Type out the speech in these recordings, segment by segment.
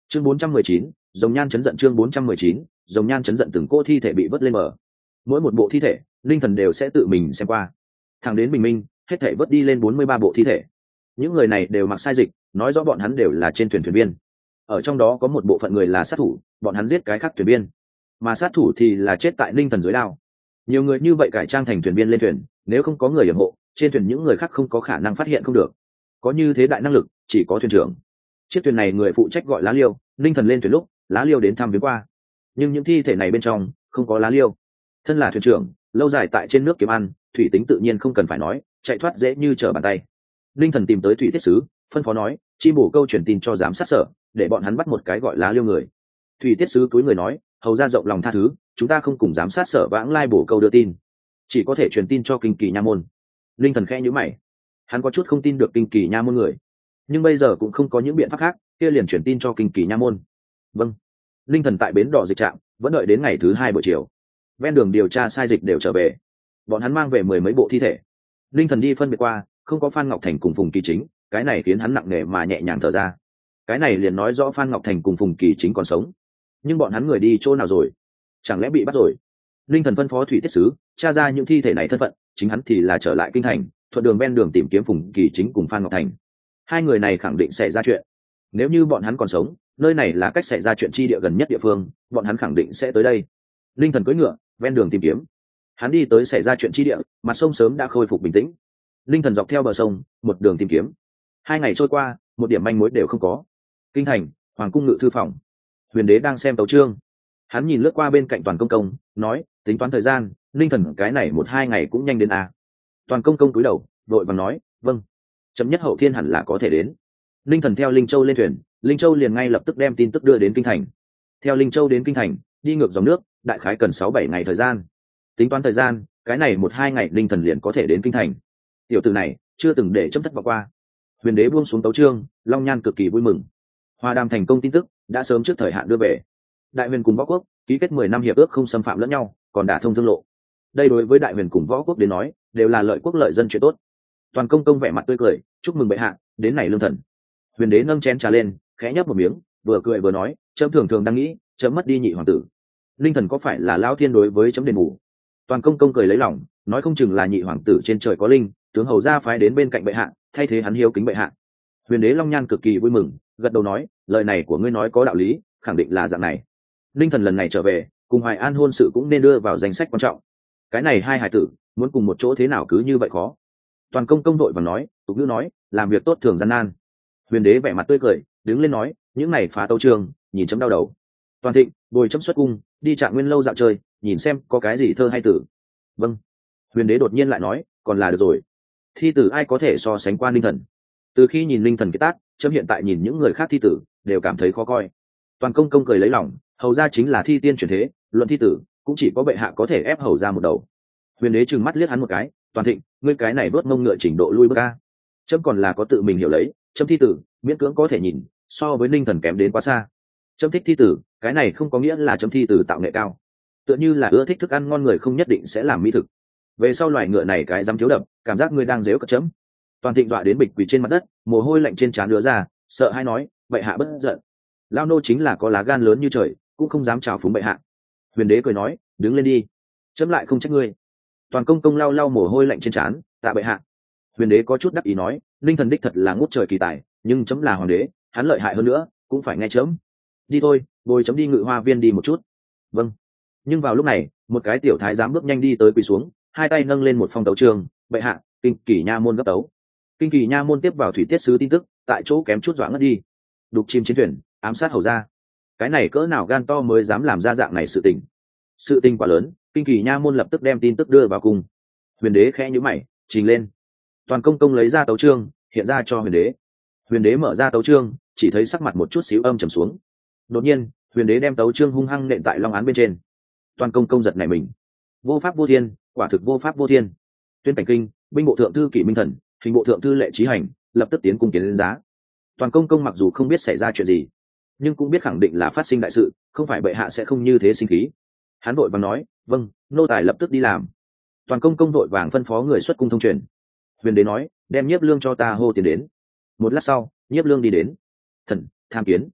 Chương 419, Rồng Nhan chấn giận. Chương 419, Rồng Nhan chấn giận. Từng cỗ thi thể bị vớt lên bờ. Mỗi một bộ thi thể, linh thần đều sẽ tự mình xem qua. Thẳng đến bình minh, hết thảy vớt đi lên 43 bộ thi thể. Những người này đều mặc sai dịch, nói rõ bọn hắn đều là trên thuyền viên. Ở trong đó có một bộ phận người là sát thủ, bọn hắn giết cái khác thuyền viên, mà sát thủ thì là chết tại linh thần dưới đao. Nhiều người như vậy cải trang thành thuyền viên lên thuyền, nếu không có người yểm hộ, trên thuyền những người khác không có khả năng phát hiện không được. Có như thế đại năng lực, chỉ có thuyền trưởng. Chiếc thuyền này người phụ trách gọi Lá Liêu, linh thần lên thuyền lúc, Lá Liêu đến thăm viếng qua. Nhưng những thi thể này bên trong không có Lá Liêu. Thân là thuyền trưởng, lâu dài tại trên nước kiếm ăn, thủy tính tự nhiên không cần phải nói, chạy thoát dễ như trở bàn tay. Linh thần tìm tới thủy tiết sứ, phân phó nói, chi bổ câu truyền tin cho giám sát sở, để bọn hắn bắt một cái gọi Lá Liêu người. Thủy tiết sứ cúi người nói, hầu ra rộng lòng tha thứ, chúng ta không cùng giám sát sở vãng lai bổ câu đưa tin, chỉ có thể truyền tin cho kinh kỳ nha môn. Linh thần khẽ nhíu mày, hắn có chút không tin được kinh kỳ nha môn người, nhưng bây giờ cũng không có những biện pháp khác, kia liền truyền tin cho kinh kỳ nha môn. Vâng. Linh thần tại bến đỏ dịch trạm vẫn đợi đến ngày thứ 2 buổi chiều. Ven đường điều tra sai dịch đều trở về, bọn hắn mang về 10 mấy bộ thi thể. Linh thần đi phân biệt qua, không có Phan Ngọc Thành cùng Phùng Kỳ Chính, cái này khiến hắn nặng nề mà nhẹ nhàng thở ra. Cái này liền nói rõ Phan Ngọc Thành cùng Phùng Kỳ Chính còn sống, nhưng bọn hắn người đi chỗ nào rồi? Chẳng lẽ bị bắt rồi? Linh thần phân phó thủy tiết sứ tra ra những thi thể này thân phận, chính hắn thì là trở lại kinh thành, thuận đường ven đường tìm kiếm Phùng Kỳ Chính cùng Phan Ngọc Thành. Hai người này khẳng định sẽ ra chuyện. Nếu như bọn hắn còn sống, nơi này là cách xảy ra chuyện chi địa gần nhất địa phương, bọn hắn khẳng định sẽ tới đây. Linh thần cưỡi ngựa ven đường tìm kiếm. Hắn đi tới xảy ra chuyện chi địa, mặt sông sớm đã khôi phục bình tĩnh. Linh thần dọc theo bờ sông một đường tìm kiếm. 2 ngày trôi qua, một điểm manh mối đều không có. Kinh thành, hoàng cung ngự thư phòng, Huyền Đế đang xem tấu chương. Hắn nhìn lướt qua bên cạnh Toàn Công Công, nói, tính toán thời gian, Linh thần cái này 1-2 ngày cũng nhanh đến à. Toàn Công Công cúi đầu đội vàng nói, vâng, chấm nhất hậu thiên hẳn là có thể đến. Linh thần theo Linh Châu lên thuyền, Linh Châu liền ngay lập tức đem tin tức đưa đến kinh thành. Theo Linh Châu đến kinh thành, đi ngược dòng nước, đại khái cần 6-7 ngày thời gian. Tính toán thời gian, cái này 1-2 ngày Linh thần liền có thể đến kinh thành. Tiểu tử này chưa từng để chấm thất vọng qua. Huyền Đế buông xuống tấu chương, Long Nhan cực kỳ vui mừng. Hòa đàm thành công tin tức đã sớm trước thời hạn đưa về. Đại huyền cùng Võ Quốc ký kết 10 năm hiệp ước không xâm phạm lẫn nhau, còn đả thông thương lộ. Đây đối với Đại huyền cùng Võ Quốc đến nói, đều là lợi quốc lợi dân chuyện tốt. Toàn Công Công vẻ mặt tươi cười, chúc mừng bệ hạ, đến này lương thần. Huyền Đế nâng chén trà lên, khẽ nhấp một miếng, vừa cười vừa nói, chấm thường thường đang nghĩ, chấm mất đi nhị hoàng tử, Linh thần có phải là lao thiên đối với chấm đền bù? Toàn Công Công cười lấy lòng, nói không chừng là nhị hoàng tử trên trời có linh, tướng hầu ra phái đến bên cạnh bệ hạ, thay thế hắn hiếu kính bệ hạ. Huyền Đế Long Nhan cực kỳ vui mừng, gật đầu nói, lời này của ngươi nói có đạo lý, khẳng định là dạng này. Linh thần lần này trở về, cùng Hoài An hôn sự cũng nên đưa vào danh sách quan trọng. Cái này hai hài tử muốn cùng một chỗ thế nào cứ như vậy khó. Toàn Công Công đội và nói, tục ngữ nói, làm việc tốt thường gian nan. Huyền Đế vẻ mặt tươi cười, đứng lên nói, những này phá tấu trường, nhìn chấm đau đầu. Toàn Thịnh, bồi chấm xuất cung, đi Trạng Nguyên lâu dạo chơi, nhìn xem có cái gì thơ hay tử. Vâng. Huyền Đế đột nhiên lại nói, còn là được rồi. Thi tử ai có thể so sánh qua linh thần? Từ khi nhìn linh thần cái tác, chấm hiện tại nhìn những người khác thi tử đều cảm thấy khó coi. Toàn Công Công cười lấy lòng, hầu ra chính là thi tiên chuyển thế, luận thi tử cũng chỉ có bệ hạ có thể ép hầu ra một đầu. Huyền Đế trừng mắt liếc hắn một cái, Toàn Thịnh, ngươi cái này bớt mông ngựa trình độ lui bước ca. Chấm còn là có tự mình hiểu lấy, chấm thi tử miễn cưỡng có thể nhìn, so với linh thần kém đến quá xa. Chấm thích thi tử, cái này không có nghĩa là chấm thi tử tạo nghệ cao. Tựa như là ưa thích thức ăn ngon người không nhất định sẽ làm mỹ thực. Về sau loài ngựa này cái dám thiếu đập, cảm giác ngươi đang dếu cất chấm. Toàn Thịnh dọa đến bịch quỳ trên mặt đất, mồ hôi lạnh trên trán đứa ra, sợ hay nói, bệ hạ bất giận. Lao nô chính là có lá gan lớn như trời, cũng không dám chào phúng bệ hạ. Huyền Đế cười nói, đứng lên đi, chấm lại không trách ngươi. Toàn Công Công lau lau mồ hôi lạnh trên trán, tạ bệ hạ. Huyền Đế có chút đắc ý nói, linh thần đích thật là ngút trời kỳ tài, nhưng chấm là hoàng đế, hắn lợi hại hơn nữa, cũng phải nghe chấm. Đi thôi, bồi chấm đi Ngự Hoa Viên đi một chút. Vâng. Nhưng vào lúc này, một cái tiểu thái giám bước nhanh đi tới quỳ xuống, hai tay nâng lên một phong tấu chương, bệ hạ, kinh kỳ nha môn gấp tấu. Kinh kỳ nha môn tiếp vào thủy tiết sứ tin tức, tại chỗ kém chút dọa ngất đi. Đục chim chiến thuyền, ám sát hầu ra. Cái này cỡ nào gan to mới dám làm ra dạng này sự tình. Sự tình quá lớn, kinh kỳ nha môn lập tức đem tin tức đưa vào cung. Huyền Đế khẽ nhíu mày, trình lên. Toàn Công Công lấy ra tấu chương, hiện ra cho Huyền Đế. Huyền Đế mở ra tấu chương, chỉ thấy sắc mặt một chút xíu âm trầm xuống. Đột nhiên, Huyền Đế đem tấu chương hung hăng nện tại long án bên trên. Toàn Công Công giật nảy mình. Vô pháp vô thiên, quả thực vô pháp vô thiên. Tuyên cảnh kinh, binh bộ thượng thư Kỷ Minh Thần, hình bộ thượng thư Lệ Chí Hành, lập tức tiến cung kiến lên giá. Toàn Công Công mặc dù không biết xảy ra chuyện gì, nhưng cũng biết khẳng định là phát sinh đại sự, không phải bệ hạ sẽ không như thế sinh khí. Hắn vội vàng nói, vâng, nô tài lập tức đi làm. Toàn Công Công vội vàng phân phó người xuất cung thông truyền. Huyền Đế nói, đem Nhiếp Lương cho ta hô tiền đến. Một lát sau, Nhiếp Lương đi đến. Thần tham kiến.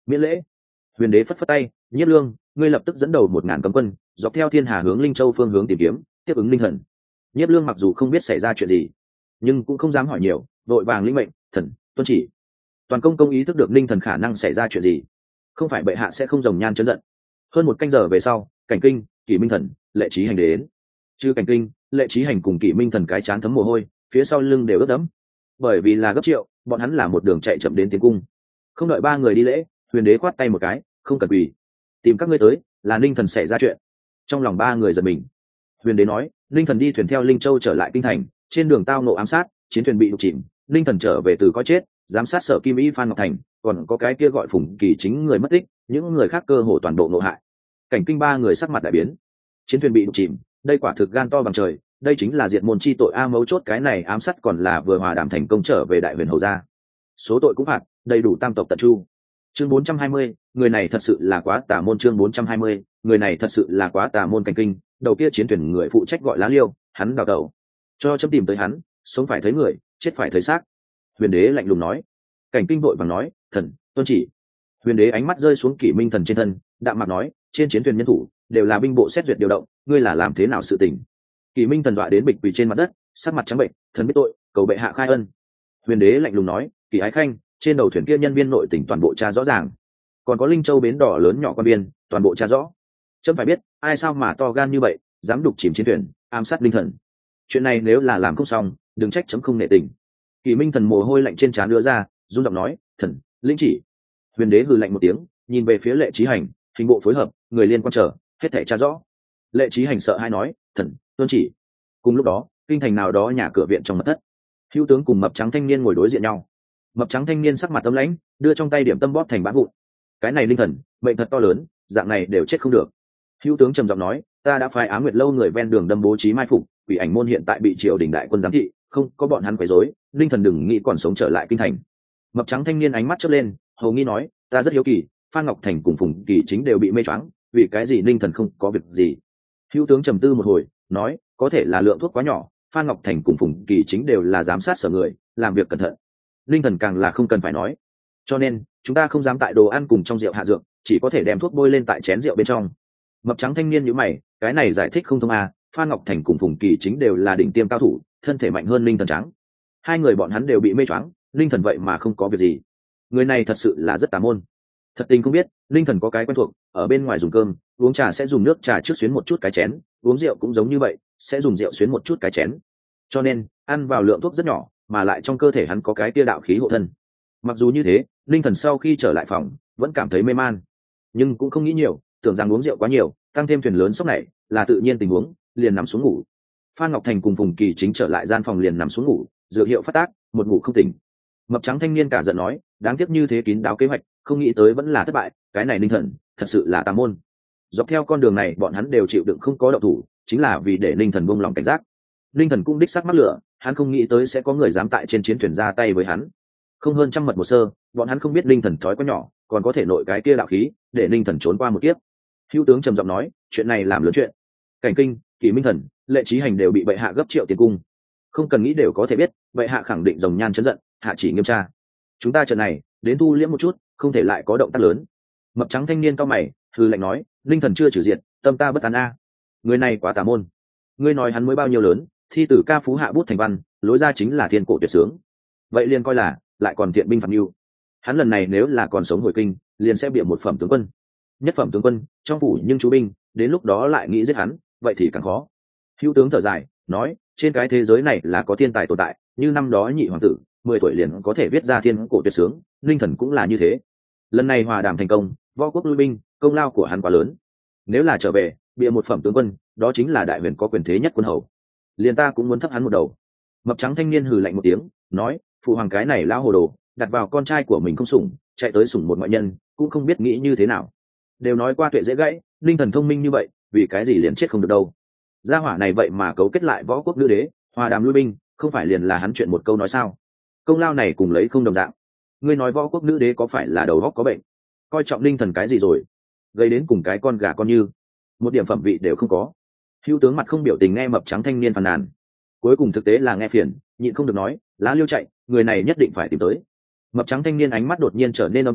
miễn lễ. Huyền đế phất phất tay, Nhiếp Lương, ngươi lập tức dẫn đầu 1000 cấm quân dọc theo thiên hà hướng linh châu phương hướng tìm kiếm, tiếp ứng linh thần. Nhiếp Lương mặc dù không biết xảy ra chuyện gì, nhưng cũng không dám hỏi nhiều, vội vàng lĩnh mệnh, thần tuân chỉ. Toàn công công ý thức được linh thần khả năng xảy ra chuyện gì, không phải bệ hạ sẽ không rồng nhan chấn giận. Hơn 1 canh giờ về sau, Cảnh Kinh, Kỷ Minh Thần, Lệ Chí Hành đến. Trừ Cảnh Kinh, Lệ Chí Hành cùng Kỷ Minh Thần cái chán thấm mồ hôi, phía sau lưng đều ướt đẫm. Bởi vì là gấp triệu, bọn hắn là một đường chạy chậm đến tiến cung. Không đợi 3 người đi lễ, Huyền đế khoát tay một cái, không cần quỳ, tìm các ngươi tới là ninh thần xảy ra chuyện. Trong lòng 3 người giật mình. Huyền đế nói, ninh thần đi thuyền theo linh châu trở lại kinh thành, trên đường tao nộ ám sát, chiến thuyền bị đục chìm, ninh thần trở về từ có chết, giám sát sở kim y Phan Ngọc Thành, còn có cái kia gọi Phùng Kỳ chính người mất tích, những người khác cơ hồ toàn bộ nộ hại. Cảnh Kinh 3 người sắc mặt đại biến. Chiến thuyền bị đục chìm, đây quả thực gan to bằng trời, đây chính là diệt môn chi tội a, mấu chốt cái này ám sát còn là vừa hòa đàm thành công trở về đại huyền hầu gia, số tội cũng phạt đầy đủ tam tộc tận chu. Chương 420, người này thật sự là quá tà môn. Chương 420, người này thật sự là quá tà môn. Cảnh Kinh, đầu kia chiến thuyền người phụ trách gọi Lá Liêu, hắn đào tẩu, cho chấm tìm tới hắn, sống phải thấy người, chết phải thấy xác. Huyền đế lạnh lùng nói. Cảnh Kinh vội vàng nói, thần tuân chỉ. Huyền đế ánh mắt rơi xuống Kỷ Minh Thần trên thân, đạm mặt nói, trên chiến thuyền nhân thủ đều là binh bộ xét duyệt điều động, ngươi là làm thế nào sự tình? Kỷ Minh Thần dọa đến bịch quỳ trên mặt đất, sắc mặt trắng bệnh, thần biết tội, cầu bệ hạ khai ân. Huyền đế lạnh lùng nói, Kỷ Ái Khanh, trên đầu thuyền kia nhân viên nội tỉnh toàn bộ tra rõ ràng, còn có linh châu bến đỏ lớn nhỏ quan biên toàn bộ tra rõ. Chấm phải biết ai sao mà to gan như vậy, dám đục chìm chiến thuyền, ám sát linh thần. Chuyện này nếu là làm không xong, đừng trách chấm không nể tình. Kỷ Minh Thần mồ hôi lạnh trên trán đưa ra, run giọng nói, thần lĩnh chỉ. Huyền đế hừ lạnh một tiếng, nhìn về phía Lệ Chí Hành, hình bộ phối hợp, người liên quan trở, hết thảy tra rõ. Lệ Chí Hành sợ hãi nói, thần tuân chỉ. Cùng lúc đó, kinh thành nào đó nhà cửa viện trong mật thất, hữu tướng cùng mập trắng thanh niên ngồi đối diện nhau. Mập trắng thanh niên sắc mặt âm lãnh, đưa trong tay điểm tâm bóp thành bã vụn. Cái này linh thần mệnh thật to lớn, dạng này đều chết không được. Hữu tướng trầm giọng nói, ta đã phái Á Nguyệt lâu người ven đường đâm bố trí mai phục, quỷ ảnh môn hiện tại bị triều đình đại quân giám thị, không có bọn hắn quấy rối, linh thần đừng nghĩ còn sống trở lại kinh thành. Mập trắng thanh niên ánh mắt chớp lên, hầu nghi nói, ta rất hiếu kỳ, Phan Ngọc Thành cùng Phùng Kỳ chính đều bị mê choáng, vì cái gì linh thần không có việc gì? Hữu tướng trầm tư một hồi, nói, có thể là lượng thuốc quá nhỏ, Phan Ngọc Thành cùng Phùng Kỳ chính đều là giám sát sở người, làm việc cẩn thận. Linh thần càng là không cần phải nói, cho nên chúng ta không dám tại đồ ăn cùng trong rượu hạ dược, chỉ có thể đem thuốc bôi lên tại chén rượu bên trong. Mập trắng thanh niên nhíu mày, cái này giải thích không thông à, Phan Ngọc Thành cùng Phùng Kỳ chính đều là đỉnh tiêm cao thủ, thân thể mạnh hơn Linh thần trắng, 2 người bọn hắn đều bị mê choáng, Linh thần vậy mà không có việc gì. Người này thật sự là rất tà môn. Thật tình không biết, Linh thần có cái quen thuộc, ở bên ngoài dùng cơm, uống trà sẽ dùng nước trà trước xuyến một chút cái chén, uống rượu cũng giống như vậy, sẽ dùng rượu xuyến một chút cái chén. Cho nên, ăn vào lượng thuốc rất nhỏ, mà lại trong cơ thể hắn có cái kia đạo khí hộ thân. Mặc dù như thế, Linh thần sau khi trở lại phòng vẫn cảm thấy mê man, nhưng cũng không nghĩ nhiều, tưởng rằng uống rượu quá nhiều, tăng thêm thuyền lớn sốc này là tự nhiên tình huống, liền nằm xuống ngủ. Phan Ngọc Thành cùng Phùng Kỳ chính trở lại gian phòng liền nằm xuống ngủ, dược hiệu phát tác, một ngủ không tỉnh. Mập trắng thanh niên cả giận nói, đáng tiếc như thế kín đáo kế hoạch, không nghĩ tới vẫn là thất bại, cái này Linh thần thật sự là tà môn. Dọc theo con đường này bọn hắn đều chịu đựng không có động thủ, chính là vì để Linh thần buông lòng cảnh giác. Linh thần cũng đích xác mắc lửa, hắn không nghĩ tới sẽ có người dám tại trên chiến thuyền ra tay với hắn. Không hơn trăm mật một sơ, bọn hắn không biết Linh thần thói quá nhỏ, còn có thể nội cái kia đạo khí, để Linh thần trốn qua một kiếp. Hữu tướng trầm giọng nói, chuyện này làm lớn chuyện. Cảnh Kinh, Kỷ Minh Thần, Lệ Chí Hành đều bị bệ hạ gấp triệu tiền cung, không cần nghĩ đều có thể biết, bệ hạ khẳng định rồng nhan chấn giận, hạ chỉ nghiêm tra. Chúng ta trận này đến thu liễm một chút, không thể lại có động tác lớn. Mập trắng thanh niên cao mày, hừ lạnh nói, Linh thần chưa trừ diệt, tâm ta bất an a. Người này quá tà môn. Ngươi nói hắn mới bao nhiêu lớn, thi tử ca phú hạ bút thành văn, lối ra chính là thiên cổ tuyệt sướng. Vậy liền coi là lại còn thiện binh phạt mưu. Hắn lần này nếu là còn sống hồi kinh, liền sẽ bịa một phẩm tướng quân, nhất phẩm tướng quân trong phủ nhưng chú binh, đến lúc đó lại nghĩ giết hắn, vậy thì càng khó. Hữu tướng thở dài nói, trên cái thế giới này là có thiên tài tồn tại, như năm đó Nhị hoàng tử 10 tuổi liền có thể viết ra thiên cổ tuyệt sướng, Linh thần cũng là như thế. Lần này hòa đàm thành công, võ quốc lui binh, công lao của hắn quá lớn. Nếu là trở về bịa một phẩm tướng quân, đó chính là đại huyền có quyền thế nhất quân hầu, liền ta cũng muốn thấp hắn một đầu. Mập trắng thanh niên hừ lạnh một tiếng, nói, phụ hoàng cái này lão hồ đồ, đặt vào con trai của mình không sủng, chạy tới sủng một ngoại nhân, cũng không biết nghĩ như thế nào. Đều nói qua tuệ dễ gãy, Linh thần thông minh như vậy, vì cái gì liền chết không được đâu. Gia hỏa này vậy mà cấu kết lại võ quốc nữ đế, hòa đàm lui binh, không phải liền là hắn chuyện một câu nói sao? Công lao này cùng lấy không đồng dạng. Ngươi nói võ quốc nữ đế có phải là đầu óc có bệnh, coi trọng Linh thần cái gì rồi, gây đến cùng cái con gà con như, một điểm phẩm vị đều không có. Hữu tướng mặt không biểu tình nghe mập trắng thanh niên phàn nàn, cuối cùng thực tế là nghe phiền, nhịn không được nói, Lá Liêu chạy, người này nhất định phải tìm tới. Mập trắng thanh niên ánh mắt đột nhiên trở nên âm tàn,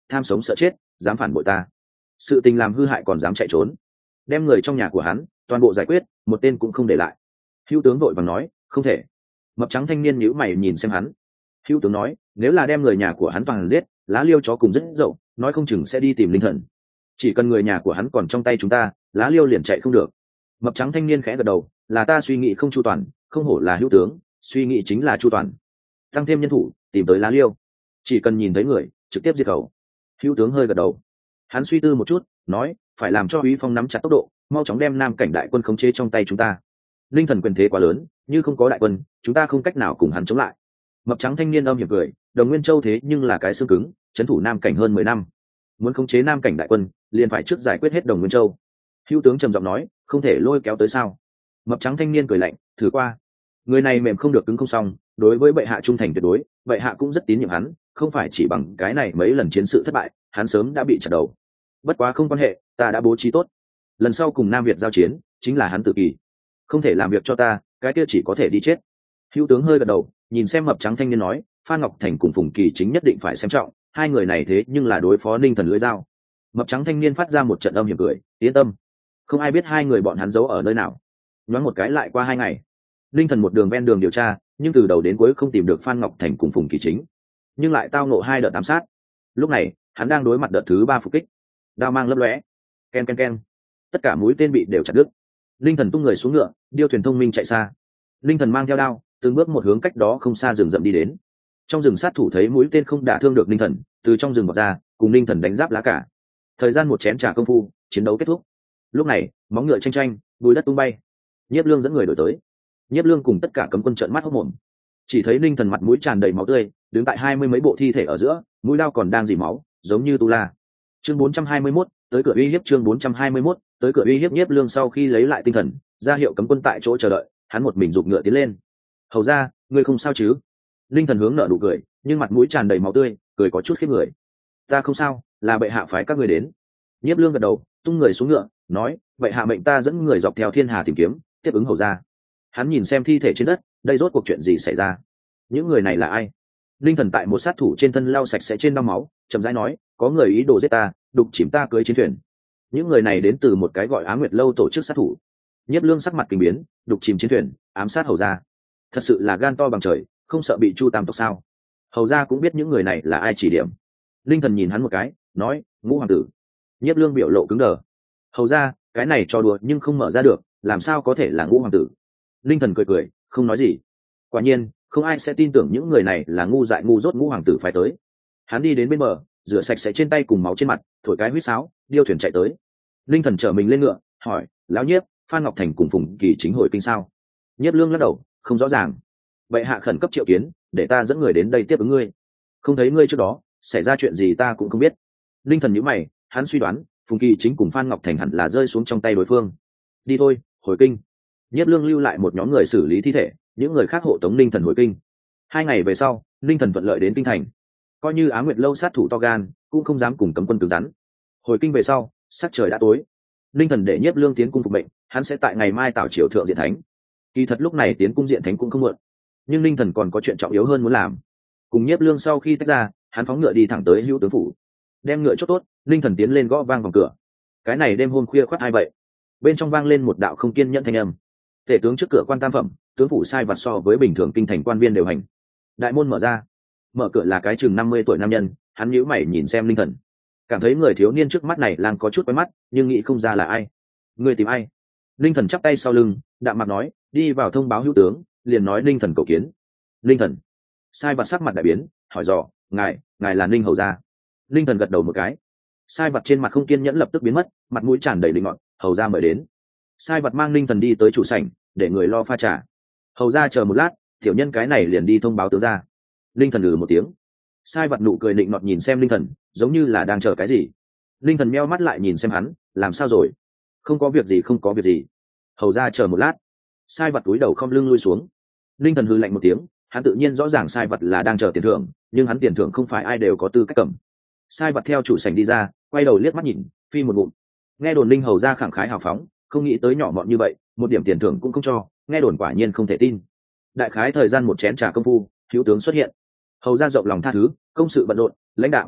tham sống sợ chết, dám phản bội ta, sự tình làm hư hại còn dám chạy trốn, đem người trong nhà của hắn toàn bộ giải quyết, một tên cũng không để lại. Hữu tướng vội vàng nói, không thể. Mập trắng thanh niên nhíu mày nhìn xem hắn. Hữu tướng nói, nếu là đem người nhà của hắn toàn giết, lá liêu chó cùng rất dậu, nói không chừng sẽ đi tìm linh thần. Chỉ cần người nhà của hắn còn trong tay chúng ta, lá liêu liền chạy không được. Mập trắng thanh niên khẽ gật đầu, là ta suy nghĩ không chu toàn, không hổ là Hữu tướng, suy nghĩ chính là chu toàn. Tăng thêm nhân thủ, tìm tới lá liêu, chỉ cần nhìn thấy người, trực tiếp diệt khẩu. Hữu tướng hơi gật đầu, hắn suy tư một chút, nói, phải làm cho Úy Phong nắm chặt tốc độ, mau chóng đem Nam Cảnh đại quân khống chế trong tay chúng ta. Linh thần quyền thế quá lớn, như không có đại quân, chúng ta không cách nào cùng hắn chống lại. Mập trắng thanh niên âm hiểm cười, Đồng Nguyên Châu thế nhưng là cái xương cứng, trấn thủ Nam Cảnh hơn 10 năm, muốn khống chế Nam Cảnh đại quân, liền phải trước giải quyết hết Đồng Nguyên Châu. Hữu tướng trầm giọng nói, không thể lôi kéo tới sao? Mập trắng thanh niên cười lạnh, thử qua. Người này mềm không được cứng không xong, đối với bệ hạ trung thành tuyệt đối, bệ hạ cũng rất tín nhiệm hắn, không phải chỉ bằng cái này mấy lần chiến sự thất bại, hắn sớm đã bị chặt đầu. Bất quá không quan hệ, ta đã bố trí tốt, lần sau cùng Nam Việt giao chiến, chính là hắn tự kỳ. Không thể làm việc cho ta, cái kia chỉ có thể đi chết. Hữu tướng hơi gật đầu, nhìn xem mập trắng thanh niên nói, Phan Ngọc Thành cùng Phùng Kỳ Chính nhất định phải xem trọng, hai người này thế nhưng là đối phó Ninh Thần lưỡi dao. Mập trắng thanh niên phát ra một trận âm hiểm cười, yên tâm, không ai biết hai người bọn hắn giấu ở nơi nào. Nhoáng một cái lại qua 2 ngày, Ninh Thần một đường ven đường điều tra, nhưng từ đầu đến cuối không tìm được Phan Ngọc Thành cùng Phùng Kỳ Chính, nhưng lại tao nộ 2 đợt ám sát. Lúc này hắn đang đối mặt đợt thứ 3 phục kích, đao mang lấp lóe, ken ken ken, tất cả mũi tên bị đều chặt đứt. Ninh Thần tung người xuống ngựa, điêu thuyền thông minh chạy xa. Ninh Thần mang theo đao, từng bước một hướng cách đó không xa rừng rậm đi đến. Trong rừng sát thủ thấy mũi tên không đả thương được Ninh Thần, từ trong rừng vọt ra, cùng Ninh Thần đánh giáp lá cả. Thời gian một chén trà công phu, chiến đấu kết thúc. Lúc này móng ngựa tranh tranh, bùi đất tung bay. Nhiếp Lương dẫn người đổi tới. Nhiếp Lương cùng tất cả cấm quân trợn mắt hốt mồm, chỉ thấy Ninh Thần mặt mũi tràn đầy máu tươi, đứng tại 20 mấy bộ thi thể ở giữa, mũi đao còn đang rỉ máu, giống như tu la. Chương 421, tới cửa uy hiếp. Chương 421, tới cửa uy hiếp. Nhiếp Lương sau khi lấy lại tinh thần, ra hiệu cấm quân tại chỗ chờ đợi, hắn một mình giục ngựa tiến lên. Hầu ra, ngươi không sao chứ? Ninh Thần hướng nở nụ cười, nhưng mặt mũi tràn đầy máu tươi, cười có chút khiếp người. Ta không sao, là bệ hạ phái các ngươi đến. Nhiếp Lương gật đầu, tung người xuống ngựa, nói, bệ hạ mệnh ta dẫn người dọc theo thiên hà tìm kiếm, tiếp ứng hầu ra. Hắn nhìn xem thi thể trên đất, đây rốt cuộc chuyện gì xảy ra? Những người này là ai? Ninh Thần tại một sát thủ trên thân lau sạch sẽ trên đau máu, chậm rãi nói, có người ý đồ giết ta, đục chìm ta cưới chiến thuyền. Những người này đến từ một cái gọi Á Nguyệt Lâu tổ chức sát thủ. Nhiếp Lương sắc mặt kinh biến, đục chìm chiến thuyền, ám sát hầu gia, thật sự là gan to bằng trời, không sợ bị Chu Tam tộc sao? Hầu gia cũng biết những người này là ai chỉ điểm. Ninh Thần nhìn hắn một cái, nói, Ngũ hoàng tử. Nhiếp Lương biểu lộ cứng đờ. Hầu gia, cái này trò đùa nhưng không mở ra được, làm sao có thể là Ngũ hoàng tử? Ninh Thần cười cười, không nói gì. Quả nhiên, không ai sẽ tin tưởng những người này là ngu dại ngu dốt Ngũ hoàng tử phải tới. Hắn đi đến bên bờ, rửa sạch sẽ trên tay cùng máu trên mặt, thổi cái huýt sáo, điêu thuyền chạy tới. Ninh Thần chở mình lên ngựa, hỏi, lão Nhiếp, Phan Ngọc Thành cùng Phùng Kỳ Chính hồi kinh sao? Nhiếp Lương lắc đầu, không rõ ràng. Bệ hạ khẩn cấp triệu kiến, để ta dẫn người đến đây tiếp ứng ngươi. Không thấy ngươi trước đó, xảy ra chuyện gì ta cũng không biết. Ninh Thần nhíu mày, hắn suy đoán, Phùng Kỳ Chính cùng Phan Ngọc Thành hẳn là rơi xuống trong tay đối phương. Đi thôi, hồi kinh. Nhiếp Lương lưu lại một nhóm người xử lý thi thể, những người khác hộ tống Ninh Thần hồi kinh. 2 ngày về sau, Ninh Thần thuận lợi đến kinh thành. Coi như Á Nguyệt Lâu sát thủ to gan, cũng không dám cùng cấm quân cứng rắn. Hồi kinh về sau, sắc trời đã tối. Ninh Thần để Nhiếp Lương tiến cung phục mệnh, hắn sẽ tại ngày mai tảo triều thượng diện thánh. Kỳ thật lúc này tiến cung diện thánh cũng không muộn, nhưng Ninh Thần còn có chuyện trọng yếu hơn muốn làm. Cùng Nhiếp Lương sau khi tách ra, hắn phóng ngựa đi thẳng tới Hữu tướng phủ. Đem ngựa chốt tốt, Ninh Thần tiến lên gõ vang vòng cửa. Cái này đêm hôm khuya khoắt ai vậy? Bên trong vang lên một đạo không kiên nhẫn thanh âm. Tể tướng trước cửa quan tam phẩm, tướng phủ sai vặt so với bình thường kinh thành quan viên đều hành. Đại môn mở ra, mở cửa là cái chừng 50 tuổi nam nhân, hắn nhíu mày nhìn xem Ninh Thần, cảm thấy người thiếu niên trước mắt này lang có chút quen mắt, nhưng nghĩ không ra là ai. Người tìm ai? Ninh Thần chắp tay sau lưng, đạm mặt nói, đi vào thông báo Hữu tướng, liền nói Ninh Thần cầu kiến. Ninh Thần sai vặt sắc mặt đại biến, hỏi dò, ngài là Ninh hầu gia? Ninh Thần gật đầu một cái. Sai vặt trên mặt không kiên nhẫn lập tức biến mất, mặt mũi tràn đầy định ngọn, hầu gia mời đến. Sai vặt mang Ninh Thần đi tới chủ sảnh, để người lo pha trà. Hầu gia chờ một lát, tiểu nhân cái này liền đi thông báo tướng gia. Ninh Thần một tiếng. Sai vặt nụ cười định nọt nhìn xem Ninh Thần, giống như là đang chờ cái gì. Ninh Thần meo mắt lại nhìn xem hắn, làm sao rồi? Không có việc gì, không có việc gì. Hầu gia chờ một lát. Sai vặt cúi đầu khom lưng lui xuống. Ninh Thần hừ lạnh một tiếng, hắn tự nhiên rõ ràng sai vặt là đang chờ tiền thưởng, nhưng hắn tiền thưởng không phải ai đều có tư cách cầm. Sai vặt theo chủ sảnh đi ra, quay đầu liếc mắt nhìn, phi một ngụm. Nghe đồn Ninh hầu gia khẳng khái hào phóng, không nghĩ tới nhỏ mọn như vậy, một điểm tiền thưởng cũng không cho, nghe đồn quả nhiên không thể tin. Đại khái thời gian một chén trà công phu, Hữu tướng xuất hiện. Hầu gia rộng lòng tha thứ, công sự bận rộn, lãnh đạo.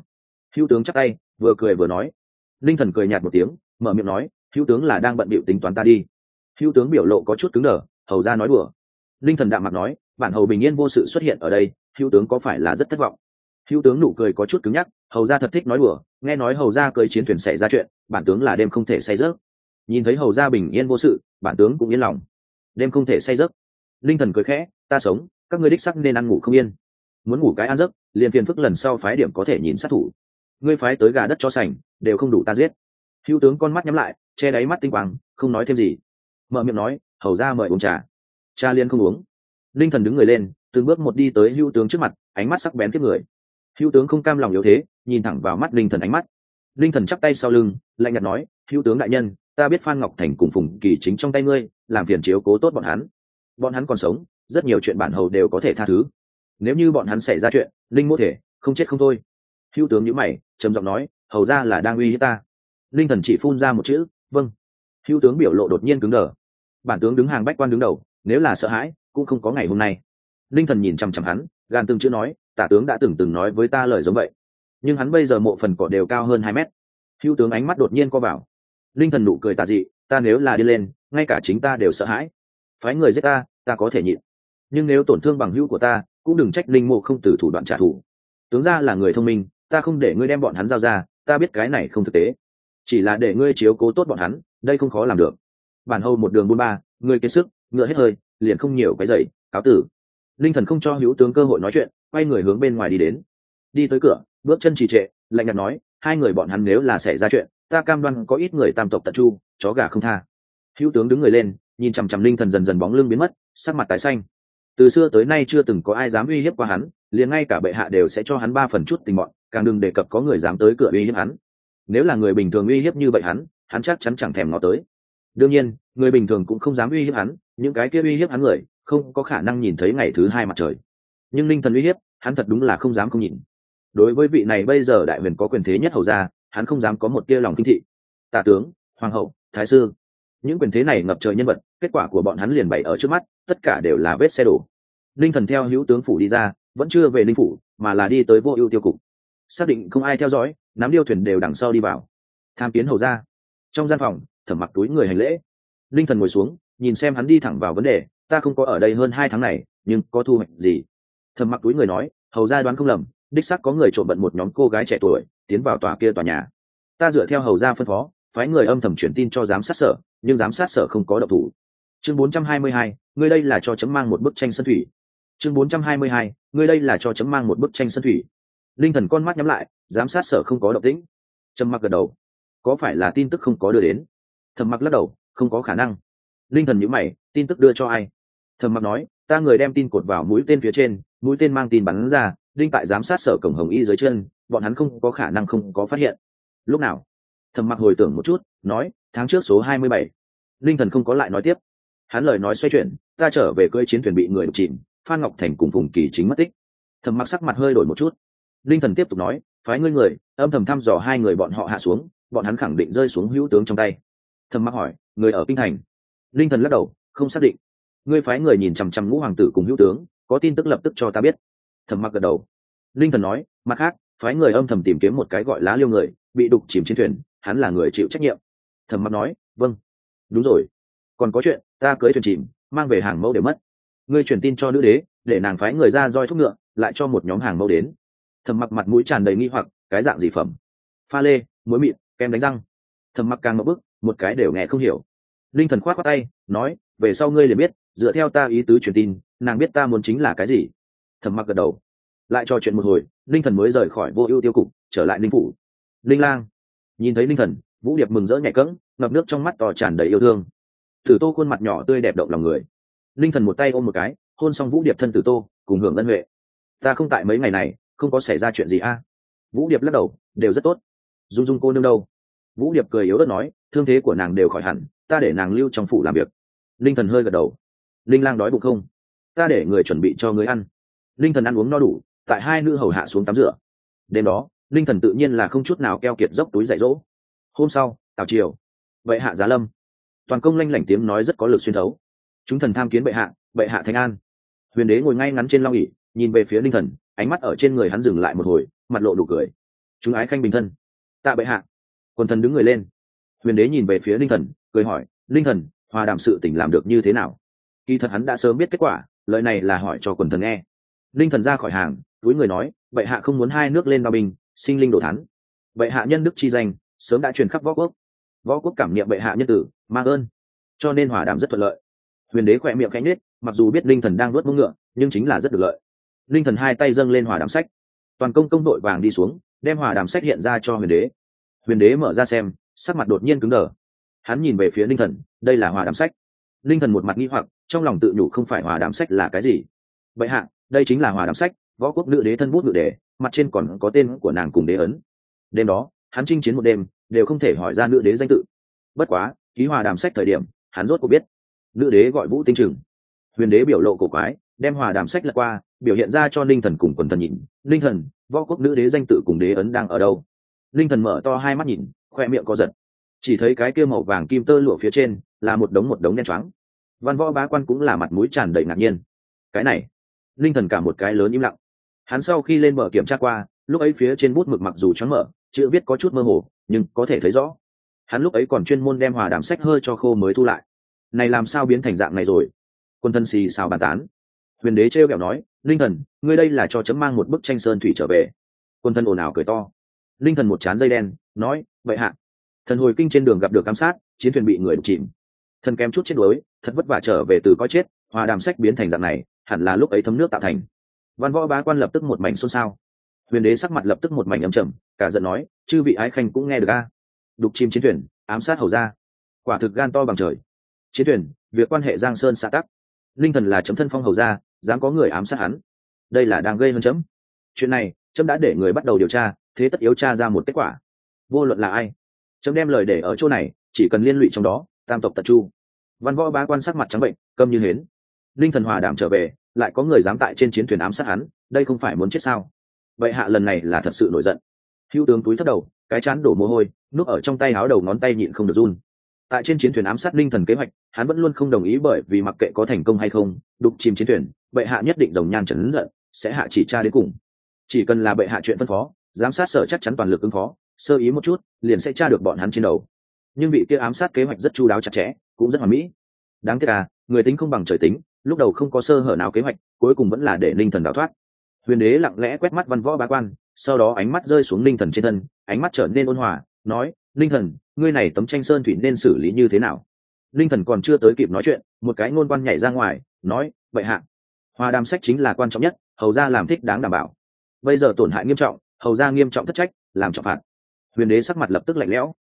Hữu tướng chắp tay vừa cười vừa nói. Linh thần cười nhạt một tiếng, mở miệng nói, hữu tướng là đang bận bịu tính toán ta đi. Hữu tướng biểu lộ có chút cứng đờ, hầu ra nói đùa. Linh thần đạm mặt nói, bản hầu bình yên vô sự xuất hiện ở đây, hữu tướng có phải là rất thất vọng? Hữu tướng nụ cười có chút cứng nhắc, hầu ra thật thích nói đùa, nghe nói hầu ra cưỡi chiến thuyền xảy ra chuyện, bản tướng là đêm không thể say giấc. Nhìn thấy hầu ra bình yên vô sự, bản tướng cũng yên lòng. Đêm không thể say giấc. Linh thần cười khẽ, ta sống, các ngươi đích sắc nên ăn ngủ không yên. Muốn ngủ cái ăn giấc, liền phiền phức lần sau phái điểm có thể nhìn sát thủ. Ngươi phái tới gà đất cho sành, đều không đủ ta giết. Hữu tướng con mắt nhắm lại, che đáy mắt tinh quang, không nói thêm gì. Mở miệng nói, hầu ra mời uống trà. Cha liên không uống. Linh thần đứng người lên, từng bước một đi tới hữu tướng trước mặt, ánh mắt sắc bén kiếp người. Hữu tướng không cam lòng yếu thế, nhìn thẳng vào mắt linh thần ánh mắt. Linh thần chắp tay sau lưng, lạnh nhạt nói, hữu tướng đại nhân, ta biết Phan Ngọc Thành cùng Phùng Kỳ chính trong tay ngươi, làm phiền chiếu cố tốt bọn hắn. Bọn hắn còn sống, rất nhiều chuyện bản hầu đều có thể tha thứ. Nếu như bọn hắn xảy ra chuyện, linh mô thể không chết không thôi. Hữu tướng nhíu mày, trầm giọng nói, hầu ra là đang uy hiếp ta. Linh thần chỉ phun ra một chữ, vâng. Hữu tướng biểu lộ đột nhiên cứng đờ. Bản tướng đứng hàng bách quan đứng đầu, nếu là sợ hãi, cũng không có ngày hôm nay. Linh thần nhìn chằm chằm hắn, gàn từng chữ nói, tả tướng đã từng nói với ta lời giống vậy, nhưng hắn bây giờ mộ phần cỏ đều cao hơn 2 mét. Hữu tướng ánh mắt đột nhiên co vào. Linh thần nụ cười tà dị, ta nếu là đi lên, ngay cả chính ta đều sợ hãi. Phái người giết ta, ta có thể nhịn, nhưng nếu tổn thương bằng hữu của ta, cũng đừng trách linh mộ không từ thủ đoạn trả thù. Tướng ra là người thông minh, ta không để ngươi đem bọn hắn giao ra, ta biết cái này không thực tế, chỉ là để ngươi chiếu cố tốt bọn hắn, đây không khó làm được. Bản hầu một đường buôn ba, ngươi kiệt sức, ngựa hết hơi, liền không nhiều cái dậy, cáo tử. Linh thần không cho hữu tướng cơ hội nói chuyện, quay người hướng bên ngoài đi đến. Đi tới cửa, bước chân trì trệ, lạnh nhạt nói, hai người bọn hắn nếu là xảy ra chuyện, ta cam đoan có ít người tam tộc tận chu, chó gà không tha. Hữu tướng đứng người lên, nhìn chằm chằm linh thần dần dần bóng lưng biến mất, sắc mặt tái xanh. Từ xưa tới nay chưa từng có ai dám uy hiếp qua hắn, liền ngay cả bệ hạ đều sẽ cho hắn 3 phần chút tình bọn, càng đừng đề cập có người dám tới cửa uy hiếp hắn. Nếu là người bình thường uy hiếp như vậy hắn chắc chắn chẳng thèm ngó tới. Đương nhiên, người bình thường cũng không dám uy hiếp hắn, những cái kia uy hiếp hắn người, không có khả năng nhìn thấy ngày thứ 2 mặt trời. Nhưng linh thần uy hiếp, hắn thật đúng là không dám không nhìn. Đối với vị này bây giờ đại huyền có quyền thế nhất hầu gia, hắn không dám có một tia lòng kinh thị. Tả tướng, hoàng hậu, thái sư, những quyền thế này ngập trời nhân vật, kết quả của bọn hắn liền bày ở trước mắt, tất cả đều là vết xe đổ. Linh thần theo hữu tướng phủ đi ra, vẫn chưa về linh phủ, mà là đi tới Vô Ưu tiêu cục. Xác định không ai theo dõi, nắm điêu thuyền đều đằng sau đi vào. Tham kiến hầu gia. Trong gian phòng, Thẩm Mặc túi người hành lễ. Linh thần ngồi xuống, nhìn xem hắn đi thẳng vào vấn đề, ta không có ở đây hơn 2 tháng này, nhưng có thu hoạch gì? Thẩm Mặc túi người nói, hầu gia đoán không lầm, đích xác có người trộm bận một nhóm cô gái trẻ tuổi, tiến vào tòa nhà. Ta dựa theo hầu gia phân phó, phái người âm thầm truyền tin cho giám sát sở, nhưng giám sát sở không có động thủ. Chương 422, ngươi đây là cho chấm mang một bức tranh sân thủy. Chương 422, ngươi đây là cho chấm mang một bức tranh sân thủy. Linh thần con mắt nhắm lại, giám sát sở không có động tĩnh. Trầm mặc gật đầu, có phải là tin tức không có đưa đến? Thẩm Mặc lắc đầu, không có khả năng. Linh thần nhíu mày, tin tức đưa cho ai? Thẩm Mặc nói, ta người đem tin cột vào mũi tên phía trên, mũi tên mang tin bắn ra, đinh tại giám sát sở cổng hồng y dưới chân, bọn hắn không có khả năng không có phát hiện. Lúc nào? Thẩm Mặc hồi tưởng một chút, nói, tháng trước số 27. Linh thần không có lại nói tiếp. Hắn lời nói xoay chuyển, ta trở về cưỡi chiến thuyền bị người đục chìm, Phan Ngọc Thành cùng Phùng Kỳ chính mất tích. Thẩm Mặc sắc mặt hơi đổi một chút. Linh thần tiếp tục nói, phái ngươi người âm thầm thăm dò 2 người bọn họ hạ xuống, bọn hắn khẳng định rơi xuống hữu tướng trong tay. Thẩm Mặc hỏi, người ở kinh thành? Linh thần lắc đầu, không xác định. Ngươi phái người nhìn chằm chằm Ngũ hoàng tử cùng hữu tướng, có tin tức lập tức cho ta biết. Thẩm Mặc gật đầu. Linh thần nói, mặt khác, phái người âm thầm tìm kiếm một cái gọi Lá Liêu người, bị đục chìm trên thuyền, hắn là người chịu trách nhiệm. Thẩm Mặc nói, vâng. Đúng rồi, còn có chuyện, ta cưới thuyền chìm, mang về hàng mẫu đều mất. Ngươi truyền tin cho nữ đế, để nàng phái người ra roi thúc ngựa, lại cho một nhóm hàng mẫu đến. Thẩm Mặc mặt mũi tràn đầy nghi hoặc, cái dạng gì phẩm? Pha lê, muối mịn, kem đánh răng. Thẩm Mặc càng ngập bức, một cái đều nghe không hiểu. Linh thần khoát khoát tay, nói, về sau ngươi liền biết, dựa theo ta ý tứ truyền tin, nàng biết ta muốn chính là cái gì. Thẩm Mặc gật đầu. Lại trò chuyện một hồi, Linh thần mới rời khỏi Vô Ưu tiêu cục, trở lại linh phủ. Linh lang. Nhìn thấy Linh thần, Vũ Điệp mừng rỡ nhảy cẫng, ngập nước trong mắt to tràn đầy yêu thương. Tử Tô khuôn mặt nhỏ tươi đẹp động lòng người. Linh thần một tay ôm một cái, hôn xong Vũ Điệp thân Tử Tô, cùng hưởng ân huệ. Ta không tại mấy ngày này, không có xảy ra chuyện gì a? Vũ Điệp lắc đầu, đều rất tốt. Dung Dung cô nương đâu? Vũ Điệp cười yếu ớt nói, thương thế của nàng đều khỏi hẳn, ta để nàng lưu trong phủ làm việc. Linh thần hơi gật đầu. Linh lang đói bụng không? Ta để người chuẩn bị cho ngươi ăn. Linh thần ăn uống no đủ, tại 2 nữ hầu hạ xuống tắm rửa. Đêm đó, Linh thần tự nhiên là không chút nào keo kiệt dốc túi dạy dỗ. Hôm sau, tào triều, bệ hạ giá lâm. Toàn công lanh lảnh tiếng nói rất có lực xuyên thấu. Chúng thần tham kiến bệ hạ thánh an. Huyền đế ngồi ngay ngắn trên long ỷ, nhìn về phía Linh thần, ánh mắt ở trên người hắn dừng lại một hồi, mặt lộ nụ cười. chúng ái khanh bình thân. Tạ bệ hạ. Quần thần đứng người lên. Huyền đế nhìn về phía linh thần cười hỏi, linh thần, hòa đàm sự tình làm được như thế nào? Kỳ thật hắn đã sớm biết kết quả, lời này là hỏi cho quần thần nghe. Linh thần ra khỏi hàng, túi người nói, bệ hạ không muốn hai nước lên bao binh, sinh linh đổ thán. Bệ hạ nhân đức chi danh sớm đã truyền khắp võ quốc, võ quốc cảm niệm bệ hạ nhân tử, mang ơn, cho nên hòa đàm rất thuận lợi. Huyền đế khỏe miệng khẽ nhếch, mặc dù biết linh thần đang nuốt mông ngựa, nhưng chính là rất được lợi. Linh thần hai tay dâng lên hòa đàm sách, toàn công công đội vàng đi xuống, đem hòa đàm sách hiện ra cho huyền đế. Huyền đế mở ra xem, sắc mặt đột nhiên cứng đờ. Hắn nhìn về phía linh thần, đây là hòa đàm sách. Linh thần một mặt nghi hoặc, trong lòng tự nhủ không phải hòa đàm sách là cái gì. Bệ hạ, đây chính là hòa đàm sách, võ quốc nữ đế thân bút ngự đề, mặt trên còn có tên của nàng cùng đế ấn. Đêm đó hắn chinh chiến một đêm, đều không thể hỏi ra nữ đế danh tự. Bất quá ký hòa đàm sách thời điểm, hắn rốt cuộc biết nữ đế gọi Vũ Tinh Trừng. Huyền đế biểu lộ cổ quái, đem hòa đàm sách lật qua, biểu hiện ra cho linh thần cùng quần thần nhìn. Linh thần, võ quốc nữ đế danh tự cùng đế ấn đang ở đâu? Linh thần mở to hai mắt nhìn, khoe miệng co giật. Chỉ thấy cái kia màu vàng kim tơ lụa phía trên là một đống đen choáng. Văn võ bá quan cũng là mặt mũi tràn đầy ngạc nhiên. Cái này, linh thần cả một cái lớn im lặng. Hắn sau khi lên bờ kiểm tra qua, lúc ấy phía trên bút mực mặc dù choáng mở, chữ viết có chút mơ hồ, nhưng có thể thấy rõ. Hắn lúc ấy còn chuyên môn đem hòa đàm sách hơi cho khô mới thu lại. Này làm sao biến thành dạng này rồi? Quân thân xì xào bàn tán. Huyền đế trêu ghẹo nói, linh thần, ngươi đây là cho chấm mang một bức tranh sơn thủy trở về. Quân thân ồn ào cười to. Linh thần một trán dây đen, nói, vậy hạ, thần hồi kinh trên đường gặp được ám sát, chiến thuyền bị người đục chìm, thần kém chút chết đuối, thật vất vả trở về từ coi chết, hòa đàm sách biến thành dạng này, hẳn là lúc ấy thấm nước tạo thành. Văn võ bá quan lập tức một mảnh xôn xao. Huyền đế sắc mặt lập tức một mảnh âm trầm, cả giận nói, chư vị ái khanh cũng nghe được a, đục chìm chiến thuyền, ám sát hầu gia, quả thực gan to bằng trời. Chiến thuyền, việc quan hệ giang sơn xã tắc, linh thần là chấm thân phong hầu gia, dám có người ám sát hắn, đây là đang gây hơn chấm. Chuyện này chấm đã để người bắt đầu điều tra, thế tất yếu tra ra một kết quả. Vô luận là ai, chấm đem lời để ở chỗ này, chỉ cần liên lụy trong đó, tam tộc tận chu. Văn võ bá quan sắc mặt trắng bệnh, câm như hến. Linh thần hòa đảm trở về, lại có người dám tại trên chiến thuyền ám sát hắn, đây không phải muốn chết sao? Vậy hạ lần này là thật sự nổi giận. Hữu tướng túi thấp đầu, cái chán đổ mồ hôi, núp ở trong tay áo đầu ngón tay nhịn không được run. Tại trên chiến thuyền ám sát linh thần kế hoạch, hắn vẫn luôn không đồng ý, bởi vì mặc kệ có thành công hay không, đục chìm chiến thuyền, bệ hạ nhất định rồng nhan trấn giận, sẽ hạ chỉ tra đến cùng. Chỉ cần là bệ hạ chuyện phân phó, giám sát sở chắc chắn toàn lực ứng phó, sơ ý một chút liền sẽ tra được bọn hắn trên đầu. Nhưng vị kia ám sát kế hoạch rất chu đáo chặt chẽ, cũng rất hoàn mỹ. Đáng tiếc à, người tính không bằng trời tính, lúc đầu không có sơ hở nào kế hoạch, cuối cùng vẫn là để linh thần đào thoát. Huyền đế lặng lẽ quét mắt văn võ bá quan, sau đó ánh mắt rơi xuống linh thần trên thân, ánh mắt trở nên ôn hòa, nói, linh thần, ngươi này tấm tranh sơn thủy nên xử lý như thế nào? Linh thần còn chưa tới kịp nói chuyện, một cái ngôn quan nhảy ra ngoài, nói, vậy hạ, hòa đàm sách chính là quan trọng nhất, hầu ra làm thích đáng đảm bảo. Bây giờ tổn hại nghiêm trọng, hầu ra nghiêm trọng thất trách, làm trọng phạt. Huyền đế sắc mặt lập tức lạnh lẽo.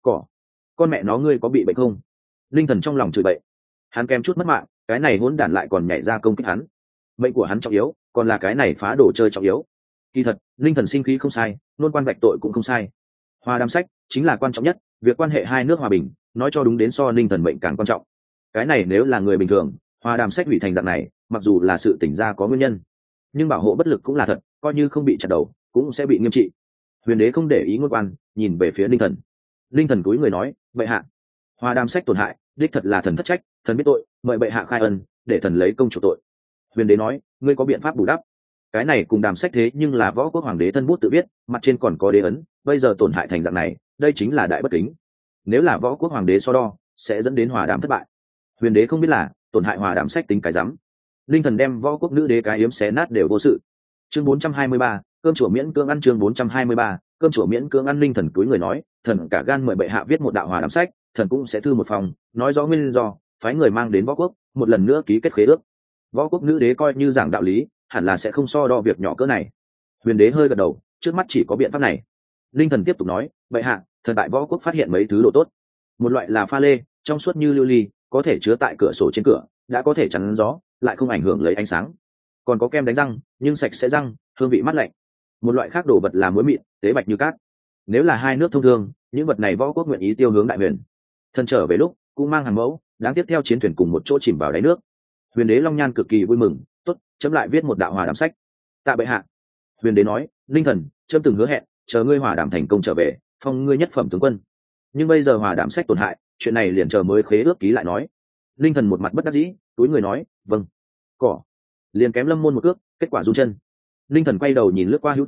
Con mẹ nó, ngươi có bị bệnh không? Linh thần trong lòng chửi bậy. Hắn kém chút mất mạng, cái này hỗn đản lại còn nhảy ra công kích hắn. Mệnh của hắn trọng yếu, còn là cái này phá đồ chơi trọng yếu. Kỳ thật, linh thần sinh khí không sai, luôn quan vạch tội cũng không sai. Hòa đàm sách chính là quan trọng nhất, việc quan hệ hai nước hòa bình, nói cho đúng đến so linh thần mệnh càng quan trọng. Cái này nếu là người bình thường, hòa đàm sách hủy thành dạng này, mặc dù là sự tỉnh ra có nguyên nhân, nhưng bảo hộ bất lực cũng là thật, coi như không bị chặt đầu, cũng sẽ bị nghiêm trị. Huyền đế không để ý ngôn quan, nhìn về phía linh thần. Linh thần cúi người nói, bệ hạ, hòa đàm sách tổn hại, đích thật là thần thất trách, thần biết tội, mời bệ hạ khai ân, để thần lấy công chủ tội. Huyền đế nói, ngươi có biện pháp bù đắp? Cái này cùng đàm sách thế nhưng là võ quốc hoàng đế thân bút tự viết, mặt trên còn có đế ấn, bây giờ tổn hại thành dạng này, đây chính là đại bất kính. Nếu là võ quốc hoàng đế so đo, sẽ dẫn đến hòa đàm thất bại. Huyền đế không biết là tổn hại hòa đàm sách tính cái rắm. Linh thần đem võ quốc nữ đế cái yếm xé nát đều vô sự. Chương 423, cơm chùa miễn cưỡng ăn. Chương 423, cơm chùa miễn cưỡng ăn. Linh thần cúi người nói, thần cả gan mời bệ hạ viết một đạo hòa đàm sách, thần cũng sẽ thư một phòng, nói rõ nguyên do, phái người mang đến võ quốc, một lần nữa ký kết khế ước. Võ quốc nữ đế coi như giảng đạo lý, hẳn là sẽ không so đo việc nhỏ cỡ này. Huyền đế hơi gật đầu, trước mắt chỉ có biện pháp này. Linh thần tiếp tục nói, bệ hạ, thần tại võ quốc phát hiện mấy thứ đồ tốt. Một loại là pha lê, trong suốt như lưu ly, có thể chứa tại cửa sổ trên cửa, đã có thể chắn gió, lại không ảnh hưởng lấy ánh sáng. Còn có kem đánh răng, nhưng sạch sẽ răng, hương vị mát lạnh. Một loại khác đồ vật là muối mịn, tế bạch như cát. Nếu là hai nước thông thương, những vật này võ quốc nguyện ý tiêu hướng đại huyền. Thần trở về lúc cũng mang hàng mẫu, đáng tiếp theo chiến thuyền cùng một chỗ chìm vào đáy nước. Huyền đế long nhan cực kỳ vui mừng, tốt, chấm lại viết một đạo hòa đàm sách. Tạ bệ hạ. Huyền đế nói, linh thần, chấm từng hứa hẹn, chờ ngươi hòa đàm thành công trở về, phong ngươi nhất phẩm tướng quân. Nhưng bây giờ hòa đàm sách tổn hại, chuyện này liền chờ mới khế ước ký lại nói. Linh thần một mặt bất đắc dĩ, túi người nói, vâng. Liền kém lâm môn một cước, kết quả run chân. Linh thần quay đầu nhìn lướt qua hữu tướng,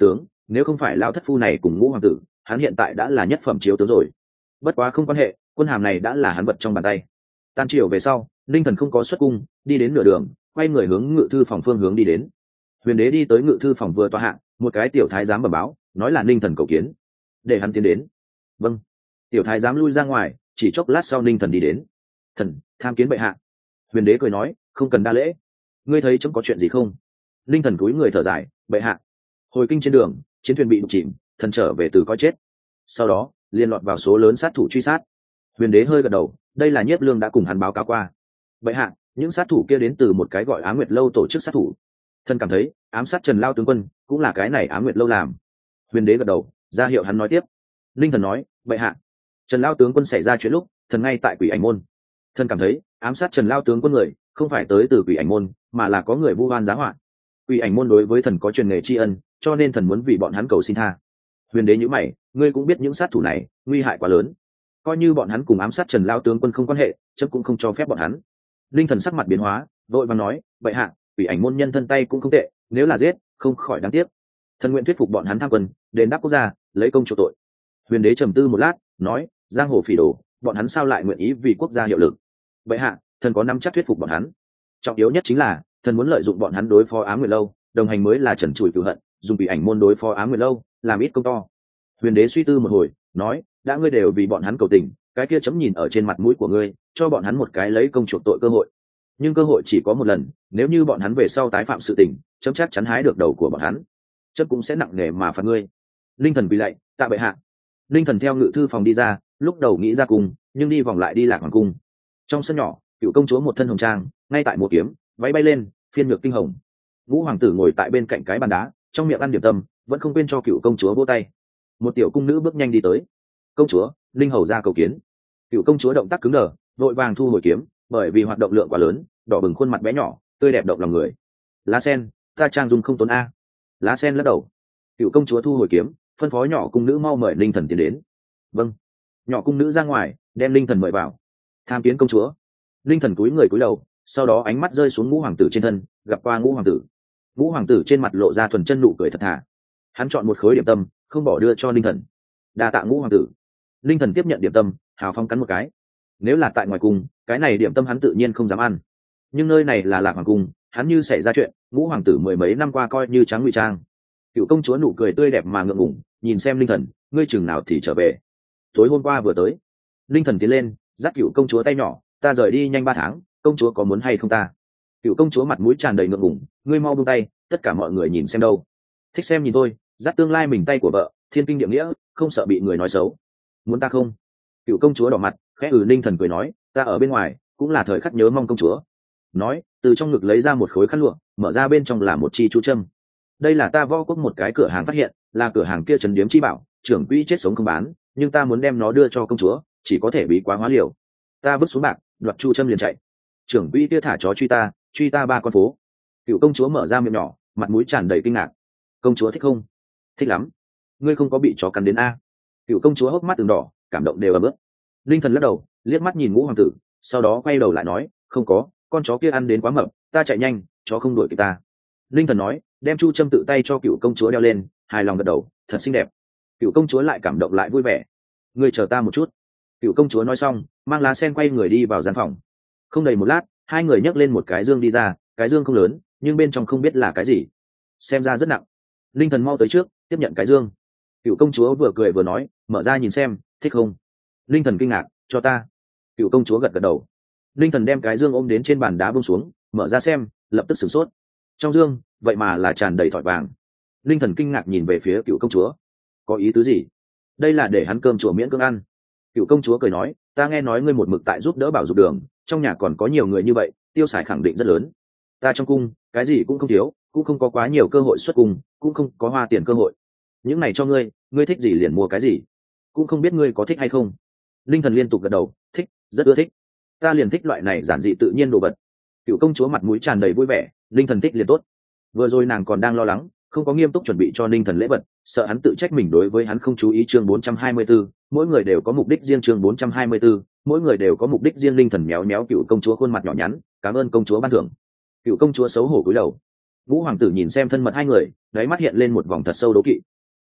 nếu không phải lão thất phu này cùng Ngũ hoàng tử, hắn hiện tại đã là nhất phẩm chiếu tướng rồi. Bất quá không quan hệ, quân hàm này đã là hắn vật trong bàn tay. Tan chiều về sau, Linh Thần không có xuất cung, đi đến nửa đường, quay người hướng ngự thư phòng phương hướng đi đến. Huyền đế đi tới ngự thư phòng vừa tọa hạ, một cái tiểu thái giám bẩm báo, nói là Linh Thần cầu kiến, để hắn tiến đến. Vâng. Tiểu thái giám lui ra ngoài, chỉ chốc lát sau Linh Thần đi đến. Thần tham kiến bệ hạ. Huyền đế cười nói, không cần đa lễ, ngươi thấy chấm có chuyện gì không? Linh Thần cúi người thở dài, bệ hạ, hồi kinh trên đường, chiến thuyền bị đụng chìm, thần trở về từ coi chết, sau đó liên lọt vào số lớn sát thủ truy sát. Huyền đế hơi gật đầu, đây là Nhiếp Lương đã cùng hắn báo cáo qua. Bệ hạ, những sát thủ kia đến từ một cái gọi Ám Nguyệt Lâu tổ chức sát thủ, thần cảm thấy ám sát Trần Lao tướng quân cũng là cái này Ám Nguyệt Lâu làm. Huyền đế gật đầu, ra hiệu hắn nói tiếp. Linh Thần nói, bệ hạ, Trần Lao tướng quân xảy ra chuyện lúc thần ngay tại Quỷ Ảnh môn, thần cảm thấy ám sát Trần Lao tướng quân người không phải tới từ Quỷ Ảnh môn, mà là có người vu oan giá họa. Quỷ Ảnh môn đối với thần có truyền nghề tri ân, cho nên thần muốn vì bọn hắn cầu xin tha. Huyền đế nhíu mày, ngươi cũng biết những sát thủ này nguy hại quá lớn, coi như bọn hắn cùng ám sát Trần Lao tướng quân không quan hệ, chấm cũng không cho phép bọn hắn. Linh Thần sắc mặt biến hóa, vội vàng nói, bệ hạ, Quỷ Ảnh môn nhân thân tay cũng không tệ, nếu là giết không khỏi đáng tiếc, thần nguyện thuyết phục bọn hắn tham quân, đền đáp quốc gia, lấy công chuộc tội. Huyền đế trầm tư một lát, nói, giang hồ phỉ đồ, bọn hắn sao lại nguyện ý vì quốc gia hiệu lực? Bệ hạ, thần có nắm chắc thuyết phục bọn hắn. Trọng yếu nhất chính là thần muốn lợi dụng bọn hắn đối phó Ám Nguyệt Lâu, đồng hành mới là trần trụi cửu hận, dùng Quỷ Ảnh môn đối phó Ám Nguyệt Lâu, làm ít công to. Huyền đế suy tư một hồi, nói, đã ngươi đều vì bọn hắn cầu tình, cái kia chấm nhìn ở trên mặt mũi của ngươi, cho bọn hắn một cái lấy công chuộc tội cơ hội. Nhưng cơ hội chỉ có một lần, nếu như bọn hắn về sau tái phạm sự tình, chấm chắc chắn hái được đầu của bọn hắn, chấm cũng sẽ nặng nề mà phạt ngươi. Linh Thần quỳ lạy, tạ bệ hạ. Linh Thần theo ngự thư phòng đi ra, lúc đầu nghĩ ra cùng, nhưng đi vòng lại đi Lạc Hoàng cung. Trong sân nhỏ, Cựu công chúa một thân hồng trang, ngay tại một kiếm, váy bay lên, phiên ngược kinh hồng. Ngũ hoàng tử ngồi tại bên cạnh cái bàn đá, trong miệng ăn điểm tâm, vẫn không quên cho Cựu công chúa vỗ tay. Một tiểu cung nữ bước nhanh đi tới. Công chúa, Linh hầu ra cầu kiến. Cựu công chúa động tác cứng đờ, vội vàng thu hồi kiếm, bởi vì hoạt động lượng quá lớn, đỏ bừng khuôn mặt bé nhỏ, tươi đẹp động lòng người. Lá sen, ta trang dung không tốn a. Lá sen lắc đầu. Cựu công chúa thu hồi kiếm, phân phó nhỏ cung nữ mau mời Linh Thần tiến đến. Vâng. Nhỏ cung nữ ra ngoài, đem Linh Thần mời vào. Tham kiến công chúa. Linh Thần cúi người cúi đầu, sau đó ánh mắt rơi xuống Ngũ hoàng tử trên thân, gặp qua Ngũ hoàng tử. Ngũ hoàng tử trên mặt lộ ra thuần chân nụ cười thật thà. Hắn chọn một khối điểm tâm, không bỏ đưa cho Linh Thần. Đa tạ Ngũ hoàng tử. Linh Thần tiếp nhận điểm tâm, hào phong cắn một cái. Nếu là tại ngoài cung, cái này điểm tâm hắn tự nhiên không dám ăn, nhưng nơi này là Lạc Hoàng cung, hắn như xảy ra chuyện, Ngũ hoàng tử mười mấy năm qua coi như trắng ngụy trang. Cựu công chúa nụ cười tươi đẹp mà ngượng ngùng, nhìn xem Linh Thần, ngươi chừng nào thì trở về? Tối hôm qua vừa tới. Linh Thần tiến lên, dắt Cựu công chúa tay nhỏ, ta rời đi nhanh 3 tháng, công chúa có muốn hay không ta? Cựu công chúa mặt mũi tràn đầy ngượng ngùng, ngươi mau buông tay, tất cả mọi người nhìn xem đâu. Thích xem nhìn tôi, dắt tương lai mình tay của vợ, thiên kinh địa nghĩa, không sợ bị người nói xấu. Muốn ta không? Cựu công chúa đỏ mặt, khẽ Linh Thần cười nói, ta ở bên ngoài cũng là thời khắc nhớ mong công chúa. Nói, từ trong ngực lấy ra một khối khăn lụa, mở ra bên trong là một chi chú châm. Đây là ta Võ Quốc một cái cửa hàng phát hiện, là cửa hàng kia trấn điếm chi bảo, trưởng quỹ chết sống không bán, nhưng ta muốn đem nó đưa cho công chúa, chỉ có thể bí quá hóa liều. Ta vứt xuống bạc, đoạt chu châm liền chạy. Trưởng quỹ kia thả chó truy ta 3 con phố. Cựu công chúa mở ra miệng nhỏ, mặt mũi tràn đầy kinh ngạc. Công chúa thích không? Thích lắm. Ngươi không có bị chó cắn đến a? Cựu công chúa hốc mắt từng đỏ, cảm động đều ấm ướt. Linh Thần lắc đầu, liếc mắt nhìn Ngũ hoàng tử, sau đó quay đầu lại nói, không có, con chó kia ăn đến quá mập, ta chạy nhanh, chó không đuổi kịp ta. Linh Thần nói, đem chu châm tự tay cho Cựu công chúa đeo lên, hài lòng gật đầu, thật xinh đẹp. Cựu công chúa lại cảm động lại vui vẻ. Ngươi chờ ta một chút. Cựu công chúa nói xong, mang lá sen quay người đi vào gian phòng. Không đầy một lát, hai người nhấc lên một cái dương đi ra, cái dương không lớn, nhưng bên trong không biết là cái gì, xem ra rất nặng. Linh Thần mau tới trước, tiếp nhận cái dương. Cựu công chúa vừa cười vừa nói, mở ra nhìn xem, thích không? Linh Thần kinh ngạc, cho ta. Cựu công chúa gật gật đầu. Linh Thần đem cái dương ôm đến trên bàn đá buông xuống, mở ra xem, lập tức sửng sốt. Trong dương vậy mà là tràn đầy thỏi vàng. Linh Thần kinh ngạc nhìn về phía Cựu công chúa, có ý tứ gì? Đây là để hắn cơm chùa miễn cưỡng ăn. Cựu công chúa cười nói, ta nghe nói ngươi một mực tại giúp đỡ Bảo Dục Đường, trong nhà còn có nhiều người như vậy, tiêu xài khẳng định rất lớn. Ta trong cung cái gì cũng không thiếu, cũng không có quá nhiều cơ hội xuất cung, cũng không có hoa tiền cơ hội. Những này cho ngươi, ngươi thích gì liền mua cái gì, cũng không biết ngươi có thích hay không. Linh Thần liên tục gật đầu, thích, rất ưa thích. Ta liền thích loại này giản dị tự nhiên đồ vật. Cựu công chúa mặt mũi tràn đầy vui vẻ, Linh Thần thích liền tốt. Vừa rồi nàng còn đang lo lắng, không có nghiêm túc chuẩn bị cho Linh Thần lễ vật, sợ hắn tự trách mình đối với hắn không chú ý. Chương 424, mỗi người đều có mục đích riêng. Chương 424, mỗi người đều có mục đích riêng. Linh Thần méo méo Cựu công chúa khuôn mặt nhỏ nhắn, cảm ơn công chúa ban thưởng. Cựu công chúa xấu hổ cúi đầu. Ngũ hoàng tử nhìn xem thân mật hai người, đáy mắt hiện lên một vòng thật sâu đố kỵ.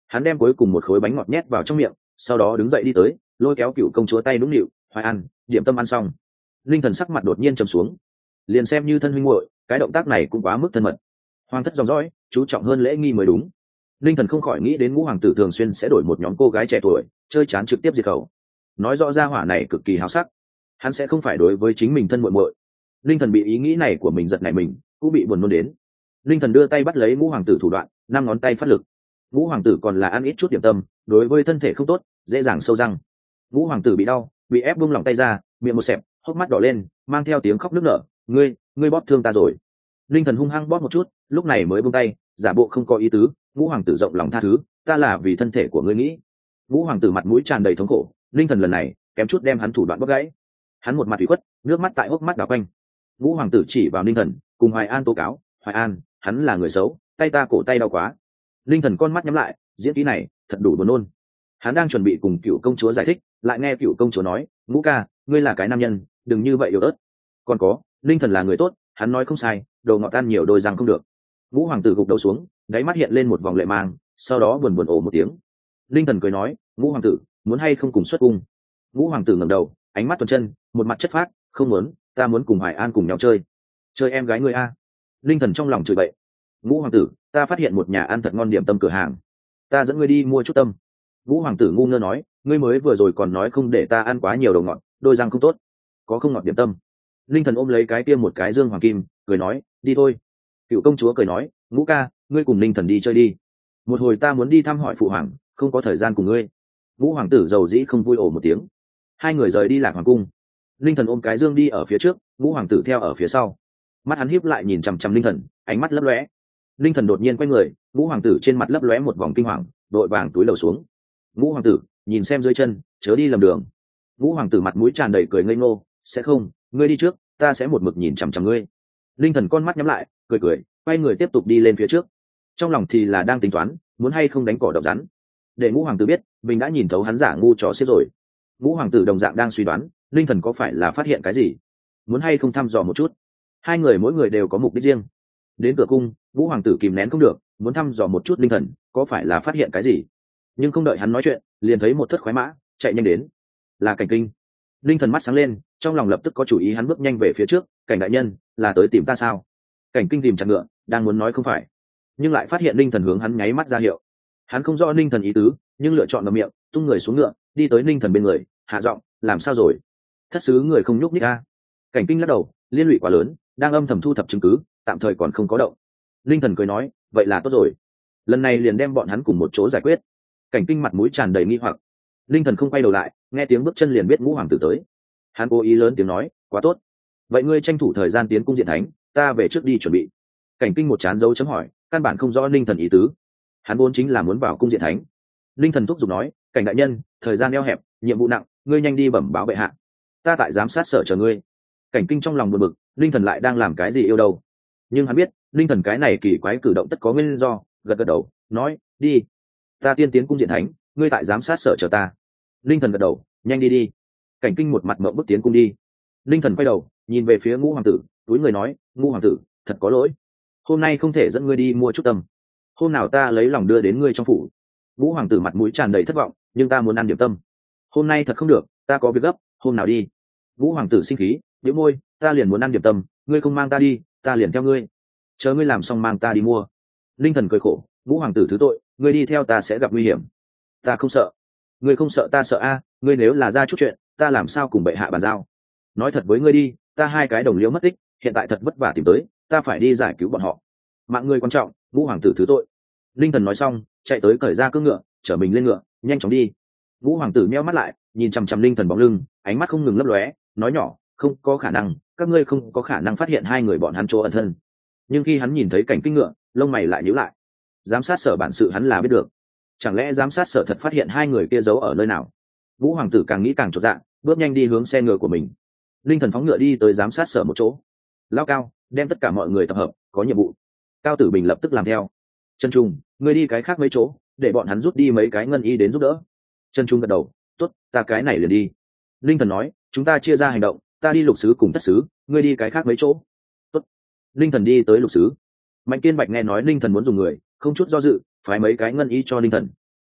Hắn đem cuối cùng một khối bánh ngọt nhét vào trong miệng, sau đó đứng dậy đi tới, lôi kéo cựu công chúa tay nũng nịu, hoài ăn, điểm tâm ăn xong. Linh thần sắc mặt đột nhiên trầm xuống, liền xem như thân huynh muội, cái động tác này cũng quá mức thân mật. Hoàng thất dòng dõi, chú trọng hơn lễ nghi mới đúng. Linh thần không khỏi nghĩ đến ngũ hoàng tử thường xuyên sẽ đổi một nhóm cô gái trẻ tuổi, chơi chán trực tiếp diệt khẩu. Nói rõ ra hỏa này cực kỳ háo sắc, hắn sẽ không phải đối với chính mình thân muội muội. Linh thần bị ý nghĩ này của mình giật nảy mình, cũng bị buồn nôn đến. Linh thần đưa tay bắt lấy ngũ hoàng tử thủ đoạn, 5 ngón tay phát lực. Ngũ hoàng tử còn là ăn ít chút điểm tâm, đối với thân thể không tốt, dễ dàng sâu răng. Ngũ hoàng tử bị đau, bị ép buông lỏng tay ra, miệng một xẹp, hốc mắt đỏ lên, mang theo tiếng khóc nức nở. Ngươi bóp thương ta rồi. Linh thần hung hăng bóp một chút, lúc này mới buông tay, giả bộ không có ý tứ. Ngũ hoàng tử rộng lòng tha thứ, ta là vì thân thể của ngươi nghĩ. Ngũ hoàng tử mặt mũi tràn đầy thống khổ, Linh thần lần này kém chút đem hắn thủ đoạn bóp gãy. Hắn một mặt ủy khuất, nước mắt tại hốc mắt đảo quanh. Ngũ hoàng tử chỉ vào Linh thần, cùng Hoài An tố cáo, Hoài An, hắn là người xấu, tay ta cổ tay đau quá. Linh thần con mắt nhắm lại, diễn kỹ này thật đủ buồn nôn. Hắn đang chuẩn bị cùng cựu công chúa giải thích, lại nghe cựu công chúa nói, Ngũ ca, ngươi là cái nam nhân, đừng như vậy yếu ớt. Còn có, Linh thần là người tốt, hắn nói không sai, đồ ngọt ăn nhiều đôi răng không được. Ngũ hoàng tử gục đầu xuống, đáy mắt hiện lên một vòng lệ mang, sau đó buồn buồn ồ một tiếng. Linh thần cười nói, Ngũ hoàng tử, muốn hay không cùng xuất cung? Ngũ hoàng tử ngẩng đầu, ánh mắt tuần chân, một mặt chất phác, không muốn, ta muốn cùng Hoài An cùng nhau chơi. Chơi em gái ngươi a? Linh thần trong lòng chửi bậy. Ngũ hoàng tử, ta phát hiện một nhà ăn thật ngon điểm tâm cửa hàng, ta dẫn ngươi đi mua chút tâm. Ngũ hoàng tử ngu ngơ nói, ngươi mới vừa rồi còn nói không để ta ăn quá nhiều đồ ngọt, đôi răng không tốt, có không ngọt điểm tâm. Linh thần ôm lấy cái kia một cái dương hoàng kim, cười nói, đi thôi. Cựu công chúa cười nói, Ngũ ca, ngươi cùng Linh thần đi chơi đi, một hồi ta muốn đi thăm hỏi phụ hoàng, không có thời gian cùng ngươi. Ngũ hoàng tử giàu dĩ không vui ổ một tiếng. Hai người rời đi Lạc Hoàng cung. Linh thần ôm cái dương đi ở phía trước, Ngũ hoàng tử theo ở phía sau. Mắt hắn híp lại nhìn chằm chằm Linh thần, ánh mắt lấp lóe. Linh thần đột nhiên quay người, Ngũ hoàng tử trên mặt lấp lóe một vòng kinh hoàng, đội vàng túi lầu xuống. Ngũ hoàng tử, nhìn xem dưới chân, chớ đi lầm đường. Ngũ hoàng tử mặt mũi tràn đầy cười ngây ngô, sẽ không, ngươi đi trước, ta sẽ một mực nhìn chằm chằm ngươi. Linh thần con mắt nhắm lại, cười cười, quay người tiếp tục đi lên phía trước. Trong lòng thì là đang tính toán, muốn hay không đánh cỏ độc rắn. Để Ngũ hoàng tử biết, mình đã nhìn thấu hắn giả ngu trò xiết rồi. Ngũ hoàng tử đồng dạng đang suy đoán, Linh thần có phải là phát hiện cái gì, muốn hay không thăm dò một chút. Hai người mỗi người đều có mục đích riêng. Đến cửa cung, Ngũ hoàng tử kìm nén không được, muốn thăm dò một chút Linh thần có phải là phát hiện cái gì. Nhưng không đợi hắn nói chuyện, liền thấy một thất khoái mã chạy nhanh đến, là Cảnh Kinh. Linh thần mắt sáng lên, trong lòng lập tức có chủ ý, hắn bước nhanh về phía trước, Cảnh đại nhân, là tới tìm ta sao? Cảnh Kinh tìm chặt ngựa, đang muốn nói không phải, nhưng lại phát hiện Linh thần hướng hắn nháy mắt ra hiệu. Hắn không rõ Linh thần ý tứ, nhưng lựa chọn ngậm miệng, tung người xuống ngựa, đi tới Linh thần bên người, hạ giọng, làm sao rồi? Thất sứ người không nhúc nhích a. Cảnh Kinh lắc đầu, liên lụy quá lớn, đang âm thầm thu thập chứng cứ, tạm thời còn không có động. Linh thần cười nói, vậy là tốt rồi, lần này liền đem bọn hắn cùng một chỗ giải quyết. Cảnh Kinh mặt mũi tràn đầy nghi hoặc. Linh thần không quay đầu lại, nghe tiếng bước chân liền biết Ngũ hoàng tử tới. Hắn cố ý lớn tiếng nói, quá tốt, vậy ngươi tranh thủ thời gian tiến cung diện thánh, ta về trước đi chuẩn bị. Cảnh Kinh một chán dấu chấm hỏi, căn bản không rõ Linh thần ý tứ. Hắn vốn chính là muốn vào cung diện thánh. Linh thần thúc giục nói, Cảnh đại nhân, thời gian eo hẹp, nhiệm vụ nặng, ngươi nhanh đi bẩm báo bệ hạ, ta tại giám sát sở chờ ngươi. Cảnh Kinh trong lòng buồn bực, Linh thần lại đang làm cái gì yêu đâu. Nhưng hắn biết, Linh thần cái này kỳ quái cử động tất có nguyên do, gật gật đầu, nói, đi, ta tiên tiến cung diện thánh, ngươi tại giám sát sở chờ ta. Linh thần gật đầu, nhanh đi đi. Cảnh Kinh một mặt mộng bước tiến cung đi. Linh thần quay đầu, nhìn về phía Ngũ hoàng tử, túi người nói, Ngũ hoàng tử, thật có lỗi, hôm nay không thể dẫn ngươi đi mua chút tâm, hôm nào ta lấy lòng đưa đến ngươi trong phủ. Ngũ hoàng tử mặt mũi tràn đầy thất vọng, nhưng ta muốn ăn điểm tâm, hôm nay thật không được, ta có việc gấp, hôm nào đi. Ngũ hoàng tử sinh khí, bĩu môi, ta liền muốn ăn điểm tâm, ngươi không mang ta đi, ta liền theo ngươi, chờ ngươi làm xong mang ta đi mua. Linh thần cười khổ, Ngũ hoàng tử thứ tội, ngươi đi theo ta sẽ gặp nguy hiểm. Ta không sợ. Ngươi không sợ ta sợ a, ngươi nếu là ra chút chuyện, ta làm sao cùng bệ hạ bàn giao. Nói thật với ngươi đi, ta hai cái đồng liễu mất tích, hiện tại thật vất vả tìm tới, ta phải đi giải cứu bọn họ, mạng ngươi quan trọng. Ngũ hoàng tử thứ tội. Linh thần nói xong, chạy tới cởi ra cưỡng ngựa, chở mình lên ngựa, nhanh chóng đi. Ngũ hoàng tử meo mắt lại, nhìn chằm chằm Linh thần bóng lưng, ánh mắt không ngừng lấp lóe, nói nhỏ, không có khả năng, các ngươi không có khả năng phát hiện hai người bọn hắn chỗ ẩn thân. Nhưng khi hắn nhìn thấy Cảnh Kinh ngựa, lông mày lại nhíu lại. Giám sát sở bản sự hắn là biết được, chẳng lẽ giám sát sở thật phát hiện hai người kia giấu ở nơi nào? Ngũ hoàng tử càng nghĩ càng chột dạ, bước nhanh đi hướng xe ngựa của mình. Linh thần phóng ngựa đi tới giám sát sở một chỗ. Lao Cao, đem tất cả mọi người tập hợp, có nhiệm vụ. Cao Tử Bình lập tức làm theo. Trần Trung, ngươi đi cái khác mấy chỗ, để bọn hắn rút đi mấy cái ngân y đến giúp đỡ. Trần Trung gật đầu, tốt, ta cái này liền đi. Linh thần nói, chúng ta chia ra hành động, ta đi lục sứ cùng thất sứ, ngươi đi cái khác mấy chỗ. Tốt. Linh thần đi tới lục sứ. Mạnh Kiên Bạch nghe nói Linh thần muốn dùng người, không chút do dự, phái mấy cái ngân y cho Linh thần.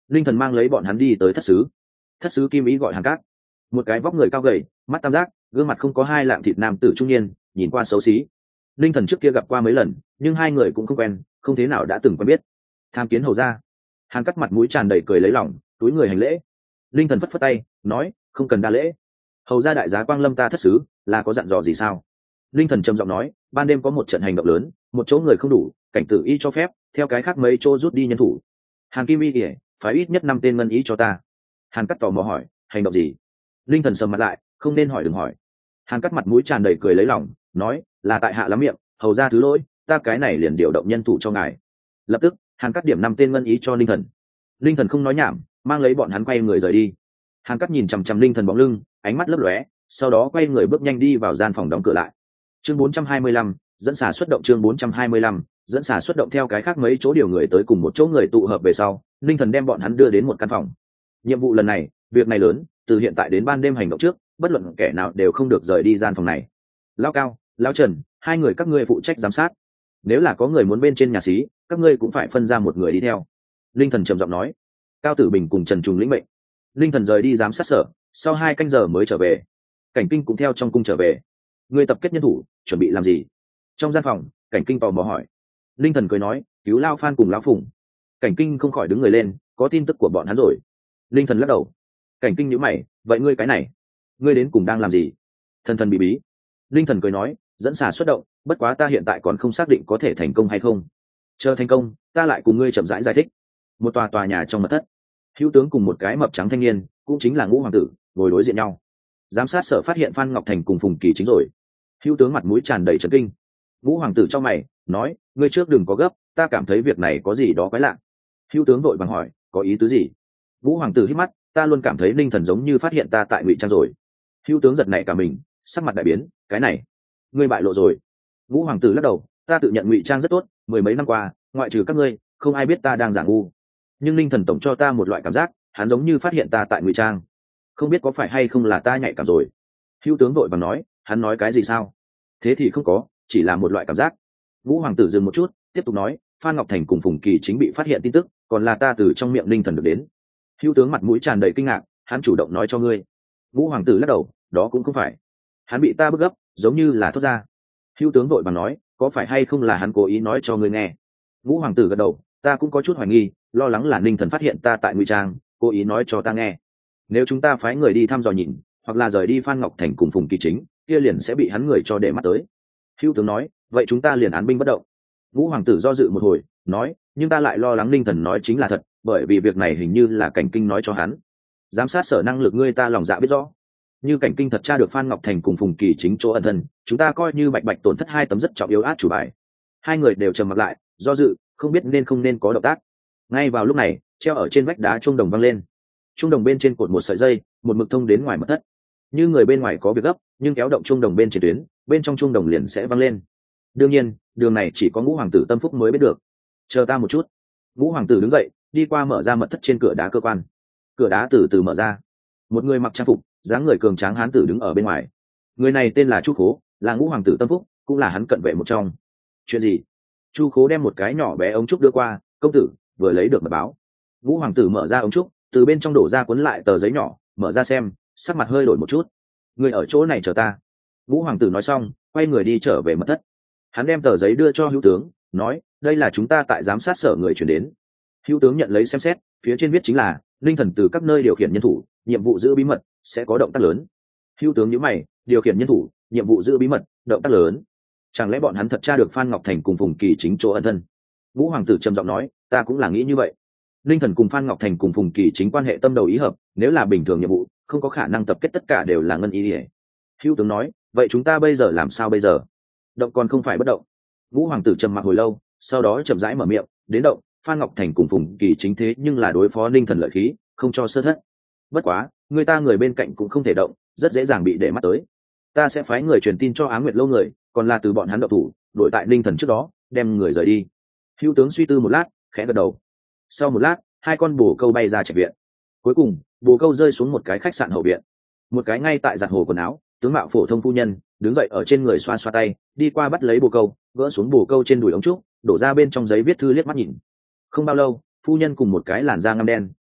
linh thần mang lấy bọn hắn đi tới thất sứ kim ý gọi Hàn Cát, một cái vóc người cao gầy, mắt tam giác, gương mặt không có hai lạng thịt nam tử trung niên, nhìn qua xấu xí. Linh thần trước kia gặp qua mấy lần, nhưng hai người cũng không quen, không thế nào đã từng quen biết. Tham kiến hầu ra. Hàn Cát mặt mũi tràn đầy cười lấy lòng, túi người hành lễ. Linh thần phất phất tay, nói, không cần đa lễ. Hầu ra đại giá quang lâm ta thất sứ, là có dặn dò gì sao? Linh thần trầm giọng nói, ban đêm có một trận hành động lớn, một chỗ người không đủ, cảnh tử y cho phép, theo cái khác mấy chỗ rút đi nhân thủ. Hàn Kim Y ỉa, phải ít nhất 5 tên ngân ý cho ta. Hàn Cát tò mò hỏi, hành động gì? Linh thần sầm mặt lại, không nên hỏi đừng hỏi. Hàn Cát mặt mũi tràn đầy cười lấy lòng, nói, là tại hạ lắm miệng, hầu ra thứ lỗi, ta cái này liền điều động nhân thủ cho ngài. Lập tức Hàn Cát điểm 5 tên ngân ý cho linh thần. Linh thần không nói nhảm, mang lấy bọn hắn quay người rời đi. Hàn Cát nhìn chằm chằm linh thần bóng lưng, ánh mắt lấp lóe, sau đó quay người bước nhanh đi vào gian phòng đóng cửa lại. Chương 425, dẫn xả xuất động. Chương 425, dẫn xả xuất động. Theo cái khác mấy chỗ điều người tới cùng một chỗ người tụ hợp về sau, linh thần đem bọn hắn đưa đến một căn phòng. Nhiệm vụ lần này, việc này lớn, từ hiện tại đến ban đêm hành động trước, bất luận kẻ nào đều không được rời đi gian phòng này. Lão Cao, Lão Trần, hai người các ngươi phụ trách giám sát. Nếu là có người muốn bên trên nhà xí, các ngươi cũng phải phân ra một người đi theo. Linh thần trầm giọng nói. Cao Tử Bình cùng Trần Trùng lĩnh mệnh. Linh thần rời đi giám sát sở, sau 2 canh giờ mới trở về. Cảnh Kinh cũng theo trong cung trở về. Người tập kết nhân thủ, chuẩn bị làm gì? Trong gian phòng, Cảnh Kinh tò mò hỏi. Linh thần cười nói, cứu Lao Phan cùng Lão Phùng. Cảnh Kinh không khỏi đứng người lên, có tin tức của bọn hắn rồi. Linh thần lắc đầu. Cảnh Kinh nhíu mày, vậy ngươi cái này, ngươi đến cùng đang làm gì? Thần thần bí bí. Linh thần cười nói, dẫn xả xuất động, bất quá ta hiện tại còn không xác định có thể thành công hay không. Chờ thành công, ta lại cùng ngươi chậm rãi giải thích. Một tòa nhà trong mật thất, hữu tướng cùng một cái mập trắng thanh niên, cũng chính là Ngũ hoàng tử, ngồi đối diện nhau. Giám sát sở phát hiện Phan Ngọc Thành cùng Phùng Kỳ Chính rồi. Hữu tướng mặt mũi tràn đầy chấn kinh. Ngũ hoàng tử cho mày, nói, ngươi trước đừng có gấp, ta cảm thấy việc này có gì đó quái lạ. Hữu tướng vội vàng hỏi, có ý tứ gì? Ngũ hoàng tử hít mắt, ta luôn cảm thấy linh thần giống như phát hiện ta tại Ngụy Trang rồi. Hữu tướng giật nảy cả mình, sắc mặt đại biến, cái này, ngươi bại lộ rồi. Ngũ hoàng tử lắc đầu, ta tự nhận Ngụy Trang rất tốt, 10 mấy năm qua, ngoại trừ các ngươi, không ai biết ta đang giả ngu. Nhưng linh thần tổng cho ta một loại cảm giác, hắn giống như phát hiện ta tại Ngụy Trang, không biết có phải hay không là ta nhạy cảm rồi. Hữu tướng vội vàng nói, hắn nói cái gì sao? Thế thì không có, chỉ là một loại cảm giác. Ngũ hoàng tử dừng một chút, tiếp tục nói, Phan Ngọc Thành cùng Phùng Kỳ Chính bị phát hiện tin tức, còn là ta từ trong miệng linh thần được đến. Hữu tướng mặt mũi tràn đầy kinh ngạc, hắn chủ động nói cho ngươi. Ngũ hoàng tử lắc đầu, đó cũng không phải, hắn bị ta bức gấp, giống như là thốt ra. Hữu tướng vội vàng nói, có phải hay không là hắn cố ý nói cho ngươi nghe? Ngũ hoàng tử gật đầu, ta cũng có chút hoài nghi, lo lắng là linh thần phát hiện ta tại Ngụy Trang, cố ý nói cho ta nghe. Nếu chúng ta phái người đi thăm dò nhìn, hoặc là rời đi Phan Ngọc Thành cùng Phùng Kỳ Chính, kia liền sẽ bị hắn người cho để mắt tới. Hữu tướng nói, vậy chúng ta liền án binh bất động. Ngũ hoàng tử do dự một hồi, nói, nhưng ta lại lo lắng linh thần nói chính là thật, bởi vì việc này hình như là Cảnh Kinh nói cho hắn. Giám sát sở năng lực ngươi ta lòng dạ biết rõ, như Cảnh Kinh thật tra được Phan Ngọc Thành cùng Phùng Kỳ Chính chỗ ẩn thân, chúng ta coi như bạch bạch tổn thất 2 tấm rất trọng yếu át chủ bài. Hai người đều trầm mặc lại, do dự, không biết nên không nên có động tác. Ngay vào lúc này, treo ở trên vách đá chuông đồng vang lên. Chuông đồng bên trên cột một sợi dây, một mực thông đến ngoài mật thất. Như người bên ngoài có việc gấp, nhưng kéo động chuông đồng bên trên tuyến, bên trong chuông đồng liền sẽ vang lên. Đương nhiên, đường này chỉ có Ngũ hoàng tử tâm phúc mới biết được. Chờ ta một chút. Ngũ hoàng tử đứng dậy, đi qua mở ra mật thất trên cửa đá cơ quan. Cửa đá từ từ mở ra. Một người mặc trang phục, dáng người cường tráng hán tử đứng ở bên ngoài. Người này tên là Chu Khố, là Ngũ hoàng tử tâm phúc, cũng là hắn cận vệ một trong. Chuyện gì? Chu Khố đem một cái nhỏ bé ống trúc đưa qua, công tử vừa lấy được mật báo. Ngũ hoàng tử mở ra ống trúc, từ bên trong đổ ra cuốn lại tờ giấy nhỏ, mở ra xem, sắc mặt hơi đổi một chút. Người ở chỗ này chờ ta. Ngũ hoàng tử nói xong, quay người đi trở về mật thất. Hắn đem tờ giấy đưa cho hữu tướng, nói, đây là chúng ta tại giám sát sở người chuyển đến. Hữu tướng nhận lấy xem xét, phía trên viết chính là linh thần từ các nơi điều khiển nhân thủ, nhiệm vụ giữ bí mật, sẽ có động tác lớn. Hữu tướng nhíu mày, điều khiển nhân thủ, nhiệm vụ giữ bí mật, động tác lớn. Chẳng lẽ bọn hắn thật tra được Phan Ngọc Thành cùng Phùng Kỳ Chính chỗ ẩn thân? Ngũ hoàng tử trầm giọng nói, ta cũng là nghĩ như vậy. Linh thần cùng Phan Ngọc Thành cùng Phùng Kỳ Chính quan hệ tâm đầu ý hợp, nếu là bình thường nhiệm vụ, không có khả năng tập kết tất cả đều là ngân ý. Hữu tướng nói, vậy chúng ta bây giờ làm sao bây giờ? Động còn không phải bất động. Ngũ hoàng tử trầm mặc hồi lâu, sau đó chậm rãi mở miệng, đến động, Phan Ngọc Thành cùng Phùng Kỳ Chính thế nhưng là đối phó linh thần lợi khí, không cho sơ thất. Bất quá, người ta người bên cạnh cũng không thể động, rất dễ dàng bị để mắt tới. Ta sẽ phái người truyền tin cho Á Nguyệt lâu người, còn là từ bọn hắn động thủ, đuổi tại linh thần trước đó, đem người rời đi. Hữu tướng suy tư một lát, khẽ gật đầu. Sau một lát, 2 con bồ câu bay ra trạch viện. Cuối cùng, bồ câu rơi xuống một cái khách sạn hậu viện. Một cái ngay tại giặt hồ quần áo, tướng mạo phổ thông phu nhân đứng dậy ở trên người xoa xoa tay, đi qua bắt lấy bồ câu, gỡ xuống bồ câu trên đùi ống trúc, đổ ra bên trong giấy viết thư liếc mắt nhìn. Không bao lâu, phu nhân cùng một cái làn da ngăm đen,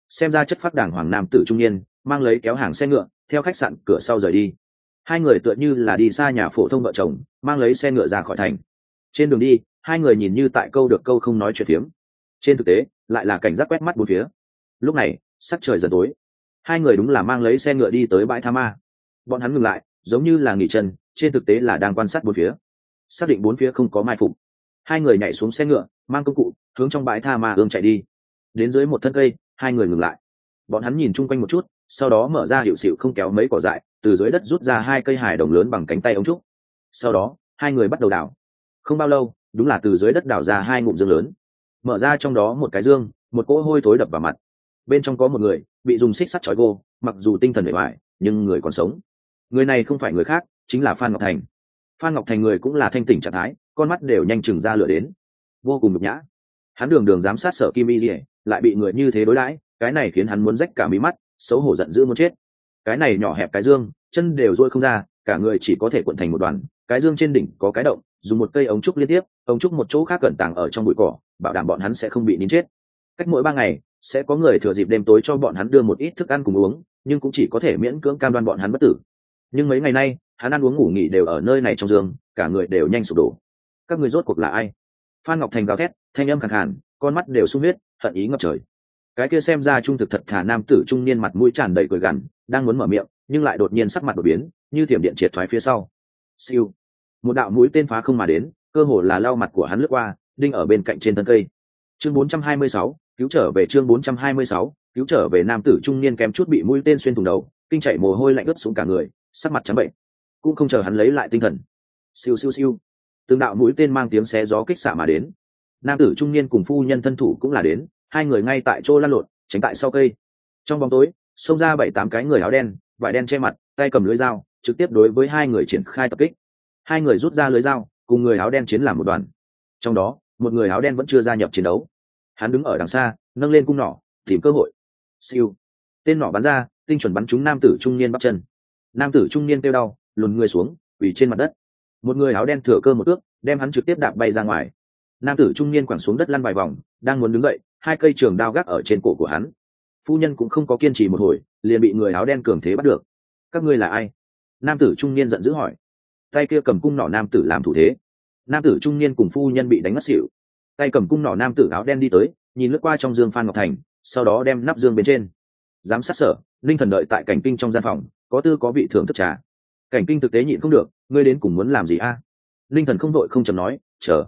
xem ra chất phác đàng hoàng nam tử trung niên mang lấy kéo hàng xe ngựa theo khách sạn cửa sau rời đi. Hai người tựa như là đi xa nhà phổ thông vợ chồng mang lấy xe ngựa ra khỏi thành. Trên đường đi hai người nhìn như tại câu được câu không nói chuyện phiếm, trên thực tế lại là cảnh giác quét mắt bốn phía. Lúc này sắc trời dần tối, hai người đúng là mang lấy xe ngựa đi tới bãi tha ma. Bọn hắn ngừng lại giống như là nghỉ chân, trên thực tế là đang quan sát bốn phía, xác định bốn phía không có mai phục. Hai người nhảy xuống xe ngựa mang công cụ hướng trong bãi tha ma ương chạy đi. Đến dưới một thân cây hai người ngừng lại, bọn hắn nhìn chung quanh một chút, sau đó mở ra hiệu xịu không kéo mấy cỏ dại, từ dưới đất rút ra hai cây hài đồng lớn bằng cánh tay ống trúc. Sau đó hai người bắt đầu đào. Không bao lâu đúng là từ dưới đất đào ra hai ngụm dương lớn, mở ra trong đó một cái dương, một cỗ hôi thối đập vào mặt. Bên trong có một người bị dùng xích sắt trói gô, mặc dù tinh thần bề ngoài nhưng người còn sống. Người này không phải người khác, chính là Phan Ngọc Thành. Phan Ngọc Thành người cũng là thanh tỉnh trạng thái, con mắt đều nhanh chừng ra lửa đến, vô cùng nhục nhã. Hắn đường đường giám sát Sở Kim Y Lìa, lại bị người như thế đối đãi, cái này khiến hắn muốn rách cả mí mắt, xấu hổ giận dữ muốn chết. Cái này nhỏ hẹp cái dương, chân đều duỗi không ra, cả người chỉ có thể cuộn thành một đoàn. Cái dương trên đỉnh có cái động, dùng một cây ống trúc liên tiếp, ống trúc một chỗ khác cẩn tàng ở trong bụi cỏ, bảo đảm bọn hắn sẽ không bị nín chết. Cách mỗi 3 ngày sẽ có người thừa dịp đêm tối cho bọn hắn đưa một ít thức ăn cùng uống, nhưng cũng chỉ có thể miễn cưỡng cam đoan bọn hắn bất tử. Nhưng mấy ngày nay hắn ăn uống ngủ nghỉ đều ở nơi này trong giường, cả người đều nhanh sụp đổ. Các người rốt cuộc là ai? Phan Ngọc Thành gào thét, thanh âm khàn khàn, con mắt đều sung huyết, hận ý ngập trời. Cái kia xem ra trung thực thật thà nam tử trung niên mặt mũi tràn đầy cười gằn, đang muốn mở miệng nhưng lại đột nhiên sắc mặt đột biến, như thiểm điện triệt thoái phía sau. Siêu, một đạo mũi tên phá không mà đến, cơ hồ là lau mặt của hắn lướt qua, đinh ở bên cạnh trên thân cây. Chương 426, cứu trở về. Chương 426, cứu trở về. Nam tử trung niên kém chút bị mũi tên xuyên thủng đầu, kinh chảy mồ hôi lạnh ướt xuống cả người, sắc mặt trắng bệnh. Cũng không chờ hắn lấy lại tinh thần, siêu siêu siêu, từng đạo mũi tên mang tiếng xé gió kích xạ mà đến. Nam tử trung niên cùng phu nhân thân thủ cũng là đến, hai người ngay tại chỗ lăn lộn tránh tại sau cây. Trong bóng tối xông ra 7-8 cái người áo đen, vải đen che mặt, tay cầm lưới dao, trực tiếp đối với hai người triển khai tập kích. Hai người rút ra lưới dao, cùng người áo đen chiến làm một đoàn. Trong đó một người áo đen vẫn chưa gia nhập chiến đấu, hắn đứng ở đằng xa nâng lên cung nỏ tìm cơ hội. Siêu, tên nỏ bắn ra, tinh chuẩn bắn trúng nam tử trung niên bắp chân. Nam tử trung niên kêu đau, lùn người xuống quỳ trên mặt đất. Một người áo đen thừa cơ một cước đem hắn trực tiếp đạp bay ra ngoài. Nam tử trung niên quẳng xuống đất lăn vài vòng, đang muốn đứng dậy, hai cây trường đao gác ở trên cổ của hắn. Phu nhân cũng không có kiên trì một hồi, liền bị người áo đen cường thế bắt được. Các ngươi là ai? Nam tử trung niên giận dữ hỏi. Tay kia cầm cung nỏ nam tử làm thủ thế. Nam tử trung niên cùng phu nhân bị đánh ngất xỉu. Tay cầm cung nỏ nam tử áo đen đi tới, nhìn lướt qua trong dương Phan Ngọc Thành, sau đó đem nắp dương bên trên. Giám sát Sở Linh Thần đợi tại cảnh kinh trong gian phòng, có tư có vị thưởng thức trà. Cảnh kinh thực tế nhịn không được, ngươi đến cùng muốn làm gì a? Linh Thần không đội không chậm nói,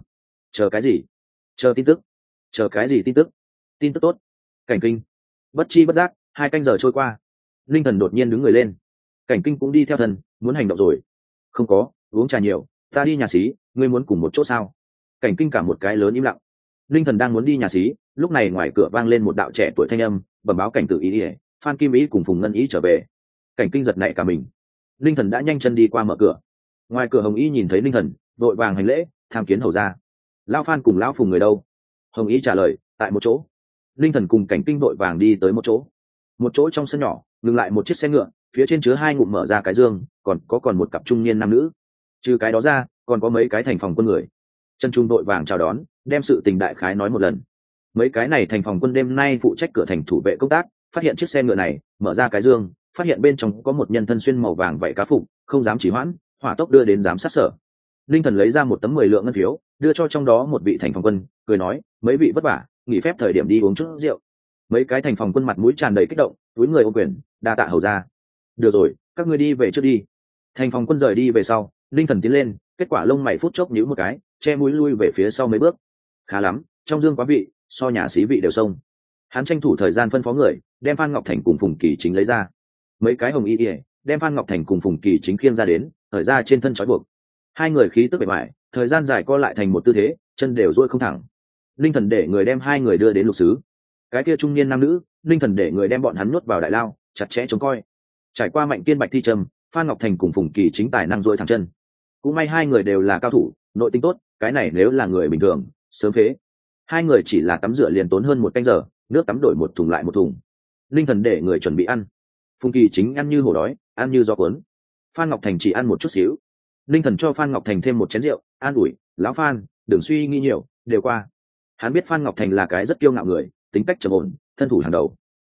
chờ cái gì? Chờ tin tức. Chờ cái gì tin tức? Tin tức tốt. Cảnh kinh bất chi bất giác 2 canh giờ trôi qua. Linh Thần đột nhiên đứng người lên. Cảnh kinh cũng đi theo thần, muốn hành động rồi. Không có, uống trà nhiều, ta đi nhà xí, ngươi muốn cùng một chỗ sao? Cảnh kinh cả một cái lớn im lặng. Linh Thần đang muốn đi nhà xí, lúc này ngoài cửa vang lên một đạo trẻ tuổi thanh âm, bẩm báo cảnh tử ý ỉa, Phan Kim Ý cùng Phùng Ngân Ý trở về. Cảnh kinh giật nảy cả mình. Linh Thần đã nhanh chân đi qua mở cửa. Ngoài cửa Hồng Y nhìn thấy Linh Thần, vội vàng hành lễ, tham kiến hầu ra. Lão Phan cùng lão Phùng người đâu? Hồng Y trả lời, tại một chỗ. Linh Thần cùng cảnh kinh vội vàng đi tới một chỗ trong sân nhỏ, ngừng lại một chiếc xe ngựa, phía trên chứa 2 ngụm mở ra cái dương, còn một cặp trung niên nam nữ. Trừ cái đó ra, còn có mấy cái thành phòng quân người. Trần Trung vội vàng chào đón, đem sự tình đại khái nói một lần. Mấy cái này thành phòng quân đêm nay phụ trách cửa thành thủ vệ công tác, phát hiện chiếc xe ngựa này, mở ra cái dương, phát hiện bên trong có một nhân thân xuyên màu vàng vảy cá phục, không dám trì hoãn, hỏa tốc đưa đến giám sát Sở. Linh Thần lấy ra một tấm 10 lượng ngân phiếu, đưa cho trong đó một vị thành phòng quân, cười nói, mấy vị vất vả, nghỉ phép thời điểm đi uống chút rượu. Mấy cái thành phòng quân mặt mũi tràn đầy kích động, túi người ôm quyền, đa tạ hầu ra. Được rồi, các ngươi đi về trước đi. Thành phòng quân rời đi về sau, Linh Thần tiến lên, kết quả lông mày phút chốc nhíu một cái, che mũi lui về phía sau mấy bước. Khá lắm, trong dương quá vị, so nhà xí vị đều xông. Hắn tranh thủ thời gian phân phó người, đem Phan Ngọc Thành cùng Phùng Kỳ Chính lấy ra. Mấy cái hồng y ỉa đem Phan Ngọc Thành cùng Phùng Kỳ Chính khiêng ra đến, thời ra trên thân trói buộc. Hai người khí tức bề mại, thời gian dài co lại thành một tư thế, chân đều duỗi không thẳng. Linh Thần để người đem hai người đưa đến lục xứ. Cái kia trung niên nam nữ, Linh Thần để người đem bọn hắn nuốt vào đại lao, chặt chẽ trông coi. Trải qua Mạnh Kiên Bạch Thi Trầm, Phan Ngọc Thành cùng Phùng Kỳ Chính tài năng duỗi thẳng chân. Cũng may hai người đều là cao thủ, nội tinh tốt, cái này nếu là người bình thường, sớm phế. Hai người chỉ là tắm rửa liền tốn hơn 1 canh giờ, nước tắm đổi 1 thùng lại 1 thùng. Linh Thần để người chuẩn bị ăn. Phùng Kỳ Chính ăn như hổ đói, ăn như gió cuốn. Phan Ngọc Thành chỉ ăn một chút xíu. Linh Thần cho Phan Ngọc Thành thêm 1 chén rượu, an ủi, lão Phan, đừng suy nghĩ nhiều, đều qua. Hắn biết Phan Ngọc Thành là cái rất kiêu ngạo người, tính cách trầm ổn, thân thủ hàng đầu.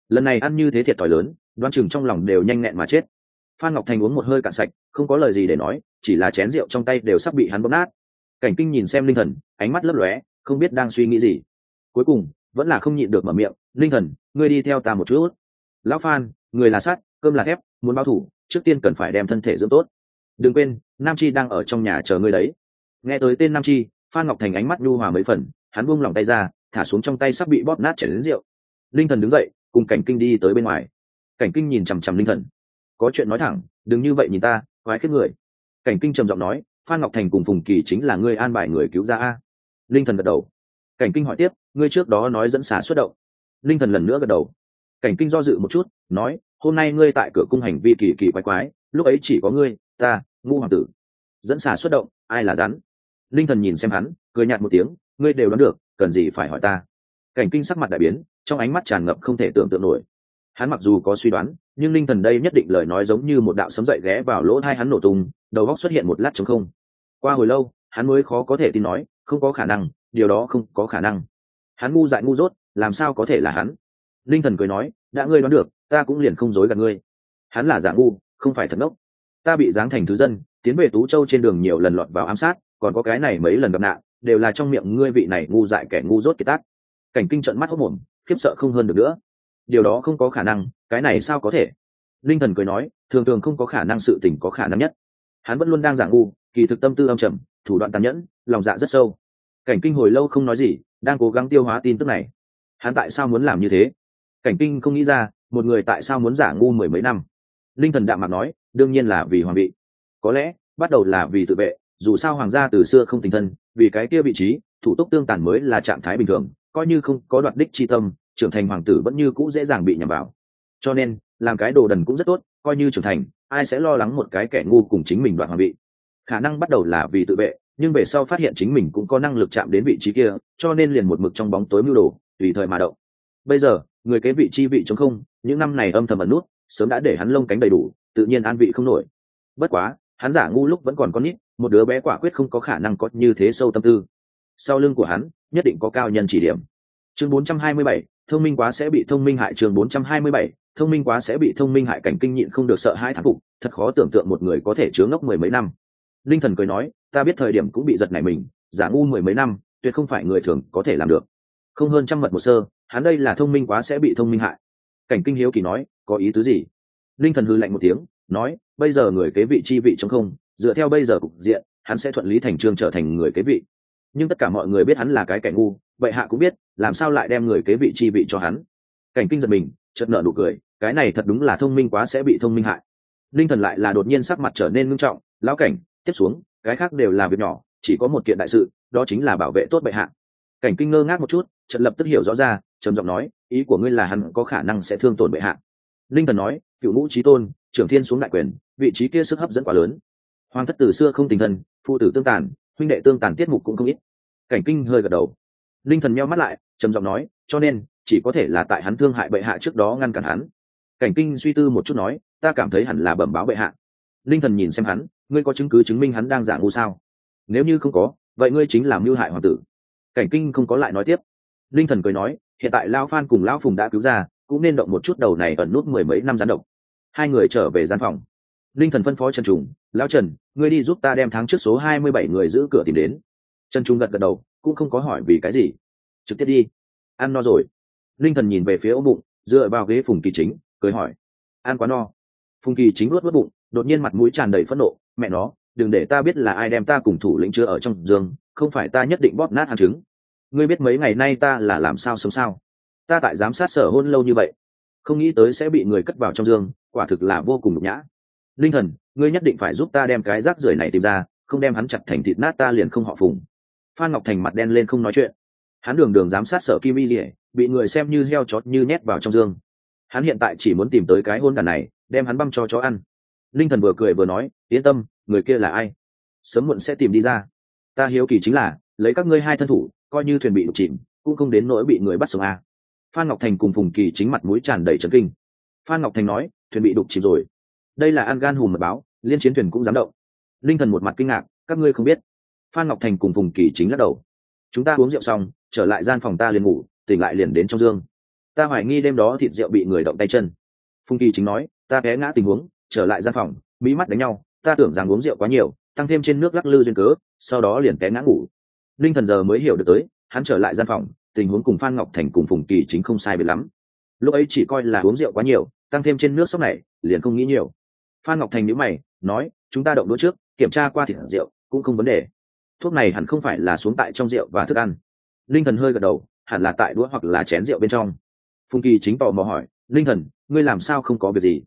lần này ăn như thế thiệt thòi lớn, đoán chừng trong lòng đều nhanh nghẹn mà chết. Phan Ngọc Thành uống một hơi cạn sạch, không có lời gì để nói, chỉ là chén rượu trong tay đều sắp bị hắn bóp nát. Cảnh Kinh nhìn xem Linh Thần, ánh mắt lấp lóe, không biết đang suy nghĩ gì. Cuối cùng vẫn là không nhịn được mở miệng, Linh Thần, ngươi đi theo ta một chút. Lão Phan, người là sắt, cơm là thép, muốn báo thủ trước tiên cần phải đem thân thể dưỡng tốt. Đừng quên, Nam Chi đang ở trong nhà chờ ngươi đấy. Nghe tới tên Nam Chi, Phan Ngọc Thành ánh mắt nhu hòa mấy phần, hắn buông lỏng tay ra, thả xuống trong tay sắp bị bóp nát chén rượu. Linh Thần đứng dậy, cùng Cảnh Kinh đi tới bên ngoài. Cảnh Kinh nhìn chằm chằm Linh Thần, có chuyện nói thẳng, đừng như vậy nhìn ta, quái khiếp người. Cảnh Kinh trầm giọng nói, Phan Ngọc Thành cùng Phùng Kỳ chính là ngươi an bài người cứu ra a. Linh Thần gật đầu. Cảnh Kinh hỏi tiếp, ngươi trước đó nói dẫn xà xuất động. Linh Thần lần nữa gật đầu. Cảnh Kinh do dự một chút, nói, hôm nay ngươi tại cửa cung hành vi kỳ kỳ quái quái, lúc ấy chỉ có ngươi, ta, Ngũ hoàng tử. Dẫn xà xuất động, ai là rắn? Linh Thần nhìn xem hắn, cười nhạt một tiếng, ngươi đều đoán được, cần gì phải hỏi ta? Cảnh Kinh sắc mặt đại biến, trong ánh mắt tràn ngập không thể tưởng tượng nổi. Hắn mặc dù có suy đoán, nhưng Linh Thần đây nhất định lời nói giống như một đạo sấm dậy ghé vào lỗ tai hắn nổ tung, đầu óc xuất hiện một lát trống không. Qua hồi lâu, hắn mới khó có thể tin nói, không có khả năng, điều đó không có khả năng. Hắn ngu dại ngu dốt, làm sao có thể là hắn? Linh Thần cười nói, đã ngươi đoán được, ta cũng liền không dối gạt ngươi. Hắn là giả ngu, không phải thật ngốc. Ta bị giáng thành thứ dân, tiến về Tú Châu trên đường nhiều lần lọt vào ám sát, còn có cái này mấy lần gặp nạn, đều là trong miệng ngươi vị này ngu dại kẻ ngu dốt kiệt tác. Cảnh Kinh trợn mắt hốt mồm, khiếp sợ không hơn được nữa. Điều đó không có khả năng, cái này sao có thể? Linh Thần cười nói, thường thường không có khả năng sự tình có khả năng nhất. Hắn vẫn luôn đang giả ngu, kỳ thực tâm tư âm trầm, thủ đoạn tàn nhẫn, lòng dạ rất sâu. Cảnh Kinh hồi lâu không nói gì, đang cố gắng tiêu hóa tin tức này. Hắn tại sao muốn làm như thế? Cảnh Kinh không nghĩ ra, một người tại sao muốn giả ngu mười mấy năm. Linh Thần đạm mạc nói, đương nhiên là vì hoàng vị. Có lẽ bắt đầu là vì tự vệ, dù sao hoàng gia từ xưa không tình thân, vì cái kia vị trí thủ túc tương tàn mới là trạng thái bình thường, coi như không có đoạt đích chi tâm, trưởng thành hoàng tử vẫn như cũ dễ dàng bị nhầm vào. Cho nên làm cái đồ đần cũng rất tốt, coi như trưởng thành, ai sẽ lo lắng một cái kẻ ngu cùng chính mình đoạt hoàng vị. Khả năng bắt đầu là vì tự vệ, nhưng về sau phát hiện chính mình cũng có năng lực chạm đến vị trí kia, cho nên liền một mực trong bóng tối mưu đồ, tùy thời mà động. Bây giờ người kế vị chi vị trống không, những năm này âm thầm ẩn nút, sớm đã để hắn lông cánh đầy đủ, tự nhiên an vị không nổi. Bất quá hắn giả ngu lúc vẫn còn con nít, một đứa bé quả quyết không có khả năng có như thế sâu tâm tư. Sau lưng của hắn nhất định có cao nhân chỉ điểm. Chương 427, thông minh quá sẽ bị thông minh hại. Chương 427, thông minh quá sẽ bị thông minh hại. Cảnh Kinh nhịn không được sợ hãi thán phục, thật khó tưởng tượng một người có thể chứa ngốc mười mấy năm. Linh Thần cười nói, ta biết thời điểm cũng bị giật nảy mình, giả ngu mười mấy năm, tuyệt không phải người thường có thể làm được. Không hơn trăm mật một sơ, hắn đây là thông minh quá sẽ bị thông minh hại. Cảnh Kinh hiếu kỳ nói, có ý tứ gì? Linh Thần hừ lạnh một tiếng, nói, bây giờ người kế vị chi vị trống không, dựa theo bây giờ cục diện, hắn sẽ thuận lý thành trương trở thành người kế vị. Nhưng tất cả mọi người biết hắn là cái kẻ ngu, vậy hạ cũng biết, làm sao lại đem người kế vị chi vị cho hắn? Cảnh Kinh giật mình, chợt nở nụ cười, cái này thật đúng là thông minh quá sẽ bị thông minh hại. Linh Thần lại là đột nhiên sắc mặt trở nên nghiêm trọng, lão Cảnh, tiếp xuống, cái khác đều là việc nhỏ, chỉ có một kiện đại sự, đó chính là bảo vệ tốt bệ hạ. Cảnh Kinh ngơ ngác một chút, chợt lập tức hiểu rõ ra, trầm giọng nói, ý của ngươi là hắn có khả năng sẽ thương tổn bệ hạ. Linh Thần nói, cựu ngũ chí tôn, trưởng thiên xuống đại quyền, vị trí kia sức hấp dẫn quá lớn. Hoàng thất từ xưa không tình thân, phụ tử tương tàn, huynh đệ tương tàn tiết mục cũng không ít. Cảnh Kinh hơi gật đầu. Linh Thần meo mắt lại, trầm giọng nói, cho nên chỉ có thể là tại hắn thương hại bệ hạ trước đó ngăn cản hắn. Cảnh Kinh suy tư một chút nói, ta cảm thấy hẳn là bẩm báo bệ hạ. Linh Thần nhìn xem hắn, ngươi có chứng cứ chứng minh hắn đang giả ngu sao? Nếu như không có, vậy ngươi chính là mưu hại hoàng tử. Cảnh Kinh không có lại nói tiếp. Linh Thần cười nói, hiện tại Lão Phan cùng Lão Phùng đã cứu ra, cũng nên động một chút đầu này ẩn nút mười mấy năm gián độc. Hai người trở về gian phòng. Linh Thần phân phó Trần Trùng, lão Trần, ngươi đi giúp ta đem tháng trước số 27 người giữ cửa tìm đến. Trần Trung gật gật đầu, cũng không có hỏi vì cái gì, trực tiếp đi. Ăn no rồi. Linh Thần nhìn về phía ống bụng, dựa vào ghế Phùng Kỳ Chính, cười hỏi, ăn quá no? Phùng Kỳ Chính luốt bụng, đột nhiên mặt mũi tràn đầy phẫn nộ, mẹ nó, đừng để ta biết là ai đem ta cùng thủ lĩnh chưa ở trong giường, không phải ta nhất định bóp nát hàn trứng. Ngươi biết mấy ngày nay ta là làm sao sống sao? Ta tại giám sát Sở Hôn lâu như vậy, không nghĩ tới sẽ bị người cất vào trong giường, quả thực là vô cùng nhục nhã. Linh Thần, ngươi nhất định phải giúp ta đem cái rác rưởi này tìm ra, không đem hắn chặt thành thịt nát ta liền không họ Phùng. Phan Ngọc Thành mặt đen lên không nói chuyện. Hắn đường đường giám sát Sở Kim Y Lệ, bị người xem như heo chó như nhét vào trong giường. Hắn hiện tại chỉ muốn tìm tới cái hôn đàn này, đem hắn băm cho chó ăn. Linh Thần vừa cười vừa nói, yên tâm, người kia là ai? Sớm muộn sẽ tìm đi ra. Ta hiếu kỳ chính là, lấy các ngươi hai thân thủ, coi như thuyền bị đục chìm, cũng không đến nỗi bị người bắt sống à. Phan Ngọc Thành cùng Phùng Kỳ Chính mặt mũi tràn đầy chấn kinh. Phan Ngọc Thành nói, thuyền bị đục chìm rồi. Đây là an gan hùm mật báo, liên chiến thuyền cũng dám động. Linh Thần một mặt kinh ngạc, các ngươi không biết? Phan Ngọc Thành cùng Phùng Kỳ Chính lắc đầu. Chúng ta uống rượu xong, trở lại gian phòng ta liền ngủ, tỉnh lại liền đến trong giường. ta hoài nghi đêm đó thịt rượu bị người động tay chân. Phùng Kỳ chính nói, ta té ngã tình huống trở lại gian phòng, mí mắt đánh nhau, ta tưởng rằng uống rượu quá nhiều, tăng thêm trên nước lắc lư duyên cớ, sau đó liền té ngã ngủ. Linh Thần giờ mới hiểu được tới, hắn trở lại gian phòng, tình huống cùng Phan Ngọc Thành cùng Phùng Kỳ chính không sai biệt lắm. Lúc ấy chỉ coi là uống rượu quá nhiều, tăng thêm trên nước sốc này, liền không nghĩ nhiều. Phan Ngọc Thành nhíu mày, nói, chúng ta động đũa trước, kiểm tra qua thịt rượu, cũng không vấn đề. Thuốc này hẳn không phải là xuống tại trong rượu và thức ăn. Linh Thần hơi gật đầu, hẳn là tại đũa hoặc là chén rượu bên trong. Phùng Kỳ chính tò mò hỏi, Linh Thần, ngươi làm sao không có việc gì?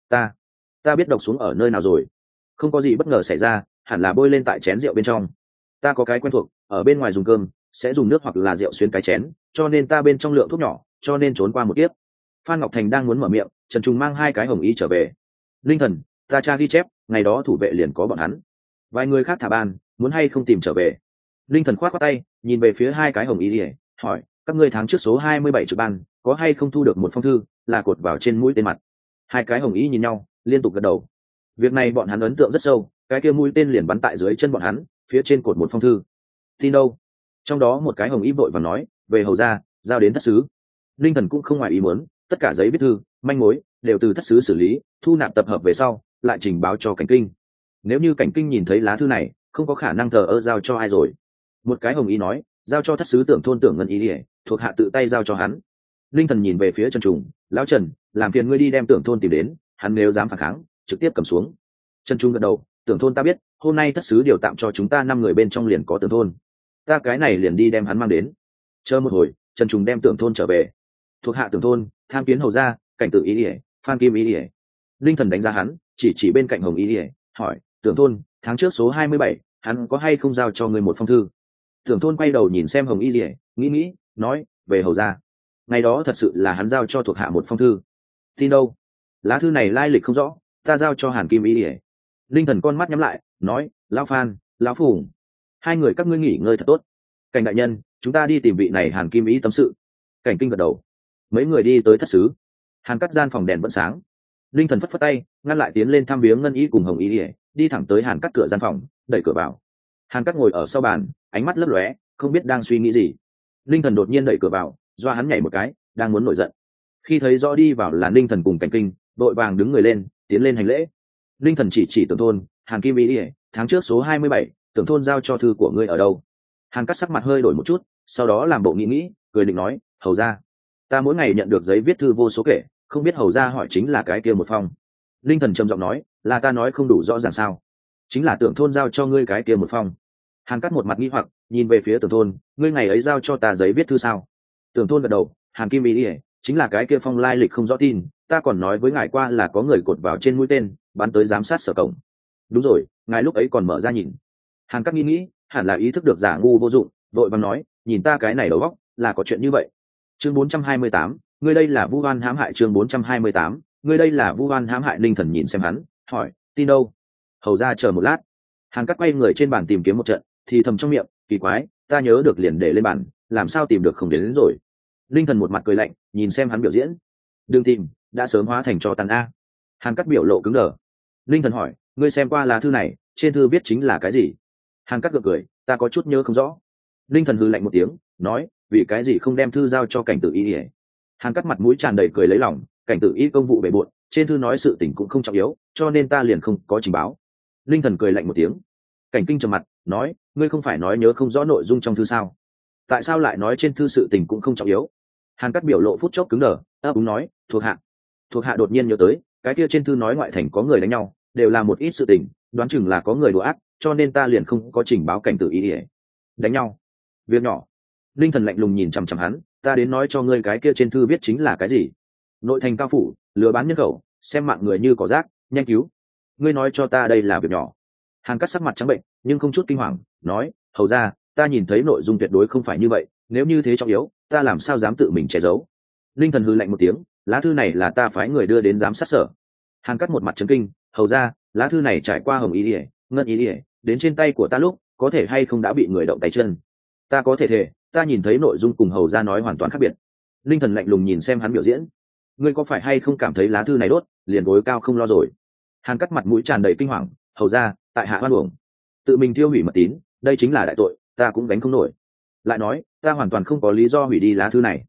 Ta biết độc xuống ở nơi nào rồi. Không có gì bất ngờ xảy ra, hẳn là bôi lên tại chén rượu bên trong. Ta có cái quen thuộc, ở bên ngoài dùng cơm sẽ dùng nước hoặc là rượu xuyên cái chén, cho nên ta bên trong lượng thuốc nhỏ, cho nên trốn qua một kiếp. Phan Ngọc Thành đang muốn mở miệng, Trần Trung mang 2 cái hồng y trở về. Linh Thần, ta tra ghi chép, ngày đó thủ vệ liền có bọn hắn. Vài người khác thả ban, muốn hay không tìm trở về. Linh Thần khoát tay, nhìn về phía 2 cái hồng y đi, hỏi, các ngươi tháng trước số 27 trực ban, có hay không thu được một phong thư, là cột vào trên mũi tên mặt? 2 cái hồng y nhìn nhau, liên tục gật đầu. Việc này bọn hắn ấn tượng rất sâu, cái kia mũi tên liền bắn tại dưới chân bọn hắn, phía trên cột một phong thư. Tin đâu? Trong đó một cái hồng y vội và nói, về hầu ra, giao đến thất sứ. Linh Thần cũng không ngoài ý muốn, tất cả giấy viết thư, manh mối đều từ thất sứ xử lý, thu nạp tập hợp về sau, lại trình báo cho cảnh kinh. Nếu như cảnh kinh nhìn thấy lá thư này, không có khả năng thờ ơ giao cho ai rồi. Một cái hồng y nói, giao cho thất sứ Tưởng Thôn Tưởng Ngân ý ỉa, thuộc hạ tự tay giao cho hắn. Linh Thần nhìn về phía Trần Trùng, lão Trần, làm phiền ngươi đi đem Tưởng Thôn tìm đến, hắn nếu dám phản kháng, trực tiếp cầm xuống. Trần Trung gật đầu, Tưởng Thôn ta biết, hôm nay thất sứ điều tạm cho chúng ta 5 người bên trong liền có Tưởng Thôn, ta cái này liền đi đem hắn mang đến. Chờ một hồi, Trần Trung đem Tưởng Thôn trở về. Thuộc hạ Tưởng Thôn, tham kiến hầu gia, cảnh tự ý ỉa, Phan Kim ý ỉa. Linh Thần đánh giá hắn, chỉ bên cạnh hồng ý ỉa, hỏi, Tưởng Thôn, tháng trước số 27, hắn có hay không giao cho ngươi một phong thư? Tưởng Thôn quay đầu nhìn xem hồng y ỉa, nghĩ, nói, về hầu gia, ngày đó thật sự là hắn giao cho thuộc hạ một phong thư. Tin đâu? Lá thư này lai lịch không rõ, ta giao cho Hàn Kim ý ỉa. Linh Thần con mắt nhắm lại, nói, lão Phan, lão Phùng, 2 người các ngươi nghỉ ngơi thật tốt. Cảnh đại nhân, chúng ta đi tìm vị này Hàn Kim ý tâm sự. Cảnh kinh gật đầu. Mấy người đi tới thất sứ. Hàn Cắt gian phòng đèn vẫn sáng. Linh Thần phất phất tay, ngăn lại tiến lên thăm viếng ngân ý cùng hồng ý ỉa, đi thẳng tới Hàn Cắt cửa gian phòng, đẩy cửa vào. Hàn Cắt ngồi ở sau bàn, ánh mắt lấp lóe, không biết đang suy nghĩ gì. Linh Thần đột nhiên đẩy cửa vào, doa hắn nhảy một cái, đang muốn nổi giận. Khi thấy rõ đi vào là Linh Thần cùng Cảnh kinh, đội vàng đứng người lên, tiến lên hành lễ. Linh Thần chỉ Tưởng Thôn, Hàn Kim ý ỉa, tháng trước số 27, Tưởng Thôn giao cho thư của ngươi ở đâu? Hàn Cắt sắc mặt hơi đổi một chút, sau đó làm bộ nghĩ, cười định nói, hầu ra, ta mỗi ngày nhận được giấy viết thư vô số kể, không biết hầu ra hỏi chính là cái kia một phong. Linh Thần trầm giọng nói, là ta nói không đủ rõ ràng sao? Chính là Tưởng Thôn giao cho ngươi cái kia một phong. Hàn Cắt một mặt nghi hoặc, nhìn về phía Tưởng Thôn, ngươi ngày ấy giao cho ta giấy viết thư sao? Tưởng Thôn gật đầu, Hàn Kim ý ỉa, chính là cái kia phong lai lịch không rõ tin, ta còn nói với ngài qua là có người cột vào trên mũi tên, bắn tới giám sát sở cổng. Đúng rồi, ngài lúc ấy còn mở ra nhìn. Hàn Cắt nghĩ, hẳn là ý thức được giả ngu vô dụng, đội vàng nói, nhìn ta cái này đầu óc, là có chuyện như vậy. Chương 428, ngươi đây là vu oan hãm hại. Chương 428, ngươi đây là vu oan hãm hại. Linh Thần nhìn xem hắn, hỏi, tin đâu? Hầu ra chờ một lát. Hàn Cắt quay người trên bàn tìm kiếm một trận, thì thầm trong miệng, kỳ quái, ta nhớ được liền để lên bàn, làm sao tìm được không đến rồi. Linh Thần một mặt cười lạnh, nhìn xem hắn biểu diễn. Đừng tìm, đã sớm hóa thành cho tàn a. Hàn Cắt biểu lộ cứng đờ. Linh Thần hỏi, ngươi xem qua lá thư này, trên thư viết chính là cái gì? Hàn Cắt gượng cười, ta có chút nhớ không rõ. Linh Thần hừ lạnh một tiếng, nói, vì cái gì không đem thư giao cho cảnh tự y ỉa? Hàn Cắt mặt mũi tràn đầy cười lấy lòng, cảnh tự y công vụ bề bộn, trên thư nói sự tình cũng không trọng yếu, cho nên ta liền không có trình báo. Linh Thần cười lạnh một tiếng. Cảnh kinh trầm mặt, nói, ngươi không phải nói nhớ không rõ nội dung trong thư sao? Tại sao lại nói trên thư sự tình cũng không trọng yếu? Hàn Cắt biểu lộ phút chốc cứng đờ, ấp úng nói, thuộc hạ đột nhiên nhớ tới, cái kia trên thư nói ngoại thành có người đánh nhau, đều là một ít sự tình, đoán chừng là có người đùa ác, cho nên ta liền không có trình báo cảnh tự ý ỉa. Đánh nhau, việc nhỏ. Linh Thần lạnh lùng nhìn chằm chằm hắn, ta đến nói cho ngươi cái kia trên thư viết chính là cái gì? Nội thành cao phủ, lừa bán nhân khẩu, xem mạng người như cỏ rác, nhanh cứu. Ngươi nói cho ta đây là việc nhỏ. Hàn Cắt sắc mặt trắng bệnh, nhưng không chút kinh hoàng, nói, hầu ra, ta nhìn thấy nội dung tuyệt đối không phải như vậy, nếu như thế trọng yếu, ta làm sao dám tự mình che giấu? Linh Thần hừ lạnh một tiếng, lá thư này là ta phái người đưa đến giám sát sở. Hàn Cắt một mặt chấn kinh, hầu ra, lá thư này trải qua hồng ý ỉa, ngân ý ỉa, đến trên tay của ta lúc, có thể hay không đã bị người động tay chân? Ta có thể thề, ta nhìn thấy nội dung cùng hầu ra nói hoàn toàn khác biệt. Linh Thần lạnh lùng nhìn xem hắn biểu diễn, ngươi có phải hay không cảm thấy lá thư này đốt, liền gối cao không lo rồi? Hàn Cắt mặt mũi tràn đầy kinh hoàng, hầu ra, tại hạ oan uổng, tự mình tiêu hủy mật tín, đây chính là đại tội, ta cũng gánh không nổi. Lại nói, ta hoàn toàn không có lý do hủy đi lá thư này.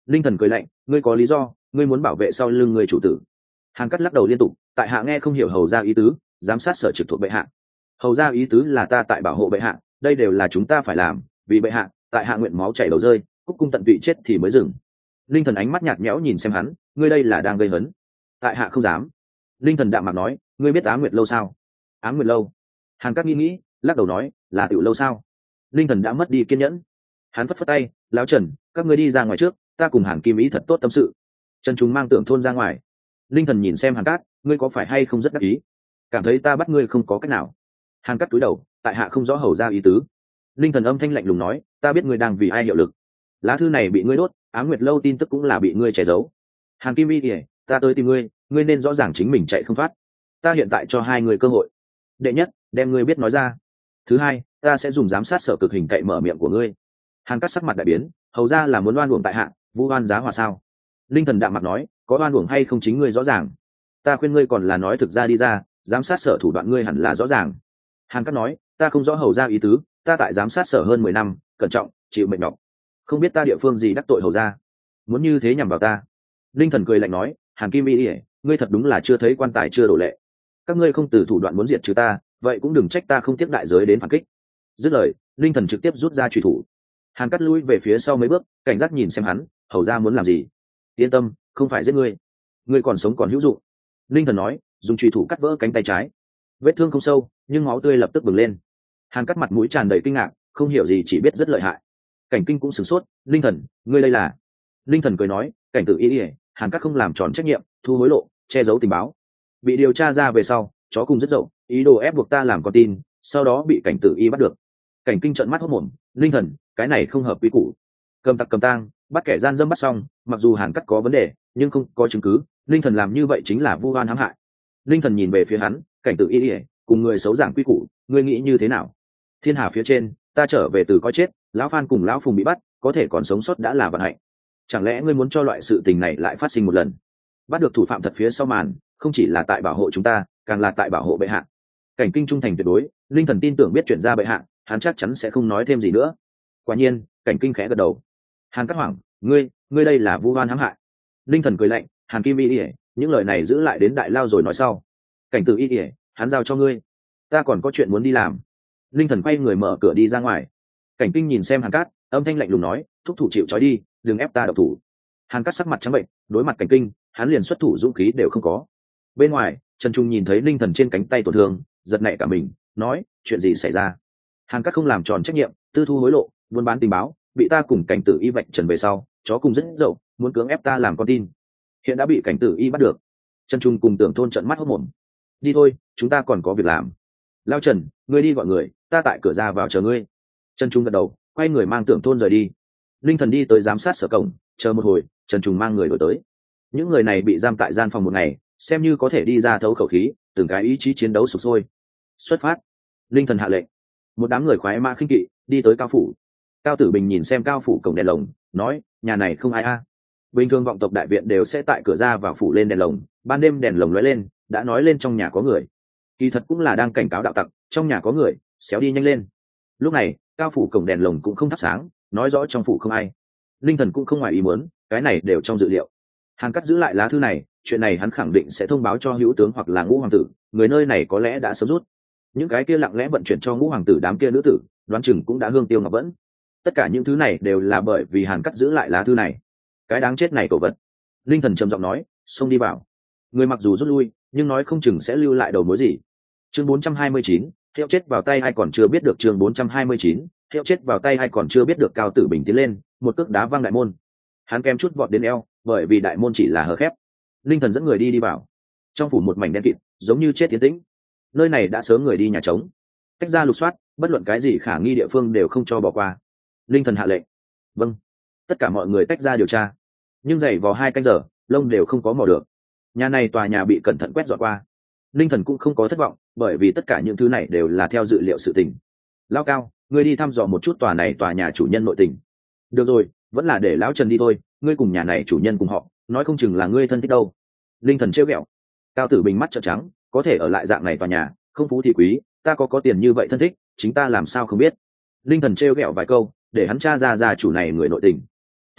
Linh Thần cười lạnh, ngươi có lý do, ngươi muốn bảo vệ sau lưng người chủ tử. Hàn Cắt lắc đầu liên tục, tại hạ nghe không hiểu hầu ra ý tứ, giám sát sở trực thuộc bệ hạ. Hầu ra ý tứ là ta tại bảo hộ bệ hạ, đây đều là chúng ta phải làm, vì bệ hạ, tại hạ nguyện máu chảy đầu rơi, cúc cung tận tụy chết thì mới dừng. Linh Thần ánh mắt nhạt nhẽo nhìn xem hắn, ngươi đây là đang gây hấn. Tại hạ không dám. Linh Thần đạm mạc nói, ngươi biết Ám Nguyệt lâu sao? Ám Nguyệt lâu. Hàn Cắt nghĩ, lắc đầu nói, là tiểu lâu sao? Linh Thần đã mất đi kiên nhẫn, hắn phất phất tay, lão Trần, các ngươi đi ra ngoài trước, ta cùng Hàn Kim Ý thật tốt tâm sự. Trần Trung mang Tưởng Thôn ra ngoài. Linh Thần nhìn xem Hàn Cát, ngươi có phải hay không rất đắc ý, cảm thấy ta bắt ngươi không có cách nào? Hàn Cát cúi đầu, tại hạ không rõ hầu ra ý tứ. Linh Thần âm thanh lạnh lùng nói, ta biết ngươi đang vì ai hiệu lực. Lá thư này bị ngươi đốt, Ám Nguyệt lâu tin tức cũng là bị ngươi che giấu. Hàn Kim Y, ta tới tìm ngươi, ngươi nên rõ ràng chính mình chạy không thoát. Ta hiện tại cho hai người cơ hội. Đệ nhất, đem ngươi biết nói ra. Thứ hai, ta sẽ dùng giám sát sở cực hình cậy mở miệng của ngươi. Hàn Cát sắc mặt đại biến, hầu ra là muốn oan uổng tại hạ, vu oan giá hòa sao? Linh Thần đạm mặt nói, có oan uổng hay không chính ngươi rõ ràng. Ta khuyên ngươi còn là nói thực ra đi ra, giám sát sở thủ đoạn ngươi hẳn là rõ ràng. Hàn Cát nói, ta không rõ hầu ra ý tứ, ta tại giám sát sở hơn 10 năm, cẩn trọng, chịu mệnh nhọc, không biết ta địa phương gì đắc tội hầu ra, muốn như thế nhằm vào ta. Linh Thần cười lạnh nói, Hàn Kim Y, ngươi thật đúng là chưa thấy quan tài chưa đổ lệ. Các ngươi không từ thủ đoạn muốn diệt trừ ta, vậy cũng đừng trách ta không tiếp đại giới đến phản kích. Dứt lời, Linh Thần trực tiếp rút ra chủy thủ. Hàn Cát lui về phía sau mấy bước, cảnh giác nhìn xem hắn, hầu ra muốn làm gì? Yên tâm, không phải giết ngươi, ngươi còn sống còn hữu dụng. Linh Thần nói, dùng chủy thủ cắt vỡ cánh tay trái, vết thương không sâu, nhưng máu tươi lập tức bừng lên. Hàn Cát mặt mũi tràn đầy kinh ngạc, không hiểu gì, chỉ biết rất lợi hại. Cảnh Kinh cũng sửng sốt, Linh Thần, ngươi đây là? Linh Thần cười nói, cảnh tử y, Hàn Cát không làm tròn trách nhiệm, thu hối lộ, che giấu tình báo, bị điều tra ra về sau, chó cùng rất dậu, ý đồ ép buộc ta làm con tin, sau đó bị cảnh tử y bắt được. Cảnh Kinh trợn mắt hốt mồm, Linh Thần, cái này không hợp quy củ. Cầm tặc cầm tang, bắt kẻ gian dâm bắt xong, mặc dù Hàn Cát có vấn đề, nhưng không có chứng cứ, Linh Thần làm như vậy chính là vu oan hãm hại. Linh Thần nhìn về phía hắn, cảnh tử y, cùng người xấu giảng quy củ, ngươi nghĩ như thế nào? Thiên hà phía trên, ta trở về từ coi chết, lão Phan cùng lão Phùng bị bắt, có thể còn sống sót đã là vận hạnh. Chẳng lẽ ngươi muốn cho loại sự tình này lại phát sinh một lần? Bắt được thủ phạm thật phía sau màn, không chỉ là tại bảo hộ chúng ta, càng là tại bảo hộ bệ hạ. Cảnh Kinh trung thành tuyệt đối, Linh Thần tin tưởng biết chuyện ra bệ hạ, hắn chắc chắn sẽ không nói thêm gì nữa. Quả nhiên, Cảnh Kinh khẽ gật đầu. Hàn Cát hoảng, ngươi đây là vu oan hãm hại. Linh Thần cười lạnh, Hàn Kim Y, những lời này giữ lại đến đại lao rồi nói sau. Cảnh tử Y, hắn giao cho ngươi, ta còn có chuyện muốn đi làm. Linh Thần quay người mở cửa đi ra ngoài. Cảnh Kinh nhìn xem Hàn Cát, âm thanh lạnh lùng nói, thúc thủ chịu trói đi, đừng ép ta độc thủ. Hàn Cát sắc mặt trắng bệnh, đối mặt Cảnh Kinh, hắn liền xuất thủ dũng khí đều không có. Bên ngoài, Trần Trung nhìn thấy Linh Thần trên cánh tay tổn thương, giật nảy cả mình, nói, chuyện gì xảy ra? Hàn Cát không làm tròn trách nhiệm, tư thu hối lộ, buôn bán tình báo, bị ta cùng cảnh tử y vạch trần về sau, chó cùng rất dậu, muốn cưỡng ép ta làm con tin, hiện đã bị cảnh tử y bắt được. Trần Trung cùng Tưởng Thôn trợn mắt hốt mồm. Đi thôi, chúng ta còn có việc làm. Lao Trần, ngươi đi gọi người, ta tại cửa ra vào chờ ngươi. Trần Trung gật đầu, quay người mang Tưởng Thôn rời đi. Linh Thần đi tới giám sát sở cổng, chờ một hồi, Trần Trung mang người đổi tới. Những người này bị giam tại gian phòng một ngày, xem như có thể đi ra thấu khẩu khí, từng cái ý chí chiến đấu sục sôi. Xuất phát. Linh Thần hạ lệnh. Một đám người khoái mã khinh kỵ đi tới Cao phủ. Cao Tử Bình nhìn xem Cao phủ cổng đèn lồng, nói, nhà này không ai a. Bình thường vọng tộc đại viện đều sẽ tại cửa ra vào phủ lên đèn lồng, ban đêm đèn lồng lóe lên, đã nói lên trong nhà có người. Kỳ thật cũng là đang cảnh cáo đạo tặc, trong nhà có người, xéo đi nhanh lên. Lúc này, Cao phủ cổng đèn lồng cũng không thắp sáng, nói rõ trong phủ không ai. Linh Thần cũng không ngoài ý muốn, cái này đều trong dự liệu. Hàn Cát giữ lại lá thư này, chuyện này hắn khẳng định sẽ thông báo cho hữu tướng hoặc là ngũ hoàng tử, người nơi này có lẽ đã sớm rút. Những cái kia lặng lẽ vận chuyển cho ngũ hoàng tử đám kia nữ tử, đoán chừng cũng đã hương tiêu ngọc vẫn. Tất cả những thứ này đều là bởi vì Hàn Cát giữ lại lá thư này. Cái đáng chết này cậu vật. Linh Thần trầm giọng nói, xông đi vào. Người mặc dù rút lui, nhưng nói không chừng sẽ lưu lại đầu mối gì. Chương 429, hiệu chết vào tay ai còn chưa biết được. Chương 429, hiệu chết vào tay ai còn chưa biết được. Cao Tử Bình tiến lên, một cước đá văng đại môn. Hắn kém chút vọt đến eo, bởi vì đại môn chỉ là hở khép. Linh Thần dẫn người đi vào. Trong phủ một mảnh đen kịt, giống như chết tiến tĩnh. Nơi này đã sớm người đi nhà trống. Cách ra lục soát, bất luận cái gì khả nghi địa phương đều không cho bỏ qua. Linh Thần hạ lệnh. Vâng. Tất cả mọi người tách ra điều tra. Nhưng giày vò 2 canh giờ, lông đều không có mò được. Nhà này tòa nhà bị cẩn thận quét dọn qua. Linh Thần cũng không có thất vọng, bởi vì tất cả những thứ này đều là theo dự liệu sự tình. Lão Cao, ngươi đi thăm dò một chút tòa này tòa nhà chủ nhân nội tình. Được rồi, vẫn là để lão Trần đi thôi, ngươi cùng nhà này chủ nhân cùng họ, nói không chừng là ngươi thân thích đâu. Linh Thần trêu ghẹo. Cao Tử Bình mắt trợn trắng, có thể ở lại dạng này tòa nhà, không phú thì quý, ta có tiền như vậy thân thích, chính ta làm sao không biết. Linh Thần trêu ghẹo vài câu, để hắn tra ra chủ này người nội tình. Thu đội,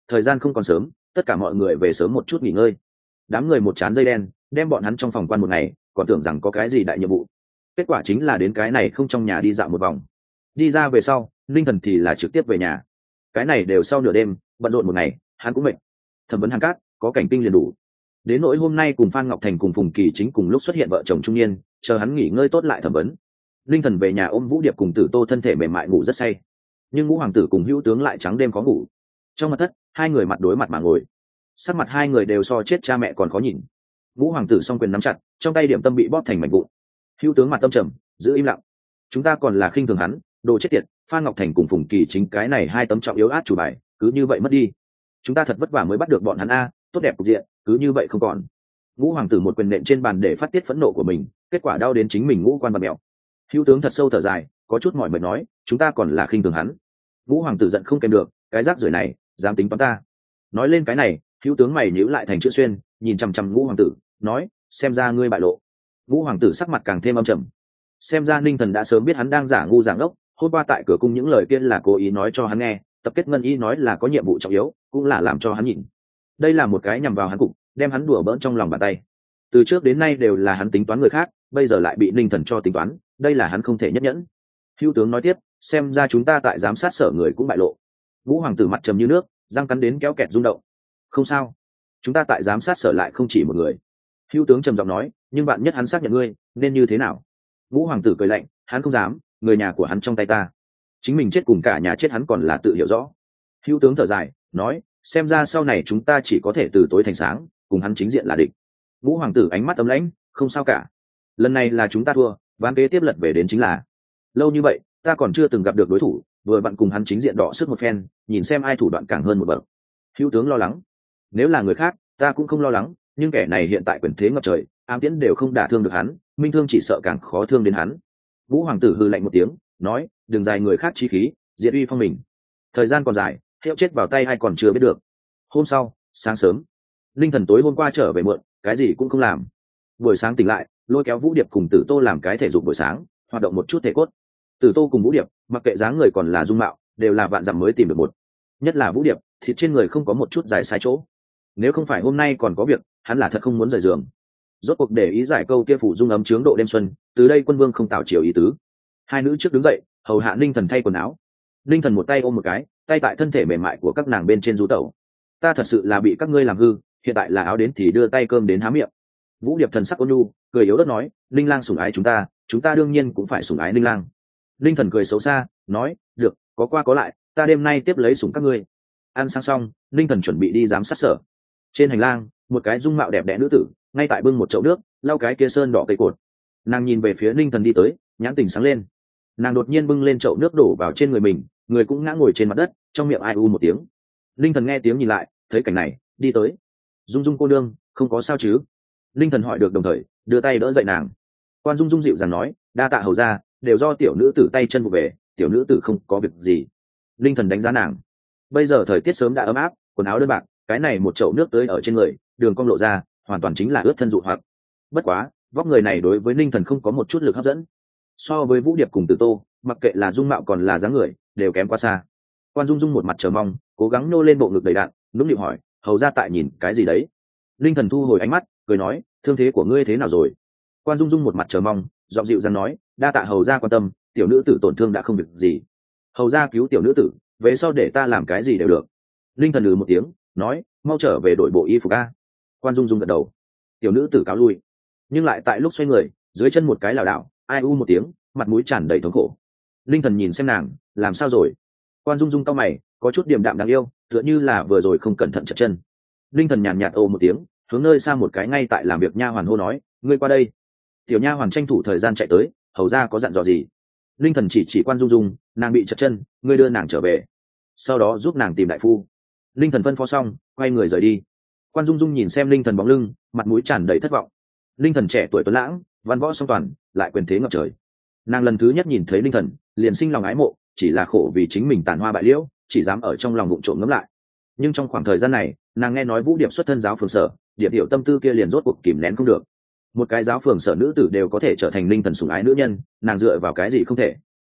thời gian không còn sớm, tất cả mọi người về sớm một chút nghỉ ngơi. Đám người một trán dây đen đem bọn hắn trong phòng quan một ngày, còn tưởng rằng có cái gì đại nhiệm vụ, kết quả chính là đến cái này không trong nhà đi dạo một vòng. Đi ra về sau, Linh Thần thì là trực tiếp về nhà. Cái này đều sau nửa đêm bận rộn một ngày, hắn cũng mệt. Thẩm vấn Hàn Cát có cảnh tinh liền đủ. Đến nỗi hôm nay cùng Phan Ngọc Thành cùng Phùng Kỳ Chính cùng lúc xuất hiện vợ chồng trung niên, chờ hắn nghỉ ngơi tốt lại thẩm vấn. Linh Thần về nhà ôm Vũ Điệp cùng Tử Tô thân thể mềm mại ngủ rất say, nhưng Ngũ Hoàng tử cùng Hữu tướng lại trắng đêm có ngủ. Trong mật thất, hai người mặt đối mặt mà ngồi, sắc mặt hai người đều so chết cha mẹ còn khó nhìn. Ngũ Hoàng tử song quyền nắm chặt, trong tay điểm tâm bị bóp thành mảnh vụn. Hữu tướng mặt tâm trầm, giữ im lặng. Chúng ta còn là khinh thường hắn, đồ chết tiệt. Phan Ngọc Thành cùng Phùng Kỳ Chính cái này hai tấm trọng yếu át chủ bài, cứ như vậy mất đi. Chúng ta thật vất vả mới bắt được bọn hắn a, tốt đẹp cục diện, cứ như vậy không còn. Ngũ Hoàng tử một quyền nện trên bàn để phát tiết phẫn nộ của mình, kết quả đau đến chính mình ngũ quan bặm mèo. Hữu tướng thật sâu thở dài, có chút mỏi mệt nói, chúng ta còn là khinh thường hắn. Ngũ Hoàng tử giận không kèm được, cái rác rưởi này dám tính toán ta. Nói lên cái này, Hữu tướng mày nhíu lại thành chữ xuyên, nhìn chằm chằm Ngũ Hoàng tử, nói, xem ra ngươi bại lộ. Ngũ Hoàng tử sắc mặt càng thêm âm trầm. Xem ra Ninh Thần đã sớm biết hắn đang giả ngu giả ngốc, hôm qua tại cửa cung những lời kia là cố ý nói cho hắn nghe, tập kết ngân y nói là có nhiệm vụ trọng yếu, cũng là làm cho hắn nhịn. Đây là một cái nhằm vào hắn cục, đem hắn đùa bỡn trong lòng bàn tay. Từ trước đến nay đều là hắn tính toán người khác, bây giờ lại bị Ninh Thần cho tính toán, đây là hắn không thể nhất nhẫn. Hữu tướng nói tiếp, xem ra chúng ta tại giám sát sở người cũng bại lộ. Ngũ Hoàng tử mặt trầm như nước, răng cắn đến kéo kẹt rung động. Không sao, chúng ta tại giám sát sở lại không chỉ một người. Hữu tướng trầm giọng nói, nhưng bạn nhất hắn xác nhận ngươi, nên như thế nào? Ngũ Hoàng tử cười lạnh, hắn không dám, người nhà của hắn trong tay ta, chính mình chết cùng cả nhà chết hắn còn là tự hiểu rõ. Hữu tướng thở dài, nói, xem ra sau này chúng ta chỉ có thể từ tối thành sáng, cùng hắn chính diện là địch. Ngũ Hoàng tử ánh mắt ấm lãnh, không sao cả, lần này là chúng ta thua, ván kế tiếp lật về đến chính là. Lâu như vậy ta còn chưa từng gặp được đối thủ, vừa bạn cùng hắn chính diện đọ sức một phen, nhìn xem ai thủ đoạn càng hơn một bậc. Hữu tướng lo lắng, nếu là người khác ta cũng không lo lắng, nhưng kẻ này hiện tại quyền thế ngập trời, ám tiễn đều không đả thương được hắn, minh thương chỉ sợ càng khó thương đến hắn. Ngũ Hoàng tử hừ lạnh một tiếng, nói, đừng dài người khác chi khí, diệt uy phong mình. Thời gian còn dài, hiệu chết vào tay hay còn chưa biết được. Hôm sau sáng sớm, Linh Thần tối hôm qua trở về muộn, cái gì cũng không làm. Buổi sáng tỉnh lại, lôi kéo Vũ Điệp cùng Tử Tô làm cái thể dục buổi sáng, hoạt động một chút thể cốt. Tử Tô cùng Vũ Điệp, mặc kệ dáng người còn là dung mạo, đều là vạn dặm mới tìm được một. Nhất là Vũ Điệp, thịt trên người không có một chút dài sai chỗ. Nếu không phải hôm nay còn có việc, hắn là thật không muốn rời giường. Rốt cuộc để ý giải câu kia phủ dung ấm chướng độ đêm xuân, từ đây quân vương không tạo chiều ý tứ. Hai nữ trước đứng dậy, hầu hạ Ninh Thần thay quần áo. Ninh Thần một tay ôm một cái, tay tại thân thể mềm mại của các nàng bên trên du tẩu. Ta thật sự là bị các ngươi làm hư, hiện tại là áo đến thì đưa tay cơm đến há miệng. Vũ Điệp thần sắc ôn nhu, cười yếu ớt nói, Ninh lang sủng ái chúng ta đương nhiên cũng phải sủng ái Ninh lang. Ninh Thần cười xấu xa, nói, được, có qua có lại, ta đêm nay tiếp lấy sủng các ngươi. Ăn sáng xong, Ninh Thần chuẩn bị đi giám sát sở. Trên hành lang, một cái dung mạo đẹp đẽ nữ tử, ngay tại bưng một chậu nước, lau cái kia sơn đỏ cây cột. Nàng nhìn về phía Ninh Thần đi tới, nhãn tình sáng lên. Nàng đột nhiên bưng lên chậu nước đổ vào trên người mình, người cũng ngã ngồi trên mặt đất, trong miệng ai u một tiếng. Ninh Thần nghe tiếng nhìn lại, thấy cảnh này, đi tới. Dung Dung cô nương, không có sao chứ? Ninh Thần hỏi được đồng thời, đưa tay đỡ dậy nàng. Quan Dung Dung dịu dàng nói, đa tạ hầu ra, đều do tiểu nữ tử tay chân vụ về, tiểu nữ tử không có việc gì. Ninh Thần đánh giá nàng. Bây giờ thời tiết sớm đã ấm áp, quần áo đơn bạc, cái này một chậu nước tới ở trên người, đường cong lộ ra, hoàn toàn chính là ướt thân dụ hoặc. Bất quá, vóc người này đối với Ninh Thần không có một chút lực hấp dẫn. So với Vũ Điệp cùng Tử Tô, mặc kệ là dung mạo còn là dáng người, đều kém quá xa. Quan Dung Dung một mặt chờ mong, cố gắng nô lên bộ ngực đầy đặn, nũng nịu hỏi, hầu ra tại nhìn cái gì đấy? Ninh Thần thu hồi ánh mắt, cười nói, thương thế của ngươi thế nào rồi? Quan Dung Dung một mặt chờ mong, giọng dịu dàng nói, đa tạ hầu ra quan tâm, tiểu nữ tử tổn thương đã không việc gì. Hầu ra cứu tiểu nữ tử, về sau để ta làm cái gì đều được. Ninh Thần một tiếng, nói, mau trở về đội bộ y phục a. Quan Dung Dung gật đầu. Tiểu nữ tử cáo lui, nhưng lại tại lúc xoay người, dưới chân một cái lảo đảo, ai u một tiếng, mặt mũi tràn đầy thống khổ. Ninh Thần nhìn xem nàng, làm sao rồi? Quan Dung Dung cau mày, có chút điềm đạm đáng yêu, tựa như là vừa rồi không cẩn thận trật chân. Ninh Thần nhàn nhạt ồ một tiếng, hướng nơi xa một cái ngay tại làm việc nha hoàn hô nói, ngươi qua đây. Tiểu nha hoàn tranh thủ thời gian chạy tới, hầu ra có dặn dò gì? Ninh Thần chỉ Quan Dung Dung, nàng bị trật chân, ngươi đưa nàng trở về, sau đó giúp nàng tìm đại phu. Ninh Thần phân phó xong, quay người rời đi. Quan Dung Dung nhìn xem Ninh Thần bóng lưng, mặt mũi tràn đầy thất vọng. Ninh Thần trẻ tuổi tuấn lãng, văn võ song toàn, lại quyền thế ngập trời. Nàng lần thứ nhất nhìn thấy Ninh Thần, liền sinh lòng ái mộ, chỉ là khổ vì chính mình tàn hoa bại liễu, chỉ dám ở trong lòng vụng trộm ngẫm lại. Nhưng trong khoảng thời gian này, nàng nghe nói Vũ Điệp xuất thân giáo phường sở, Điệp hiểu tâm tư kia liền rốt cuộc kìm nén không được. Một cái giáo phường sở nữ tử đều có thể trở thành Ninh Thần sủng ái nữ nhân, nàng dựa vào cái gì không thể?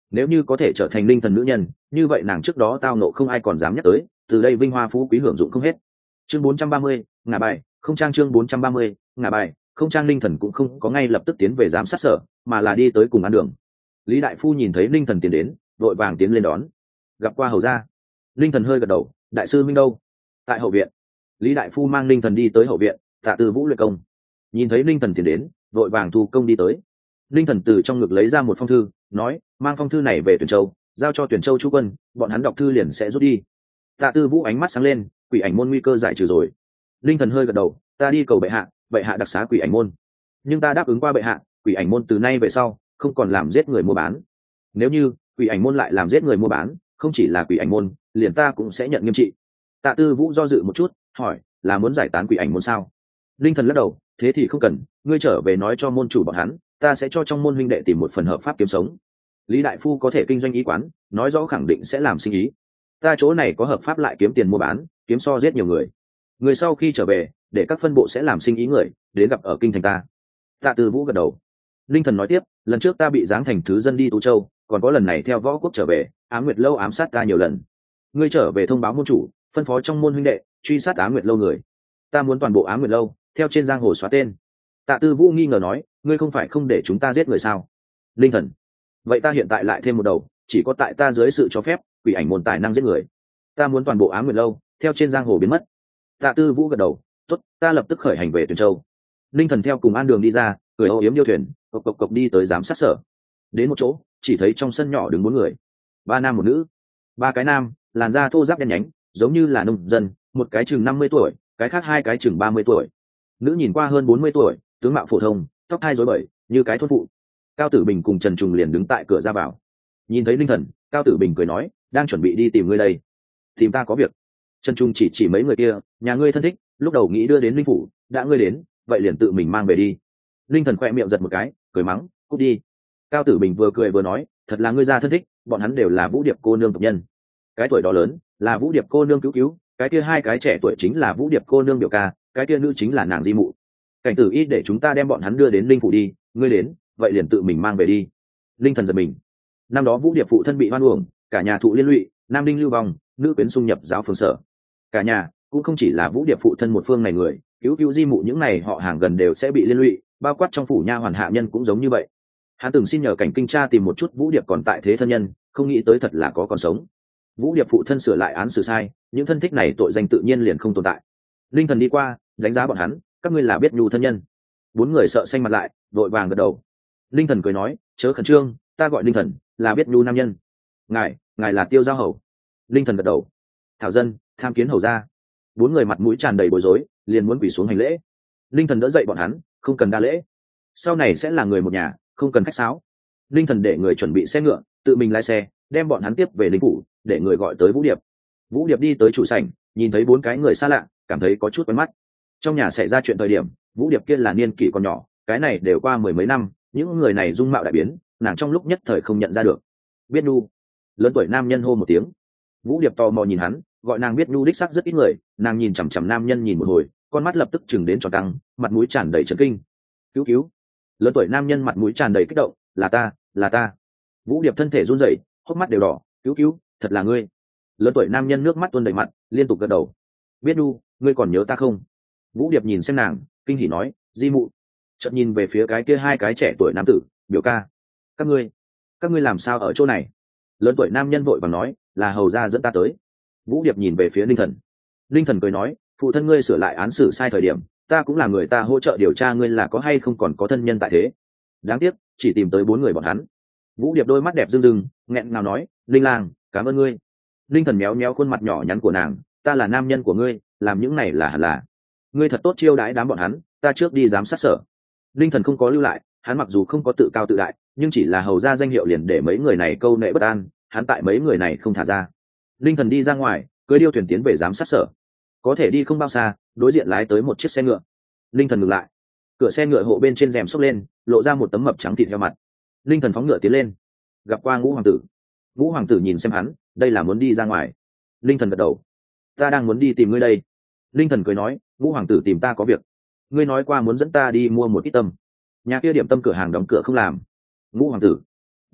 nếu như có thể trở thành linh thần nữ nhân, như vậy nàng trước đó tao nộ không ai còn dám nhắc tới, từ đây vinh hoa phú quý hưởng dụng không hết. Chương 430, ngả bài không trang. Chương 430, ngả bài không trang. Linh thần cũng không có ngay lập tức tiến về giám sát sở, mà là đi tới cùng ăn đường. Lý đại phu nhìn thấy linh thần tiến đến, vội vàng tiến lên đón. Gặp qua hầu gia. Linh thần hơi gật đầu. Đại sư minh đâu? Tại hậu viện. Lý đại phu mang linh thần đi tới hậu viện. Tạ Tư Vũ luyện công. Nhìn thấy linh thần tiến đến, vội vàng thu công đi tới. Linh thần từ trong ngực lấy ra một phong thư, nói: mang phong thư này về Tuyển Châu, giao cho Tuyển Châu chú quân, bọn hắn đọc thư liền sẽ rút đi. Tạ Tư Vũ ánh mắt sáng lên. Quỷ ảnh môn nguy cơ giải trừ rồi. Linh thần hơi gật đầu. Ta đi cầu bệ hạ đặc xá quỷ ảnh môn. Nhưng ta đáp ứng qua bệ hạ, quỷ ảnh môn từ nay về sau không còn làm giết người mua bán. Nếu như quỷ ảnh môn lại làm giết người mua bán, không chỉ là quỷ ảnh môn, liền ta cũng sẽ nhận nghiêm trị. Tạ Tư Vũ do dự một chút, hỏi: là muốn giải tán quỷ ảnh môn sao? Linh thần lắc đầu. Thế thì không cần, ngươi trở về nói cho môn chủ bọn hắn, ta sẽ cho trong môn huynh đệ tìm một phần hợp pháp kiếm sống. Lý đại phu có thể kinh doanh y quán, nói rõ khẳng định sẽ làm sinh ý. Ta chỗ này có hợp pháp lại kiếm tiền mua bán, kiếm so giết nhiều người. Người sau khi trở về, để các phân bộ sẽ làm sinh ý người đến gặp ở kinh thành ta. Tạ Tư Vũ gật đầu. Linh thần nói tiếp: lần trước ta bị giáng thành thứ dân đi Tú Châu, còn có lần này theo võ quốc trở về, Ám Nguyệt lâu ám sát ta nhiều lần. Ngươi trở về thông báo môn chủ, phân phó trong môn huynh đệ truy sát Ám Nguyệt lâu người. Ta muốn toàn bộ Ám Nguyệt lâu theo trên giang hồ xóa tên. Tạ Tư Vũ nghi ngờ nói: ngươi không phải không để chúng ta giết người sao? Linh thần: vậy ta hiện tại lại thêm một đầu, chỉ có tại ta dưới sự cho phép, quỷ ảnh môn tài năng giết người. Ta muốn toàn bộ Ám Nguyệt lâu theo trên giang hồ biến mất. Tạ Tư Vũ gật đầu. Tốt, ta lập tức khởi hành về Tuyển Châu. Linh thần theo cùng An Đường đi ra, cười âu yếm điêu thuyền, cộc cộc đi tới giám sát sở. Đến một chỗ, chỉ thấy trong sân nhỏ đứng 4 người, 3 nam 1 nữ. 3 cái nam làn da thô ráp đen nhánh, giống như là nông dân, một cái chừng 50 tuổi, cái khác 2 cái chừng 30 tuổi. Nữ nhìn qua hơn 40 tuổi, tướng mạo phổ thông, tóc hai rối bời, như cái thôn phụ. Cao Tử Bình cùng Trần Trùng liền đứng tại cửa ra vào. Nhìn thấy linh thần, Cao Tử Bình cười nói: đang chuẩn bị đi tìm ngươi đây. Tìm ta có việc? Trần Trung chỉ mấy người kia, nhà ngươi thân thích, lúc đầu nghĩ đưa đến linh phủ, đã ngươi đến, vậy liền tự mình mang về đi. Linh thần khoe miệng giật một cái, cười mắng: cút đi. Cao Tử Bình vừa cười vừa nói: thật là ngươi ra thân thích, bọn hắn đều là Vũ Điệp cô nương tộc nhân. Cái tuổi đó lớn là Vũ Điệp cô nương cứu, cái kia 2 cái trẻ tuổi chính là Vũ Điệp cô nương biểu ca, cái kia nữ chính là nàng di mụ. Cảnh Tử Y để chúng ta đem bọn hắn đưa đến linh phủ đi, ngươi đến, vậy liền tự mình mang về đi. Linh thần giật mình. Năm đó Vũ Điệp phụ thân bị hoan uổng, cả nhà thụ liên lụy, nam đinh lưu vong, nữ quyến xung nhập giáo phương sở. Cả nhà cũng không chỉ là Vũ Điệp phụ thân một phương này người, cứu di mụ những này họ hàng gần đều sẽ bị liên lụy, bao quát trong phủ nha hoàn hạ nhân cũng giống như vậy. Hắn từng xin nhờ cảnh kinh tra tìm một chút Vũ Điệp còn tại thế thân nhân, không nghĩ tới thật là có còn sống. Vũ Điệp phụ thân sửa lại án xử sai, những thân thích này tội danh tự nhiên liền không tồn tại. Linh thần đi qua, đánh giá bọn hắn: các ngươi là biết nhu thân nhân? 4 người sợ xanh mặt lại, vội vàng gật đầu. Linh thần cười nói: chớ khẩn trương, ta gọi linh thần, là biết nhu nam nhân. Ngài là Tiêu Giao hầu? Linh thần gật đầu. Thảo dân tham kiến hầu gia. 4 người mặt mũi tràn đầy bối rối, liền muốn quỳ xuống hành lễ. Linh thần đỡ dậy bọn hắn: không cần đa lễ, sau này sẽ là người một nhà, không cần khách sáo. Linh thần để người chuẩn bị xe ngựa, tự mình lái xe đem bọn hắn tiếp về linh phủ, để người gọi tới Vũ Điệp. Vũ Điệp đi tới trụ sảnh, nhìn thấy 4 cái người xa lạ, cảm thấy có chút quen mắt. Trong nhà xảy ra chuyện thời điểm, Vũ Điệp kia là niên kỷ còn nhỏ, cái này đều qua 10 mấy năm, những người này dung mạo đại biến, nàng trong lúc nhất thời không nhận ra được. Biết nhu. Lớn tuổi nam nhân hô một tiếng. Vũ Điệp tò mò nhìn hắn, gọi nàng biết nhu đích sắc rất ít người, nàng nhìn chằm chằm nam nhân nhìn một hồi, con mắt lập tức chừng đến tròn căng, mặt mũi tràn đầy chấn kinh. Cứu. Lớn tuổi nam nhân mặt mũi tràn đầy kích động: là ta. Vũ Điệp thân thể run rẩy, hốc mắt đều đỏ: cứu, thật là ngươi. Lớn tuổi nam nhân nước mắt tuôn đầy mặt, liên tục gật đầu. Biết nhu, ngươi còn nhớ ta không? Vũ Điệp nhìn xem nàng, kinh hỉ nói: di mụ. Chợt nhìn về phía cái kia 2 cái trẻ tuổi nam tử: biểu ca, các ngươi làm sao ở chỗ này? Lớn tuổi nam nhân vội vàng nói: là hầu gia dẫn ta tới. Vũ Điệp nhìn về phía linh thần. Linh thần cười nói: phụ thân ngươi sửa lại án xử sai thời điểm, ta cũng là người ta hỗ trợ điều tra ngươi là có hay không còn có thân nhân tại thế. Đáng tiếc chỉ tìm tới 4 người bọn hắn. Vũ Điệp đôi mắt đẹp rưng rưng, nghẹn ngào nói: linh lang, cảm ơn ngươi. Linh thần méo khuôn mặt nhỏ nhắn của nàng: ta là nam nhân của ngươi, làm những này là hẳn là. Ngươi thật tốt chiêu đãi đám bọn hắn, ta trước đi giám sát sở. Linh thần không có lưu lại, hắn mặc dù không có tự cao tự đại, nhưng chỉ là hầu ra danh hiệu liền để mấy người này câu nệ bất an, hắn tại mấy người này không thả ra. Linh thần đi ra ngoài, cưỡi điêu thuyền tiến về giám sát sở. Có thể đi không bao xa, đối diện lái tới một chiếc xe ngựa. Linh thần ngừng lại, cửa xe ngựa hộ bên trên rèm xốc lên, lộ ra một tấm mập trắng thịt heo mặt. Linh thần phóng ngựa tiến lên, gặp qua Ngũ hoàng tử. Ngũ hoàng tử nhìn xem hắn, đây là muốn đi ra ngoài. Linh thần gật đầu: ta đang muốn đi tìm ngươi đây. Linh thần cười nói: Ngũ hoàng tử tìm ta có việc. Ngươi nói qua muốn dẫn ta đi mua một ít tâm, nhà kia điểm tâm cửa hàng đóng cửa không làm. Ngũ hoàng tử.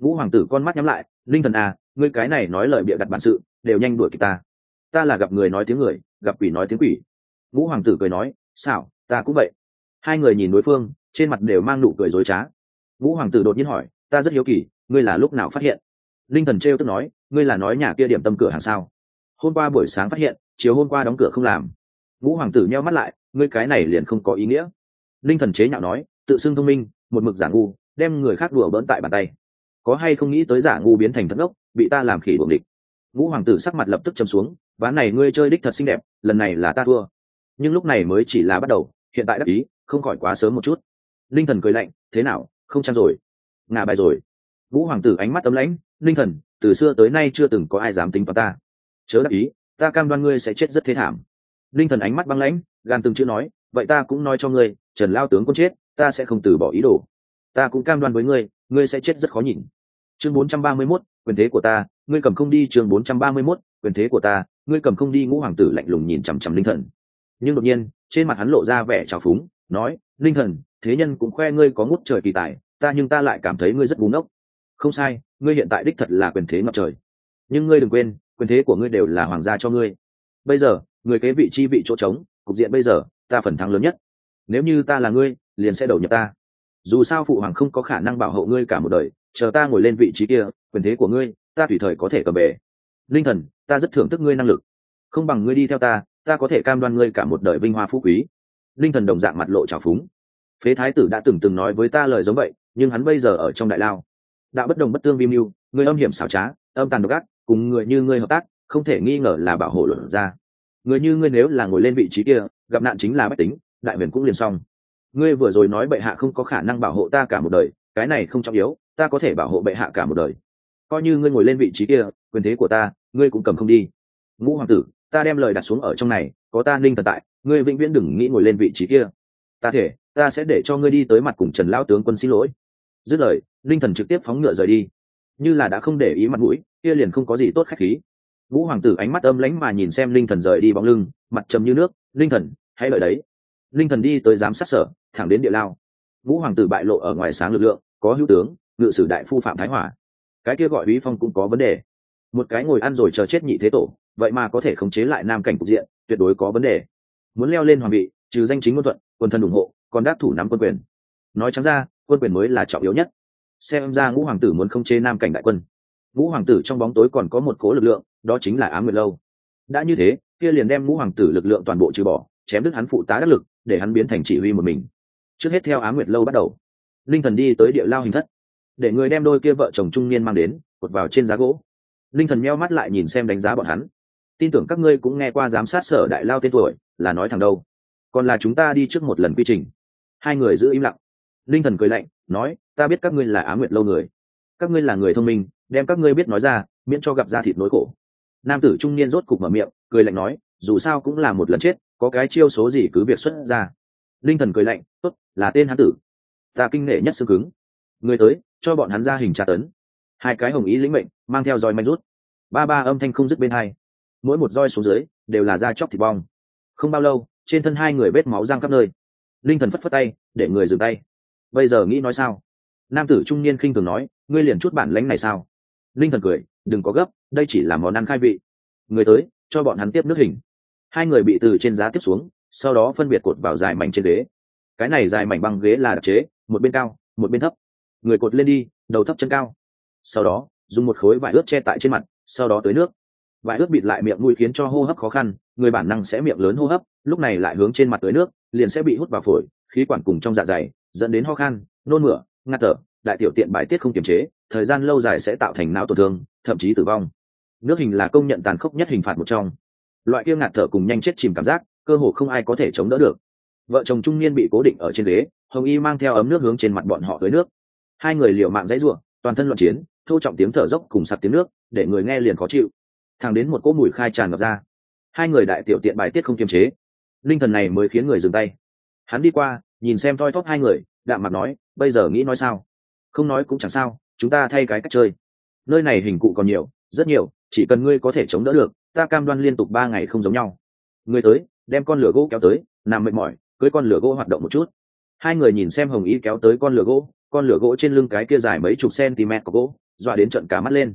Ngũ hoàng tử con mắt nhắm lại, linh thần à, ngươi cái này nói lời bịa đặt bản sự đều nhanh đuổi kịp ta. Ta là gặp người nói tiếng người, gặp quỷ nói tiếng quỷ. Ngũ hoàng tử cười nói, xảo, ta cũng vậy. Hai người nhìn đối phương, trên mặt đều mang nụ cười dối trá. Ngũ hoàng tử đột nhiên hỏi, ta rất hiếu kỳ, ngươi là lúc nào phát hiện? Linh thần trêu tức nói, ngươi là nói nhà kia điểm tâm cửa hàng sao? Hôm qua buổi sáng phát hiện, chiều hôm qua đóng cửa không làm. Ngũ hoàng tử nheo mắt lại, ngươi cái này liền không có ý nghĩa. Linh thần chế nhạo nói, tự xưng thông minh, một mực giả ngu, đem người khác đùa bỡn tại bàn tay. Có hay không nghĩ tới giả ngu biến thành thất ốc, bị ta làm khỉ đuồng địch. Ngũ hoàng tử sắc mặt lập tức trầm xuống, ván này ngươi chơi đích thật xinh đẹp, lần này là ta thua. Nhưng lúc này mới chỉ là bắt đầu, hiện tại đắc ý, không khỏi quá sớm một chút. Linh thần cười lạnh, thế nào, không chăng rồi, ngả bài rồi. Ngũ hoàng tử ánh mắt ấm lãnh, Linh thần, từ xưa tới nay chưa từng có ai dám tính toán ta, chớ đắc ý, ta cam đoan ngươi sẽ chết rất thế thảm. Linh thần ánh mắt băng lãnh, gan từng chữ nói, vậy ta cũng nói cho ngươi, Trần lao tướng quân chết, ta sẽ không từ bỏ ý đồ. Ta cũng cam đoan với ngươi, ngươi sẽ chết rất khó nhìn. Chương 431, quyền thế của ta, ngươi cầm không đi. Chương 431, quyền thế của ta, ngươi cầm không đi. Ngũ hoàng tử lạnh lùng nhìn chằm chằm Linh thần, nhưng đột nhiên trên mặt hắn lộ ra vẻ trào phúng, nói, Linh thần, thế nhân cũng khoe ngươi có ngút trời kỳ tài, nhưng ta lại cảm thấy ngươi rất ngu ngốc. Không sai, ngươi hiện tại đích thật là quyền thế ngập trời, nhưng ngươi đừng quên, quyền thế của ngươi đều là hoàng gia cho ngươi. Bây giờ người kế vị chi vị chỗ trống, cục diện bây giờ ta phần thắng lớn nhất. Nếu như ta là ngươi, liền sẽ đầu nhập ta. Dù sao phụ hoàng không có khả năng bảo hộ ngươi cả một đời, chờ ta ngồi lên vị trí kia, quyền thế của ngươi ta tùy thời có thể cầm bể. Linh thần, ta rất thưởng thức ngươi năng lực, không bằng ngươi đi theo ta, ta có thể cam đoan ngươi cả một đời vinh hoa phú quý. Linh thần đồng dạng mặt lộ trào phúng. Phế thái tử đã từng nói với ta lời giống vậy, nhưng hắn bây giờ ở trong đại lao. Đạo bất đồng bất tương vi mưu, ngươi âm hiểm xảo trá, âm tàn độc ác, cùng người như ngươi hợp tác, không thể nghi ngờ là bảo hộ luận ra. Người như ngươi nếu là ngồi lên vị trí kia, gặp nạn chính là bách tính, đại huyền cũng liền xong. Ngươi vừa rồi nói bệ hạ không có khả năng bảo hộ ta cả một đời, cái này không trọng yếu, ta có thể bảo hộ bệ hạ cả một đời. Coi như ngươi ngồi lên vị trí kia, quyền thế của ta ngươi cũng cầm không đi. Ngũ hoàng tử, ta đem lời đặt xuống ở trong này, có ta Linh thần tại, ngươi vĩnh viễn đừng nghĩ ngồi lên vị trí kia. Ta thể, ta sẽ để cho ngươi đi tới mặt cùng Trần lão tướng quân xin lỗi. Dứt lời, Linh thần trực tiếp phóng ngựa rời đi, như là đã không để ý mặt mũi, kia liền không có gì tốt khách khí. Ngũ hoàng tử ánh mắt âm lãnh mà nhìn xem Linh thần rời đi bóng lưng, mặt trầm như nước, Linh thần, hãy đợi đấy. Linh thần đi tới giám sát sở, thẳng đến địa lao. Ngũ hoàng tử bại lộ ở ngoài sáng lực lượng, có hữu tướng, ngự sử đại phu Phạm Thái Hỏa. Cái kia gọi Úy Phong cũng có vấn đề. Một cái ngồi ăn rồi chờ chết nhị thế tổ, vậy mà có thể khống chế lại nam cảnh cục diện, tuyệt đối có vấn đề. Muốn leo lên hoàng vị, trừ danh chính ngôn thuận, quân thân ủng hộ, còn đắc thủ nắm quân quyền. Nói trắng ra, quân quyền mới là trọng yếu nhất. Xem ra Ngũ hoàng tử muốn khống chế nam cảnh đại quân. Ngũ hoàng tử trong bóng tối còn có một cố lực lượng, đó chính là Ám Nguyệt Lâu. Đã như thế, kia liền đem Ngũ hoàng tử lực lượng toàn bộ trừ bỏ, chém đứt hắn phụ tá đắc lực, để hắn biến thành chỉ huy một mình. Trước hết theo Ám Nguyệt Lâu bắt đầu. Linh thần đi tới địa lao hình thất, để người đem đôi kia vợ chồng trung niên mang đến, cột vào trên giá gỗ. Linh thần meo mắt lại nhìn xem đánh giá bọn hắn. Tin tưởng các ngươi cũng nghe qua giám sát sở đại lao tên tuổi, là nói thẳng đâu. Còn là chúng ta đi trước một lần quy trình. Hai người giữ im lặng. Linh thần cười lạnh, nói, ta biết các ngươi là Ám Nguyệt Lâu người. Các ngươi là người thông minh, đem các ngươi biết nói ra, miễn cho gặp ra thịt nỗi khổ. Nam tử trung niên rốt cục mở miệng, cười lạnh nói, dù sao cũng là một lần chết, có cái chiêu số gì cứ việc xuất ra. Linh thần cười lạnh, tốt, là tên hắn tử. Ta kinh nể nhất xương cứng. Người tới, cho bọn hắn ra hình tra tấn. Hai cái hồng ý lĩnh mệnh, mang theo roi manh rút. Ba âm thanh không dứt bên hai. Mỗi một roi xuống dưới đều là da chóc thịt bong. Không bao lâu, trên thân hai người vết máu răng khắp nơi. Linh thần phất phất tay, để người dừng tay. Bây giờ nghĩ nói sao? Nam tử trung niên khinh thường nói, ngươi liền chút bản lãnh này sao? Linh thần cười, đừng có gấp, đây chỉ là món ăn khai vị. Người tới, cho bọn hắn tiếp nước hình. Hai người bị từ trên giá tiếp xuống, sau đó phân biệt cột vào dài mảnh trên ghế. Cái này dài mảnh băng ghế là đặc chế, một bên cao, một bên thấp. Người cột lên đi, đầu thấp chân cao. Sau đó dùng một khối vải ướt che tại trên mặt, sau đó tưới nước. Vải ướt bịt lại miệng mũi khiến cho hô hấp khó khăn, người bản năng sẽ miệng lớn hô hấp, lúc này lại hướng trên mặt tưới nước, liền sẽ bị hút vào phổi, khí quản cùng trong dạ dày, dẫn đến ho khan, nôn mửa, ngạt thở, đại tiểu tiện bài tiết không kiềm chế, thời gian lâu dài sẽ tạo thành não tổn thương, thậm chí tử vong. Nước hình là công nhận tàn khốc nhất hình phạt một trong. Loại kia ngạt thở cùng nhanh chết chìm cảm giác, cơ hồ không ai có thể chống đỡ được. Vợ chồng trung niên bị cố định ở trên ghế, Hồng Y mang theo ấm nước hướng trên mặt bọn họ tưới nước. Hai người liều mạng dãy rủa, toàn thân loạn chiến, thô trọng tiếng thở dốc cùng sặc tiếng nước, để người nghe liền khó chịu. Thẳng đến một cỗ mùi khai tràn ngập ra. Hai người đại tiểu tiện bài tiết không kiềm chế. Linh thần này mới khiến người dừng tay. Hắn đi qua, nhìn xem thoi thóp hai người, đạm mặt nói, bây giờ nghĩ nói sao? Không nói cũng chẳng sao, chúng ta thay cái cách chơi. Nơi này hình cụ còn nhiều, rất nhiều, chỉ cần ngươi có thể chống đỡ được, ta cam đoan liên tục 3 ngày không giống nhau. Ngươi tới, đem con lửa gỗ kéo tới, nằm mệt mỏi, cưới con lửa gỗ hoạt động một chút. Hai người nhìn xem Hồng Y kéo tới con lửa gỗ trên lưng cái kia dài mấy chục cm của gỗ, dọa đến trợn cả mắt lên.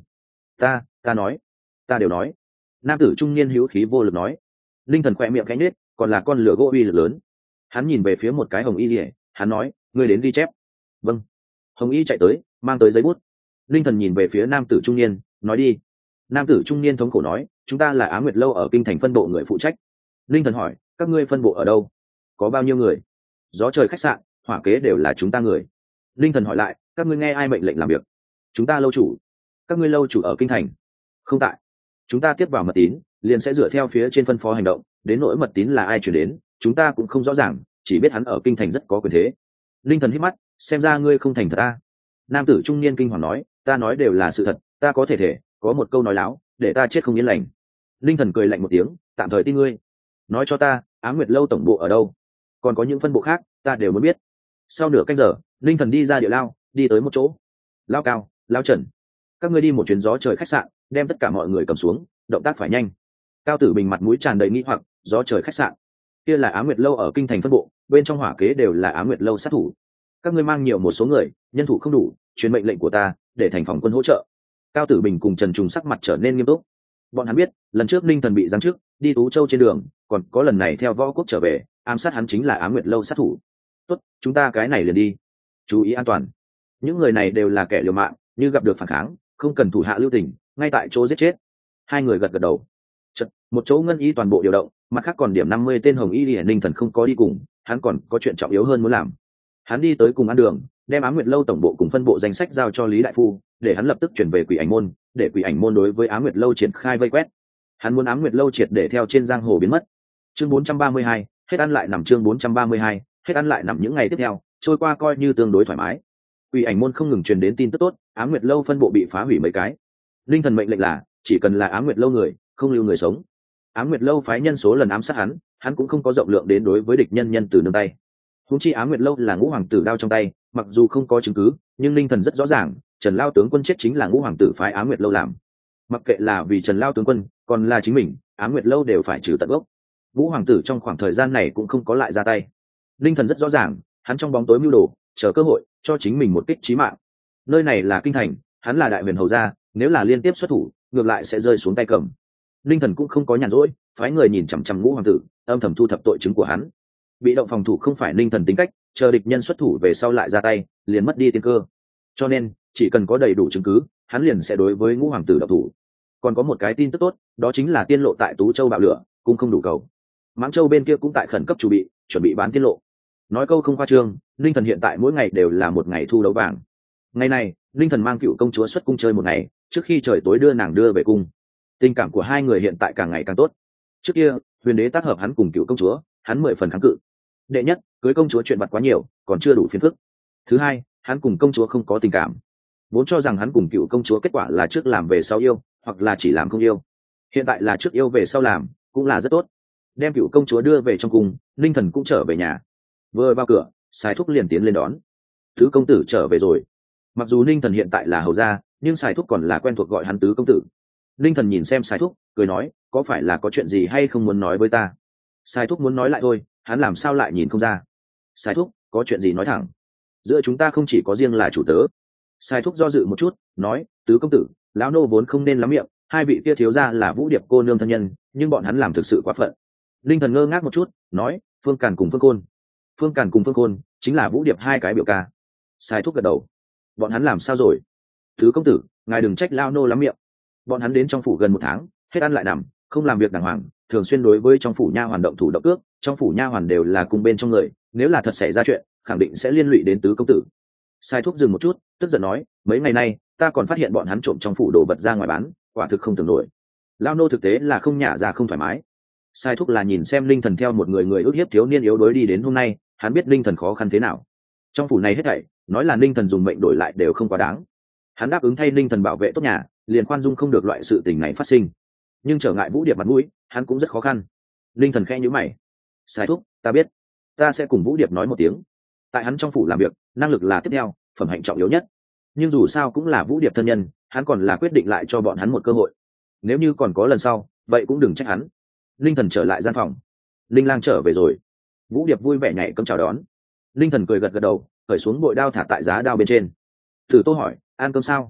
Ta nói, ta đều nói. Nam tử trung niên hữu khí vô lực nói. Linh thần khỏe miệng cánh nết, còn là con lửa gỗ uy lực lớn. Hắn nhìn về phía một cái hồng y rỉa, hắn nói, ngươi đến ghi chép. Vâng. Hồng y chạy tới, mang tới giấy bút. Linh thần nhìn về phía nam tử trung niên, nói đi. Nam tử trung niên thống khổ nói, chúng ta là Á Nguyệt lâu ở kinh thành phân bộ người phụ trách. Linh thần hỏi, các ngươi phân bộ ở đâu, có bao nhiêu người? Gió trời khách sạn, hỏa kế đều là chúng ta người. Linh thần hỏi lại, các ngươi nghe ai mệnh lệnh làm việc? Chúng ta lâu chủ. Các ngươi lâu chủ ở kinh thành? Không tại. Chúng ta tiếp vào mật tín, liền sẽ dựa theo phía trên phân phó hành động, đến nỗi mật tín là ai chuyển đến chúng ta cũng không rõ ràng, chỉ biết hắn ở kinh thành rất có quyền thế. Linh thần hít mắt, xem ra ngươi không thành thật ta. Nam tử trung niên kinh hoàng nói, ta nói đều là sự thật, ta có thể có một câu nói láo để ta chết không yên lành. Linh thần cười lạnh một tiếng, tạm thời tin ngươi. Nói cho ta, Á Nguyệt lâu tổng bộ ở đâu, còn có những phân bộ khác ta đều muốn biết. Sau nửa canh giờ, Linh thần đi ra địa lao, đi tới một chỗ. Lao Cao, Lao Trần, các ngươi đi một chuyến gió trời khách sạn, đem tất cả mọi người cầm xuống, động tác phải nhanh. Cao Tử Bình mặt mũi tràn đầy nghi hoặc, gió trời khách sạn kia là Á Nguyệt lâu ở kinh thành phân bộ, bên trong hỏa kế đều là Á Nguyệt lâu sát thủ, các ngươi mang nhiều một số người, nhân thủ không đủ, truyền mệnh lệnh của ta để thành phòng quân hỗ trợ. Cao Tử Bình cùng Trần Trùng sắc mặt trở nên nghiêm túc. Bọn hắn biết lần trước Linh thần bị giáng trước đi Tú Châu trên đường, còn có lần này theo Võ Quốc trở về ám sát hắn chính là Á Nguyệt lâu sát thủ. Tốt, chúng ta cái này liền đi, chú ý an toàn. Những người này đều là kẻ liều mạng, như gặp được phản kháng không cần thủ hạ lưu tình, ngay tại chỗ giết chết. Hai người gật gật đầu. Một chỗ ngân y toàn bộ điều động, mặt khác còn điểm 50 tên hồng y liền Linh thần không có đi cùng, hắn còn có chuyện trọng yếu hơn muốn làm. Hắn đi tới cùng ăn đường, đem Á Nguyệt lâu tổng bộ cùng phân bộ danh sách giao cho Lý đại phu, để hắn lập tức chuyển về Quỷ Ảnh môn, để Quỷ Ảnh môn đối với Á Nguyệt lâu triển khai vây quét. Hắn muốn Á Nguyệt lâu triệt để theo trên giang hồ biến mất. Chương 432, hết ăn lại nằm. Chương 432, hết ăn lại nằm. Những ngày tiếp theo trôi qua coi như tương đối thoải mái. Quỷ Ảnh môn không ngừng truyền đến tin tức tốt, Á Nguyệt lâu phân bộ bị phá hủy mấy cái. Linh thần mệnh lệnh là chỉ cần là Á Nguyệt lâu người, không lưu người sống. Á Nguyệt lâu phái nhân số lần ám sát hắn cũng không có rộng lượng đến đối với địch nhân nhân từ nương tay. Huống chi Á Nguyệt lâu là Ngũ hoàng tử đao trong tay, mặc dù không có chứng cứ, nhưng Linh thần rất rõ ràng, Trần Lao tướng quân chết chính là Ngũ hoàng tử phái Á Nguyệt lâu làm. Mặc kệ là vì Trần Lao tướng quân, còn là chính mình, Á Nguyệt lâu đều phải trừ tận gốc. Ngũ hoàng tử trong khoảng thời gian này cũng không có lại ra tay. Linh thần rất rõ ràng, hắn trong bóng tối mưu đồ, chờ cơ hội cho chính mình một kích chí mạng. Nơi này là kinh thành, hắn là đại huyền hầu gia, nếu là liên tiếp xuất thủ, ngược lại sẽ rơi xuống tay cầm. Linh thần cũng không có nhàn rỗi, phái người nhìn chằm chằm Ngũ hoàng tử, âm thầm thu thập tội chứng của hắn. Bị động phòng thủ không phải Linh thần tính cách, chờ địch nhân xuất thủ về sau lại ra tay, liền mất đi tiên cơ. Cho nên, chỉ cần có đầy đủ chứng cứ, hắn liền sẽ đối với Ngũ hoàng tử động thủ. Còn có một cái tin tức tốt, đó chính là tiên lộ tại Tú Châu bạo lửa, cũng không đủ cầu. Mãng Châu bên kia cũng tại khẩn cấp chuẩn bị bán tiên lộ. Nói câu không khoa trương, Linh thần hiện tại mỗi ngày đều là một ngày thu đấu vàng. Ngày này, Linh thần mang Cựu công chúa xuất cung chơi một ngày, trước khi trời tối đưa nàng đưa về cung. Tình cảm của hai người hiện tại càng ngày càng tốt. Trước kia, Huyền đế tác hợp hắn cùng Cựu công chúa, hắn 10 phần kháng cự. Đệ nhất, cưới công chúa chuyện vặt quá nhiều, còn chưa đủ phiền phức. Thứ hai, hắn cùng công chúa không có tình cảm, vốn cho rằng hắn cùng Cựu công chúa kết quả là trước làm về sau yêu, hoặc là chỉ làm không yêu. Hiện tại là trước yêu về sau làm, cũng là rất tốt. Đem Cựu công chúa đưa về trong cung, Linh thần cũng trở về nhà. Vừa vào cửa, Sài Thúc liền tiến lên đón. Tứ công tử trở về rồi. Mặc dù Linh thần hiện tại là hầu gia, nhưng Sài Thúc còn là quen thuộc gọi hắn tứ công tử. Linh thần nhìn xem Sài Thúc, cười nói, có phải là có chuyện gì hay không muốn nói với ta? Sài Thúc muốn nói lại thôi, hắn làm sao lại nhìn không ra. Sài Thúc, có chuyện gì nói thẳng, giữa chúng ta không chỉ có riêng là chủ tớ. Sài Thúc do dự một chút, nói, tứ công tử, lão nô vốn không nên lắm miệng, hai vị kia thiếu gia là Vũ Điệp cô nương thân nhân, nhưng bọn hắn làm thực sự quá phận. Linh thần ngơ ngác một chút, nói, Phương Càn cùng Phương Khôn. Phương Càn cùng Phương Khôn chính là Vũ Điệp hai cái biểu ca. Sài Thúc gật đầu. Bọn hắn làm sao rồi? Tứ công tử, ngài đừng trách lão nô lắm miệng. Bọn hắn đến trong phủ gần 1 tháng, hết ăn lại nằm, không làm việc đàng hoàng, thường xuyên đối với trong phủ nha hoàn động thủ động cước, trong phủ nha hoàn đều là cùng bên trong người, nếu là thật xảy ra chuyện, khẳng định sẽ liên lụy đến tứ công tử. Sai Thúc dừng một chút, tức giận nói, mấy ngày nay ta còn phát hiện bọn hắn trộm trong phủ đồ vật ra ngoài bán, quả thực không tưởng nổi. Lao nô thực tế là không nhả ra không thoải mái. Sai Thúc là nhìn xem Linh thần theo một người ước hiếp thiếu niên yếu đuối đi đến hôm nay, hắn biết Linh thần khó khăn thế nào. Trong phủ này hết thảy, nói là Linh thần dùng mệnh đổi lại đều không quá đáng. Hắn đáp ứng thay Linh thần bảo vệ tốt nhà, liền khoan dung không được loại sự tình này phát sinh. Nhưng trở ngại Vũ Điệp mặt mũi, hắn cũng rất khó khăn. Linh thần khẽ nhíu mày. Sai Thúc, ta biết, ta sẽ cùng Vũ Điệp nói một tiếng. Tại hắn trong phủ làm việc, năng lực là tiếp theo, phẩm hạnh trọng yếu nhất. Nhưng dù sao cũng là Vũ Điệp thân nhân, hắn còn là quyết định lại cho bọn hắn một cơ hội. Nếu như còn có lần sau, vậy cũng đừng trách hắn. Linh thần trở lại gian phòng. Linh lang trở về rồi. Vũ Điệp vui vẻ nhảy cấm chào đón. Linh thần cười gật gật đầu, cởi xuống bội đao thả tại giá đao bên trên. Thử Tô hỏi, ăn cơm sao?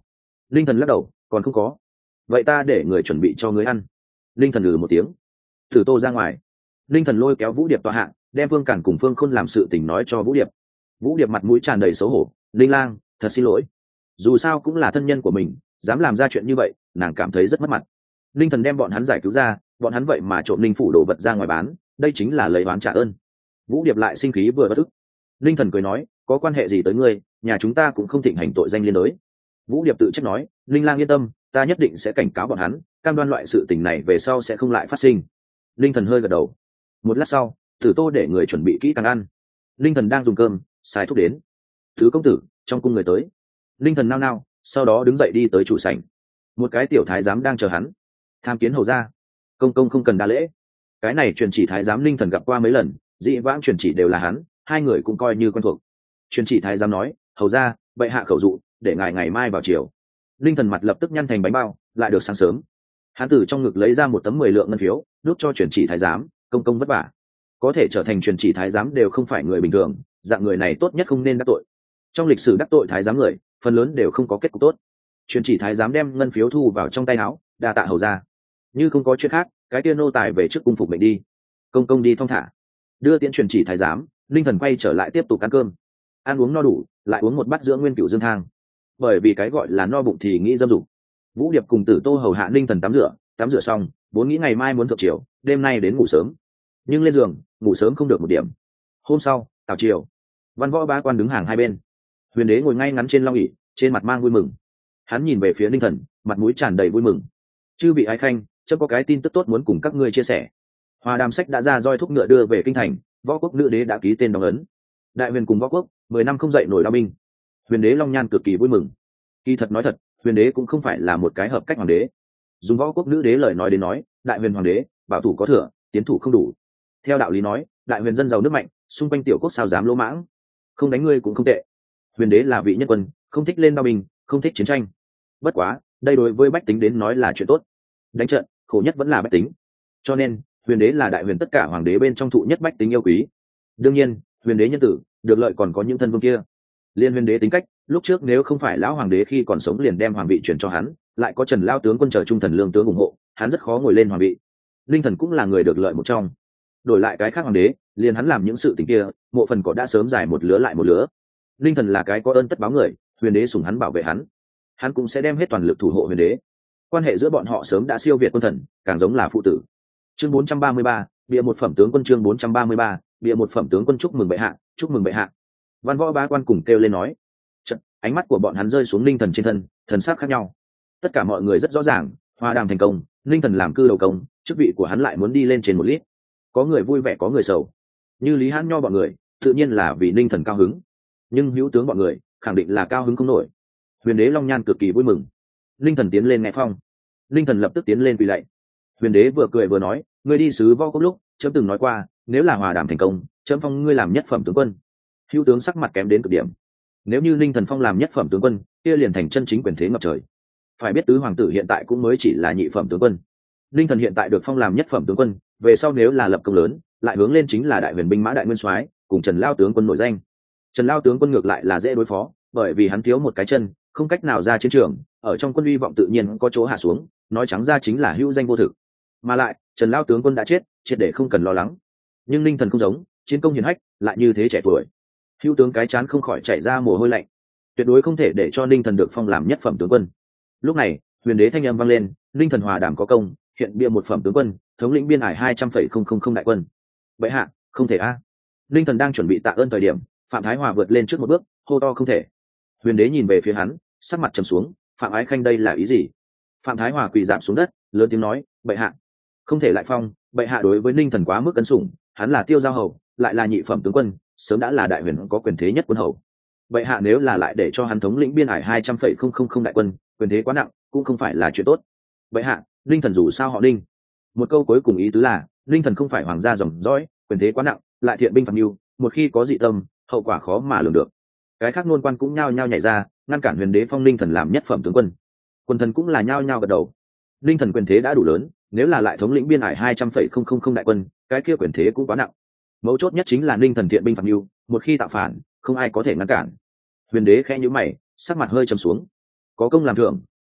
Linh Thần lắc đầu, còn không có. Vậy ta để người chuẩn bị cho ngươi ăn. Linh Thần một tiếng. Tử Tô ra ngoài. Linh Thần lôi kéo Vũ Điệp tọa hạ, đem Vương Cản cùng Phương Khôn làm sự tình nói cho Vũ Điệp. Vũ Điệp mặt mũi tràn đầy xấu hổ. Linh Lang, thật xin lỗi. Dù sao cũng là thân nhân của mình, dám làm ra chuyện như vậy, nàng cảm thấy rất mất mặt. Linh Thần đem bọn hắn giải cứu ra, bọn hắn vậy mà trộm linh phủ đồ vật ra ngoài bán, đây chính là lấy oán trả ơn. Vũ Điệp lại sinh khí vừa bất ức. Linh Thần cười nói, có quan hệ gì tới ngươi, nhà chúng ta cũng không thịnh hành tội danh liên đới. Vũ Điệp tự trách nói, Linh Lang yên tâm, ta nhất định sẽ cảnh cáo bọn hắn, cam đoan loại sự tình này về sau sẽ không lại phát sinh. Linh Thần hơi gật đầu. Một lát sau, Tử Tô để người chuẩn bị kỹ càng ăn. Linh Thần đang dùng cơm, xài thuốc đến. Thứ công tử, trong cung người tới. Linh Thần nao nao, sau đó đứng dậy đi tới chủ sảnh. Một cái tiểu thái giám đang chờ hắn. Tham kiến hầu ra. Công công không cần đa lễ. Cái này truyền chỉ thái giám Linh Thần gặp qua mấy lần, dị vãng truyền chỉ đều là hắn, hai người cũng coi như quen thuộc. Truyền chỉ thái giám nói, hầu ra, bệ hạ khẩu dụ, để ngài ngày mai vào chiều. Linh Thần mặt lập tức nhăn thành bánh bao, lại được sáng sớm. Hắn từ trong ngực lấy ra một tấm 10 lượng ngân phiếu, nút cho truyền chỉ thái giám, công công vất vả. Có thể trở thành truyền chỉ thái giám đều không phải người bình thường, dạng người này tốt nhất không nên đắc tội. Trong lịch sử đắc tội thái giám người, phần lớn đều không có kết cục tốt. Truyền chỉ thái giám đem ngân phiếu thu vào trong tay áo, đa tạ hầu ra. Như không có chuyện khác, cái kia nô tài về trước cung phục mệnh đi. Công công đi thong thả. Đưa tiễn truyền chỉ thái giám, Linh Thần quay trở lại tiếp tục ăn cơm. Ăn uống no đủ, lại uống một bát dưỡng nguyên cửu dương thang. Bởi vì cái gọi là no bụng thì nghĩ dâm dục. Vũ Điệp cùng Tử Tô hầu hạ Linh Thần tắm rửa xong, vốn nghĩ ngày mai muốn thượng triều, đêm nay đến ngủ sớm. Nhưng lên giường, ngủ sớm không được một điểm. Hôm sau, tào triều, văn võ bá quan đứng hàng hai bên. Huyền đế ngồi ngay ngắn trên long ỷ, trên mặt mang vui mừng. Hắn nhìn về phía Linh Thần, mặt mũi tràn đầy vui mừng. Chư vị ái khanh, chấm có cái tin tức tốt muốn cùng các ngươi chia sẻ. Hòa Đàm Sách đã ra roi thúc ngựa đưa về kinh thành, võ quốc nữ đế đã ký tên đóng ấn. Đại huyền cùng võ quốc 10 năm không dậy nổi đao binh. Huyền đế long nhan cực kỳ vui mừng. Kỳ thật nói thật, huyền đế cũng không phải là một cái hợp cách hoàng đế. Dùng võ quốc nữ đế lời nói đến nói, đại huyền hoàng đế bảo thủ có thừa, tiến thủ không đủ. Theo đạo lý nói, đại huyền dân giàu nước mạnh, xung quanh tiểu quốc sao dám lỗ mãng. Không đánh ngươi cũng không tệ. Huyền đế là vị nhân quân, không thích lên đao binh, không thích chiến tranh. Bất quá, đây đối với bách tính đến nói là chuyện tốt. Đánh trận, khổ nhất vẫn là bách tính. Cho nên, huyền đế là đại huyền tất cả hoàng đế bên trong thụ nhất bách tính yêu quý. Đương nhiên, huyền đế nhân tử, được lợi còn có những thân vương kia. Liên huyền đế tính cách, lúc trước nếu không phải lão hoàng đế khi còn sống liền đem hoàng vị chuyển cho hắn, lại có Trần lao tướng quân chờ trung thần lương tướng ủng hộ, hắn rất khó ngồi lên hoàng vị. Linh Thần cũng là người được lợi một trong. Đổi lại cái khác hoàng đế, liền hắn làm những sự tình kia, mộ phần cỏ đã sớm dài một lứa lại một lứa. Linh Thần là cái có ơn tất báo người, huyền đế sủng hắn bảo vệ hắn cũng sẽ đem hết toàn lực thủ hộ huyền đế. Quan hệ giữa bọn họ sớm đã siêu việt quân thần, càng giống là phụ tử. Chương 433, bịa một phẩm tướng quân. Chương 433, bịa một phẩm tướng quân. Chúc mừng bệ hạ, chúc mừng bệ hạ. Văn võ bá quan cùng kêu lên nói. Chật, ánh mắt của bọn hắn rơi xuống Linh Thần trên thân, thần sắc khác nhau. Tất cả mọi người rất rõ ràng, hòa đàm thành công, Linh Thần làm cư đầu công, chức vị của hắn lại muốn đi lên trên một lít. Có người vui vẻ có người sầu. Như Lý Hãn Nho bọn người, tự nhiên là vì Linh Thần cao hứng. Nhưng hữu tướng bọn người, khẳng định là cao hứng không nổi. Huyền đế long nhan cực kỳ vui mừng. Linh Thần tiến lên nghe phong. Linh Thần lập tức tiến lên quỳ lạy. Huyền đế vừa cười vừa nói, ngươi đi sứ võ quốc lúc, chấm từng nói qua, nếu là hòa đàm thành công, chấm phong ngươi làm nhất phẩm tướng quân. Hữu tướng sắc mặt kém đến cực điểm. Nếu như Linh Thần phong làm nhất phẩm tướng quân, kia liền thành chân chính quyền thế ngập trời. Phải biết tứ hoàng tử hiện tại cũng mới chỉ là nhị phẩm tướng quân. Linh Thần hiện tại được phong làm nhất phẩm tướng quân, về sau nếu là lập công lớn, lại hướng lên chính là đại huyền binh mã đại nguyên soái, cùng Trần lao tướng quân nổi danh. Trần lao tướng quân ngược lại là dễ đối phó, bởi vì hắn thiếu một cái chân, không cách nào ra chiến trường, ở trong quân uy vọng tự nhiên có chỗ hạ xuống, nói trắng ra chính là hữu danh vô thực. Mà lại, Trần lao tướng quân đã chết, triệt để không cần lo lắng. Nhưng Linh Thần không giống, chiến công hiển hách, lại như thế trẻ tuổi. Hữu tướng cái chán không khỏi chảy ra mồ hôi lạnh. Tuyệt đối không thể để cho Linh Thần được phong làm nhất phẩm tướng quân. Lúc này, huyền đế thanh âm vang lên, Linh Thần hòa đàm có công, hiện bia một phẩm tướng quân, thống lĩnh biên ải 200,000 đại quân. Bệ hạ, không thể a. Linh Thần đang chuẩn bị tạ ơn thời điểm, Phạm Thái Hòa vượt lên trước một bước, hô to không thể. Huyền đế nhìn về phía hắn, sắc mặt trầm xuống, Phạm ái khanh đây là ý gì? Phạm Thái Hòa quỳ rạp xuống đất, lớn tiếng nói, bệ hạ, không thể lại phong, bệ hạ đối với Linh Thần quá mức cấn sủng, hắn là tiêu giao hầu, lại là nhị phẩm tướng quân, sớm đã là đại huyền có quyền thế nhất quân hầu. Bệ hạ nếu là lại để cho hắn thống lĩnh biên ải 200,000 đại quân, quyền thế quá nặng, cũng không phải là chuyện tốt. Bệ hạ, Linh Thần dù sao họ Linh. Một câu cuối cùng ý tứ là, Linh Thần không phải hoàng gia dòng dõi, quyền thế quá nặng, lại thiện binh phạm mưu, một khi có dị tâm, hậu quả khó mà lường được. Cái khác nôn quan cũng nhao nhao nhảy ra, ngăn cản huyền đế phong Linh Thần làm nhất phẩm tướng quân. Quân thần cũng là nhao nhao gật đầu. Linh Thần quyền thế đã đủ lớn, nếu là lại thống lĩnh biên ải 200,000 đại quân, cái kia quyền thế cũng quá nặng. Mấu chốt nhất chính là Linh Thần thiện binh phạm mưu, một khi tạo phản, không ai có thể ngăn cản. Huyền đế khẽ nhíu mày, sắc mặt hơi trầm xuống. Có công làm thưởng,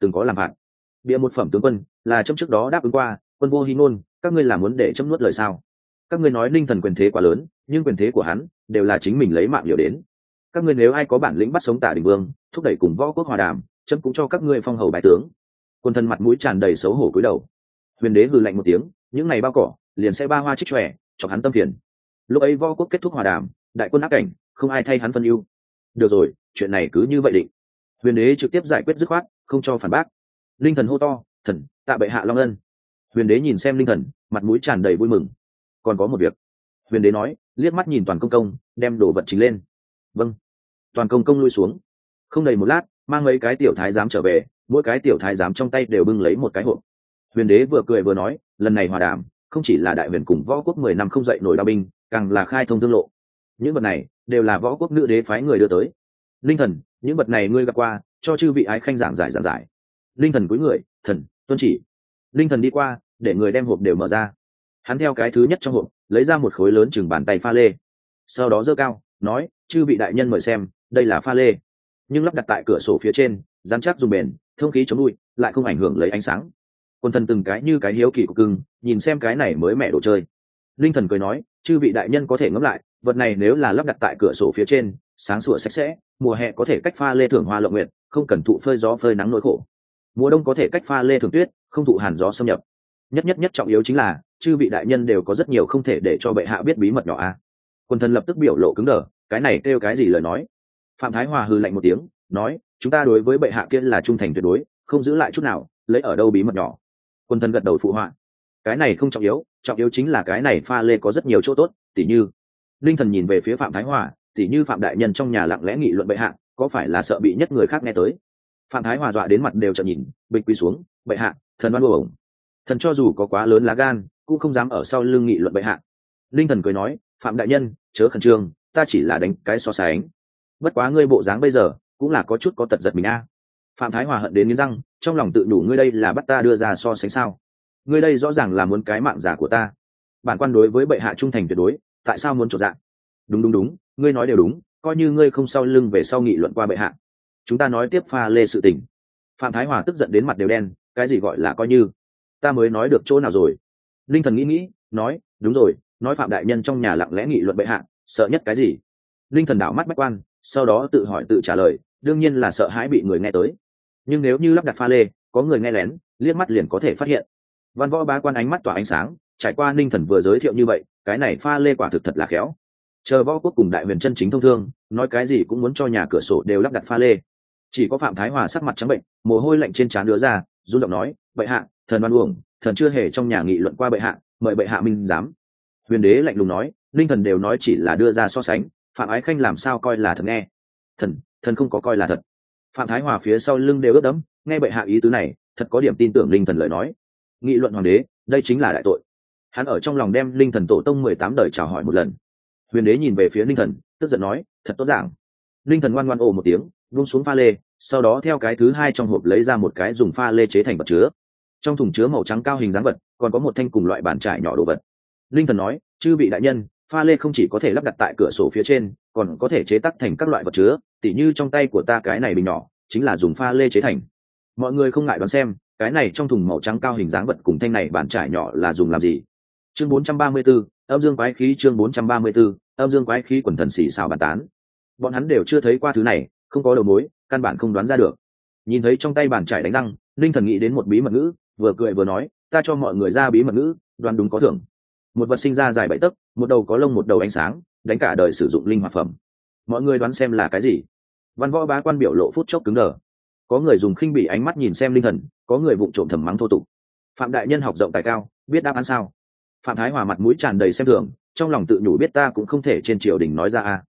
từng có làm phạt. Bịa một phẩm tướng quân là chấm trước đó đáp ứng qua, quân vô hy ngôn, các ngươi là muốn để chấm nuốt lời sao? Các ngươi nói ninh thần quyền thế quá lớn, nhưng quyền thế của hắn đều là chính mình lấy mạng liều đến. Các ngươi nếu ai có bản lĩnh bắt sống Tả Đình Vương, thúc đẩy cùng võ quốc hòa đàm, chấm cũng cho các ngươi phong hầu bái tướng. Quân thần mặt mũi tràn đầy xấu hổ cúi đầu. Huyền đế hừ lạnh một tiếng, những này bao cỏ liền sẽ ba hoa trích tròe, chọc hắn tâm phiền. Lúc ấy võ quốc kết thúc hòa đàm, đại quân áp cảnh, không ai thay hắn phân ưu. Được rồi, chuyện này cứ như vậy định. Huyền đế trực tiếp giải quyết dứt khoát, không cho phản bác. Linh thần hô to, thần tạ bệ hạ long ân. Huyền đế nhìn xem linh thần, mặt mũi tràn đầy vui mừng. Còn có một việc. Huyền đế nói, liếc mắt nhìn toàn công công, đem đồ vật chính lên. Vâng. Toàn công công lui xuống. Không đầy một lát, mang mấy cái tiểu thái giám trở về, mỗi cái tiểu thái giám trong tay đều bưng lấy một cái hộp. Huyền đế vừa cười vừa nói, lần này hòa đàm không chỉ là đại huyền cùng võ quốc 10 năm không dậy nổi đao binh, càng là khai thông thương lộ. Những vật này đều là võ quốc nữ đế phái người đưa tới. Linh thần, những vật này ngươi gặp qua, cho chư vị ái khanh giảng giải. Linh thần cúi người, thần tuân chỉ. Linh thần đi qua, để người đem hộp đều mở ra. Hắn theo cái thứ nhất trong hộp lấy ra một khối lớn chừng bàn tay pha lê, sau đó giơ cao nói, chư vị đại nhân mời xem, đây là pha lê, nhưng lắp đặt tại cửa sổ phía trên, dán chắc dùng bền, thông khí chống đuôi, lại không ảnh hưởng lấy ánh sáng. Quân thần từng cái như cái hiếu kỳ của cưng, nhìn xem cái này mới mẹ đồ chơi. Linh thần cười nói, chư vị đại nhân có thể ngẫm lại, vật này nếu là lắp đặt tại cửa sổ phía trên, sáng sủa sạch sẽ, mùa hè có thể cách pha lê thưởng hoa lộng nguyệt, không cần thụ phơi gió phơi nắng nỗi khổ. Mùa đông có thể cách pha lê thường tuyết, không thụ hàn gió xâm nhập. Nhất trọng yếu chính là, chư vị đại nhân đều có rất nhiều không thể để cho bệ hạ biết bí mật nhỏ a. Quân thần lập tức biểu lộ cứng đờ, cái này kêu cái gì lời nói? Phạm Thái Hòa hừ lạnh một tiếng, nói, chúng ta đối với bệ hạ kia là trung thành tuyệt đối, không giữ lại chút nào, lấy ở đâu bí mật nhỏ? Quân thần gật đầu phụ họa, cái này không trọng yếu chính là cái này pha lê có rất nhiều chỗ tốt, tỉ như. Linh thần nhìn về phía Phạm Thái Hòa, tỉ như Phạm đại nhân trong nhà lặng lẽ nghị luận bệ hạ, có phải là sợ bị nhất người khác nghe tới? Phạm Thái Hòa dọa đến mặt đều trợn nhìn, bịch quỳ xuống, bệ hạ, thần oan uổng. Thần cho dù có quá lớn lá gan, cũng không dám ở sau lưng nghị luận bệ hạ. Linh thần cười nói, Phạm đại nhân chớ khẩn trương, ta chỉ là đánh cái so sánh. Bất quá ngươi bộ dáng bây giờ cũng là có chút có tật giật mình a. Phạm Thái Hòa hận đến nghiến răng, trong lòng tự đủ, ngươi đây là bắt ta đưa ra so sánh sao? Ngươi đây rõ ràng là muốn cái mạng giả của ta. Bản quan đối với bệ hạ trung thành tuyệt đối, tại sao muốn trột dạ? Đúng, ngươi nói đều đúng, coi như ngươi không sau lưng về sau nghị luận qua bệ hạ. Chúng ta nói tiếp pha lê sự tình. Phạm Thái Hòa tức giận đến mặt đều đen, cái gì gọi là coi như? Ta mới nói được chỗ nào rồi? Linh thần nghĩ, nói, đúng rồi, nói Phạm đại nhân trong nhà lặng lẽ nghị luận bệ hạ, sợ nhất cái gì? Linh thần đảo mắt bách quan, sau đó tự hỏi tự trả lời, đương nhiên là sợ hãi bị người nghe tới. Nhưng nếu như lắp đặt pha lê, có người nghe lén, liếc mắt liền có thể phát hiện. Văn võ bá quan ánh mắt tỏa ánh sáng, trải qua Linh thần vừa giới thiệu như vậy, cái này pha lê quả thực thật là khéo. Chờ võ quốc cùng đại huyền chân chính thông thương, nói cái gì cũng muốn cho nhà cửa sổ đều lắp đặt pha lê. Chỉ có Phạm Thái Hòa sắc mặt trắng bệnh, mồ hôi lạnh trên trán đứa ra, run giọng nói, bệ hạ, thần oan uổng, thần chưa hề trong nhà nghị luận qua bệ hạ, mời bệ hạ minh giám. Huyền đế lạnh lùng nói, Linh thần đều nói chỉ là đưa ra so sánh, Phạm ái khanh làm sao coi là thật nghe? Thần không có coi là thật. Phạm Thái Hòa phía sau lưng đều ướt đẫm, nghe bệ hạ ý tứ này, thật có điểm tin tưởng Linh thần lời nói. Nghị luận hoàng đế, đây chính là đại tội. Hắn ở trong lòng đem Linh thần tổ tông 18 đời chào hỏi một lần. Huyền đế nhìn về phía Linh thần, tức giận nói, thật tốt giảng. Linh thần ngoan ngoan ồ một tiếng, vung xuống pha lê, sau đó theo cái thứ hai trong hộp lấy ra một cái dùng pha lê chế thành vật chứa. Trong thùng chứa màu trắng cao hình dáng vật, còn có một thanh cùng loại bàn trải nhỏ đồ vật. Linh thần nói, chư vị đại nhân, pha lê không chỉ có thể lắp đặt tại cửa sổ phía trên, còn có thể chế tác thành các loại vật chứa, tỉ như trong tay của ta cái này bình nhỏ, chính là dùng pha lê chế thành. Mọi người không ngại đoán xem, cái này trong thùng màu trắng cao hình dáng vật cùng thanh này bàn trải nhỏ là dùng làm gì? Chương 434, âm dương quái khí. Chương 434, âm dương quái khí. Quần thần xì xào bàn tán. Bọn hắn đều chưa thấy qua thứ này, không có đầu mối, căn bản không đoán ra được. Nhìn thấy trong tay bàn trải đánh răng, Linh thần nghĩ đến một bí mật ngữ, vừa cười vừa nói, ta cho mọi người ra bí mật ngữ, đoán đúng có thưởng. Một vật sinh ra dài 7 tấc, một đầu có lông một đầu ánh sáng, đánh cả đời sử dụng linh hoạt phẩm. Mọi người đoán xem là cái gì? Văn võ bá quan biểu lộ phút chốc cứng đờ. Có người dùng khinh bỉ ánh mắt nhìn xem Linh thần, có người vụng trộm thầm mắng thô tục. Phạm đại nhân học rộng tài cao, biết đáp án sao? Phạm Thái Hòa mặt mũi tràn đầy xem thường, trong lòng tự nhủ biết ta cũng không thể trên triều đình nói ra a.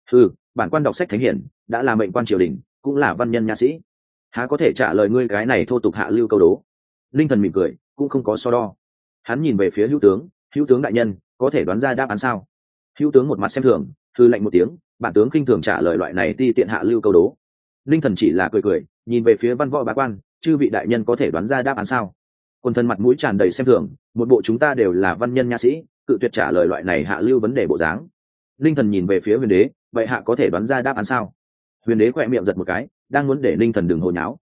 Bản quan đọc sách thánh hiển, đã là mệnh quan triều đình, cũng là văn nhân nha sĩ, há có thể trả lời ngươi cái này thô tục hạ lưu câu đố. Linh thần mỉm cười, cũng không có so đo. Hắn nhìn về phía hữu tướng đại nhân, có thể đoán ra đáp án sao? Hữu tướng một mặt xem thường, hư lạnh một tiếng, bản tướng khinh thường trả lời loại này ti tiện hạ lưu câu đố. Linh thần chỉ là cười, nhìn về phía văn võ bá quan, chư vị đại nhân có thể đoán ra đáp án sao? Quân thần mặt mũi tràn đầy xem thường, một bộ chúng ta đều là văn nhân nha sĩ, cự tuyệt trả lời loại này hạ lưu vấn đề bộ dáng. Linh thần nhìn về phía huyền đế, vậy hạ có thể đoán ra đáp án sao? Huyền đế khỏe miệng giật một cái, đang muốn để Linh thần đừng hồ nháo,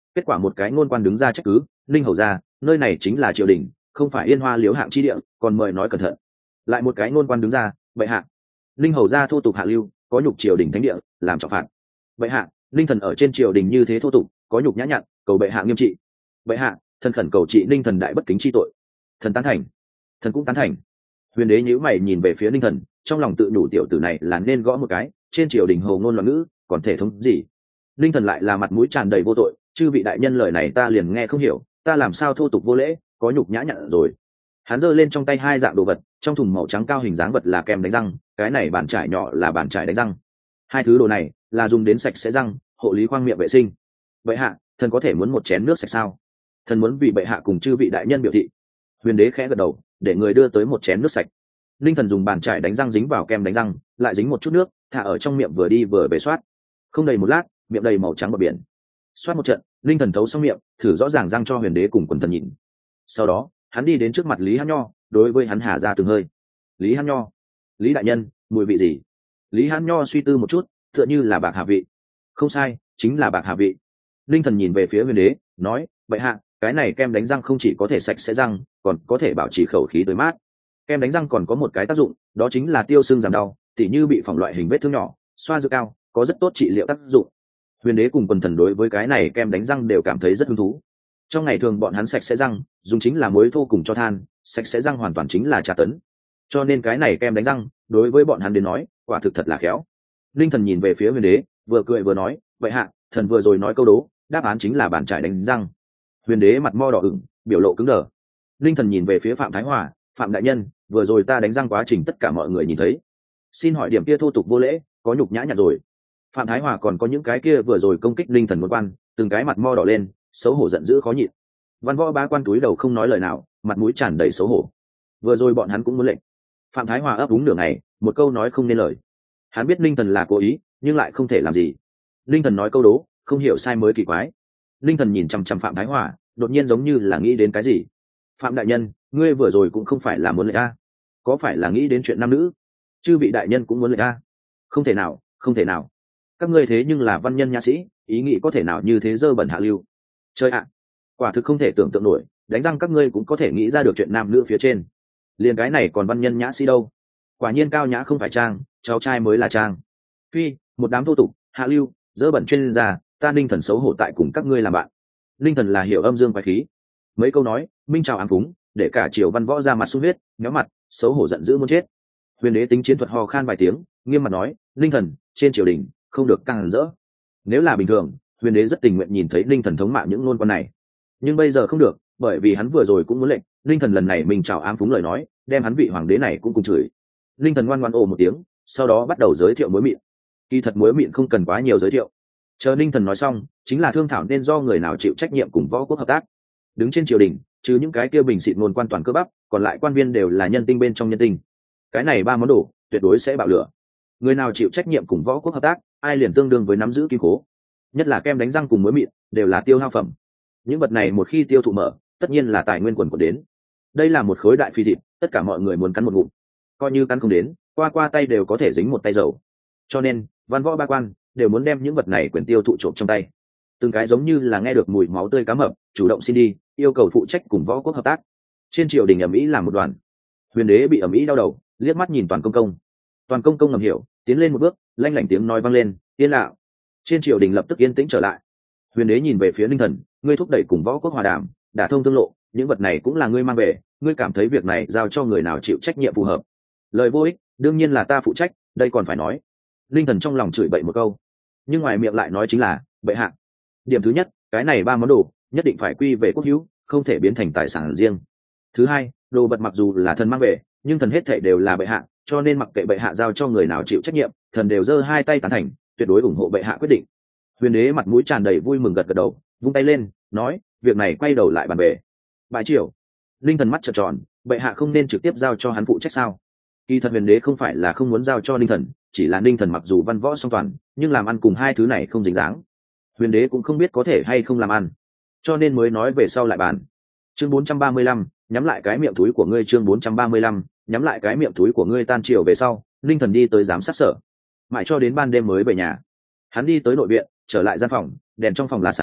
Kết quả một cái ngôn quan đứng ra trách cứ, Ninh hầu ra, nơi này chính là triều đình, không phải Yên Hoa Liếu hạng chi địa, còn mời nói cẩn thận. Lại một cái ngôn quan đứng ra, bệ hạ, Ninh hầu ra thô tục hạ lưu, có nhục triều đình thánh địa, làm trọng phạt. Bệ hạ, Ninh thần ở trên triều đình như thế thô tục, có nhục nhã nhặn, cầu bệ hạ nghiêm trị. Bệ hạ, thần khẩn cầu trị Ninh thần đại bất kính chi tội. Thần tán thành. Thần cũng tán thành. Huyền đế nhíu mày nhìn về phía Ninh thần, trong lòng tự nhủ tiểu tử này là nên gõ một cái, trên triều đình hồ ngôn loạn ngữ, còn thể thống gì? Ninh thần lại là mặt mũi tràn đầy vô tội, chư vị đại nhân lời này ta liền nghe không hiểu, ta làm sao thô tục vô lễ, có nhục nhã nhặn rồi. Hắn giơ lên trong tay hai dạng đồ vật, trong thùng màu trắng cao hình dáng vật là kem đánh răng, cái này bàn chải nhỏ là bàn chải đánh răng. Hai thứ đồ này là dùng đến sạch sẽ răng, hộ lý khoang miệng vệ sinh. Bệ hạ, thần có thể muốn một chén nước sạch sao? Thần muốn vì bệ hạ cùng chư vị đại nhân biểu thị. Huyền đế khẽ gật đầu, để người đưa tới một chén nước sạch. Linh thần dùng bàn chải đánh răng dính vào kem đánh răng, lại dính một chút nước, thả ở trong miệng vừa đi vừa về soát. Không đầy một lát, miệng đầy màu trắng bờ biển. Soát một trận, Linh thần thấu xong miệng, thử rõ ràng răng cho Huyền đế cùng quần thần nhìn. Sau đó, hắn đi đến trước mặt Lý Hán Nho, đối với hắn hà ra từng hơi. Lý Hán Nho, Lý đại nhân, mùi vị gì? Lý Hán Nho suy tư một chút, tựa như là bạc hà vị. Không sai, chính là bạc hà vị. Linh thần nhìn về phía Huyền đế, nói, bệ hạ, cái này kem đánh răng không chỉ có thể sạch sẽ răng, còn có thể bảo trì khẩu khí tươi mát. Kem đánh răng còn có một cái tác dụng, đó chính là tiêu xương giảm đau, tỉ như bị phỏng loại hình vết thương nhỏ, xoa dược cao, có rất tốt trị liệu tác dụng. Huyền đế cùng quần thần đối với cái này kem đánh răng đều cảm thấy rất hứng thú. Trong ngày thường bọn hắn sạch sẽ răng, dùng chính là muối thô cùng cho than, sạch sẽ răng hoàn toàn chính là tra tấn. Cho nên cái này kem đánh răng, đối với bọn hắn đến nói, quả thực thật là khéo. Linh thần nhìn về phía Huyền đế, vừa cười vừa nói, vậy hạ, thần vừa rồi nói câu đố, đáp án chính là bàn chải đánh răng. Huyền đế mặt mo đỏ ửng, biểu lộ cứng đờ. Linh thần nhìn về phía Phạm Thái Hòa, Phạm đại nhân, vừa rồi ta đánh răng quá trình tất cả mọi người nhìn thấy, xin hỏi điểm kia thô tục vô lễ, có nhục nhã nhặn rồi. Phạm Thái Hòa còn có những cái kia vừa rồi công kích Linh thần một quan, từng cái mặt mo đỏ lên, xấu hổ giận dữ khó nhịn. Văn võ bá quan túi đầu không nói lời nào, mặt mũi tràn đầy xấu hổ. Vừa rồi bọn hắn cũng muốn lệnh. Phạm Thái Hòa ấp úng nửa ngày, một câu nói không nên lời. Hắn biết Linh thần là cố ý, nhưng lại không thể làm gì. Linh thần nói câu đố, không hiểu sai mới kỳ quái. Linh thần nhìn chằm chằm Phạm Thái Hòa, đột nhiên giống như là nghĩ đến cái gì. Phạm đại nhân, ngươi vừa rồi cũng không phải là muốn lệnh a, có phải là nghĩ đến chuyện nam nữ? Chư vị đại nhân cũng muốn lệnh a? Không thể nào, không thể nào. Các ngươi thế nhưng là văn nhân nhã sĩ, ý nghĩ có thể nào như thế dơ bẩn hạ lưu? Chơi ạ, quả thực không thể tưởng tượng nổi, đánh răng các ngươi cũng có thể nghĩ ra được chuyện nam nữ phía trên. Liền cái này còn văn nhân nhã sĩ đâu? Quả nhiên cao nhã không phải trang, cháu trai mới là trang. Phi, một đám thô tục, hạ lưu, dơ bẩn chuyên gia, ta Ninh thần xấu hổ tại cùng các ngươi làm bạn. Ninh thần là hiểu âm dương quái khí. Mấy câu nói, minh chào ám phúng, để cả triều văn võ ra mặt sung huyết, méo mặt, xấu hổ giận dữ muốn chết. Huyền đế tính chiến thuật ho khan vài tiếng, nghiêm mặt nói, Ninh thần, trên triều đình, không được căng hẳn rỡ. Nếu là bình thường, Huyền đế rất tình nguyện nhìn thấy Ninh thần thống mạo những ngôn quan này. Nhưng bây giờ không được, bởi vì hắn vừa rồi cũng muốn lệnh, Ninh thần lần này mình chào ám phúng lời nói, đem hắn vị hoàng đế này cũng cùng chửi. Ninh thần ngoan ngoãn ồ một tiếng, sau đó bắt đầu giới thiệu muối mịn. Kỳ thật muối mịn không cần quá nhiều giới thiệu. Chờ Ninh thần nói xong, chính là thương thảo nên do người nào chịu trách nhiệm cùng võ quốc hợp tác. Đứng trên triều đình, trừ những cái kia bình xịt ngôn quan toàn cơ bắp, còn lại quan viên đều là nhân tinh bên trong nhân tinh. Cái này ba món đồ tuyệt đối sẽ bạo lửa. Người nào chịu trách nhiệm cùng võ quốc hợp tác, ai liền tương đương với nắm giữ kim cố. Nhất là kem đánh răng cùng muối mịn, đều là tiêu hao phẩm. Những vật này một khi tiêu thụ mở, tất nhiên là tài nguyên quần của đến. Đây là một khối đại phi thịt, tất cả mọi người muốn cắn một ngụm. Coi như cắn không đến, qua tay đều có thể dính một tay dầu. Cho nên, văn võ ba quan đều muốn đem những vật này quyền tiêu thụ trộm trong tay. Từng cái giống như là nghe được mùi máu tươi cá mập, chủ động xin đi, yêu cầu phụ trách cùng võ quốc hợp tác. Trên triều đình ầm ĩ làm một đoàn. Huyền đế bị ầm ĩ đau đầu, liếc mắt nhìn Toàn Công Công. Toàn Công Công ngầm hiểu, tiến lên một bước, lanh lảnh tiếng nói vang lên, yên lặng. Trên triều đình lập tức yên tĩnh trở lại. Huyền đế nhìn về phía Ninh thần, ngươi thúc đẩy cùng võ quốc hòa đàm, đả thông tương lộ, những vật này cũng là ngươi mang về, ngươi cảm thấy việc này giao cho người nào chịu trách nhiệm phù hợp? Lời vô ích, đương nhiên là ta phụ trách, đây còn phải nói. Ninh thần trong lòng chửi bậy một câu, nhưng ngoài miệng lại nói chính là, bệ hạ. Điểm thứ nhất, cái này ba món đồ nhất định phải quy về quốc hữu, không thể biến thành tài sản riêng. Thứ hai, đồ vật mặc dù là thần mang về, nhưng thần hết thảy đều là bệ hạ, cho nên mặc kệ bệ hạ giao cho người nào chịu trách nhiệm, thần đều giơ hai tay tán thành, tuyệt đối ủng hộ bệ hạ quyết định. Huyền đế mặt mũi tràn đầy vui mừng gật gật đầu, vung tay lên, nói, việc này quay đầu lại bàn về. Bãi triều. Linh thần mắt trợn tròn, bệ hạ không nên trực tiếp giao cho hắn phụ trách sao? Kỳ thật Huyền đế không phải là không muốn giao cho Ninh thần, chỉ là Ninh thần mặc dù văn võ song toàn, nhưng làm ăn cùng hai thứ này không dính dáng. Huyền đế cũng không biết có thể hay không làm ăn, cho nên mới nói về sau lại bàn. Chương 435, nhắm lại cái miệng túi của ngươi. Chương 435, nhắm lại cái miệng túi của ngươi. Tan chiều về sau, Ninh thần đi tới giám sát sở, mãi cho đến ban đêm mới về nhà. Hắn đi tới nội viện, trở lại gian phòng, đèn trong phòng là sáng,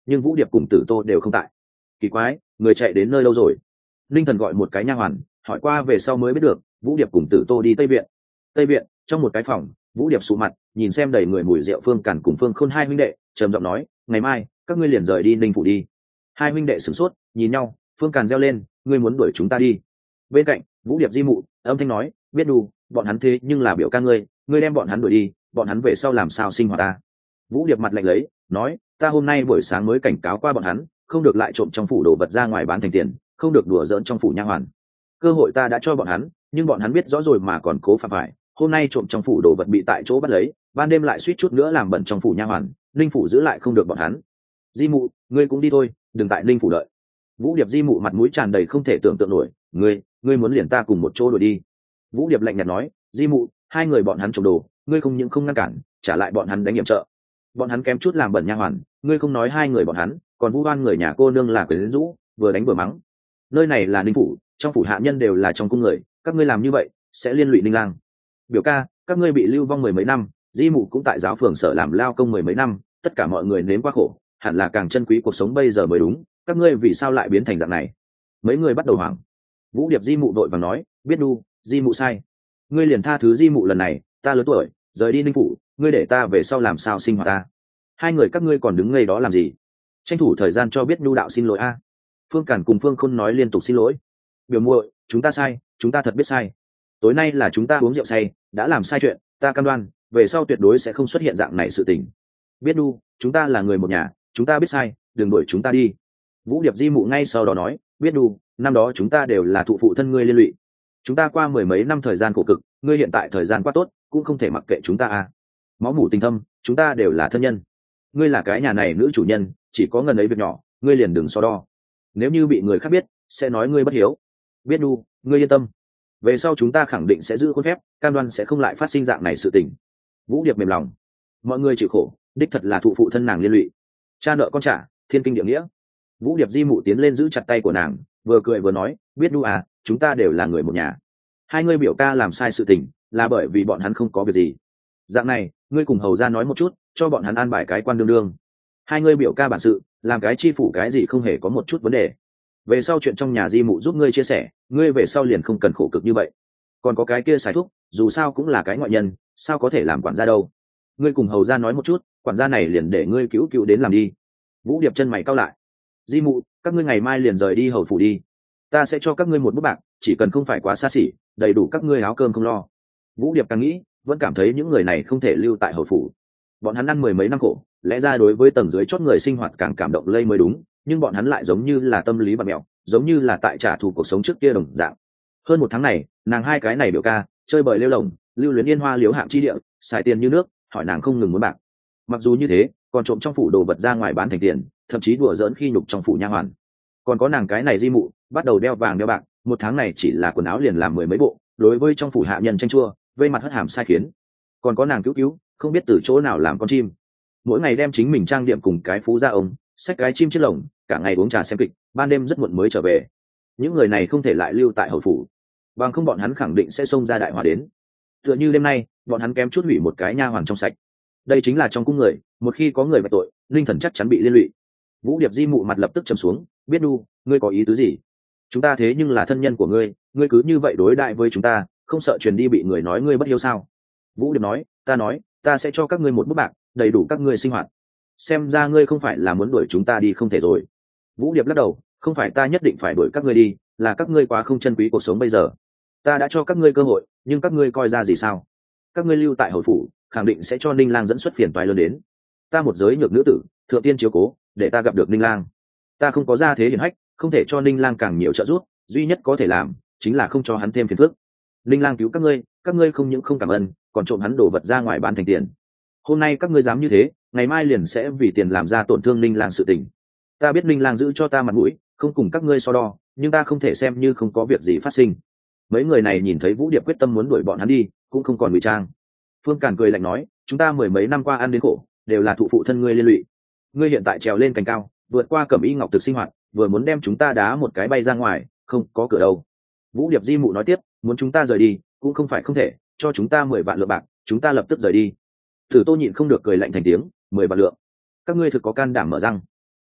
nhưng Vũ Điệp cùng Tử Tô đều không tại. Kỳ quái, người chạy đến nơi lâu rồi? Linh Thần gọi một cái nha hoàn, hỏi qua về sau mới biết được, Vũ Điệp cùng Tử Tô đi Tây viện. Tây viện, trong một cái phòng, Vũ Điệp sụ mặt, nhìn xem đầy người mùi rượu Phương Càn cùng Phương Khôn hai huynh đệ, trầm giọng nói, ngày mai các ngươi liền rời đi Ninh phủ đi. Hai huynh đệ sửng sốt, nhìn nhau, Phương Càn reo lên, ngươi muốn đuổi chúng ta đi? Bên cạnh, Vũ Điệp di mụ âm thanh nói, biết đủ, bọn hắn thế nhưng là biểu ca ngươi đem bọn hắn đuổi đi, bọn hắn về sau làm sao sinh hoạt ta? Vũ Điệp mặt lạnh lấy, nói, ta hôm nay buổi sáng mới cảnh cáo qua bọn hắn, không được lại trộm trong phủ đồ vật ra ngoài bán thành tiền, không được đùa giỡn trong phủ nha hoàn. Cơ hội ta đã cho bọn hắn, nhưng bọn hắn biết rõ rồi mà còn cố phạm phải. Hôm nay trộm trong phủ đồ vật bị tại chỗ bắt lấy, ban đêm lại suýt chút nữa làm bẩn trong phủ nha hoàn, Linh phủ giữ lại không được bọn hắn. Di mụ, ngươi cũng đi thôi, đừng tại Linh phủ đợi. Vũ Điệp di mụ mặt mũi tràn đầy không thể tưởng tượng nổi, ngươi muốn liền ta cùng một chỗ đuổi đi? Vũ Điệp lạnh nhạt nói, di mụ, hai người bọn hắn trộm đồ, ngươi không những không ngăn cản, trả lại bọn hắn đánh nghiệm trợ. Bọn hắn kém chút làm bẩn nha hoàn, ngươi không nói hai người bọn hắn, còn vu oan người nhà cô nương là quyến rũ, vừa đánh vừa mắng. Nơi này là Ninh phủ, trong phủ hạ nhân đều là trong cung người, các ngươi làm như vậy sẽ liên lụy Ninh lang. Biểu ca, các ngươi bị lưu vong 10 mấy năm, di mụ cũng tại giáo phường sở làm lao công 10 mấy năm, tất cả mọi người nếm qua khổ, hẳn là càng trân quý cuộc sống bây giờ mới đúng, các ngươi vì sao lại biến thành dạng này? Mấy người bắt đầu hoảng. Vũ Điệp di mụ đội vàng nói, biết đu, di mụ sai, ngươi liền tha thứ di mụ lần này, ta lớn tuổi, rời đi Ninh phủ, ngươi để ta về sau làm sao sinh hoạt ta? Hai người các ngươi còn đứng ngây đó làm gì? Tranh thủ thời gian cho biết nhu đạo xin lỗi a. Phương Càn cùng Phương Khôn nói liên tục xin lỗi. Biểu muội, chúng ta sai, chúng ta thật biết sai. Tối nay là chúng ta uống rượu say, đã làm sai chuyện, ta cam đoan, về sau tuyệt đối sẽ không xuất hiện dạng này sự tình. Biết đu, chúng ta là người một nhà, chúng ta biết sai, đừng đuổi chúng ta đi. Vũ Điệp di mụ ngay sau đó nói, biết đu, năm đó chúng ta đều là thụ phụ thân ngươi liên lụy. Chúng ta qua 10 mấy năm thời gian khổ cực, ngươi hiện tại thời gian quá tốt, cũng không thể mặc kệ chúng ta à. Máu mủ tình thâm, chúng ta đều là thân nhân. Ngươi là cái nhà này nữ chủ nhân, chỉ có ngần ấy việc nhỏ, ngươi liền đừng so đo. Nếu như bị người khác biết, sẽ nói ngươi bất hiếu. Biết đu, ngươi yên tâm, về sau chúng ta khẳng định sẽ giữ khuôn phép, cam đoan sẽ không lại phát sinh dạng này sự tình. Vũ Điệp mềm lòng, mọi người chịu khổ, đích thật là thụ phụ thân nàng liên lụy, cha nợ con trả, thiên kinh địa nghĩa. Vũ Điệp di mụ tiến lên giữ chặt tay của nàng, vừa cười vừa nói, biết đu à, chúng ta đều là người một nhà. Hai ngươi biểu ca làm sai sự tình, là bởi vì bọn hắn không có việc gì. Dạng này, ngươi cùng hầu ra nói một chút, cho bọn hắn an bài cái quan đương đương. Hai ngươi biểu ca bản sự, làm cái chi phủ cái gì không hề có một chút vấn đề. Về sau chuyện trong nhà di mụ giúp ngươi chia sẻ, ngươi về sau liền không cần khổ cực như vậy. Còn có cái kia xài thuốc, dù sao cũng là cái ngoại nhân, sao có thể làm quản gia đâu. Ngươi cùng hầu ra nói một chút, quản gia này liền để ngươi cứu cứu đến làm đi. Vũ Điệp chân mày cau lại, di mụ, các ngươi ngày mai liền rời đi hầu phủ đi, ta sẽ cho các ngươi một bút bạc, chỉ cần không phải quá xa xỉ, đầy đủ các ngươi áo cơm không lo. Vũ Điệp càng nghĩ, vẫn cảm thấy những người này không thể lưu tại hầu phủ. Bọn hắn ăn 10 mấy năm khổ, lẽ ra đối với tầng dưới chót người sinh hoạt càng cảm động lây mới đúng, nhưng bọn hắn lại giống như là tâm lý bạt mẹo, giống như là tại trả thù cuộc sống trước kia đồng dạng. Hơn 1 tháng này, nàng hai cái này biểu ca chơi bời lêu lồng, lưu luyến yên hoa liếu hạng chi địa, xài tiền như nước, hỏi nàng không ngừng muốn bạc. Mặc dù như thế, còn trộm trong phủ đồ vật ra ngoài bán thành tiền, thậm chí đùa giỡn khi nhục trong phủ nha hoàn. Còn có nàng cái này di mụ, bắt đầu đeo vàng đeo bạc, 1 tháng này chỉ là quần áo liền làm 10 mấy bộ, đối với trong phủ hạ nhân tranh chua, vây mặt hất hàm sai khiến. Còn có nàng cứu không biết từ chỗ nào làm con chim, mỗi ngày đem chính mình trang điểm cùng cái phú gia ông, xách cái chim chiếc lồng, cả ngày uống trà xem kịch, ban đêm rất muộn mới trở về. Những người này không thể lại lưu tại hầu phủ, bằng không bọn hắn khẳng định sẽ xông ra đại hỏa đến. Tựa như đêm nay, bọn hắn kém chút hủy một cái nha hoàn trong sạch. Đây chính là trong cung người, một khi có người vạch tội, linh thần chắc chắn bị liên lụy. Vũ Điệp di mụ mặt lập tức trầm xuống, biết đu, ngươi có ý tứ gì? Chúng ta thế nhưng là thân nhân của ngươi, ngươi cứ như vậy đối đại với chúng ta, không sợ truyền đi bị người nói ngươi bất hiếu sao? Vũ Điệp nói, ta sẽ cho các ngươi một bút bạc, đầy đủ các ngươi sinh hoạt. Xem ra ngươi không phải là muốn đuổi chúng ta đi không thể rồi. Vũ Điệp lắc đầu, không phải ta nhất định phải đuổi các ngươi đi, là các ngươi quá không trân quý cuộc sống bây giờ. Ta đã cho các ngươi cơ hội, nhưng các ngươi coi ra gì sao? Các ngươi lưu tại hầu phủ, khẳng định sẽ cho Ninh Lang dẫn xuất phiền toái lớn đến. Ta một giới nhược nữ tử, thượng tiên chiếu cố, để ta gặp được Ninh Lang. Ta không có gia thế hiển hách, không thể cho Ninh Lang càng nhiều trợ giúp, duy nhất có thể làm chính là không cho hắn thêm phiền phức. Ninh Lang cứu các ngươi không những không cảm ơn, còn trộm hắn đồ vật ra ngoài bán thành tiền. Hôm nay các ngươi dám như thế, ngày mai liền sẽ vì tiền làm ra tổn thương Ninh Lang sự tình. Ta biết Ninh Lang giữ cho ta mặt mũi, không cùng các ngươi so đo, nhưng ta không thể xem như không có việc gì phát sinh. Mấy người này nhìn thấy Vũ Điệp quyết tâm muốn đuổi bọn hắn đi, cũng không còn ngụy trang. Phương Càn cười lạnh nói, chúng ta 10 mấy năm qua ăn đến khổ, đều là thụ phụ thân ngươi liên lụy. Ngươi hiện tại trèo lên cành cao, vượt qua Cẩm Y Ngọc thực sinh hoạt, vừa muốn đem chúng ta đá một cái bay ra ngoài, không có cửa đâu. Vũ Điệp di mụ nói tiếp, muốn chúng ta rời đi, cũng không phải không thể, cho chúng ta 10 vạn lượng bạc, chúng ta lập tức rời đi. Tử Tô nhịn không được cười lạnh thành tiếng, 10 vạn lượng, các ngươi thực có can đảm mở răng.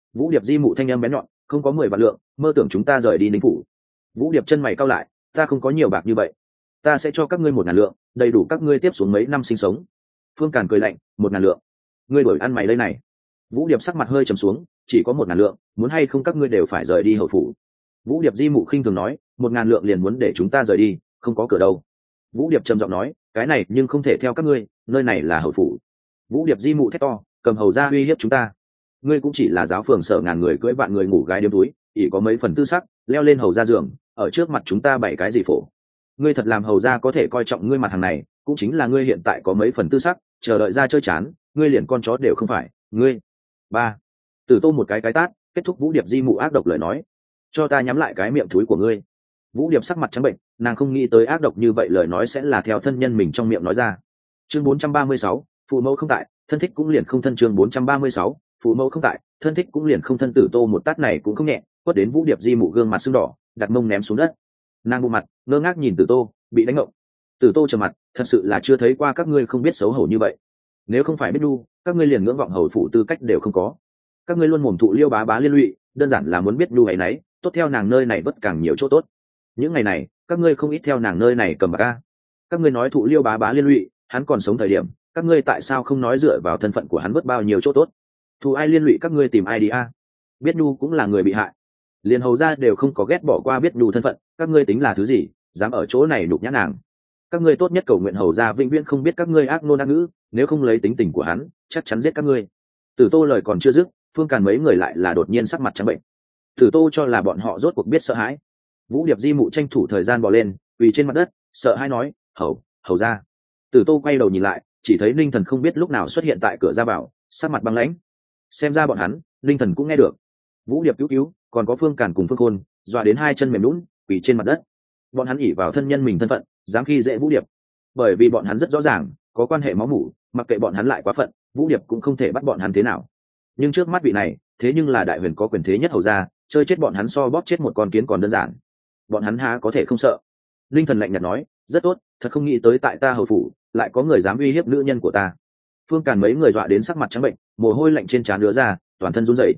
Vũ Điệp di mụ thanh âm bén nhọn, không có 10 vạn lượng, mơ tưởng chúng ta rời đi Ninh phủ. Vũ Điệp chân mày cau lại, ta không có nhiều bạc như vậy, ta sẽ cho các ngươi 1.000 lượng, đầy đủ các ngươi tiếp xuống mấy năm sinh sống. Phương Càn cười lạnh, 1.000 lượng, ngươi đổi ăn mày đây này. Vũ Điệp sắc mặt hơi trầm xuống, chỉ có 1.000 lượng, muốn hay không các ngươi đều phải rời đi hậu phủ. Vũ Điệp di mụ khinh thường nói, 1.000 lượng liền muốn để chúng ta rời đi, không có cửa đâu. Vũ Điệp trầm giọng nói, cái này nhưng không thể theo các ngươi, nơi này là hậu phủ. Vũ Điệp di mụ thét to, cầm hầu ra uy hiếp chúng ta. Ngươi cũng chỉ là giáo phường sở ngàn người cưỡi vạn người ngủ gái đêm túi, chỉ có mấy phần tư sắc, leo lên hầu ra giường, ở trước mặt chúng ta bày cái gì phổ. Ngươi thật làm hầu ra có thể coi trọng ngươi mặt hàng này, cũng chính là ngươi hiện tại có mấy phần tư sắc, chờ đợi ra chơi chán, ngươi liền con chó đều không phải, ngươi. Ba. Tử Tô một cái tát, kết thúc Vũ Điệp di mụ ác độc lời nói. Cho ta nhắm lại cái miệng thúi của ngươi. Vũ Điệp sắc mặt trắng bệnh, nàng không nghĩ tới ác độc như vậy lời nói sẽ là theo thân nhân mình trong miệng nói ra. Chương 436, phụ mẫu không tại, thân thích cũng liền không thân. Chương 436, phụ mẫu không tại, thân thích cũng liền không thân. Tử Tô một tát này cũng không nhẹ, quất đến Vũ Điệp di mụ gương mặt sưng đỏ, đặt mông ném xuống đất. Nàng bộ mặt ngơ ngác nhìn Tử Tô, bị đánh ngộng. Tử Tô trầm mặt, thật sự là chưa thấy qua các ngươi không biết xấu hổ như vậy. Nếu không phải biết đu, các ngươi liền ngưỡng vọng hầu phụ tư cách đều không có. Các ngươi luôn mồm thụ Liêu bá bá liên lụy, đơn giản là muốn biết đu ấy nấy, tốt theo nàng nơi này vất càng nhiều chỗ tốt. Những ngày này, các ngươi không ít theo nàng nơi này cầm bạc a. Các ngươi nói thụ Liêu bá bá liên lụy, hắn còn sống thời điểm, các ngươi tại sao không nói dựa vào thân phận của hắn vất bao nhiêu chỗ tốt? Thù ai liên lụy các ngươi tìm ai đi a? Biết nhu cũng là người bị hại, liền hầu ra đều không có ghét bỏ qua biết nhu thân phận, các ngươi tính là thứ gì, dám ở chỗ này đục nhã nàng? Các ngươi tốt nhất cầu nguyện hầu ra vĩnh viễn không biết các ngươi ác nôn ác ngữ, nếu không lấy tính tình của hắn, chắc chắn giết các ngươi. Tử Tô lời còn chưa dứt, Phương Càn mấy người lại là đột nhiên sắc mặt trắng bệnh. Tử Tô cho là bọn họ rốt cuộc biết sợ hãi. Vũ Điệp di mụ tranh thủ thời gian bò lên, quỳ trên mặt đất, sợ hãi nói, hầu ra. Tử Tô quay đầu nhìn lại, chỉ thấy Ninh Thần không biết lúc nào xuất hiện tại cửa ra vào, sắc mặt băng lãnh. Xem ra bọn hắn, Ninh Thần cũng nghe được. Vũ Điệp cứu, còn có Phương Càn cùng Phương Khôn, dọa đến hai chân mềm nhũn, quỳ trên mặt đất. Bọn hắn ỷ vào thân nhân mình thân phận, dám khi dễ Vũ Điệp. Bởi vì bọn hắn rất rõ ràng, có quan hệ máu mủ, mặc kệ bọn hắn lại quá phận, Vũ Điệp cũng không thể bắt bọn hắn thế nào. Nhưng trước mắt vị này, thế nhưng là đại huyền có quyền thế nhất hầu ra, chơi chết bọn hắn so bóp chết một con kiến còn đơn giản. Bọn hắn há có thể không sợ? Linh Thần lạnh nhạt nói, rất tốt, thật không nghĩ tới tại ta hầu phủ lại có người dám uy hiếp nữ nhân của ta. Phương Càn mấy người dọa đến sắc mặt trắng bệnh, mồ hôi lạnh trên trán đứa ra, toàn thân run rẩy.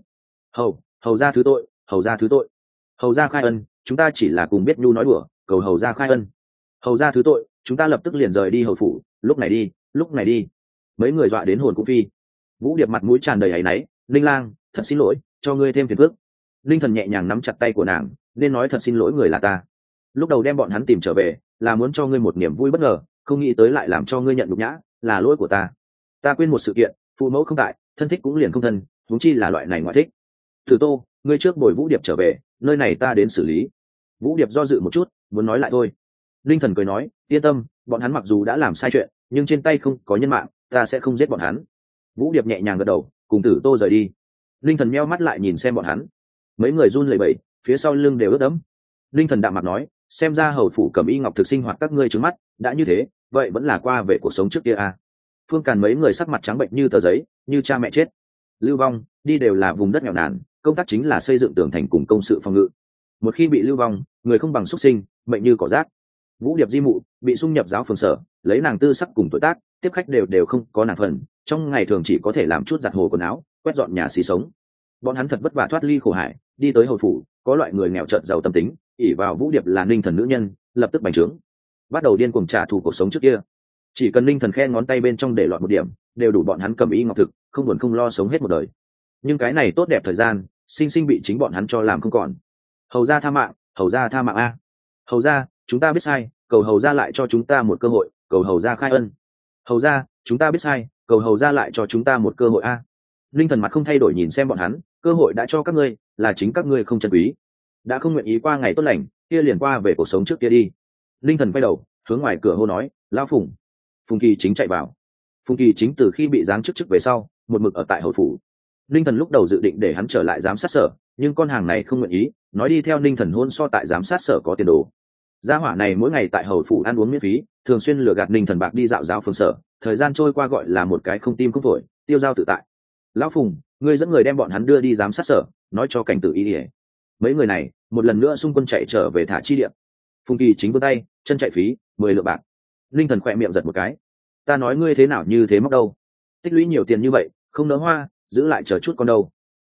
Hầu ra thứ tội, hầu ra thứ tội, hầu ra khai ân, chúng ta chỉ là cùng biết nhu nói đùa, cầu hầu ra khai ân. Hầu ra thứ tội, chúng ta lập tức liền rời đi hầu phủ, lúc này đi. Mấy người dọa đến hồn cũng phi. Vũ Điệp mặt mũi tràn đầy áy náy, Linh Lang, thật xin lỗi, cho ngươi thêm phiền phức. Linh Thần nhẹ nhàng nắm chặt tay của nàng, nên nói thật xin lỗi người là ta. Lúc đầu đem bọn hắn tìm trở về, là muốn cho ngươi một niềm vui bất ngờ, không nghĩ tới lại làm cho ngươi nhận nhục nhã, là lỗi của ta. Ta quên một sự kiện, phụ mẫu không tại, thân thích cũng liền không thân, huống chi là loại này ngoại thích. Tử Tô, ngươi trước bồi Vũ Điệp trở về, nơi này ta đến xử lý. Vũ Điệp do dự một chút, muốn nói lại thôi. Linh Thần cười nói, yên tâm, bọn hắn mặc dù đã làm sai chuyện, nhưng trên tay không có nhân mạng, ta sẽ không giết bọn hắn. Vũ Điệp nhẹ nhàng gật đầu, cùng Tử Tô rời đi. Linh Thần meo mắt lại nhìn xem bọn hắn, mấy người run lẩy bẩy, phía sau lưng đều ướt đẫm. Linh Thần đạm mặt nói, xem ra hầu phủ Cẩm Y Ngọc thực sinh hoạt các ngươi trứng mắt, đã như thế, vậy vẫn là qua về cuộc sống trước kia à? Phương Càn mấy người sắc mặt trắng bệnh như tờ giấy, như cha mẹ chết. Lưu vong, đi đều là vùng đất nghèo nàn, công tác chính là xây dựng tường thành cùng công sự phòng ngự. Một khi bị lưu vong, người không bằng xuất sinh, mệnh như cỏ rác. Vũ Điệp di mụ bị xung nhập giáo phường sở, lấy nàng tư sắc cùng tuổi tác, tiếp khách đều không có nàng phần, trong ngày thường chỉ có thể làm chút giặt hồ quần áo, quét dọn nhà xí sống. Bọn hắn thật vất vả thoát ly khổ hải, đi tới hầu phủ, có loại người nghèo chợt giàu tâm tính, ỷ vào Vũ Điệp là Ninh Thần nữ nhân, lập tức bành trướng, bắt đầu điên cuồng trả thù cuộc sống trước kia. Chỉ cần Ninh Thần khe ngón tay bên trong để lọt một điểm, đều đủ bọn hắn Cẩm Y Ngọc thực, không buồn không lo sống hết một đời. Nhưng cái này tốt đẹp thời gian, sinh sinh bị chính bọn hắn cho làm không còn. Hầu gia tha mạng, hầu gia tha mạng a. Hầu gia, chúng ta biết sai, cầu hầu gia lại cho chúng ta một cơ hội, cầu hầu gia khai ân. Hầu gia, chúng ta biết sai, cầu hầu gia lại cho chúng ta một cơ hội a. Linh Thần mặt không thay đổi nhìn xem bọn hắn, cơ hội đã cho các ngươi, là chính các ngươi không trân quý, đã không nguyện ý qua ngày tốt lành, kia liền qua về cuộc sống trước kia đi. Linh Thần quay đầu, hướng ngoài cửa hô nói, lão Phùng. Phùng Kỳ Chính chạy vào. Phùng Kỳ Chính từ khi bị giáng chức về sau, một mực ở tại hầu phủ. Linh Thần lúc đầu dự định để hắn trở lại giám sát sở, nhưng con hàng này không nguyện ý, nói đi theo Linh Thần hôn so tại giám sát sở có tiền đồ. Gia hỏa này mỗi ngày tại hầu phủ ăn uống miễn phí, thường xuyên lừa gạt Linh Thần bạc đi dạo giáo phường sở, thời gian trôi qua gọi là một cái không tim không phổi, tiêu dao tự tại. Lão Phùng, ngươi dẫn người đem bọn hắn đưa đi giám sát sở, nói cho cảnh tử y ỉa. Mấy người này một lần nữa xung quân chạy trở về thả chi địa. Phùng Kỳ Chính vươn tay, chân chạy phí 10 lượng bạc. Linh Thần khỏe miệng giật một cái, ta nói ngươi thế nào như thế móc đâu, tích lũy nhiều tiền như vậy không nỡ hoa, giữ lại chờ chút con đâu.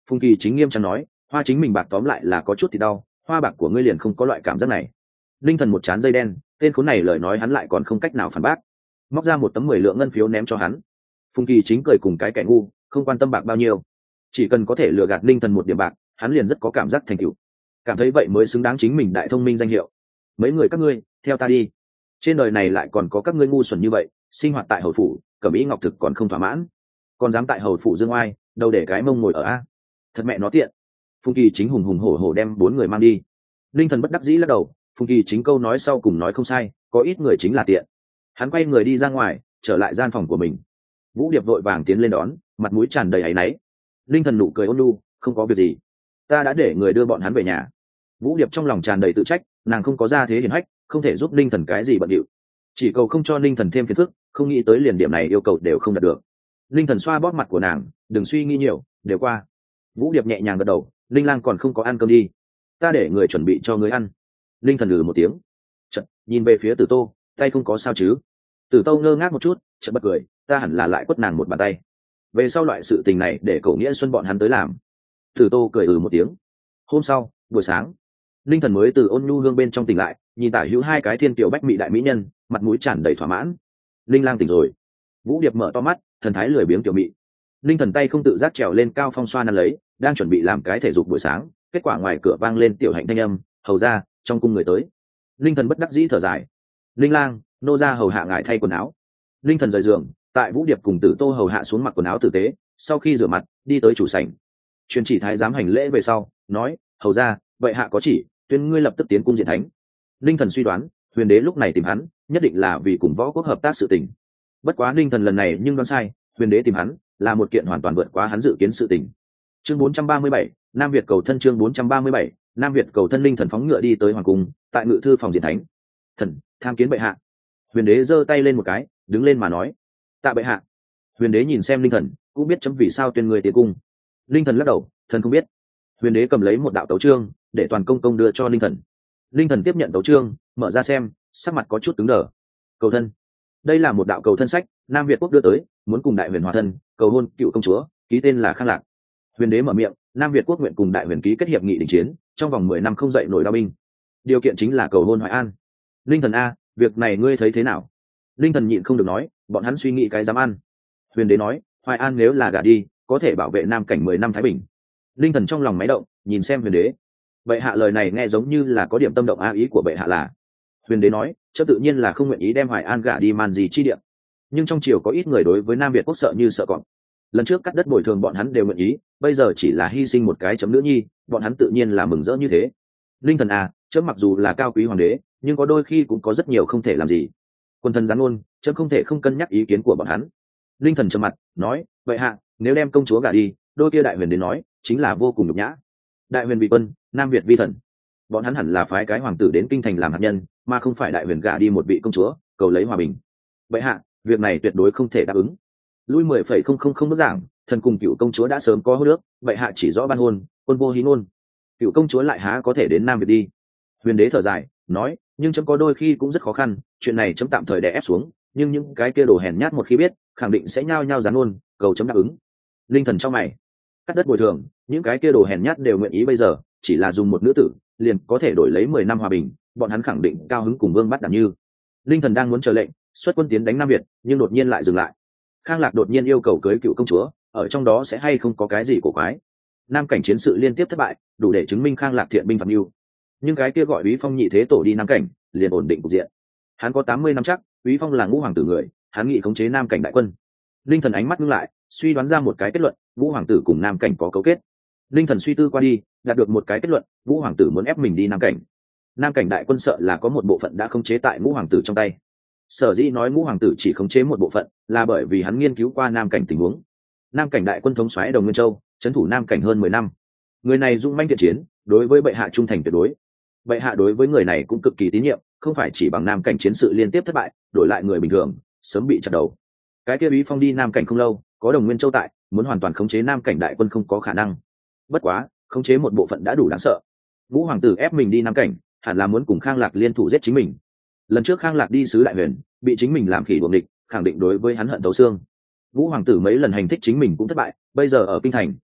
Phùng Kỳ Chính nghiêm trang nói, hoa chính mình bạc tóm lại là có chút thì đau, hoa bạc của ngươi liền không có loại cảm giác này. Linh Thần một chán dây đen, tên khốn này lời nói hắn lại còn không cách nào phản bác, móc ra một tấm 10 lượng ngân phiếu ném cho hắn. Phùng Kỳ Chính cười cùng cái kẻ ngu, không quan tâm bạc bao nhiêu, chỉ cần có thể lừa gạt Linh Thần một điểm bạc, hắn liền rất có cảm giác thành tựu, cảm thấy vậy mới xứng đáng chính mình đại thông minh danh hiệu. Mấy người các ngươi theo ta đi, trên đời này lại còn có các ngươi ngu xuẩn như vậy, sinh hoạt tại hầu phủ cẩm ý ngọc thực còn không thỏa mãn, còn dám tại hầu phủ dương oai, đâu để cái mông ngồi ở a, thật mẹ nó tiện. Phùng Kỳ Chính hùng hùng hổ hổ đem 4 người mang đi. Linh Thần bất đắc dĩ lắc đầu, Phùng Kỳ Chính câu nói sau cùng nói không sai, có ít người chính là tiện. Hắn quay người đi ra ngoài, trở lại gian phòng của mình. Vũ Điệp vội vàng tiến lên đón, mặt mũi tràn đầy áy náy. Linh Thần nụ cười ôn nhu, không có việc gì, ta đã để người đưa bọn hắn về nhà. Vũ Điệp trong lòng tràn đầy tự trách, nàng không có gia thế hiển hách, không thể giúp Linh Thần cái gì bận điệu, chỉ cầu không cho Linh Thần thêm phiền phức, không nghĩ tới liền điểm này yêu cầu đều không đạt được. Linh Thần xoa bóp mặt của nàng, đừng suy nghĩ nhiều, đều qua. Vũ Điệp nhẹ nhàng gật đầu, Linh Lang còn không có ăn cơm đi, ta để người chuẩn bị cho người ăn. Linh Thần một tiếng, chợt nhìn về phía Tử Tô, tay không có sao chứ? Tử Tô ngơ ngác một chút, chợt bật cười, ta hẳn là lại quất nàng một bàn tay. Về sau loại sự tình này để Cổ Nghĩa Xuân bọn hắn tới làm. Tử Tô cười một tiếng. Hôm sau buổi sáng, Linh Thần mới từ ôn nhu hương bên trong tỉnh lại, nhìn tả hữu 2 cái thiên kiều bách mỹ đại mỹ nhân, mặt mũi tràn đầy thỏa mãn. Linh Lang tỉnh rồi. Vũ Điệp mở to mắt, thần thái lười biếng tiểu mị. Linh Thần tay không tự giác trèo lên cao phong xoa nắn lấy, đang chuẩn bị làm cái thể dục buổi sáng, kết quả ngoài cửa vang lên tiểu hạnh thanh âm, hầu ra, trong cung người tới. Linh Thần bất đắc dĩ thở dài, Linh Lang, nô ra hầu hạ ngài thay quần áo. Linh Thần rời giường, tại Vũ Điệp cùng Tử Tô hầu hạ xuống mặc quần áo tử tế, sau khi rửa mặt đi tới chủ sảnh, truyền chỉ thái giám hành lễ về sau nói, hầu ra, vậy hạ có chỉ, tuyên ngươi lập tức tiến cung diện thánh. Linh Thần suy đoán Huyền Đế lúc này tìm hắn nhất định là vì cùng võ quốc hợp tác sự tình, bất quá Linh Thần lần này nhưng đoán sai, Huyền Đế tìm hắn là một kiện hoàn toàn vượt quá hắn dự kiến sự tình. Chương 437, Nam Việt cầu thân. Chương 437, Nam Việt cầu thân. Linh Thần phóng ngựa đi tới hoàng cung, tại ngự thư phòng diện thánh. Thần tham kiến bệ hạ. Huyền Đế giơ tay lên một cái, đứng lên mà nói, tạ bệ hạ. Huyền Đế nhìn xem Linh Thần, cũng biết chấm vì sao tuyên người tiến cung. Linh Thần lắc đầu, thần không biết. Huyền Đế cầm lấy một đạo tấu chương, để toàn công công đưa cho Linh Thần. Linh Thần tiếp nhận tấu chương, mở ra xem, sắc mặt có chút cứng đờ. Cầu thân, đây là một đạo cầu thân sách, Nam Việt quốc đưa tới, muốn cùng Đại Huyền hòa thân, cầu hôn cựu công chúa, ký tên là Khang Lạc. Huyền Đế mở miệng, Nam Việt quốc nguyện cùng Đại Huyền ký kết hiệp nghị đình chiến, trong vòng 10 năm không dậy nổi đao binh. Điều kiện chính là cầu hôn Hoài An. Linh Thần a, việc này ngươi thấy thế nào? Linh Thần nhịn không được nói, bọn hắn suy nghĩ cái dám ăn. Huyền Đế nói, Hoài An nếu là gả đi, có thể bảo vệ Nam cảnh 10 năm thái bình. Linh Thần trong lòng máy động, nhìn xem Huyền Đế. Bệ hạ lời này nghe giống như là có điểm tâm động, ý của bệ hạ là. Huyền Đế nói, chớ tự nhiên là không nguyện ý đem Hoài An gả đi man gì chi địa, nhưng trong triều có ít người đối với Nam Việt quốc sợ như sợ cọp. Lần trước cắt đất bồi thường bọn hắn đều nguyện ý, bây giờ chỉ là hy sinh một cái chấm nữ nhi, bọn hắn tự nhiên là mừng rỡ như thế. Linh Thần à, chấm mặc dù là cao quý hoàng đế, nhưng có đôi khi cũng có rất nhiều không thể làm gì. Quân thần gián ngôn, chấm không thể không cân nhắc ý kiến của bọn hắn. Linh Thần trầm mặt nói, vậy hạ, nếu đem công chúa gả đi, đôi kia Đại Huyền đến nói chính là vô cùng nhục nhã. Đại Huyền vì quân, Nam Việt vi thần, bọn hắn hẳn là phái cái hoàng tử đến kinh thành làm hạt nhân, mà không phải Đại Huyền gả đi một vị công chúa cầu lấy hòa bình. Vậy hạ, việc này tuyệt đối không thể đáp ứng. Lui 10,000 bước giảng, thần cùng cựu công chúa đã sớm có hôn ước, vậy hạ chỉ rõ ban hôn, quân vô hí ngôn, cựu công chúa lại há có thể đến Nam Việt đi. Huyền Đế thở dài nói, nhưng chấm có đôi khi cũng rất khó khăn, chuyện này chấm tạm thời đè ép xuống, nhưng những cái kia đồ hèn nhát một khi biết, khẳng định sẽ nhao nhao gián ngôn, cầu chấm đáp ứng. Linh Thần trong mày, cắt đất bồi thường, những cái kia đồ hèn nhát đều nguyện ý, bây giờ chỉ là dùng một nữ tử liền có thể đổi lấy 10 năm hòa bình, bọn hắn khẳng định cao hứng cùng Vương bắt đàn như. Linh Thần đang muốn chờ lệnh xuất quân tiến đánh Nam Việt, nhưng đột nhiên lại dừng lại. Khang Lạc đột nhiên yêu cầu cưới cựu công chúa, ở trong đó sẽ hay không có cái gì cổ quái? Nam cảnh chiến sự liên tiếp thất bại, đủ để chứng minh Khang Lạc thiện binh phạt mưu. Nhưng cái kia gọi Úy Phong nhị thế tổ đi Nam cảnh, liền ổn định cục diện. Hắn có 80 năm chắc, Úy Phong là ngũ hoàng tử người, hắn nghị khống chế Nam cảnh đại quân. Linh Thần ánh mắt ngưng lại, suy đoán ra một cái kết luận, ngũ hoàng tử cùng Nam cảnh có cấu kết. Linh Thần suy tư qua đi, đạt được một cái kết luận, ngũ hoàng tử muốn ép mình đi Nam cảnh. Nam cảnh đại quân sợ là có một bộ phận đã khống chế tại ngũ hoàng tử trong tay. Sở dĩ nói ngũ hoàng tử chỉ khống chế một bộ phận, là bởi vì hắn nghiên cứu qua Nam cảnh tình huống. Nam cảnh đại quân thống soái Đồng Nguyên Châu, trấn thủ Nam cảnh hơn 10 năm. Người này dũng mãnh thiện chiến, đối với bệ hạ trung thành tuyệt đối. Bệ hạ đối với người này cũng cực kỳ tín nhiệm, không phải chỉ bằng Nam cảnh chiến sự liên tiếp thất bại, đổi lại người bình thường sớm bị chặt đầu. Cái kia Úy Phong đi Nam cảnh không lâu, có Đồng Nguyên Châu tại, muốn hoàn toàn khống chế Nam cảnh đại quân không có khả năng. Bất quá, khống chế một bộ phận đã đủ đáng sợ. Ngũ hoàng tử ép mình đi Nam cảnh, hẳn là muốn cùng Khang Lạc liên thủ giết chính mình. Lần trước Khang Lạc đi sứ Đại Huyền, bị chính mình làm khỉ đuồng địch, khẳng định đối với hắn hận thấu xương. Ngũ hoàng tử mấy lần hành thích chính mình cũng thất bại, bây giờ ở kinh thành,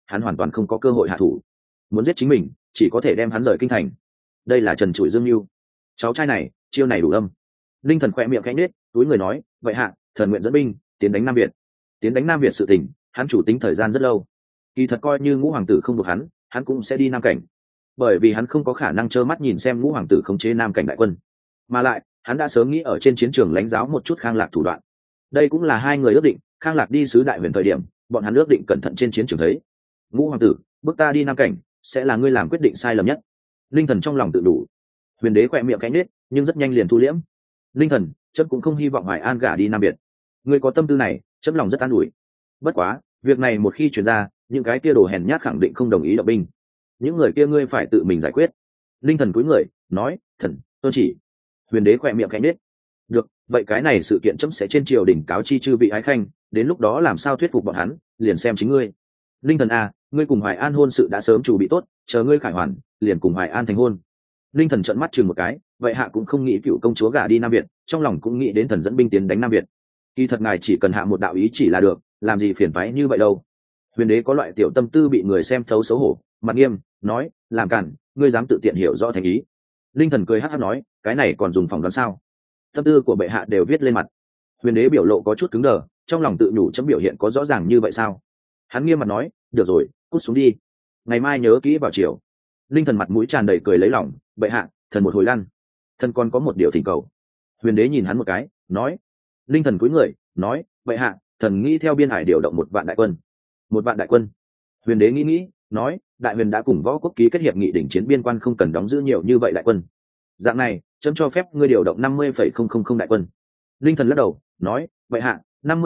hắn hoàn toàn không có cơ hội hạ thủ. Muốn giết chính mình chỉ có thể đem hắn rời kinh thành. Đây là Trần Trụi Dương mưu. Cháu trai này chiêu này đủ âm. Linh Thần khỏe miệng khẽ nhếch, túi người nói, vậy hạ, thần nguyện dẫn binh tiến đánh Nam Việt. Tiến đánh Nam Việt sự tình hắn chủ tính thời gian rất lâu. Kỳ thật coi như Ngũ hoàng tử không được hắn cũng sẽ đi Nam cảnh, bởi vì hắn không có khả năng trơ mắt nhìn xem Ngũ hoàng tử khống chế Nam cảnh đại quân, mà lại hắn đã sớm nghĩ ở trên chiến trường lãnh giáo một chút Khang Lạc thủ đoạn. Đây cũng là hai người ước định. Khang Lạc đi sứ đại huyền thời điểm, bọn hắn ước định cẩn thận trên chiến trường thấy. Ngũ hoàng tử, bước ta đi Nam cảnh sẽ là ngươi làm quyết định sai lầm nhất. Linh Thần trong lòng tự đủ. Huyền đế khỏe miệng cánh nết, nhưng rất nhanh liền thu liễm. Linh Thần, chấm cũng không hy vọng Hoài An gả đi Nam Việt. Ngươi có tâm tư này, chấm lòng rất an ủi. Bất quá, việc này một khi truyền ra, những cái kia đồ hèn nhát khẳng định không đồng ý động binh. Những người kia ngươi phải tự mình giải quyết. Linh Thần cúi người nói, thần tôi chỉ. Huyền đế khỏe miệng cánh nết. Được, vậy cái này sự kiện chấm sẽ trên triều đình cáo chi chư vị ái khanh, đến lúc đó làm sao thuyết phục bọn hắn, liền xem chính ngươi. Linh Thần à, ngươi cùng Hoài An hôn sự đã sớm chuẩn bị tốt, chờ ngươi khải hoàn, liền cùng Hoài An thành hôn. Linh Thần trợn mắt chừng một cái, vậy hạ cũng không nghĩ cựu công chúa gả đi Nam Việt, trong lòng cũng nghĩ đến thần dẫn binh tiến đánh Nam Việt. Kỳ thật ngài chỉ cần hạ một đạo ý chỉ là được, làm gì phiền toái như vậy đâu. Huyền đế có loại tiểu tâm tư bị người xem thấu xấu hổ, mặt nghiêm nói, làm cản, ngươi dám tự tiện hiểu rõ thành ý. Linh Thần cười hắc hắc nói, cái này còn dùng phỏng đoán sao? Tâm tư của bệ hạ đều viết lên mặt. Huyền đế biểu lộ có chút cứng đờ, trong lòng tự nhủ chấm biểu hiện có rõ ràng như vậy sao? Hắn nghiêm mặt nói, được rồi, cút xuống đi, ngày mai nhớ kỹ vào chiều. Linh Thần mặt mũi tràn đầy cười lấy lòng, bệ hạ, thần một hồi lăn. Thần còn có một điều thỉnh cầu. Huyền đế nhìn hắn một cái, nói. Linh Thần cúi người nói, bệ hạ, thần nghĩ theo biên hải điều động 1 vạn đại quân. 1 vạn đại quân? Huyền đế nghĩ nói, đại huyền đã cùng võ quốc ký kết hiệp nghị đỉnh chiến biên quan, không cần đóng giữ nhiều như vậy đại quân. Dạng này chấm cho phép ngươi điều động 50,000 đại quân. Linh Thần lắc đầu nói, bệ hạ,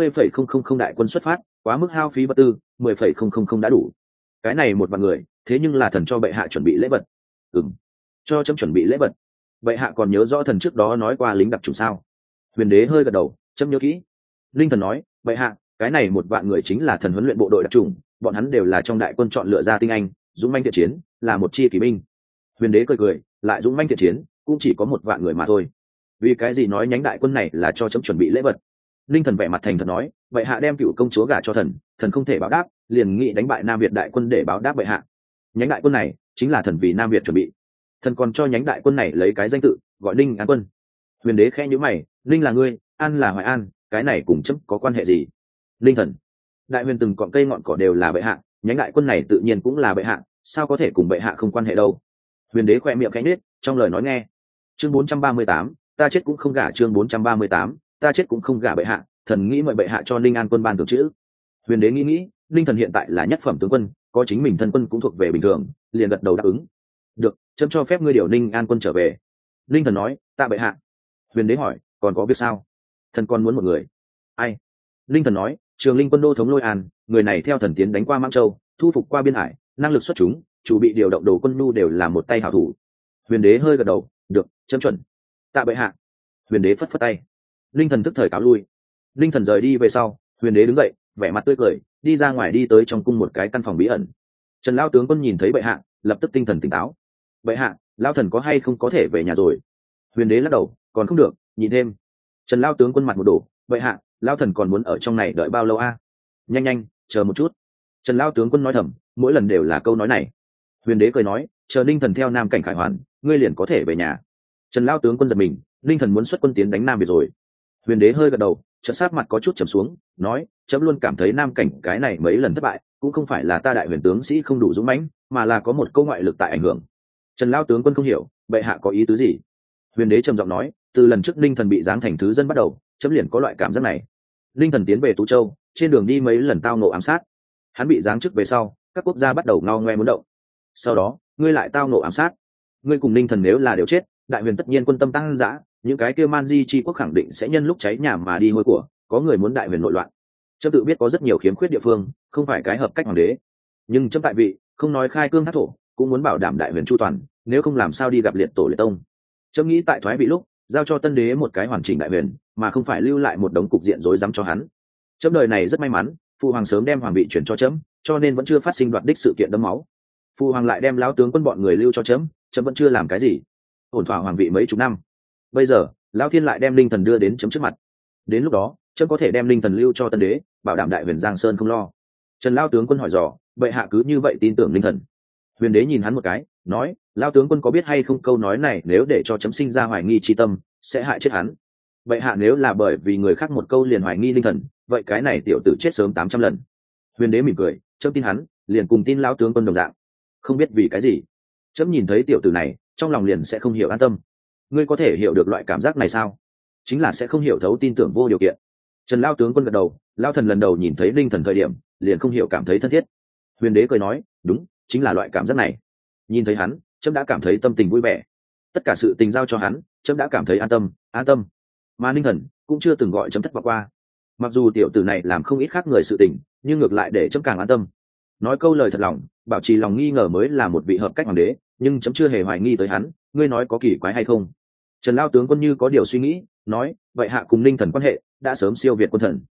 50,000 đại quân xuất phát quá mức hao phí vật tư, 10,000 đã đủ. Cái này 1 vạn người, thế nhưng là thần cho bệ hạ chuẩn bị lễ vật. Cho chấm chuẩn bị lễ vật. Bệ hạ còn nhớ rõ thần trước đó nói qua lính đặc chủng sao? Huyền đế hơi gật đầu, chấm nhớ kỹ. Linh Thần nói, bệ hạ, cái này 1 vạn người chính là thần huấn luyện bộ đội đặc chủng, bọn hắn đều là trong đại quân chọn lựa ra tinh anh, dũng mãnh thiện chiến, là một chi kỵ binh. Huyền đế cười, lại dũng mãnh thiện chiến, cũng chỉ có 1 vạn người mà thôi. Vì cái gì nói nhánh đại quân này là cho chấm chuẩn bị lễ vật? Linh Thần vẻ mặt thành thật nói, bệ hạ đem cựu công chúa gả cho thần, thần không thể báo đáp, liền nghĩ đánh bại Nam Việt đại quân để báo đáp bệ hạ. Nhánh đại quân này chính là thần vì Nam Việt chuẩn bị. Thần còn cho nhánh đại quân này lấy cái danh tự, gọi Ninh An quân. Huyền đế khẽ nhíu mày, Ninh là ngươi, An là Hoài An, cái này cùng chấm có quan hệ gì? Linh Thần, đại huyền từng cọng cây ngọn cỏ đều là bệ hạ, nhánh đại quân này tự nhiên cũng là bệ hạ, sao có thể cùng bệ hạ không quan hệ đâu? Huyền đế khẽ miệng khẽ nhếch, trong lời nói nghe. Chương 438, ta chết cũng không gả. Chương 438, ta chết cũng không gả bệ hạ, thần nghĩ mời bệ hạ cho Ninh An quân ban tưởng chữ. Huyền đế nghĩ, Ninh Thần hiện tại là nhất phẩm tướng quân, có chính mình thân quân cũng thuộc về bình thường, liền gật đầu đáp ứng. Được, chấm cho phép ngươi điều Ninh An quân trở về. Ninh Thần nói, tạ bệ hạ. Huyền đế hỏi, còn có việc sao? Thần còn muốn một người. Ai? Ninh Thần nói, Trường Linh quân đô thống Lôi An, người này theo thần tiến đánh qua Mãng Châu, thu phục qua biên hải, năng lực xuất chúng, chủ bị điều động đồ quân nhu đều là một tay hảo thủ. Huyền đế hơi gật đầu, được, chấm chuẩn. Tạ bệ hạ. Huyền đế phất phất tay. Linh Thần tức thời cáo lui. Linh Thần rời đi về sau, Huyền đế đứng dậy, vẻ mặt tươi cười, đi ra ngoài đi tới trong cung một cái căn phòng bí ẩn. Trần Lao tướng quân nhìn thấy bệ hạ, lập tức tinh thần tỉnh táo. Bệ hạ, Lao thần có hay không có thể về nhà rồi? Huyền đế lắc đầu, còn không được, nhìn thêm. Trần Lao tướng quân mặt một đổ, bệ hạ, Lao thần còn muốn ở trong này đợi bao lâu a? Nhanh, chờ một chút. Trần Lao tướng quân nói thầm, mỗi lần đều là câu nói này. Huyền đế cười nói, chờ Ninh Thần theo Nam cảnh khải hoàn, ngươi liền có thể về nhà. Trần Lao tướng quân giật mình, Ninh Thần muốn xuất quân tiến đánh Nam Việt rồi. Huyền đế hơi gật đầu, chợt sát mặt có chút trầm xuống, nói, chấm luôn cảm thấy Nam cảnh cái này mấy lần thất bại, cũng không phải là ta đại huyền tướng sĩ không đủ dũng mãnh, mà là có một câu ngoại lực tại ảnh hưởng. Trần Lao tướng quân không hiểu, bệ hạ có ý tứ gì? Huyền đế trầm giọng nói, từ lần trước Ninh Thần bị giáng thành thứ dân bắt đầu, chấm liền có loại cảm giác này. Ninh Thần tiến về Tú Châu, trên đường đi mấy lần tao ngộ ám sát. Hắn bị giáng chức về sau, các quốc gia bắt đầu ngao ngoe muốn động. Sau đó, ngươi lại tao ngộ ám sát. Ngươi cùng Ninh Thần nếu là đều chết, đại huyền tất nhiên quân tâm tăng dã, những cái kia man di chi quốc khẳng định sẽ nhân lúc cháy nhà mà đi hôi của, có người muốn đại huyền nội loạn. Trẫm tự biết có rất nhiều khiếm khuyết địa phương, không phải cái hợp cách hoàng đế, nhưng trẫm tại vị, không nói khai cương thác thổ, cũng muốn bảo đảm đại huyền chu toàn, nếu không làm sao đi gặp liệt tổ liệt tông. Trẫm nghĩ tại thoái vị lúc, giao cho tân đế một cái hoàn chỉnh đại huyền, mà không phải lưu lại một đống cục diện rối rắm cho hắn. Trẫm đời này rất may mắn, phụ hoàng sớm đem hoàng vị chuyển cho trẫm, cho nên vẫn chưa phát sinh đoạt đích sự kiện đẫm máu. Phụ hoàng lại đem lão tướng quân bọn người lưu cho trẫm vẫn chưa làm cái gì, ổn thỏa hoàng vị mấy chục năm. Bây giờ lão thiên lại đem Linh Thần đưa đến chấm trước mặt, đến lúc đó chấm có thể đem Linh Thần lưu cho tân đế, bảo đảm đại huyền giang sơn không lo. Trần lao tướng quân hỏi dò, bệ hạ cứ như vậy tin tưởng linh thần? Huyền đế nhìn hắn một cái, nói, lao tướng quân có biết hay không câu nói này nếu để cho chấm sinh ra hoài nghi chi tâm sẽ hại chết hắn. Bệ hạ nếu là bởi vì người khác một câu liền hoài nghi linh thần, vậy cái này tiểu tử chết sớm 800 lần. Huyền đế mỉm cười, chấm tin hắn, liền cùng tin lao tướng quân đồng dạng. Không biết vì cái gì, chấm nhìn thấy tiểu tử này trong lòng liền sẽ không hiểu an tâm. Ngươi có thể hiểu được loại cảm giác này sao? Chính là sẽ không hiểu thấu tin tưởng vô điều kiện. Trần lao tướng quân gật đầu, lao thần lần đầu nhìn thấy linh thần thời điểm liền không hiểu cảm thấy thân thiết. Huyền đế cười nói, đúng, chính là loại cảm giác này. Nhìn thấy hắn, chấm đã cảm thấy tâm tình vui vẻ. Tất cả sự tình giao cho hắn, chấm đã cảm thấy an tâm, an tâm. Mà linh thần cũng chưa từng gọi chấm thất vọng qua. Mặc dù tiểu tử này làm không ít khác người sự tình, nhưng ngược lại để chấm càng an tâm. Nói câu lời thật lòng, bảo trì lòng nghi ngờ mới là một vị hợp cách hoàng đế, nhưng chấm chưa hề hoài nghi tới hắn. Ngươi nói có kỳ quái hay không? Trần lao tướng quân như có điều suy nghĩ, nói, vậy hạ cùng linh thần quan hệ đã sớm siêu việt quân thần.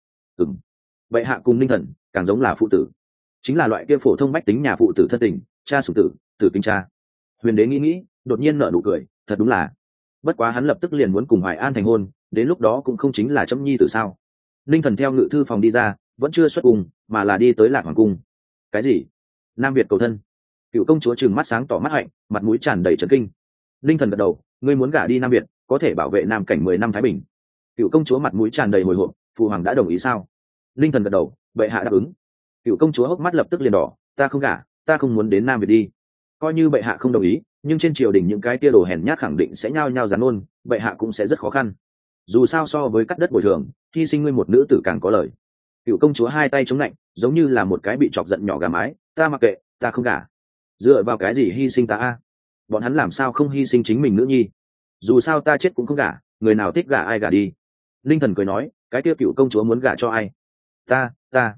Vậy hạ cùng linh thần càng giống là phụ tử, chính là loại kia phổ thông bách tính nhà phụ tử thân tình, cha sủng tử, tử kính cha. Huyền đế nghĩ, đột nhiên nở nụ cười, thật đúng là. Bất quá hắn lập tức liền muốn cùng Hoài An thành hôn, đến lúc đó cũng không chính là chấm nhi tử sao? Linh thần theo ngự thư phòng đi ra, vẫn chưa xuất cung, mà là đi tới Lạc Hoàng cung. Cái gì? Nam Việt cầu thân? Cựu công chúa trừng mắt sáng tỏ mắt hạnh, mặt mũi tràn đầy trấn kinh. Linh thần gật đầu, ngươi muốn gả đi Nam Việt, có thể bảo vệ Nam cảnh 10 năm thái bình. Cựu công chúa mặt mũi tràn đầy hồi hộp, phụ hoàng đã đồng ý sao? Linh thần gật đầu, bệ hạ đáp ứng. Cựu công chúa hốc mắt lập tức liền đỏ, ta không gả, ta không muốn đến Nam Việt đi. Coi như bệ hạ không đồng ý, nhưng trên triều đình những cái tia đồ hèn nhát khẳng định sẽ nhao nhao gián ôn, bệ hạ cũng sẽ rất khó khăn. Dù sao so với cắt đất bồi thường, hy sinh ngươi một nữ tử càng có lời. Cựu công chúa hai tay chống lạnh, giống như là một cái bị chọc giận nhỏ gà mái, ta mặc kệ, ta không gả. Dựa vào cái gì hy sinh ta a? Bọn hắn làm sao không hy sinh chính mình nữ nhi? Dù sao ta chết cũng không gả, người nào thích gả ai gả đi. Linh thần cười nói, cái kia cựu công chúa muốn gả cho ai? Ta.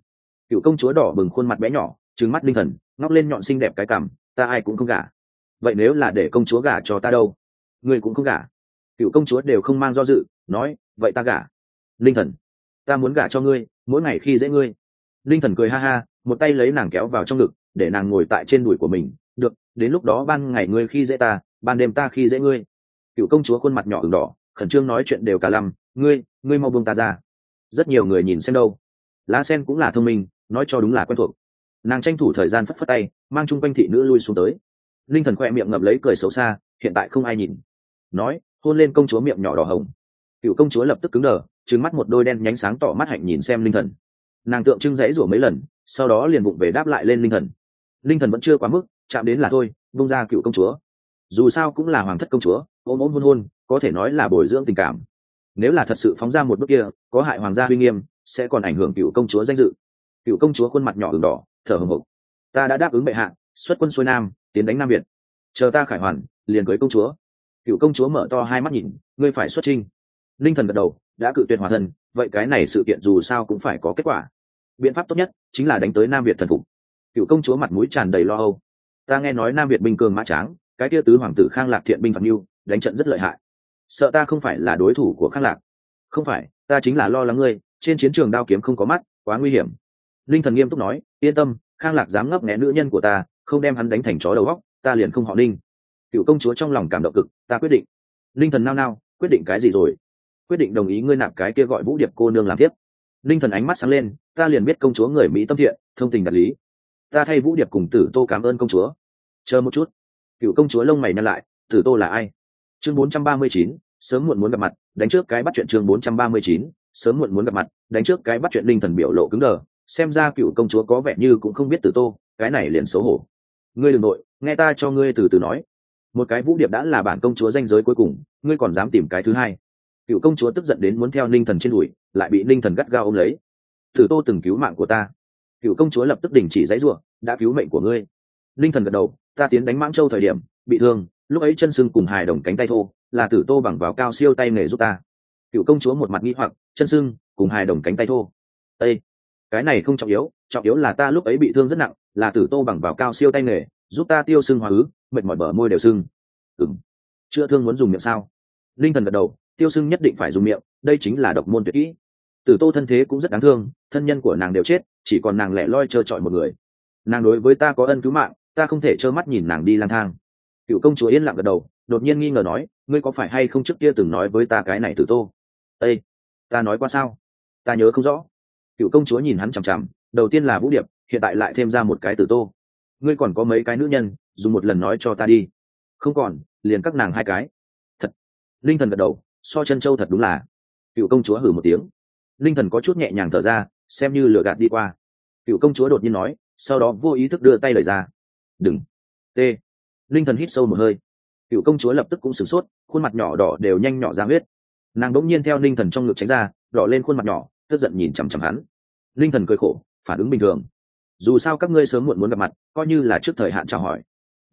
Cựu công chúa đỏ bừng khuôn mặt bé nhỏ, trừng mắt linh thần, ngóc lên nhọn xinh đẹp cái cằm, ta ai cũng không gả. Vậy nếu là để công chúa gả cho ta đâu? Ngươi cũng không gả. Cựu công chúa đều không mang do dự, nói, vậy ta gả. Linh thần, ta muốn gả cho ngươi, mỗi ngày khi dễ ngươi. Linh thần cười ha ha, một tay lấy nàng kéo vào trong ngực, để nàng ngồi tại trên đùi của mình. Được, đến lúc đó ban ngày ngươi khi dễ ta, ban đêm ta khi dễ ngươi. Cựu công chúa khuôn mặt nhỏ ửng đỏ, khẩn trương nói chuyện đều cả lăm, ngươi mau buông ta ra. Rất nhiều người nhìn xem đâu. Lá sen cũng là thông minh, nói cho đúng là quen thuộc. Nàng tranh thủ thời gian phất phất tay, mang chung quanh thị nữ lui xuống tới. Linh thần khoe miệng ngậm lấy cười xấu xa, hiện tại không ai nhìn. Nói, hôn lên công chúa miệng nhỏ đỏ hồng. Cựu công chúa lập tức cứng đờ, trừng mắt một đôi đen nhánh sáng tỏ mắt hạnh nhìn xem linh thần. Nàng tượng trưng dãy rủa mấy lần, sau đó liền bụng về đáp lại lên linh thần. Linh thần vẫn chưa quá mức, chạm đến là thôi, buông ra cựu công chúa. Dù sao cũng là hoàng thất công chúa, ôm hôn, có thể nói là bồi dưỡng tình cảm. Nếu là thật sự phóng ra một bước kia, có hại hoàng gia uy nghiêm, sẽ còn ảnh hưởng cựu công chúa danh dự. Cựu công chúa khuôn mặt nhỏ ửng đỏ, thở hổn hộc. Ta đã đáp ứng bệ hạ, xuất quân xuôi nam, tiến đánh Nam Việt. Chờ ta khải hoàn, liền cưới công chúa. Cựu công chúa mở to hai mắt nhìn, ngươi phải xuất chinh. Linh thần gật đầu, đã cự tuyệt hòa thân, vậy cái này sự kiện dù sao cũng phải có kết quả. Biện pháp tốt nhất chính là đánh tới Nam Việt thần phục. Cựu công chúa mặt mũi tràn đầy lo âu. Ta nghe nói Nam Việt binh cường mã tráng, cái kia tứ hoàng tử Khang Lạc thiện binh phạt mưu, đánh trận rất lợi hại. Sợ ta không phải là đối thủ của Khang Lạc. Không phải, ta chính là lo lắng ngươi, trên chiến trường đao kiếm không có mắt, quá nguy hiểm. Linh thần nghiêm túc nói, yên tâm, Khang Lạc dám ngấp nghé nữ nhân của ta, không đem hắn đánh thành chó đầu góc, ta liền không họ Linh. Cựu công chúa trong lòng cảm động cực, ta quyết định. Linh thần nao, quyết định cái gì rồi? Quyết định đồng ý ngươi nạp cái kia gọi Vũ Điệp cô nương làm tiếp. Linh thần ánh mắt sáng lên, ta liền biết công chúa người Mỹ tâm thiện, thông tình đạt lý. Ta thay Vũ Điệp cùng Tử Tô cảm ơn công chúa. Chờ một chút. Cựu công chúa lông mày nhăn lại, Tử Tô là ai? Chương 439, sớm muộn muốn gặp mặt, đánh trước cái bắt chuyện. Chương 439, sớm muộn muốn gặp mặt, đánh trước cái bắt chuyện. Linh thần biểu lộ cứng đờ, xem ra cựu công chúa có vẻ như cũng không biết Tử Tô, cái này liền xấu hổ. Ngươi đừng nội, nghe ta cho ngươi từ từ nói. Một cái Vũ Điệp đã là bản công chúa danh giới cuối cùng, ngươi còn dám tìm cái thứ hai? Cựu công chúa tức giận đến muốn theo Linh thần trên đùi, lại bị Linh thần gắt gao ôm lấy. Tử Tô từng cứu mạng của ta. Cựu công chúa lập tức đình chỉ giãy giụa, đã cứu mệnh của ngươi. Linh thần gật đầu, ta tiến đánh Mãng Châu thời điểm bị thương, lúc ấy chân sưng cùng hài đồng cánh tay thô, là Tử Tô bằng vào cao siêu tay nghề giúp ta. Cựu công chúa một mặt nghi hoặc, chân sưng cùng hài đồng cánh tay thô. Ê, cái này không trọng yếu là ta lúc ấy bị thương rất nặng, là Tử Tô bằng vào cao siêu tay nghề giúp ta tiêu sưng hóa ứ, mệt mỏi bờ môi đều sưng. Chữa thương muốn dùng miệng sao? Linh thần gật đầu, tiêu sưng nhất định phải dùng miệng, đây chính là độc môn tuyệt kỹ. Tử Tô thân thế cũng rất đáng thương, thân nhân của nàng đều chết, chỉ còn nàng lẻ loi trơ trọi một người. Nàng đối với ta có ân cứu mạng, ta không thể trơ mắt nhìn nàng đi lang thang. Cựu công chúa yên lặng gật đầu, đột nhiên nghi ngờ nói, ngươi có phải hay không trước kia từng nói với ta cái này Tử Tô? Ê, ta nói qua sao? Ta nhớ không rõ. Cựu công chúa nhìn hắn chằm chằm, đầu tiên là Vũ Điệp, hiện tại lại thêm ra một cái tử tô. Ngươi còn có mấy cái nữ nhân, dùng một lần nói cho ta đi. Không còn, liền các nàng hai cái. Thật. Linh thần gật đầu, so chân châu thật đúng là. Cựu công chúa hử một tiếng. Linh thần có chút nhẹ nhàng thở ra, xem như lừa gạt đi qua. Cựu công chúa đột nhiên nói, sau đó vô ý thức đưa tay lời ra. Đừng. T. Linh thần hít sâu một hơi. Cựu công chúa lập tức cũng sửng sốt, khuôn mặt nhỏ đỏ đều nhanh nhỏ ra huyết. Nàng đỗng nhiên theo Linh thần trong ngực tránh ra, đỏ lên khuôn mặt nhỏ, tức giận nhìn chằm chằm hắn. Linh thần cười khổ, phản ứng bình thường. Dù sao các ngươi sớm muộn muốn gặp mặt, coi như là trước thời hạn chào hỏi.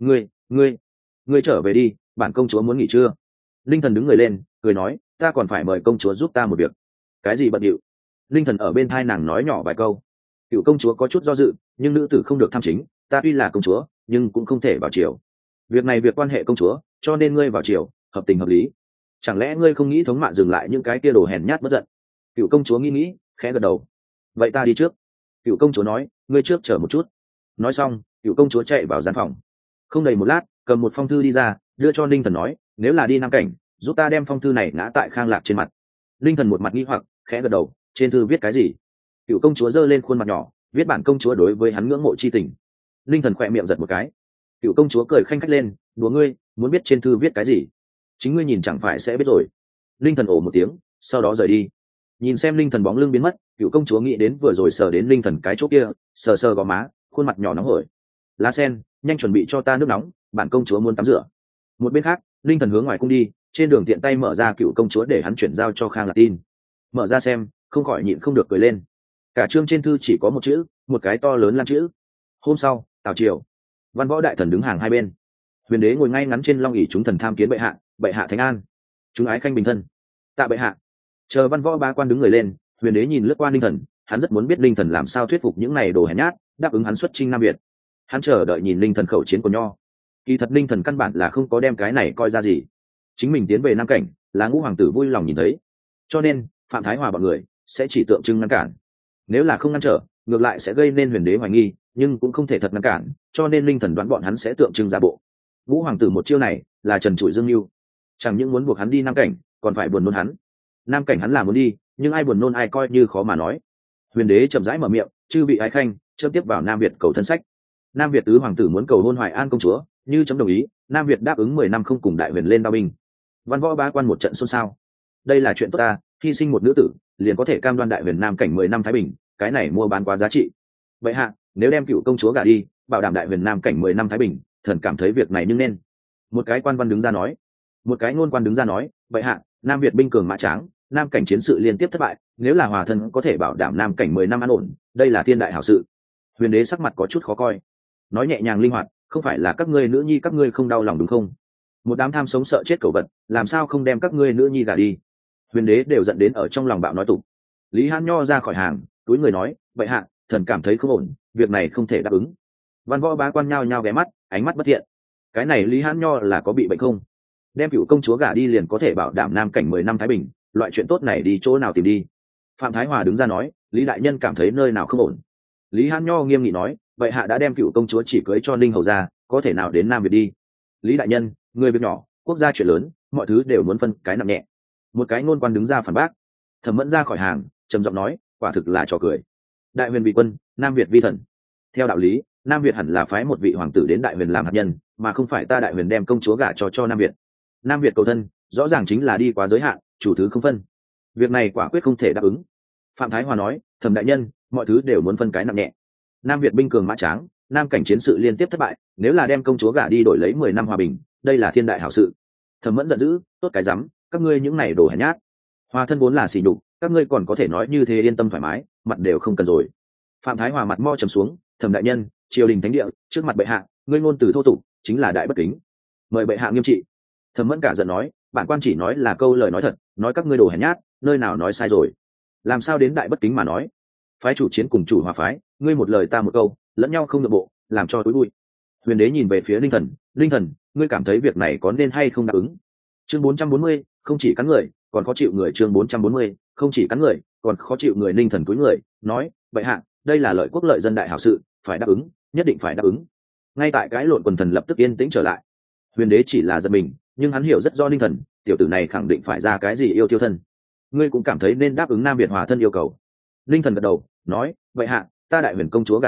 Ngươi trở về đi, bản công chúa muốn nghỉ trưa. Linh thần đứng người lên, cười nói, ta còn phải mời công chúa giúp ta một việc. Cái gì bận điệu? Linh thần ở bên tai nàng nói nhỏ vài câu. Cựu công chúa có chút do dự, nhưng nữ tử không được tham chính, ta tuy là công chúa, nhưng cũng không thể vào triều. Việc này việc quan hệ công chúa, cho nên ngươi vào triều, hợp tình hợp lý. Chẳng lẽ ngươi không nghĩ thống mạ dừng lại những cái kia đồ hèn nhát bất giận? Cựu công chúa nghĩ, khẽ gật đầu. Vậy ta đi trước. Cựu công chúa nói, ngươi trước chờ một chút. Nói xong, cựu công chúa chạy vào gian phòng. Không đầy một lát, cầm một phong thư đi ra, đưa cho Linh thần nói, nếu là đi Nam Cảnh, giúp ta đem phong thư này ngã tại Khang Lạc trên mặt. Linh thần một mặt nghi hoặc, khẽ gật đầu, trên thư viết cái gì? Cựu công chúa giơ lên khuôn mặt nhỏ, viết bản công chúa đối với hắn ngưỡng mộ chi tình. Linh thần khỏe miệng giật một cái. Cựu công chúa cười khanh khách lên, đùa ngươi, muốn biết trên thư viết cái gì? Chính ngươi nhìn chẳng phải sẽ biết rồi. Linh thần ồ một tiếng, sau đó rời đi. Nhìn xem Linh thần bóng lưng biến mất, cựu công chúa nghĩ đến vừa rồi sờ đến Linh thần cái chỗ kia, sờ sờ gò má, khuôn mặt nhỏ nóng hổi. Lá sen, nhanh chuẩn bị cho ta nước nóng, bản công chúa muốn tắm rửa. Một bên khác, Linh thần hướng ngoài cung đi, trên đường tiện tay mở ra cựu công chúa để hắn chuyển giao cho Khang Lạc tin. Mở ra xem, không khỏi nhịn không được cười lên. Cả chương trên thư chỉ có một chữ, một cái to lớn lan chữ. Hôm sau, tào triều, văn võ đại thần đứng hàng hai bên. Huyền đế ngồi ngay ngắn trên long ỷ, chúng thần tham kiến bệ hạ thánh an. Chúng ái khanh bình thân. Tạ bệ hạ. Chờ văn võ ba quan đứng người lên, huyền đế nhìn lướt qua Linh thần, hắn rất muốn biết Linh thần làm sao thuyết phục những này đồ hèn nhát, đáp ứng hắn xuất chinh Nam Việt. Hắn chờ đợi nhìn Linh thần khẩu chiến của nho. Kỳ thật Linh thần căn bản là không có đem cái này coi ra gì. Chính mình tiến về Nam Cảnh, là ngũ hoàng tử vui lòng nhìn thấy. Cho nên, Phạm Thái Hòa bọn người sẽ chỉ tượng trưng ngăn cản. Nếu là không ngăn trở, ngược lại sẽ gây nên huyền đế hoài nghi, nhưng cũng không thể thật ngăn cản, cho nên Linh thần đoán bọn hắn sẽ tượng trưng giả bộ. Ngũ hoàng tử một chiêu này là trần trụi dương mưu, chẳng những muốn buộc hắn đi Nam Cảnh, còn phải buồn nôn hắn. Nam Cảnh hắn là muốn đi, nhưng ai buồn nôn ai coi như khó mà nói. Huyền đế chậm rãi mở miệng, chư vị ái khanh, chớp tiếp vào Nam Việt cầu thân sách. Nam Việt tứ hoàng tử muốn cầu hôn Hoài An công chúa, như chấm đồng ý, Nam Việt đáp ứng 10 năm không cùng đại huyền lên đao binh. Văn võ ba quan một trận xôn xao. Đây là chuyện tốt ta, hy sinh một nữ tử, liền có thể cam đoan đại huyền Nam Cảnh 10 năm thái bình, cái này mua bán quá giá trị. Vậy hạ, nếu đem cựu công chúa gả đi, bảo đảm đại huyền Nam Cảnh 10 năm thái bình, thần cảm thấy việc này nhưng nên. Một cái quan văn đứng ra nói. Một cái ngôn quan đứng ra nói, vậy hạ, Nam Việt binh cường mã tráng, Nam Cảnh chiến sự liên tiếp thất bại, nếu là hòa thân có thể bảo đảm Nam Cảnh 10 năm an ổn, đây là thiên đại hảo sự. Huyền đế sắc mặt có chút khó coi, nói nhẹ nhàng linh hoạt, không phải là các ngươi nữ nhi các ngươi không đau lòng đúng không? Một đám tham sống sợ chết cẩu vật, làm sao không đem các ngươi nữ nhi gả đi? Huyền đế đều giận đến ở trong lòng bạo nói tục. Lý Hán Nho ra khỏi hàng, túi người nói, vậy hạ, thần cảm thấy không ổn, việc này không thể đáp ứng. Văn võ bá quan nhao nhao ghé mắt, ánh mắt bất thiện. Cái này Lý Hán Nho là có bị bệnh không? Đem cựu công chúa gả đi liền có thể bảo đảm Nam Cảnh 10 năm thái bình, loại chuyện tốt này đi chỗ nào tìm đi? Phạm Thái Hòa đứng ra nói, Lý đại nhân cảm thấy nơi nào không ổn. Lý Hán Nho nghiêm nghị nói, vậy hạ đã đem cựu công chúa chỉ cưới cho Ninh hầu ra, có thể nào đến Nam Việt đi? Lý đại nhân, người việc nhỏ, quốc gia chuyện lớn, mọi thứ đều muốn phân cái nặng nhẹ. Một cái ngôn quan đứng ra phản bác. Thẩm Mẫn ra khỏi hàng, trầm giọng nói, quả thực là trò cười. Đại huyền vị quân, Nam Việt vi thần. Theo đạo lý, Nam Việt hẳn là phái một vị hoàng tử đến đại huyền làm hạt nhân, mà không phải ta đại huyền đem công chúa gả cho Nam Việt. Nam Việt cầu thân, rõ ràng chính là đi quá giới hạn, chủ thứ không phân. Việc này quả quyết không thể đáp ứng. Phạm Thái Hòa nói, Thẩm đại nhân, mọi thứ đều muốn phân cái nặng nhẹ. Nam Việt binh cường mã tráng, Nam Cảnh chiến sự liên tiếp thất bại, nếu là đem công chúa gả đi đổi lấy 10 năm hòa bình, đây là thiên đại hảo sự. Thẩm Mẫn giận dữ, tốt cái rắm, các ngươi những này đồ hèn nhát. Hòa thân vốn là sỉ nhục, các ngươi còn có thể nói như thế yên tâm thoải mái, mặt đều không cần rồi. Phạm Thái Hòa mặt mo trầm xuống, Thẩm đại nhân, triều đình thánh địa, trước mặt bệ hạ, ngươi ngôn từ thô tục, chính là đại bất kính. Mời bệ hạ nghiêm trị. Thẩm Mẫn cả giận nói, bản quan chỉ nói là câu lời nói thật, nói các ngươi đồ hèn nhát, nơi nào nói sai rồi? Làm sao đến đại bất kính mà nói? Phái chủ chiến cùng chủ hòa phái, ngươi một lời ta một câu, lẫn nhau không nhượng bộ, làm cho tối bụi. Huyền đế nhìn về phía Linh thần, ngươi cảm thấy việc này có nên hay không đáp ứng? Chương 440, không chỉ cắn người, còn khó chịu người. Chương 440, không chỉ cắn người, còn khó chịu người. Linh thần cúi người, nói, bệ hạ, đây là lợi quốc lợi dân đại hảo sự, phải đáp ứng, nhất định phải đáp ứng. Ngay tại cái lộn quần thần lập tức yên tĩnh trở lại. Huyền đế chỉ là giật mình, nhưng hắn hiểu rất rõ Linh thần, tiểu tử này khẳng định phải ra cái gì yêu tiêu thân. Ngươi cũng cảm thấy nên đáp ứng Nam Việt hòa thân yêu cầu. Linh thần gật đầu, nói, bệ hạ, ta đại huyền công chúa gả cho,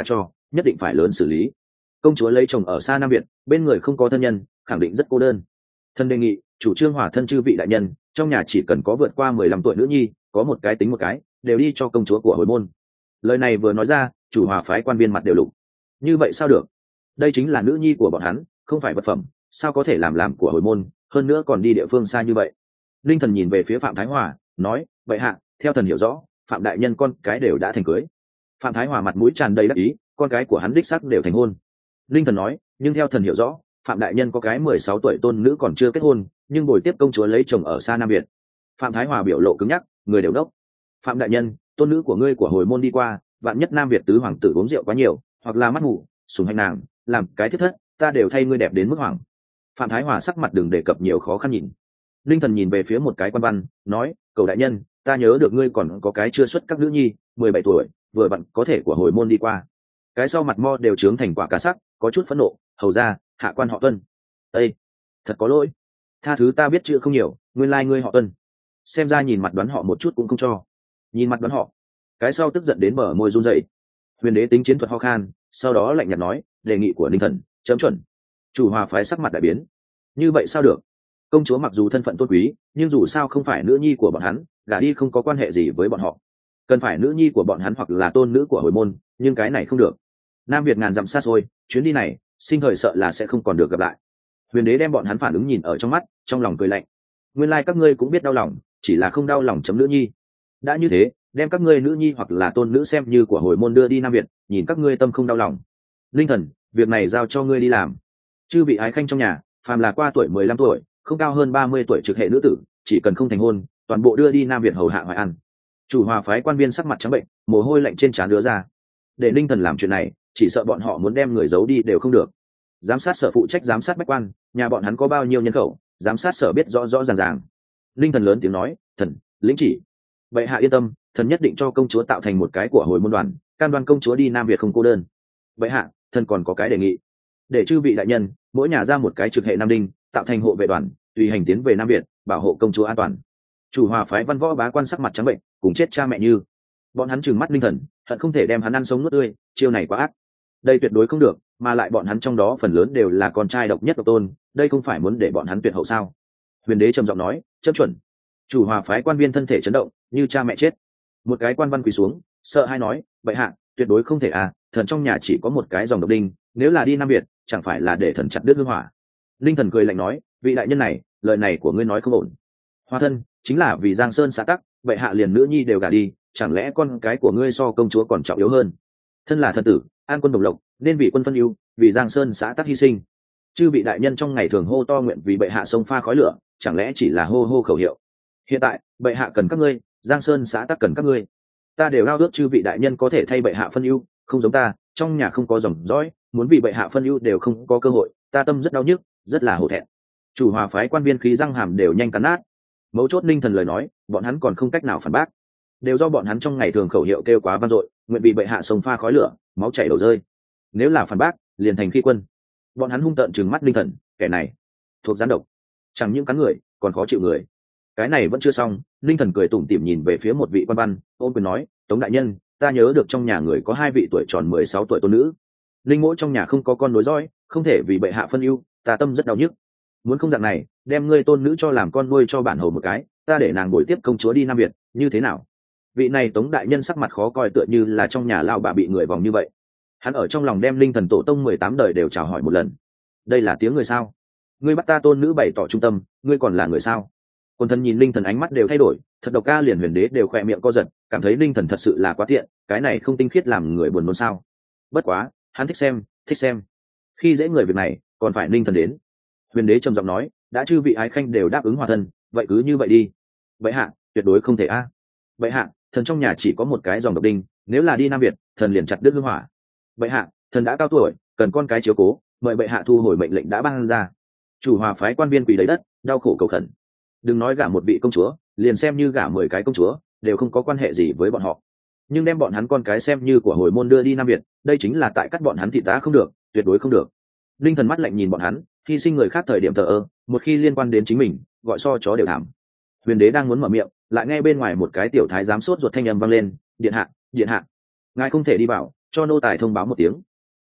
nhất định phải lớn xử lý. Công chúa lấy chồng ở xa Nam Việt, bên người không có thân nhân, khẳng định rất cô đơn. Thần đề nghị chủ trương hòa thân chư vị đại nhân, trong nhà chỉ cần có vượt qua 15 tuổi nữ nhi, có một cái tính một cái, đều đi cho công chúa của hồi môn. Lời này vừa nói ra, chủ hòa phái quan viên mặt đều lục. Như vậy sao được? Đây chính là nữ nhi của bọn hắn, không phải vật phẩm, sao có thể làm của hồi môn, hơn nữa còn đi địa phương xa như vậy. Linh Thần nhìn về phía Phạm Thái Hòa, nói: vậy hạ, theo thần hiểu rõ, Phạm đại nhân con cái đều đã thành cưới. Phạm Thái Hòa mặt mũi tràn đầy đắc ý, con cái của hắn đích xác đều thành hôn. Linh Thần nói: nhưng theo thần hiểu rõ, Phạm đại nhân có cái 16 tuổi tôn nữ còn chưa kết hôn, nhưng bồi tiếp công chúa lấy chồng ở xa Nam Việt. Phạm Thái Hòa biểu lộ cứng nhắc, người đều đốc. Phạm đại nhân, tôn nữ của ngươi của hồi môn đi qua, vạn nhất Nam Việt tứ hoàng tử uống rượu quá nhiều, hoặc là mắt ngủ, sùng hành nàng, làm cái thiết thất, ta đều thay ngươi đẹp đến mức hoảng. Phạm Thái Hòa sắc mặt đừng đề cập nhiều khó khăn nhìn. Linh Thần nhìn về phía một cái quan văn, nói: cầu đại nhân, ta nhớ được ngươi còn có cái chưa xuất các nữ nhi, 17 tuổi, vừa vặn có thể của hồi môn đi qua. Cái sau mặt mo đều trướng thành quả cá sắc, có chút phẫn nộ, hầu ra, hạ quan họ Tuân. Ê, thật có lỗi, tha thứ ta biết chữ không nhiều, nguyên lai ngươi họ Tuân. Xem ra nhìn mặt đoán họ một chút cũng không cho. Nhìn mặt đoán họ. Cái sau tức giận đến bờ môi run rẩy. Huyền đế tính chiến thuật ho khan, sau đó lạnh nhạt nói: đề nghị của Linh Thần chấm chuẩn. Chủ hòa phái sắc mặt đại biến. Như vậy sao được? Công chúa mặc dù thân phận tôn quý, nhưng dù sao không phải nữ nhi của bọn hắn, gả đi không có quan hệ gì với bọn họ. Cần phải nữ nhi của bọn hắn hoặc là tôn nữ của hồi môn, nhưng cái này không được. Nam Việt ngàn dặm xa xôi, chuyến đi này sinh thời sợ là sẽ không còn được gặp lại. Huyền đế đem bọn hắn phản ứng nhìn ở trong mắt, trong lòng cười lạnh. Nguyên lai các ngươi cũng biết đau lòng, chỉ là không đau lòng chấm nữ nhi. Đã như thế, đem các ngươi nữ nhi hoặc là tôn nữ xem như của hồi môn đưa đi Nam Việt, nhìn các ngươi tâm không đau lòng. Linh Thần, việc này giao cho ngươi đi làm. Chư vị ái khanh trong nhà, phàm là qua tuổi 15 tuổi, không cao hơn 30 tuổi trực hệ nữ tử, chỉ cần không thành hôn, toàn bộ đưa đi Nam Việt hầu hạ hoài ăn. Chủ hòa phái quan viên sắc mặt trắng bệnh, mồ hôi lạnh trên trán đứa ra. Để Linh Thần làm chuyện này, chỉ sợ bọn họ muốn đem người giấu đi đều không được. Giám sát sở phụ trách giám sát bách quan, nhà bọn hắn có bao nhiêu nhân khẩu, giám sát sở biết rõ rõ ràng ràng. Linh Thần lớn tiếng nói: thần lĩnh chỉ. Bệ hạ yên tâm, thần nhất định cho công chúa tạo thành một cái của hồi môn đoàn, cam đoan công chúa đi Nam Việt không cô đơn. Bệ hạ, thần còn có cái đề nghị, để chư vị đại nhân mỗi nhà ra một cái trực hệ nam đinh, tạo thành hộ vệ đoàn, tùy hành tiến về Nam Việt, bảo hộ công chúa an toàn. Chủ hòa phái văn võ bá quan sắc mặt trắng bệnh, cùng chết cha mẹ như. Bọn hắn trừng mắt Linh Thần, hận không thể đem hắn ăn sống nuốt tươi, chiêu này quá ác. Đây tuyệt đối không được, mà lại bọn hắn trong đó phần lớn đều là con trai độc nhất độc tôn, đây không phải muốn để bọn hắn tuyệt hậu sao? Huyền đế trầm giọng nói: chấm chuẩn. Chủ hòa phái quan viên thân thể chấn động, như cha mẹ chết. Một cái quan văn quỳ xuống, sợ hai nói: bệ hạ, tuyệt đối không thể à, thần trong nhà chỉ có một cái dòng độc đinh, nếu là đi Nam Việt, chẳng phải là để thần chặt đứt hương hỏa. Linh Thần cười lạnh nói: vị đại nhân này, lời này của ngươi nói không ổn. Hoa thân chính là vì Giang Sơn xã tắc, bệ hạ liền nữ nhi đều gả đi, chẳng lẽ con cái của ngươi so công chúa còn trọng yếu hơn? Thân là thần tử, an quân đồng lộc, nên vì quân phân ưu, vì Giang Sơn xã tắc hy sinh. Chư vị đại nhân trong ngày thường hô to nguyện vì bệ hạ sông pha khói lửa, chẳng lẽ chỉ là hô hô khẩu hiệu? Hiện tại bệ hạ cần các ngươi, Giang Sơn xã tắc cần các ngươi, ta đều ao ước chư vị đại nhân có thể thay bệ hạ phân ưu, không giống ta, trong nhà không có dòng dõi, muốn vì bệ hạ phân ưu đều không có cơ hội, ta tâm rất đau nhức, rất là hổ thẹn. Chủ hòa phái quan viên khí răng hàm đều nhanh cắn nát. Mấu chốt Linh Thần lời nói, bọn hắn còn không cách nào phản bác, đều do bọn hắn trong ngày thường khẩu hiệu kêu quá vang dội, nguyện vì bệ hạ sông pha khói lửa, máu chảy đầu rơi. Nếu là phản bác, liền thành khi quân. Bọn hắn hung tợn trừng mắt Linh Thần, kẻ này thuộc gián độc, chẳng những cắn người, còn khó chịu người. Cái này vẫn chưa xong, Linh Thần cười tủm tỉm nhìn về phía một vị quan văn, ôm quyền nói: tống đại nhân, ta nhớ được trong nhà người có 2 vị tuổi tròn 16 tuổi tôn nữ, Linh mỗ trong nhà không có con nối dõi, không thể vì bệ hạ phân ưu, ta tâm rất đau nhức. Muốn không dạng này, đem ngươi tôn nữ cho làm con nuôi cho bản hầu một cái, ta để nàng bồi tiếp công chúa đi Nam Việt, như thế nào? Vị này tống đại nhân sắc mặt khó coi, tựa như là trong nhà lao bà bị người vòng như vậy. Hắn ở trong lòng đem Linh Thần tổ tông 18 đời đều chào hỏi một lần. Đây là tiếng người sao? Ngươi bắt ta tôn nữ bày tỏ trung tâm, ngươi còn là người sao? Quân thần nhìn Linh Thần ánh mắt đều thay đổi, thật độc. Ca liền huyền đế đều khỏe miệng co giật, cảm thấy Linh Thần thật sự là quá tiện, cái này không tinh khiết làm người buồn nôn sao? Bất quá, hắn thích xem. Khi dễ người việc này, còn phải Linh Thần đến. Huyền đế trầm giọng nói: đã chư vị ái khanh đều đáp ứng hòa thân, vậy cứ như vậy đi. Bệ hạ, tuyệt đối không thể a. Bệ hạ, thần trong nhà chỉ có một cái dòng độc đinh, nếu là đi Nam Việt, thần liền chặt đứt hương hỏa. Bệ hạ, thần đã cao tuổi, cần con cái chiếu cố, mời bệ hạ thu hồi mệnh lệnh đã ban ra. Chủ hòa phái quan viên quỳ đầy đất, đau khổ cầu khẩn. Đừng nói gả một vị công chúa, liền xem như gả 10 cái công chúa, đều không có quan hệ gì với bọn họ. Nhưng đem bọn hắn con cái xem như của hồi môn đưa đi Nam Việt, đây chính là tại cắt bọn hắn thịt đá không được, tuyệt đối không được. Linh Thần mắt lạnh nhìn bọn hắn, hy sinh người khác thời điểm thờ ơ, một khi liên quan đến chính mình, gọi so chó đều thảm. Huyền đế đang muốn mở miệng, lại nghe bên ngoài một cái tiểu thái giám sốt ruột thanh âm vang lên: điện hạ, ngài không thể đi vào, cho nô tài thông báo một tiếng.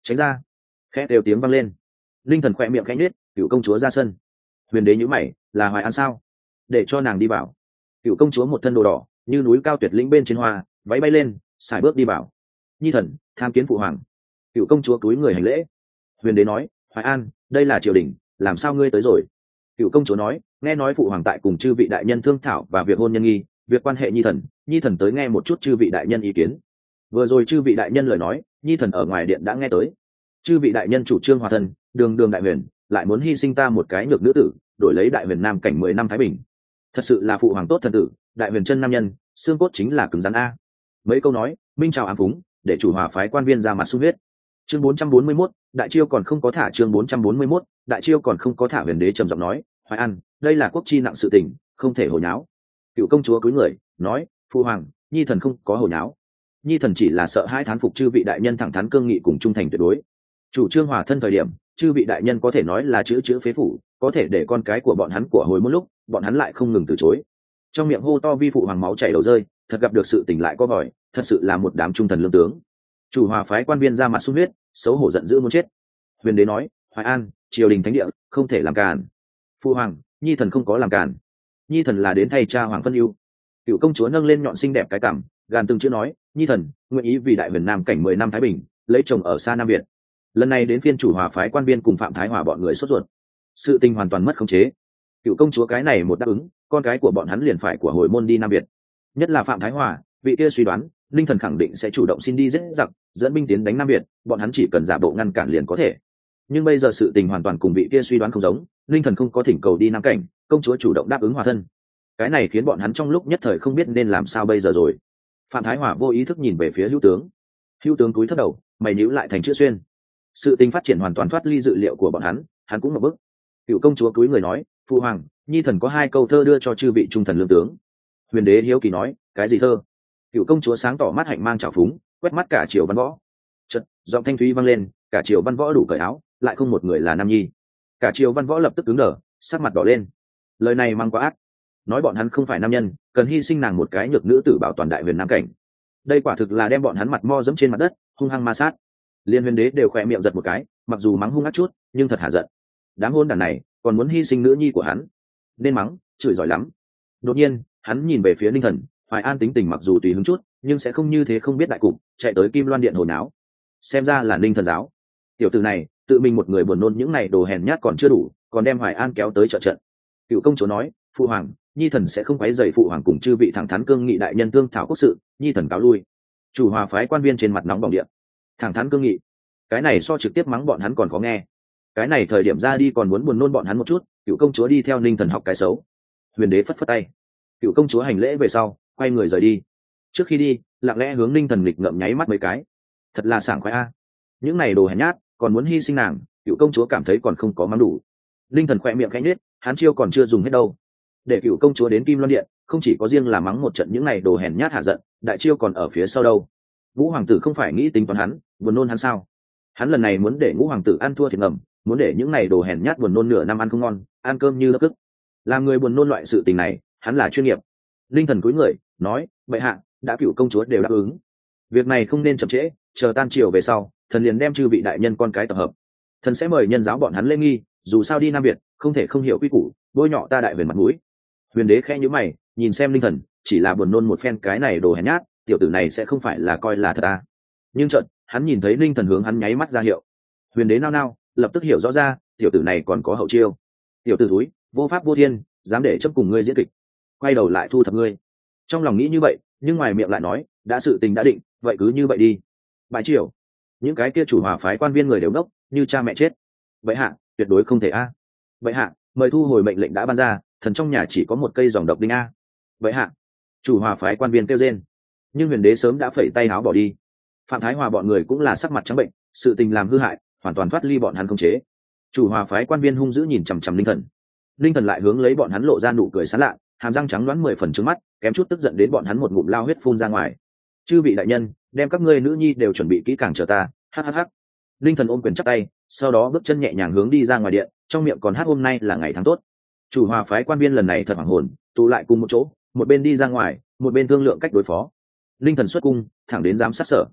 tránh ra. Khẽ đều tiếng vang lên, linh thần khỏe miệng khẽ nhếch, cựu công chúa ra sân. Huyền đế nhíu mày, là Hoài An sao? Để cho nàng đi vào. Cựu công chúa một thân đồ đỏ như núi cao tuyệt lĩnh bên trên hoa, váy bay lên, xài bước đi vào. Nhi thần tham kiến phụ hoàng. Cựu công chúa cúi người hành lễ. Huyền đế nói, Hoài An, đây là triều đình, làm sao ngươi tới rồi? Cựu công chúa nói, nghe nói phụ hoàng tại cùng chư vị đại nhân thương thảo và việc hôn nhân nghi, việc quan hệ nhi thần tới nghe một chút chư vị đại nhân ý kiến. Vừa rồi chư vị đại nhân lời nói, nhi thần ở ngoài điện đã nghe tới. Chư vị đại nhân chủ trương hòa thân, đường đường đại huyền lại muốn hy sinh ta một cái nhược nữ tử, đổi lấy đại huyền nam cảnh 10 năm thái bình. Thật sự là phụ hoàng tốt thần tử, đại huyền chân nam nhân, xương cốt chính là cứng rắn a. Mấy câu nói, minh chào ám phúng, để chủ hòa phái quan viên ra mặt sung huyết. Chương 441, đại chiêu còn không có thả. Chương 441, đại chiêu còn không có thả. Huyền đế trầm giọng nói, Hoài An, đây là quốc chi nặng sự tình, không thể hồi nháo. Cựu công chúa cúi người nói, phụ hoàng, nhi thần không có hồi nháo, nhi thần chỉ là sợ hai thán phục chư vị đại nhân thẳng thắn cương nghị cùng trung thành tuyệt đối. Chủ trương hòa thân thời điểm, chư vị đại nhân có thể nói là chữ phế phủ, có thể để con cái của bọn hắn của hồi một lúc, bọn hắn lại không ngừng từ chối. Trong miệng hô to vi phụ hoàng máu chảy đầu rơi, thật gặp được sự tình lại có vòi, thật sự là một đám trung thần lương tướng. Chủ hòa phái quan viên ra mặt sung huyết, xấu hổ giận dữ muốn chết. Huyền đế nói, Hoài An, triều đình thánh địa không thể làm càn. Phụ hoàng, nhi thần không có làm càn, nhi thần là đến thay cha hoàng phân ưu. Cựu công chúa nâng lên nhọn xinh đẹp cái cằm, gàn từng chữ nói, nhi thần nguyện ý vì đại huyền nam cảnh 10 năm thái bình, lấy chồng ở xa Nam Việt. Lần này đến phiên chủ hòa phái quan viên cùng Phạm Thái Hòa bọn người sốt ruột, sự tình hoàn toàn mất khống chế. Cựu công chúa cái này một đáp ứng, con cái của bọn hắn liền phải của hồi môn đi Nam Việt. Nhất là Phạm Thái Hòa, vị kia suy đoán linh thần khẳng định sẽ chủ động xin đi giết giặc, dẫn binh tiến đánh Nam Việt, bọn hắn chỉ cần giả bộ ngăn cản liền có thể. Nhưng bây giờ sự tình hoàn toàn cùng vị kia suy đoán không giống, linh thần không có thỉnh cầu đi Nam cảnh, công chúa chủ động đáp ứng hòa thân. Cái này khiến bọn hắn trong lúc nhất thời không biết nên làm sao bây giờ rồi. Phạm Thái Hòa vô ý thức nhìn về phía Hữu tướng. Hữu tướng cúi thấp đầu, mày nhíu lại thành chữ xuyên. Sự tình phát triển hoàn toàn thoát ly dự liệu của bọn hắn cũng một bức. Cựu công chúa cúi người nói, phụ hoàng, nhi thần có 2 câu thơ đưa cho chư vị trung thần lương tướng. Huyền đế hiếu kỳ nói, cái gì thơ? Cựu công chúa sáng tỏ mắt hạnh mang trào phúng, quét mắt cả triều văn võ. Chợt giọng thanh thúy vang lên, cả triều văn võ đủ cởi áo, lại không một người là nam nhi. Cả triều văn võ lập tức cứng đờ, sắc mặt đỏ lên. Lời này mang quá ác, nói bọn hắn không phải nam nhân, cần hy sinh nàng một cái nhược nữ tử bảo toàn đại huyền nam cảnh. Đây quả thực là đem bọn hắn mặt mo dẫm trên mặt đất, hung hăng ma sát. Liên huyền đế đều khỏe miệng giật một cái, mặc dù mắng hung ác chút nhưng thật hạ giận. Đám hôn đản này còn muốn hy sinh nữ nhi của hắn, nên mắng, chửi giỏi lắm. Đột nhiên hắn nhìn về phía Ninh Thần, Hoài An tính tình mặc dù tùy hứng chút nhưng sẽ không như thế không biết đại cục, chạy tới Kim Loan điện hồi náo. Xem ra là Ninh Thần giáo tiểu tử này tự mình một người buồn nôn những này đồ hèn nhát còn chưa đủ, còn đem Hoài An kéo tới trợ trận. Cựu công chúa nói, phụ hoàng, nhi thần sẽ không quấy rầy phụ hoàng cùng chư vị thẳng thắn cương nghị đại nhân thương thảo quốc sự, nhi thần cáo lui. Chủ hòa phái quan viên trên mặt nóng bỏng điện. Thẳng thắn cương nghị, cái này so trực tiếp mắng bọn hắn còn khó nghe. Cái này thời điểm ra đi còn muốn buồn nôn bọn hắn một chút. Cựu công chúa đi theo Ninh Thần học cái xấu. Huyền đế phất phất tay, cựu công chúa hành lễ về sau quay người rời đi. Trước khi đi lặng lẽ hướng Ninh Thần nghịch ngợm nháy mắt mấy cái, thật là sảng khoái a. Những này đồ hèn nhát còn muốn hy sinh nàng, cựu công chúa cảm thấy còn không có mắng đủ. Ninh Thần khoe miệng khẽ nhếch, hắn chiêu còn chưa dùng hết đâu. Để cựu công chúa đến Kim Loan điện không chỉ có riêng là mắng một trận những này đồ hèn nhát hạ giận, đại chiêu còn ở phía sau đâu. Ngũ hoàng tử không phải nghĩ tính toán hắn, buồn nôn hắn sao? Hắn lần này muốn để ngũ hoàng tử ăn thua thiệt ngầm, muốn để những này đồ hèn nhát buồn nôn nửa năm ăn không ngon, ăn cơm như lớp cức. Làm người buồn nôn loại sự tình này hắn là chuyên nghiệp. Linh Thần cúi người nói, bệ hạ, đã cựu công chúa đều đáp ứng, việc này không nên chậm trễ, chờ tan triều về sau thần liền đem chư vị đại nhân con cái tập hợp, thần sẽ mời nhân giáo bọn hắn lễ nghi, dù sao đi Nam Việt không thể không hiểu quy củ, bôi nhọ ta đại huyền mặt mũi. Huyền đế khẽ nhíu mày nhìn xem Linh Thần, chỉ là buồn nôn một phen cái này đồ hèn nhát, tiểu tử này sẽ không phải là coi là thật à? Nhưng chợt hắn nhìn thấy Linh Thần hướng hắn nháy mắt ra hiệu. Huyền đế nao nao lập tức hiểu rõ ra, tiểu tử này còn có hậu chiêu. Tiểu tử túi vô pháp vô thiên, dám để chấp cùng ngươi diễn kịch, quay đầu lại thu thập ngươi. Trong lòng nghĩ như vậy nhưng ngoài miệng lại nói, đã sự tình đã định, vậy cứ như vậy đi. Bãi triều, những cái kia chủ hòa phái quan viên người đều đốc như cha mẹ chết. Vậy hạ tuyệt đối không thể a. Vậy hạ mời thu hồi mệnh lệnh đã ban ra, thần trong nhà chỉ có một cây dòng độc đinh a. Vậy hạ, chủ hòa phái quan viên kêu rên. Nhưng huyền đế sớm đã phẩy tay áo bỏ đi. Phạm Thái Hòa bọn người cũng là sắc mặt trắng bệnh, sự tình làm hư hại hoàn toàn thoát ly bọn hắn không chế. Chủ hòa phái quan viên hung dữ nhìn chằm chằm Linh Thần. Linh Thần lại hướng lấy bọn hắn lộ ra nụ cười sán lạ, hàm răng trắng đoán 10 phần trứng mắt, kém chút tức giận đến bọn hắn một ngụm lao huyết phun ra ngoài. Chư vị đại nhân, đem các ngươi nữ nhi đều chuẩn bị kỹ càng chờ ta. Hắc. Linh Thần ôm quyền chắp tay, sau đó bước chân nhẹ nhàng hướng đi ra ngoài điện, trong miệng còn hát hôm nay là ngày tháng tốt. Chủ hòa phái quan viên lần này thật hoảng hồn, tụ lại cùng một chỗ, một bên đi ra ngoài, một bên thương lượng cách đối phó. Linh Thần xuất cung thẳng đến giám sát sở.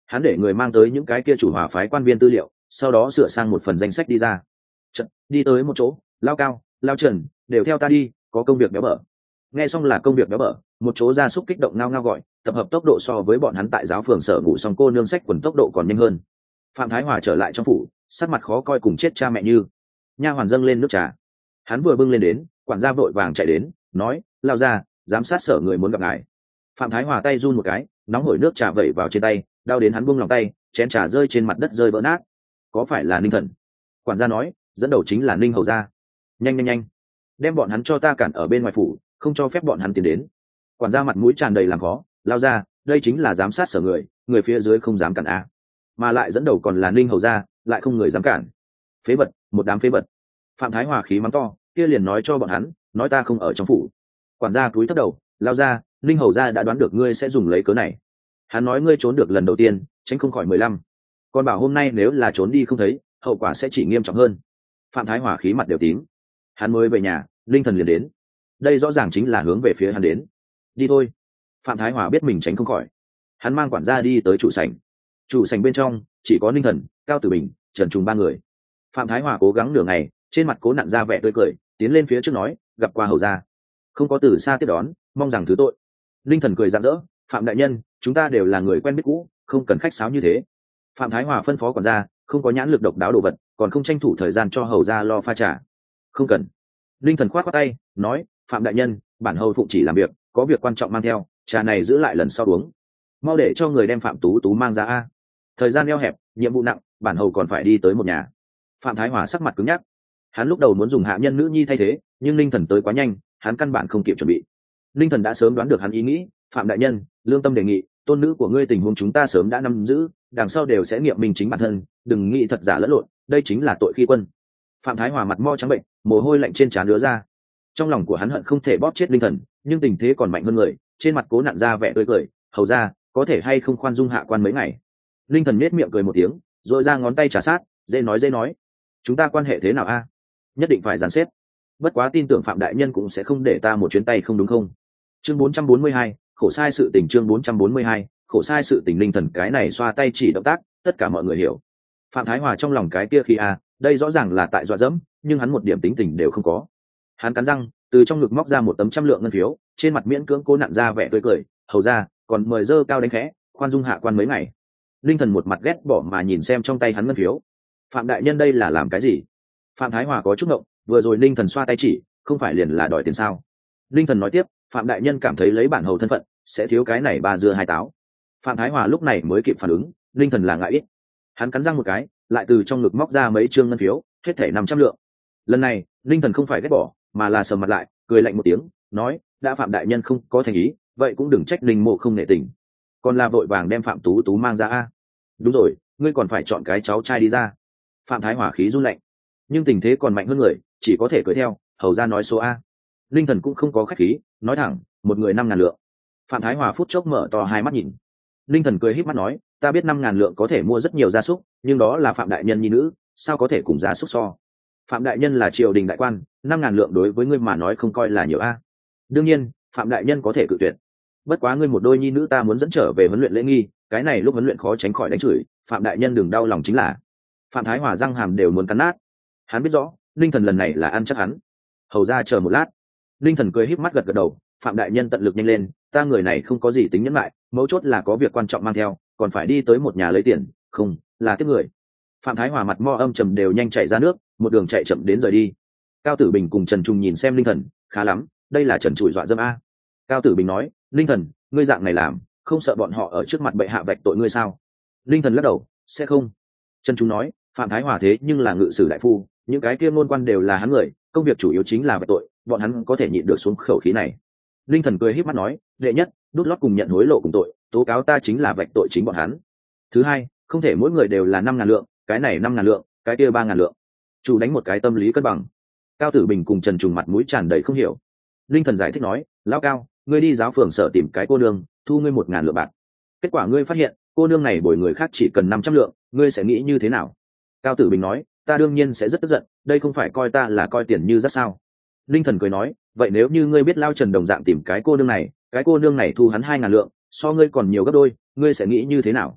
Hắn để người mang tới những cái kia chủ hòa phái quan viên tư liệu, sau đó sửa sang một phần danh sách đi ra. Chật, đi tới một chỗ, Lao Cao, Lao Trần, đều theo ta đi, có công việc béo bở. Nghe xong là công việc béo bở, một chỗ gia súc kích động ngao ngao gọi, tập hợp tốc độ so với bọn hắn tại giáo phường sở ngủ xong cô nương sách quần tốc độ còn nhanh hơn. Phạm Thái Hòa trở lại trong phủ, sắc mặt khó coi cùng chết cha mẹ như. Nha hoàn dâng lên nước trà, hắn vừa bưng lên đến, quản gia vội vàng chạy đến, nói: Lao ra, giám sát sở người muốn gặp ngài. Phạm Thái Hòa tay run một cái, nóng hổi nước trà vẩy vào trên tay, đau đến hắn buông lòng tay, chén trà rơi trên mặt đất rơi vỡ nát. Có phải là Ninh Thần? Quản gia nói, dẫn đầu chính là Ninh hầu gia. Nhanh nhanh nhanh, đem bọn hắn cho ta cản ở bên ngoài phủ, không cho phép bọn hắn tiến đến. Quản gia mặt mũi tràn đầy làm khó, Lao ra, đây chính là giám sát sở người, người phía dưới không dám cản a. Mà lại dẫn đầu còn là Ninh hầu gia, lại không người dám cản. Phế vật, một đám phế vật. Phạm Thái Hòa khí mắng to, kia liền nói cho bọn hắn, nói ta không ở trong phủ. Quản gia cúi thấp đầu, Lao ra, Ninh hầu gia đã đoán được ngươi sẽ dùng lấy cớ này. Hắn nói ngươi trốn được lần đầu tiên, tránh không khỏi 15. Còn bảo hôm nay nếu là trốn đi không thấy, hậu quả sẽ chỉ nghiêm trọng hơn. Phạm Thái Hòa khí mặt đều tím. Hắn mới về nhà, Linh Thần liền đến. Đây rõ ràng chính là hướng về phía hắn đến. Đi thôi. Phạm Thái Hòa biết mình tránh không khỏi. Hắn mang quản gia đi tới trụ sảnh. Trụ sảnh bên trong chỉ có Linh Thần, Cao Tử Bình, Trần Trùng 3 người. Phạm Thái Hòa cố gắng nửa ngày, trên mặt cố nặn ra vẻ tươi cười, tiến lên phía trước nói, gặp qua hầu gia. Không có từ xa tiếp đón, mong rằng thứ tội. Linh Thần cười rạng rỡ, Phạm đại nhân, chúng ta đều là người quen biết cũ, không cần khách sáo như thế. Phạm Thái Hòa phân phó quản gia, không có nhãn lực độc đáo đồ vật, còn không tranh thủ thời gian cho hầu gia lo pha trà. Không cần. Linh Thần khoát khoát tay, nói, Phạm đại nhân, bản hầu phụng chỉ làm việc, có việc quan trọng mang theo, trà này giữ lại lần sau uống. Mau để cho người đem Phạm Tú Tú mang ra a. Thời gian eo hẹp, nhiệm vụ nặng, bản hầu còn phải đi tới một nhà. Phạm Thái Hòa sắc mặt cứng nhắc. Hắn lúc đầu muốn dùng hạ nhân nữ nhi thay thế, nhưng Linh Thần tới quá nhanh, hắn căn bản không kịp chuẩn bị. Linh Thần đã sớm đoán được hắn ý nghĩ, Phạm đại nhân, lương tâm đề nghị, tôn nữ của ngươi tình huống chúng ta sớm đã nắm giữ, đằng sau đều sẽ nghiệm minh chính bản thân, đừng nghĩ thật giả lẫn lộn, đây chính là tội khi quân. Phạm Thái Hòa mặt mo trắng bệnh, mồ hôi lạnh trên trán đứa ra. Trong lòng của hắn hận không thể bóp chết Linh Thần, nhưng tình thế còn mạnh hơn người, trên mặt cố nặn ra vẻ tươi cười, hầu ra, có thể hay không khoan dung hạ quan mấy ngày. Linh Thần nhếch miệng cười một tiếng, rồi ra ngón tay trà sát, dễ nói, chúng ta quan hệ thế nào a? Nhất định phải dàn xếp. Bất quá tin tưởng Phạm đại nhân cũng sẽ không để ta một chuyến tay không đúng không? Chương 442, khổ sai sự tình. Chương 442, khổ sai sự tình. Linh Thần cái này xoa tay chỉ động tác, tất cả mọi người hiểu. Phạm Thái Hòa trong lòng cái kia khi đây rõ ràng là tại dọa dẫm, nhưng hắn một điểm tính tình đều không có. Hắn cắn răng, từ trong ngực móc ra một tấm 100 lượng ngân phiếu, trên mặt miễn cưỡng cố nặn ra vẻ tươi cười, hầu ra, còn mời dơ cao đánh khẽ, khoan dung hạ quan mấy ngày. Linh Thần một mặt ghét bỏ mà nhìn xem trong tay hắn ngân phiếu. Phạm đại nhân đây là làm cái gì? Phạm Thái Hòa có chút ngộng, vừa rồi Linh Thần xoa tay chỉ, không phải liền là đòi tiền sao? Linh Thần nói tiếp, Phạm đại nhân cảm thấy lấy bản hầu thân phận, sẽ thiếu cái này 3 dưa 2 táo. Phạm Thái Hòa lúc này mới kịp phản ứng, Linh Thần là ngại ít. Hắn cắn răng một cái, lại từ trong ngực móc ra mấy trương ngân phiếu, hết thảy 500 lượng. Lần này, Linh Thần không phải ghét bỏ, mà là sầm mặt lại, cười lạnh một tiếng, nói, đã Phạm đại nhân không có thành ý, vậy cũng đừng trách Linh mộ không nể tình. Còn là vội vàng đem Phạm Tú Tú mang ra a. Đúng rồi, ngươi còn phải chọn cái cháu trai đi ra. Phạm Thái Hòa khí run lạnh, nhưng tình thế còn mạnh hơn người, chỉ có thể cười theo, hầu ra nói số a. Linh Thần cũng không có khách khí, nói thẳng, một người 5.000 lượng. Phạm Thái Hòa phút chốc mở to hai mắt nhìn. Linh Thần cười híp mắt nói, ta biết 5.000 lượng có thể mua rất nhiều gia súc, nhưng đó là Phạm đại nhân nhi nữ, sao có thể cùng gia súc so? Phạm đại nhân là triều đình đại quan, 5.000 lượng đối với ngươi mà nói không coi là nhiều a. Đương nhiên, Phạm đại nhân có thể cự tuyệt. Bất quá ngươi một đôi nhi nữ ta muốn dẫn trở về huấn luyện lễ nghi, cái này lúc huấn luyện khó tránh khỏi đánh chửi, Phạm đại nhân đừng đau lòng chính là. Phạm Thái Hòa răng hàm đều muốn cắn nát. Hắn biết rõ, Linh Thần lần này là ăn chắc hắn. Hầu ra chờ một lát. Linh Thần cười híp mắt gật gật đầu, Phạm đại nhân tận lực nhanh lên, ta người này không có gì tính nhẫn lại, mấu chốt là có việc quan trọng mang theo, còn phải đi tới một nhà lấy tiền, không, là tiếp người. Phạm Thái Hòa mặt mo âm trầm đều nhanh chạy ra nước, một đường chạy chậm đến rời đi. Cao Tử Bình cùng Trần Trung nhìn xem Linh Thần, khá lắm, đây là Trần Trụi dọa dâm a. Cao Tử Bình nói, Linh Thần, ngươi dạng này làm, không sợ bọn họ ở trước mặt bệ hạ vạch tội ngươi sao? Linh Thần lắc đầu, sẽ không. Trần Trung nói, Phạm Thái Hòa thế nhưng là ngự sử đại phu, những cái kia ngôn quan đều là hắn người, công việc chủ yếu chính là vạch tội, bọn hắn có thể nhịn được xuống khẩu khí này. Linh Thần cười híp mắt nói, đệ nhất, đút lót cùng nhận hối lộ cùng tội, tố cáo ta chính là vạch tội chính bọn hắn. Thứ hai, không thể mỗi người đều là 5.000 lượng, cái này 5.000 lượng, cái kia 3.000 lượng. Chủ đánh một cái tâm lý cân bằng. Cao Tử Bình cùng Trần Trùng mặt mũi tràn đầy không hiểu. Linh Thần giải thích nói, lão Cao, ngươi đi giáo phường sở tìm cái cô nương, thu ngươi 1.000 lượng bạc. Kết quả ngươi phát hiện, cô nương này bồi người khác chỉ cần 500 lượng, ngươi sẽ nghĩ như thế nào? Cao Tử Bình nói, ta đương nhiên sẽ rất tức giận, đây không phải coi ta là coi tiền như rất sao? Linh Thần cười nói, vậy nếu như ngươi biết Lao Trần đồng dạng tìm cái cô nương này thu hắn 2.000 lượng, so ngươi còn nhiều gấp đôi, ngươi sẽ nghĩ như thế nào?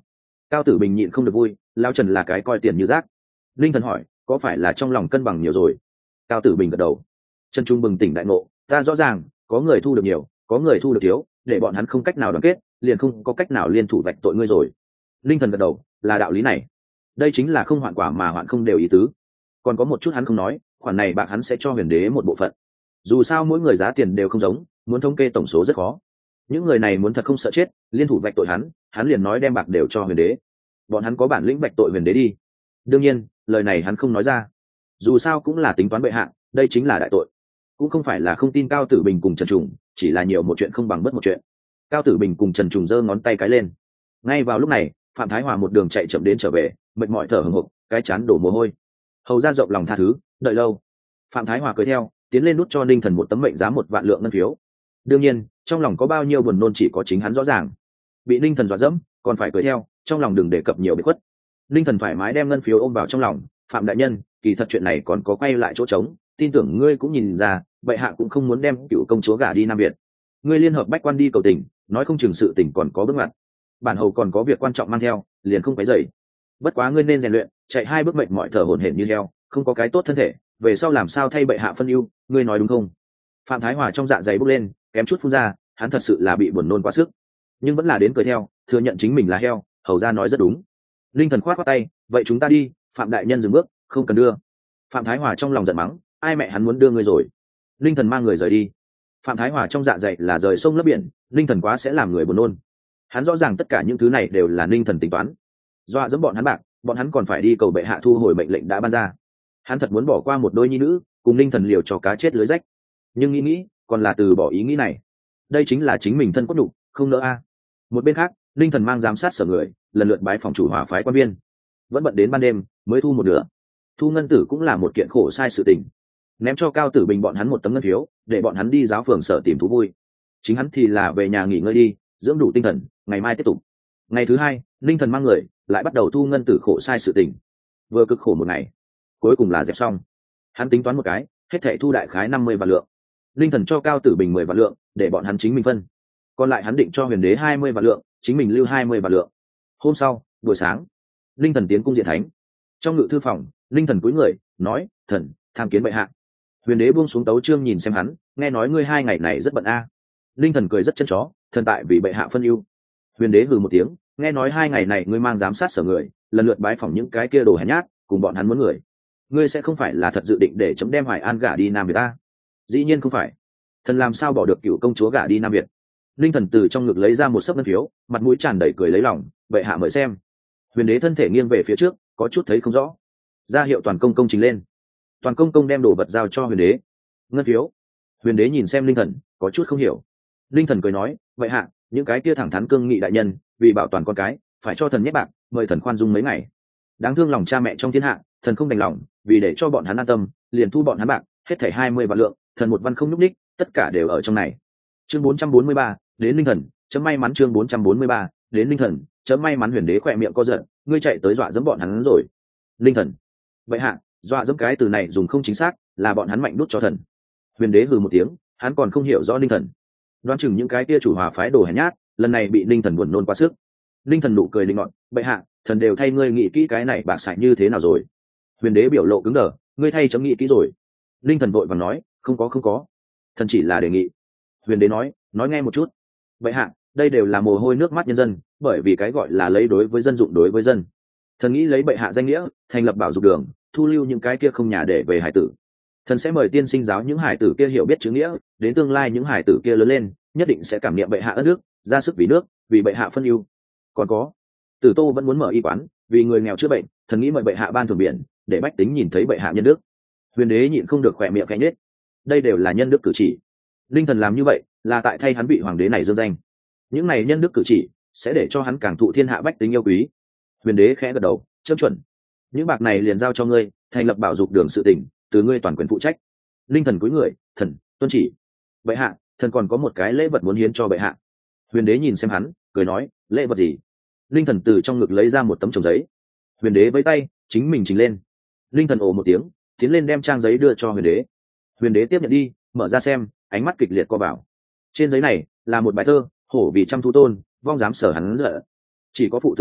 Cao Tử Bình nhịn không được vui, lao Trần là cái coi tiền như rác. Linh Thần hỏi, có phải là trong lòng cân bằng nhiều rồi? Cao Tử Bình gật đầu. Trần Trung bừng tỉnh đại ngộ, ta rõ ràng, có người thu được nhiều, có người thu được thiếu, để bọn hắn không cách nào đoàn kết, liền không có cách nào liên thủ vạch tội ngươi rồi. Linh Thần gật đầu, là đạo lý này. Đây chính là không hoạn quả mà hoạn không đều ý tứ. Còn có một chút hắn không nói, khoản này bạc hắn sẽ cho Huyền Đế một bộ phận. Dù sao mỗi người giá tiền đều không giống, muốn thống kê tổng số rất khó. Những người này muốn thật không sợ chết, liên thủ vạch tội hắn liền nói đem bạc đều cho Huyền Đế. Bọn hắn có bản lĩnh vạch tội Huyền Đế đi. Đương nhiên, lời này hắn không nói ra. Dù sao cũng là tính toán bệ hạ, đây chính là đại tội. Cũng không phải là không tin Cao Tử Bình cùng Trần Trùng, chỉ là nhiều một chuyện không bằng bất một chuyện. Cao Tử Bình cùng Trần Trùng giơ ngón tay cái lên. Ngay vào lúc này, Phạm Thái Hòa một đường chạy chậm đến trở về, mệt mỏi thở hổn hộc, cái chán đổ mồ hôi. Hầu ra rộng lòng tha thứ, đợi lâu. Phạm Thái Hòa cười theo, tiến lên nút cho Ninh Thần một tấm mệnh giá 1 vạn lượng ngân phiếu. Đương nhiên, trong lòng có bao nhiêu buồn nôn chỉ có chính hắn rõ ràng. Bị Ninh Thần dọa dẫm, còn phải cười theo, trong lòng đừng đề cập nhiều biệt khuất. Ninh Thần thoải mái đem ngân phiếu ôm vào trong lòng, Phạm đại nhân, kỳ thật chuyện này còn có quay lại chỗ trống, tin tưởng ngươi cũng nhìn ra, bệ hạ cũng không muốn đem cựu công chúa gả đi Nam Việt. Ngươi liên hợp bách quan đi cầu tình, nói không chừng sự tình còn có bước ngoặt. Bản hầu còn có việc quan trọng mang theo, liền không phải dậy. Bất quá ngươi nên rèn luyện, chạy 2 bước mệt mỏi thở hổn hển như heo, không có cái tốt thân thể, về sau làm sao thay bệ hạ phân ưu, ngươi nói đúng không? Phạm Thái Hòa trong dạ dày bốc lên, kém chút phun ra, hắn thật sự là bị buồn nôn quá sức, nhưng vẫn là đến cười theo, thừa nhận chính mình là heo, hầu ra nói rất đúng. Linh Thần khoát khoát tay, vậy chúng ta đi, Phạm đại nhân dừng bước, không cần đưa. Phạm Thái Hòa trong lòng giận mắng, ai mẹ hắn muốn đưa ngươi rồi? Linh Thần mang người rời đi. Phạm Thái Hòa trong dạ dày là rời sông lấp biển, Linh Thần quá sẽ làm người buồn nôn. Hắn rõ ràng tất cả những thứ này đều là Linh Thần tính toán, dọa dẫm bọn hắn bạc, bọn hắn còn phải đi cầu bệ hạ thu hồi mệnh lệnh đã ban ra. Hắn thật muốn bỏ qua một đôi nhi nữ, cùng Linh Thần liều cho cá chết lưới rách, nhưng nghĩ, còn là từ bỏ ý nghĩ này. Đây chính là chính mình thân cốt đủ, không nỡ a. Một bên khác, Linh Thần mang giám sát sở người, lần lượt bái phòng chủ hòa phái quan viên, vẫn bận đến ban đêm mới thu một nửa. Thu ngân tử cũng là một kiện khổ sai sự tình, ném cho Cao Tử Bình bọn hắn một tấm ngân phiếu, để bọn hắn đi giáo phường sở tìm thú vui. Chính hắn thì là về nhà nghỉ ngơi đi, dưỡng đủ tinh thần, ngày mai tiếp tục. Ngày thứ 2, Linh Thần mang người lại bắt đầu thu ngân tử khổ sai sự tình. Vừa cực khổ một ngày, cuối cùng là dẹp xong. Hắn tính toán một cái, hết thảy thu đại khái 50 vạn lượng. Linh Thần cho Cao Tử Bình 10 vạn lượng, để bọn hắn chính mình phân. Còn lại hắn định cho Huyền Đế 20 vạn lượng, chính mình lưu 20 vạn lượng. Hôm sau, buổi sáng, Linh Thần tiến cung diện thánh. Trong ngự thư phòng, Linh Thần cúi người, nói: "Thần, tham kiến bệ hạ." Huyền Đế buông xuống tấu chương nhìn xem hắn, nghe nói ngươi 2 ngày này rất bận a. Linh Thần cười rất chân chó, thần tại vì bệ hạ phân ưu. Huyền Đế hừ một tiếng, nghe nói 2 ngày này ngươi mang giám sát sở người, lần lượt bái phỏng những cái kia đồ hèn nhát, cùng bọn hắn muốn người. Ngươi sẽ không phải là thật dự định để chấm đem Hoài An gả đi Nam Việt ta? Dĩ nhiên không phải. Thần làm sao bỏ được cựu công chúa gả đi Nam Việt? Linh Thần từ trong ngực lấy ra một sấp ngân phiếu, mặt mũi tràn đầy cười lấy lòng, bệ hạ mời xem. Huyền Đế thân thể nghiêng về phía trước, có chút thấy không rõ. Ra hiệu toàn công công trình lên. Toàn công công đem đồ vật giao cho Huyền Đế. Ngân phiếu. Huyền Đế nhìn xem Linh Thần, có chút không hiểu. Linh Thần cười nói, vậy hạ, những cái kia thẳng thắn cương nghị đại nhân, vì bảo toàn con cái, phải cho thần nhét bạc, mời thần khoan dung mấy ngày. Đáng thương lòng cha mẹ trong thiên hạ, thần không đành lòng, vì để cho bọn hắn an tâm, liền thu bọn hắn bạc, hết thảy 20 vạn lượng, thần một văn không nhúc nhích, tất cả đều ở trong này. Chương 443, đến Linh Thần, chấm may mắn chương 443, đến Linh Thần, chấm may mắn. Huyền Đế khỏe miệng co giật, ngươi chạy tới dọa dẫm bọn hắn rồi. Linh Thần, vậy hạ, dọa dẫm cái từ này dùng không chính xác, là bọn hắn mạnh đút cho thần. Huyền Đế hừ một tiếng, hắn còn không hiểu rõ Linh Thần. Đoán chừng những cái kia chủ hòa phái đồ hèn nhát, lần này bị Linh Thần buồn nôn quá sức. Linh Thần nụ cười linh ngọn, bệ hạ, thần đều thay ngươi nghĩ kỹ cái này bạc xài như thế nào rồi. Huyền Đế biểu lộ cứng đờ, ngươi thay chấm nghĩ kỹ rồi. Linh Thần vội vàng nói, không có, thần chỉ là đề nghị. Huyền Đế nói nghe một chút. Bệ hạ, đây đều là mồ hôi nước mắt nhân dân, bởi vì cái gọi là lấy đối với dân dụng đối với dân. Thần nghĩ lấy bệ hạ danh nghĩa, thành lập bảo dục đường, thu lưu những cái kia không nhà để về hải tử. Thần sẽ mời tiên sinh giáo những hải tử kia hiểu biết chữ nghĩa, đến tương lai những hải tử kia lớn lên, nhất định sẽ cảm niệm bệ hạ ơn nước, ra sức vì nước, vì bệ hạ phân ưu. Còn có, Tử Tô vẫn muốn mở y quán, vì người nghèo chữa bệnh, thần nghĩ mời bệ hạ ban thưởng biển, để bách tính nhìn thấy bệ hạ nhân đức. Huyền Đế nhịn không được khỏe miệng khẽ nhếch. Đây đều là nhân đức cử chỉ. Linh Thần làm như vậy, là tại thay hắn vị hoàng đế này dương danh. Những này nhân đức cử chỉ, sẽ để cho hắn càng thụ thiên hạ bách tính yêu quý. Huyền Đế khẽ gật đầu, chấm chuẩn. Những bạc này liền giao cho ngươi, thành lập bảo dục đường sự tỉnh, từ ngươi toàn quyền phụ trách. Linh Thần cúi người, thần tuân chỉ. Bệ hạ, thần còn có một cái lễ vật muốn hiến cho bệ hạ. Huyền Đế nhìn xem hắn, cười nói, lễ vật gì? Linh Thần từ trong ngực lấy ra một tấm chồng giấy. Huyền Đế với tay, chính mình trình lên. Linh Thần ồ một tiếng, tiến lên đem trang giấy đưa cho Huyền Đế. Huyền Đế tiếp nhận đi, mở ra xem, ánh mắt kịch liệt co vào. Trên giấy này là một bài thơ, hổ vì trăm thu tôn, vong dám sở hắn lợ. Chỉ có phụ tử tình,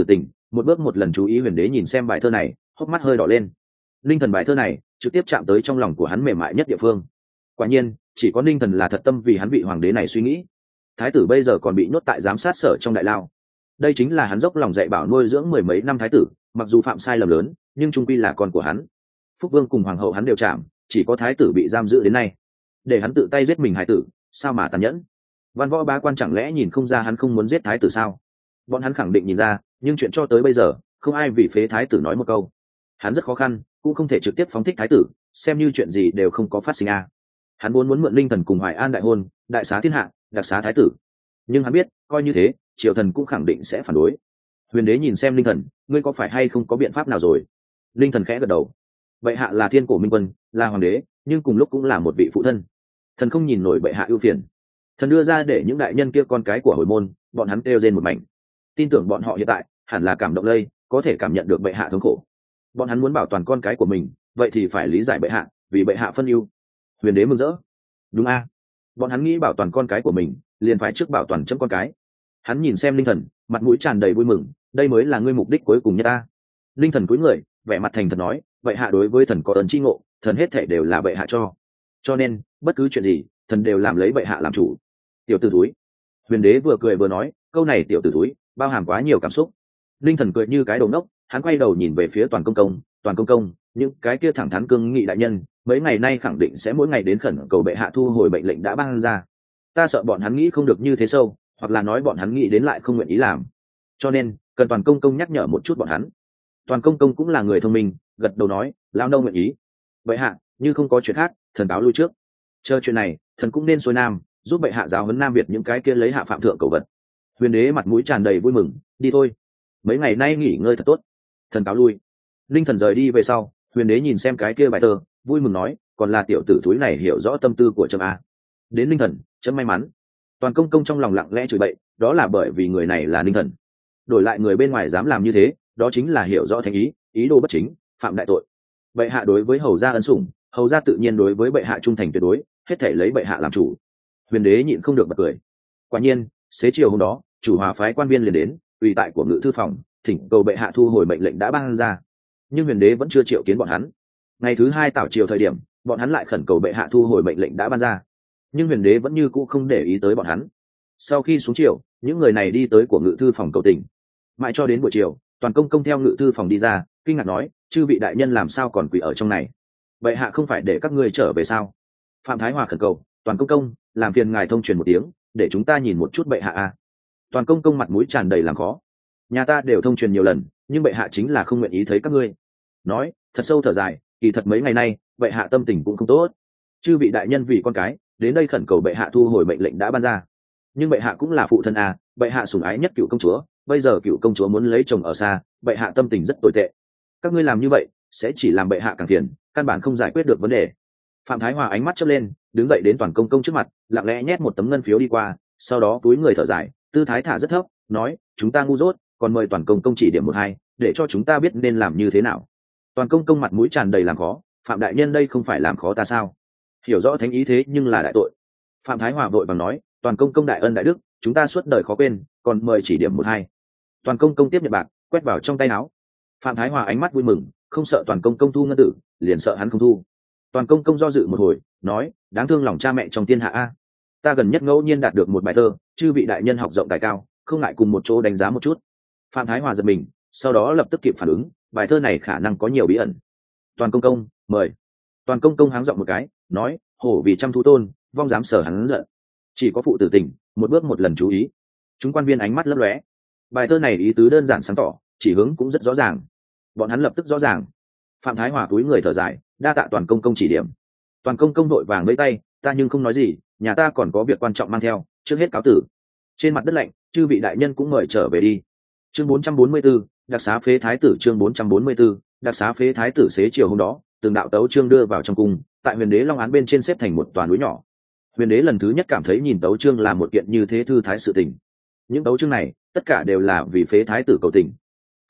Một bước một lần chú ý huyền đế nhìn xem bài thơ này, hốc mắt hơi đỏ lên. Linh thần bài thơ này trực tiếp chạm tới trong lòng của hắn mềm mại nhất địa phương. Quả nhiên chỉ có Linh thần là thật tâm vì hắn vị hoàng đế này suy nghĩ. Thái tử bây giờ còn bị nhốt tại giám sát sở trong đại lao, đây chính là hắn dốc lòng dạy bảo nuôi dưỡng mười mấy năm thái tử, mặc dù phạm sai lầm lớn nhưng trung quy là con của hắn. Phúc vương cùng hoàng hậu hắn đều chạm, chỉ có thái tử bị giam giữ đến nay, để hắn tự tay giết mình hải tử, sao mà tàn nhẫn. Văn võ bá quan chẳng lẽ nhìn không ra hắn không muốn giết thái tử sao? Bọn hắn khẳng định nhìn ra, nhưng chuyện cho tới bây giờ không ai vì phế thái tử nói một câu. Hắn rất khó khăn, cũng không thể trực tiếp phóng thích thái tử, xem như chuyện gì đều không có phát sinh a. Hắn muốn mượn Linh thần cùng Hoài An đại hôn, đại xá thiên hạ, đặc xá thái tử, nhưng hắn biết coi như thế triều thần cũng khẳng định sẽ phản đối. Huyền đế nhìn xem Linh thần, ngươi có phải hay không có biện pháp nào rồi? Linh thần khẽ gật đầu. Bệ hạ là thiên cổ minh quân, là hoàng đế, nhưng cùng lúc cũng là một vị phụ thân. Thần không nhìn nổi bệ hạ ưu phiền. Thần đưa ra để những đại nhân kia con cái của hồi môn, bọn hắn kêu rên một mảnh. Tin tưởng bọn họ hiện tại hẳn là cảm động lây, có thể cảm nhận được bệ hạ thống khổ. Bọn hắn muốn bảo toàn con cái của mình, vậy thì phải lý giải bệ hạ, vì bệ hạ phân ưu. Huyền đế mừng rỡ. Đúng a, bọn hắn nghĩ bảo toàn con cái của mình, liền phải trước bảo toàn chấm con cái. Hắn nhìn xem Linh thần, mặt mũi tràn đầy vui mừng, đây mới là ngươi mục đích cuối cùng nhất ta. Linh thần cúi người, vẻ mặt thành thật nói, bệ hạ đối với thần có ơn chi ngộ, thần hết thảy đều là bệ hạ cho nên bất cứ chuyện gì thần đều làm lấy bệ hạ làm chủ. Tiểu tử túi. Huyền đế vừa cười vừa nói, câu này tiểu tử túi bao hàm quá nhiều cảm xúc. Linh thần cười như cái đầu nốc, hắn quay đầu nhìn về phía toàn công công, những cái kia thẳng thắn cương nghị đại nhân mấy ngày nay khẳng định sẽ mỗi ngày đến khẩn cầu bệ hạ thu hồi mệnh lệnh đã ban ra. Ta sợ bọn hắn nghĩ không được như thế sâu, hoặc là nói bọn hắn nghĩ đến lại không nguyện ý làm, cho nên cần toàn công công nhắc nhở một chút bọn hắn. Toàn công công cũng là người thông minh, gật đầu nói, lao nông nguyện ý. Bệ hạ, như không có chuyện khác, thần cáo lui trước. Chờ chuyện này, thần cũng nên xuôi nam, giúp bệ hạ giáo huấn Nam Việt những cái kia lấy hạ phạm thượng cầu vật. Huyền đế mặt mũi tràn đầy vui mừng, đi thôi, mấy ngày nay nghỉ ngơi thật tốt. Thần cáo lui. Linh thần rời đi về sau, huyền đế nhìn xem cái kia bài thơ, vui mừng nói, còn là tiểu tử thúi này hiểu rõ tâm tư của trâm a. Đến Linh thần, trâm may mắn. Toàn công công trong lòng lặng lẽ chửi bậy, đó là bởi vì người này là Linh thần. Đổi lại người bên ngoài dám làm như thế, đó chính là hiểu rõ thành ý, ý đồ bất chính, phạm đại tội. Bệ hạ đối với hầu gia ân sủng, hầu gia tự nhiên đối với bệ hạ trung thành tuyệt đối, hết thể lấy bệ hạ làm chủ. Huyền đế nhịn không được bật cười. Quả nhiên, xế chiều hôm đó, chủ hòa phái quan viên liền đến, ủy tại của ngự thư phòng, thỉnh cầu bệ hạ thu hồi mệnh lệnh đã ban ra. Nhưng huyền đế vẫn chưa triệu kiến bọn hắn. Ngày thứ hai tảo triều thời điểm, bọn hắn lại khẩn cầu bệ hạ thu hồi mệnh lệnh đã ban ra. Nhưng huyền đế vẫn như cũ không để ý tới bọn hắn. Sau khi xuống triều, những người này đi tới của ngự thư phòng cầu tình. Mãi cho đến buổi chiều, toàn công công theo ngự thư phòng đi ra, kinh ngạc nói, chư vị đại nhân làm sao còn quỳ ở trong này? Bệ hạ không phải để các ngươi trở về sao? Phạm Thái Hòa khẩn cầu, toàn công công, làm phiền ngài thông truyền một tiếng, để chúng ta nhìn một chút bệ hạ a. Toàn công công mặt mũi tràn đầy làm khó. Nhà ta đều thông truyền nhiều lần, nhưng bệ hạ chính là không nguyện ý thấy các ngươi. Nói thật sâu thở dài, kỳ thật mấy ngày nay bệ hạ tâm tình cũng không tốt. Chư vị đại nhân vì con cái đến đây khẩn cầu bệ hạ thu hồi mệnh lệnh đã ban ra, nhưng bệ hạ cũng là phụ thân a, bệ hạ sủng ái nhất cựu công chúa, bây giờ cựu công chúa muốn lấy chồng ở xa, bệ hạ tâm tình rất tồi tệ. Các ngươi làm như vậy sẽ chỉ làm bệ hạ càng phiền, căn bản không giải quyết được vấn đề. Phạm Thái Hòa ánh mắt chớp lên, đứng dậy đến toàn công công trước mặt, lặng lẽ nhét một tấm ngân phiếu đi qua, sau đó túi người thở dài, tư thái thả rất thấp, nói, chúng ta ngu dốt, còn mời toàn công công chỉ điểm một hai, để cho chúng ta biết nên làm như thế nào. Toàn công công mặt mũi tràn đầy làm khó, Phạm đại nhân đây không phải làm khó ta sao? Hiểu rõ thánh ý thế nhưng là đại tội. Phạm Thái Hòa vội vàng nói, toàn công công đại ân đại đức, chúng ta suốt đời khó quên, còn mời chỉ điểm một hai. Toàn công công tiếp nhận bạc, quét vào trong tay áo. Phạm Thái Hòa ánh mắt vui mừng, không sợ toàn công công thu ngân tử, liền sợ hắn không thu. Toàn công công do dự một hồi, nói, đáng thương lòng cha mẹ trong thiên hạ a. Ta gần nhất ngẫu nhiên đạt được một bài thơ, chư vị đại nhân học rộng tài cao, không ngại cùng một chỗ đánh giá một chút. Phạm Thái Hòa giật mình, sau đó lập tức kịp phản ứng, bài thơ này khả năng có nhiều bí ẩn. Toàn công công, mời. Toàn công công háng giọng một cái, nói, hổ vì trăm thú tôn, vong dám sở hắn giận. Chỉ có phụ tử tình, một bước một lần chú ý. Chúng quan viên ánh mắt lấp lóe. Bài thơ này ý tứ đơn giản sáng tỏ, chỉ hướng cũng rất rõ ràng. Bọn hắn lập tức rõ ràng. Phạm Thái Hòa túi người thở dài, đa tạ toàn công công chỉ điểm. Toàn công công đội vàng lấy tay, ta nhưng không nói gì, nhà ta còn có việc quan trọng mang theo, trước hết cáo tử. Trên mặt đất lạnh, chư vị đại nhân cũng mời trở về đi. Chương 444, đặc xá phế thái tử. Chương 444, đặc xá phế thái tử. Xế chiều hôm đó, từng đạo tấu chương đưa vào trong cung, tại huyền đế long án bên trên xếp thành một tòa núi nhỏ. Huyền đế lần thứ nhất cảm thấy nhìn tấu chương là một kiện như thế thư thái sự tình. Những tấu chương này tất cả đều là vì phế thái tử cầu tình.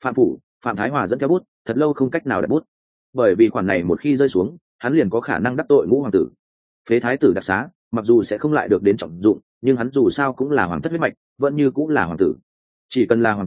Phạm Thái Hòa dẫn theo bút, thật lâu không cách nào đặt bút, bởi vì khoản này một khi rơi xuống, hắn liền có khả năng đắc tội ngũ hoàng tử. Phế thái tử đặc xá, mặc dù sẽ không lại được đến trọng dụng, nhưng hắn dù sao cũng là hoàng thất huyết mạch, vẫn như cũng là hoàng tử. Chỉ cần là hoàng tử,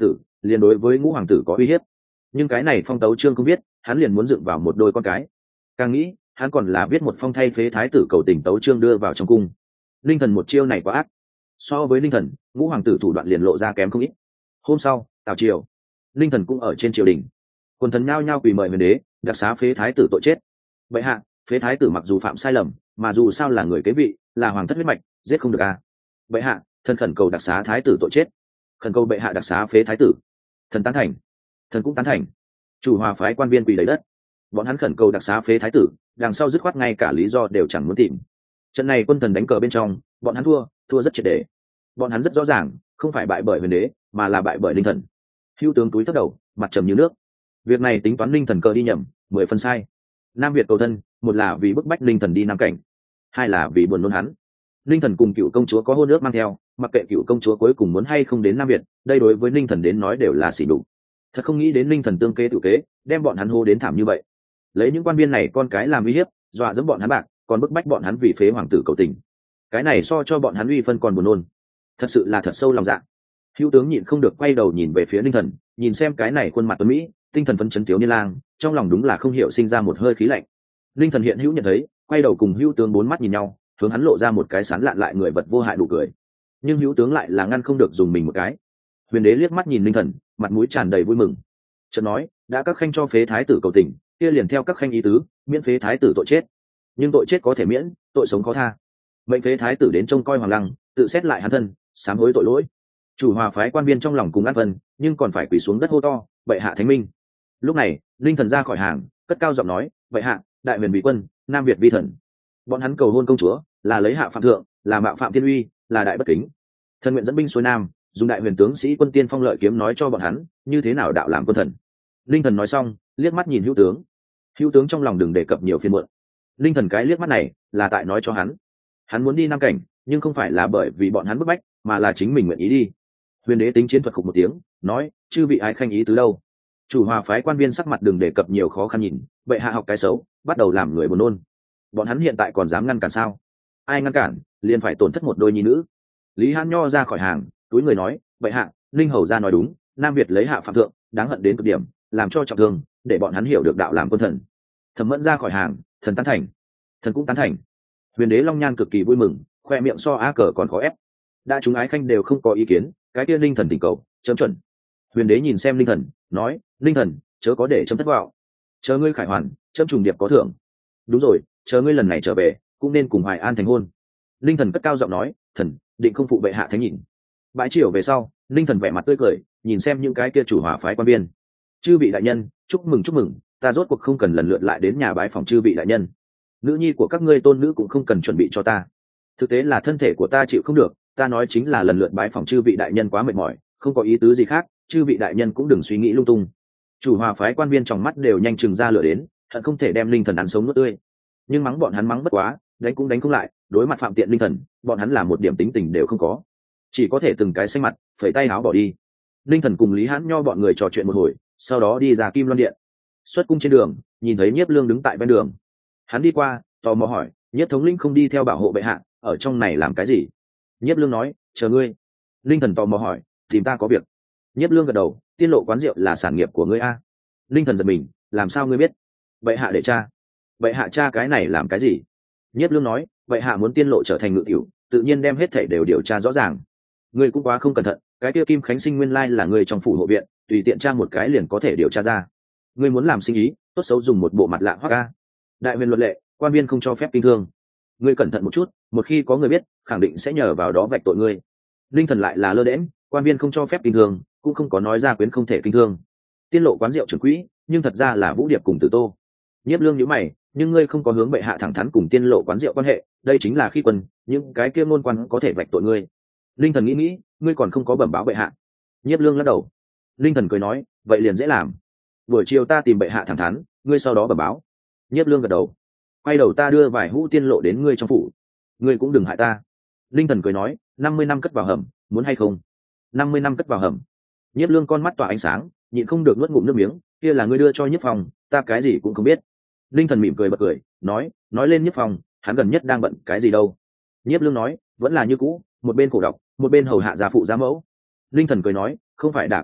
liền đối với ngũ hoàng tử có uy hiếp. Nhưng cái này phong tấu chương không biết, hắn liền muốn dựng vào một đôi con cái. Càng nghĩ, hắn còn là viết một phong thay phế thái tử cầu tình tấu chương đưa vào trong cung. Linh thần một chiêu này quá ác. So với linh thần, ngũ hoàng tử thủ đoạn liền lộ ra kém không ít. Hôm sau, tào triều, linh thần cũng ở trên triều đình. Quần thần nhao nhao quỳ mời huyền đế đặc xá phế thái tử tội chết. Bệ hạ, phế thái tử mặc dù phạm sai lầm, mà dù sao là người kế vị, là hoàng thất huyết mạch, giết không được a. Bệ hạ, thần khẩn cầu đặc xá thái tử tội chết. Khẩn cầu bệ hạ đặc xá phế thái tử. Thần tán thành. Thần cũng tán thành. Chủ hòa phái quan viên quỳ đầy đất. Bọn hắn khẩn cầu đặc xá phế thái tử, đằng sau dứt khoát ngay cả lý do đều chẳng muốn tìm. Trận này quân thần đánh cờ bên trong, bọn hắn thua rất triệt để. Bọn hắn rất rõ ràng, không phải bại bởi huyền đế, mà là bại bởi linh thần. Hữu tướng túi thấp đầu, mặt trầm như nước. Việc này tính toán linh thần cờ đi nhầm, 10 phần sai. Nam Việt cầu thân, một là vì bức bách linh thần đi Nam cảnh, hai là vì buồn nôn hắn. Linh thần cùng cựu công chúa có hôn ước mang theo, mặc kệ cựu công chúa cuối cùng muốn hay không đến Nam Việt, đây đối với linh thần đến nói đều là xỉ đục. Thật không nghĩ đến linh thần tương kế tự kế, đem bọn hắn hô đến thảm như vậy. Lấy những quan viên này con cái làm uy hiếp, dọa dẫm bọn hắn bạc, còn bức bách bọn hắn vì phế hoàng tử cầu tình. Cái này so cho bọn hắn uy phân còn buồn nôn. Thật sự là thật sâu lòng dạ. Hữu tướng nhịn không được quay đầu nhìn về phía linh thần, nhìn xem cái này khuôn mặt tuấn mỹ, tinh thần phấn chấn thiếu niên lang, trong lòng đúng là không hiểu sinh ra một hơi khí lạnh. Linh thần hiện hữu nhận thấy, quay đầu cùng hữu tướng bốn mắt nhìn nhau, hướng hắn lộ ra một cái sán lạn lại người vật vô hại đủ cười. Nhưng hữu tướng lại là ngăn không được dùng mình một cái. Huyền đế liếc mắt nhìn linh thần, mặt mũi tràn đầy vui mừng. Chợt nói, đã các khanh cho phế thái tử cầu tình, kia liền theo các khanh ý tứ, miễn phế thái tử tội chết. Nhưng tội chết có thể miễn, tội sống khó tha. Mệnh phế thái tử đến trông coi hoàng lăng, tự xét lại hắn thân, sám hối tội lỗi. Chủ hòa phái quan viên trong lòng cùng an vân, nhưng còn phải quỳ xuống đất hô to, bệ hạ thánh minh. Lúc này, linh thần ra khỏi hàng, cất cao giọng nói, bệ hạ, đại huyền bị quân, Nam Việt vi thần. Bọn hắn cầu hôn công chúa, là lấy hạ phạm thượng, là mạo phạm thiên uy, là đại bất kính. Thần nguyện dẫn binh xuôi nam, dùng đại huyền tướng sĩ quân tiên phong lợi kiếm nói cho bọn hắn, như thế nào đạo làm quân thần. Linh thần nói xong, liếc mắt nhìn hữu tướng. Hữu tướng trong lòng đừng đề cập nhiều phiền muộn. Linh thần cái liếc mắt này, là tại nói cho hắn muốn đi Nam cảnh, nhưng không phải là bởi vì bọn hắn bức bách, mà là chính mình nguyện ý đi. Huyền đế tính chiến thuật khục một tiếng, nói, chư vị ái khanh ý tứ đâu? Chủ hòa phái quan viên sắc mặt đừng đề cập nhiều khó khăn nhìn, bệ hạ học cái xấu, bắt đầu làm người buồn nôn. Bọn hắn hiện tại còn dám ngăn cản sao? Ai ngăn cản, liền phải tổn thất một đôi nhi nữ. Lý Hán Nho ra khỏi hàng, túi người nói, bệ hạ, linh hầu ra nói đúng, Nam Việt lấy hạ phạm thượng, đáng hận đến cực điểm, làm cho trọng thương, để bọn hắn hiểu được đạo làm quân thần. Thẩm Mẫn ra khỏi hàng, thần tán thành. Thần cũng tán thành. Huyền đế Long Nhan cực kỳ vui mừng, khoe miệng so á cờ còn khó ép. Đã chúng ái khanh đều không có ý kiến, cái kia linh thần tỉnh cầu, chấm chuẩn. Huyền đế nhìn xem linh thần, nói, linh thần, chớ có để chấm thất vọng. Chờ ngươi khải hoàn, chấm trùng điệp có thưởng. Đúng rồi, chờ ngươi lần này trở về, cũng nên cùng Hoài An thành hôn. Linh thần cất cao giọng nói, thần định không phụ bệ hạ thánh nhìn. Bãi triều về sau, linh thần vẻ mặt tươi cười, nhìn xem những cái kia chủ hòa phái quan viên. Chư vị đại nhân, chúc mừng, ta rốt cuộc không cần lần lượt lại đến nhà bái phòng chư vị đại nhân. Nữ nhi của các ngươi tôn nữ cũng không cần chuẩn bị cho ta. Thực tế là thân thể của ta chịu không được, ta nói chính là lần lượt bái phòng chư vị đại nhân quá mệt mỏi, không có ý tứ gì khác, chư vị đại nhân cũng đừng suy nghĩ lung tung. Chủ hòa phái quan viên trong mắt đều nhanh chừng ra lửa đến, hận không thể đem linh thần ăn sống nuốt tươi. Nhưng mắng bọn hắn mắng bất quá, đánh cũng đánh không lại, đối mặt phạm tiện linh thần, bọn hắn là một điểm tính tình đều không có, chỉ có thể từng cái xanh mặt, phẩy tay áo bỏ đi. Linh thần cùng Lý Hãn Nho bọn người trò chuyện một hồi, sau đó đi ra Kim Loan điện. Xuất cung trên đường, nhìn thấy Nhiếp Lương đứng tại bên đường, hắn đi qua, tò mò hỏi, Nhiếp thống lĩnh không đi theo bảo hộ bệ hạ, ở trong này làm cái gì? Nhiếp Lương nói, chờ ngươi. Linh thần tò mò hỏi, tìm ta có việc? Nhiếp Lương gật đầu, Tiên Lộ quán rượu là sản nghiệp của ngươi a. Linh thần giật mình, làm sao ngươi biết? Bệ hạ để tra. Bệ hạ tra cái này làm cái gì? Nhiếp Lương nói, bệ hạ muốn Tiên Lộ trở thành ngự tiểu, tự nhiên đem hết thảy đều điều tra rõ ràng. Ngươi cũng quá không cẩn thận, cái kia Kim Khánh Sinh nguyên lai là người trong phủ hộ viện, tùy tiện tra một cái liền có thể điều tra ra. Ngươi muốn làm sinh ý, tốt xấu dùng một bộ mặt lạ hoắc a. Đại huyền luật lệ, quan viên không cho phép kinh thương. Ngươi cẩn thận một chút, một khi có người biết, khẳng định sẽ nhờ vào đó vạch tội ngươi. Linh thần lại là lơ đễnh, quan viên không cho phép kinh thương, cũng không có nói ra quyến không thể kinh thương. Tiên Lộ quán rượu trưởng quỹ, nhưng thật ra là Vũ Điệp cùng Tử Tô. Nhiếp Lương nhíu mày, nhưng ngươi không có hướng bệ hạ thẳng thắn cùng Tiên Lộ quán rượu quan hệ, đây chính là khi quân, những cái kia ngôn quan có thể vạch tội ngươi. Linh thần nghĩ, ngươi còn không có bẩm báo bệ hạ. Nhiếp Lương lắc đầu. Linh thần cười nói, vậy liền dễ làm. Buổi chiều ta tìm bệ hạ thẳng thắn, ngươi sau đó bẩm báo. Nhiếp Lương gật đầu. Quay đầu ta đưa vài hũ tiên lộ đến ngươi trong phủ, ngươi cũng đừng hại ta. Linh thần cười nói, 50 năm cất vào hầm, muốn hay không? 50 năm cất vào hầm. Nhiếp Lương con mắt tỏa ánh sáng, nhịn không được nuốt ngụm nước miếng, kia là ngươi đưa cho Nhiếp Phong, ta cái gì cũng không biết. Linh thần mỉm cười bật cười, nói lên Nhiếp Phong, hắn gần nhất đang bận cái gì đâu? Nhiếp Lương nói, vẫn là như cũ, một bên khổ đọc, một bên hầu hạ gia phụ gia mẫu. Linh thần cười nói, không phải đả kích hắn,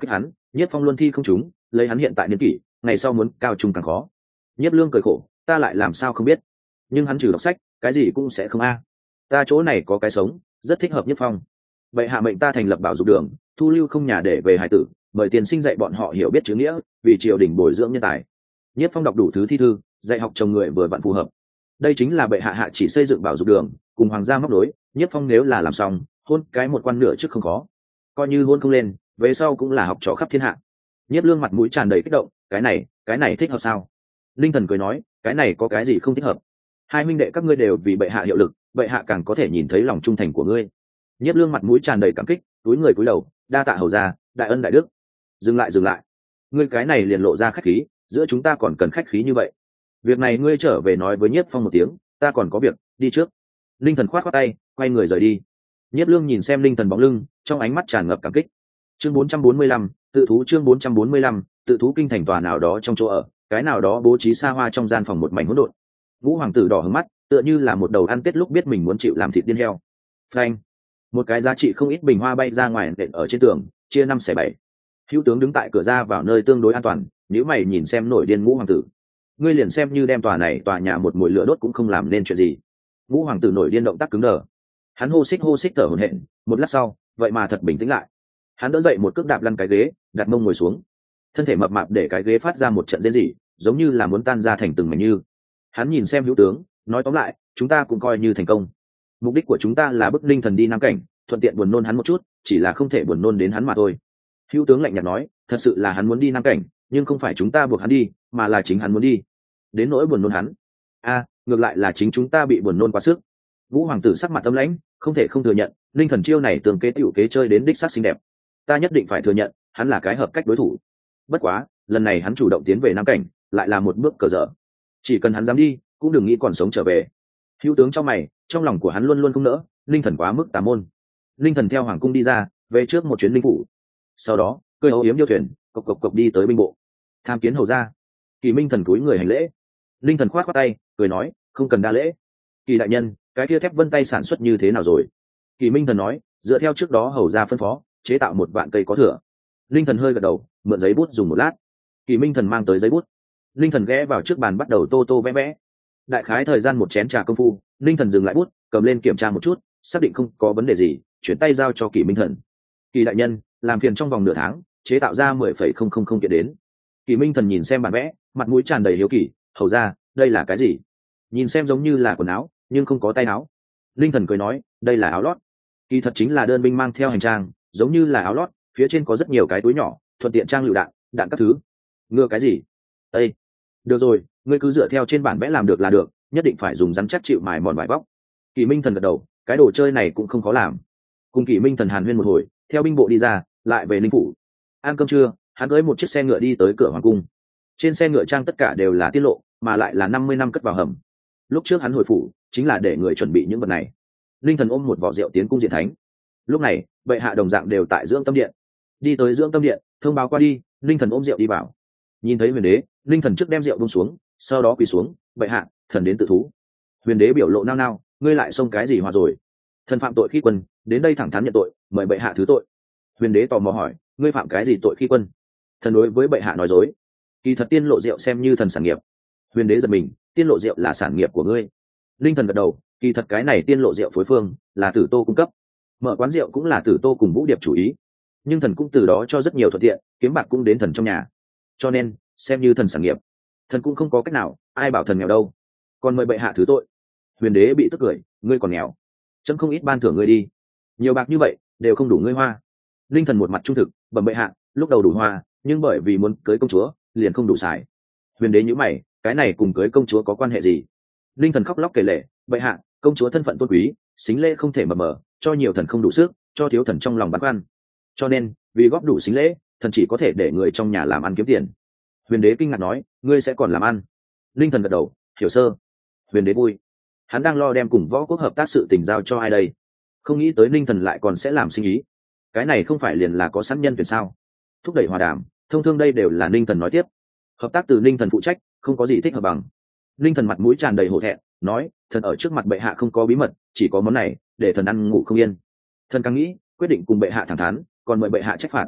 Nhiếp Phong luân thi không trúng, lấy hắn hiện tại niên kỷ, ngày sau muốn cao trung càng khó. Nhiếp Lương cười khổ, ta lại làm sao không biết, nhưng hắn trừ đọc sách cái gì cũng sẽ không a. Ta chỗ này có cái sống rất thích hợp Nhiếp Phong. Vậy hạ mệnh ta thành lập bảo dục đường, thu lưu không nhà để về hải tử, mời tiền sinh dạy bọn họ hiểu biết chữ nghĩa, vì triều đình bồi dưỡng nhân tài. Nhiếp Phong đọc đủ thứ thi thư, dạy học chồng người vừa vặn phù hợp. Đây chính là bệ hạ chỉ xây dựng bảo dục đường, cùng hoàng gia móc nối. Nhiếp Phong nếu là làm xong, hôn cái một quan nửa trước không khó, coi như hôn không lên, về sau cũng là học trò khắp thiên hạ. Nhiếp Lương mặt mũi tràn đầy kích động, cái này thích hợp sao? Linh Thần cười nói, cái này có cái gì không thích hợp? Hai huynh đệ các ngươi đều vì bệ hạ hiệu lực, bệ hạ càng có thể nhìn thấy lòng trung thành của ngươi. Nhiếp Lương mặt mũi tràn đầy cảm kích, túi người cúi đầu, đa tạ hầu gia, đại ân đại đức. Dừng lại, ngươi cái này liền lộ ra khách khí, giữa chúng ta còn cần khách khí như vậy. Việc này ngươi trở về nói với Nhiếp Phong một tiếng, ta còn có việc, đi trước. Linh Thần khoát khoát tay, quay người rời đi. Nhiếp Lương nhìn xem Linh Thần bóng lưng, trong ánh mắt tràn ngập cảm kích. Chương 445, tự thú. Chương 445, tự thú. Kinh thành tòa nào đó trong chỗ ở, cái nào đó bố trí xa hoa trong gian phòng một mảnh hỗn độn. Ngũ hoàng tử đỏ hứng mắt, tựa như là một đầu ăn tết lúc biết mình muốn chịu làm thịt điên heo. Phanh! Một cái giá trị không ít bình hoa bay ra ngoài nện ở trên tường, chia 5/7. Hữu tướng đứng tại cửa ra vào nơi tương đối an toàn, nếu mày nhìn xem nổi điên Ngũ hoàng tử. Ngươi liền xem như đem tòa nhà một mùi lửa đốt cũng không làm nên chuyện gì. Ngũ hoàng tử nổi điên động tác cứng đờ. Hắn hô xích thở hổn hển, một lát sau, vậy mà thật bình tĩnh lại. Hắn đỡ dậy một cước đạp lăn cái ghế, đặt mông ngồi xuống. Thân thể mập mạp để cái ghế phát ra một trận rên rỉ, giống như là muốn tan ra thành từng mảnh như. Hắn nhìn xem Hữu tướng, nói tóm lại, chúng ta cũng coi như thành công. Mục đích của chúng ta là bức Linh Thần đi Nam Cảnh, thuận tiện buồn nôn hắn một chút, chỉ là không thể buồn nôn đến hắn mà thôi. Hữu tướng lạnh nhạt nói, thật sự là hắn muốn đi Nam Cảnh, nhưng không phải chúng ta buộc hắn đi, mà là chính hắn muốn đi. Đến nỗi buồn nôn hắn, ngược lại là chính chúng ta bị buồn nôn quá sức. Vũ hoàng tử sắc mặt âm lãnh, không thể không thừa nhận, Linh Thần chiêu này tường kế tiểu kế chơi đến đích xác xinh đẹp. Ta nhất định phải thừa nhận, hắn là cái hợp cách đối thủ. Bất quá, lần này hắn chủ động tiến về Nam Cảnh, lại là một bước cờ dở. Chỉ cần hắn dám đi, cũng đừng nghĩ còn sống trở về. Hữu tướng trong mày, trong lòng của hắn luôn luôn không nỡ, Linh Thần quá mức tà môn. Linh Thần theo hoàng cung đi ra, về trước một chuyến linh phủ. Sau đó, cười âu yếm điêu thuyền, cộc đi tới binh bộ. Tham kiến hầu gia. Kỳ Minh Thần cúi người hành lễ. Linh Thần khoát khoát tay, cười nói, không cần đa lễ. Kỳ đại nhân, cái kia thép vân tay sản xuất như thế nào rồi? Kỳ Minh Thần nói, dựa theo trước đó hầu gia phân phó, chế tạo 1 vạn cây có thừa. Linh Thần hơi gật đầu, mượn giấy bút dùng một lát. Kỳ Minh Thần mang tới giấy bút. Linh Thần ghé vào trước bàn bắt đầu tô vẽ. Đại khái thời gian một chén trà công phu, Linh Thần dừng lại bút, cầm lên kiểm tra một chút, xác định không có vấn đề gì, chuyển tay giao cho Kỳ Minh Thần. Kỳ đại nhân, làm phiền trong vòng nửa tháng chế tạo ra 10,000 kiện đến. Kỳ Minh Thần nhìn xem bản vẽ, mặt mũi tràn đầy hiếu kỳ, hầu ra, đây là cái gì? Nhìn xem giống như là quần áo, nhưng không có tay áo. Linh Thần cười nói, đây là áo lót. Kỳ thật chính là đơn binh mang theo hành trang, giống như là áo lót, phía trên có rất nhiều cái túi nhỏ, thuận tiện trang lựu đạn các thứ. Ngựa cái gì? Ê, được rồi, ngươi cứ dựa theo trên bản vẽ làm được là được, nhất định phải dùng rắn chắc chịu mài mòn vải vóc. Kỳ Minh Thần gật đầu, cái đồ chơi này cũng không khó làm. Cùng Kỳ Minh Thần hàn huyên một hồi, theo binh bộ đi ra, lại về linh phủ. Ăn cơm trưa, hắn cưỡi một chiếc xe ngựa đi tới cửa hoàng cung. Trên xe ngựa trang tất cả đều là tiết lộ, mà lại là 50 năm cất vào hầm. Lúc trước hắn hồi phủ, chính là để người chuẩn bị những vật này. Linh Thần ôm một vỏ rượu tiến cung diện thánh. Lúc này, bệ hạ đồng dạng đều tại dưỡng tâm điện. Đi tới dưỡng tâm điện, thông báo qua đi, Linh Thần ôm rượu đi vào. Nhìn thấy Huyền Đế, Linh Thần trước đem rượu buông xuống, sau đó quỳ xuống, bệ hạ, thần đến tự thú. Huyền Đế biểu lộ nao nao, ngươi lại xông cái gì hòa rồi? Thần phạm tội khi quân, đến đây thẳng thắn nhận tội, mời bệ hạ thứ tội. Huyền Đế tò mò hỏi, ngươi phạm cái gì tội khi quân? Thần đối với bệ hạ nói dối. Kỳ thật tiên lộ rượu xem như thần sản nghiệp. Huyền Đế giật mình, tiên lộ rượu là sản nghiệp của ngươi? Linh Thần gật đầu, kỳ thật cái này tiên lộ rượu phối phương là Tử Tô cung cấp, mở quán rượu cũng là Tử Tô cùng Vũ Điệp chủ ý, nhưng thần cũng từ đó cho rất nhiều thuận tiện, kiếm bạc cũng đến thần trong nhà, cho nên xem như thần sản nghiệp. Thần cũng không có cách nào, ai bảo thần nghèo đâu. Còn mời bệ hạ thứ tội. Huyền Đế bị tức cười, ngươi còn nghèo, chấm không ít ban thưởng ngươi đi, nhiều bạc như vậy đều không đủ ngươi hoa. Linh Thần một mặt trung thực, bẩm bệ hạ, lúc đầu đủ hoa, nhưng bởi vì muốn cưới công chúa liền không đủ xài. Huyền Đế nhíu mày, cái này cùng cưới công chúa có quan hệ gì? Linh Thần khóc lóc kể lể, bệ hạ, công chúa thân phận tôn quý, xính lễ không thể mờ mờ, cho nhiều thần không đủ sức, cho thiếu thần trong lòng băn khoăn, cho nên vì góp đủ xính lễ, thần chỉ có thể để người trong nhà làm ăn kiếm tiền. Huyền Đế kinh ngạc nói, ngươi sẽ còn làm ăn? Linh Thần gật đầu, hiểu sơ. Huyền Đế vui, hắn đang lo đem cùng Võ Quốc hợp tác sự tình giao cho ai đây, không nghĩ tới Linh Thần lại còn sẽ làm sinh ý. Cái này không phải liền là có sẵn nhân tuyển sao? Thúc đẩy hòa đàm, thông thương đây đều là Linh Thần nói tiếp. Hợp tác từ Linh Thần phụ trách, không có gì thích hợp bằng. Linh Thần mặt mũi tràn đầy hổ thẹn, nói, thần ở trước mặt bệ hạ không có bí mật, chỉ có món này để thần ăn ngủ không yên. Thần càng nghĩ, quyết định cùng bệ hạ thẳng thắn, còn mời bệ hạ trách phạt.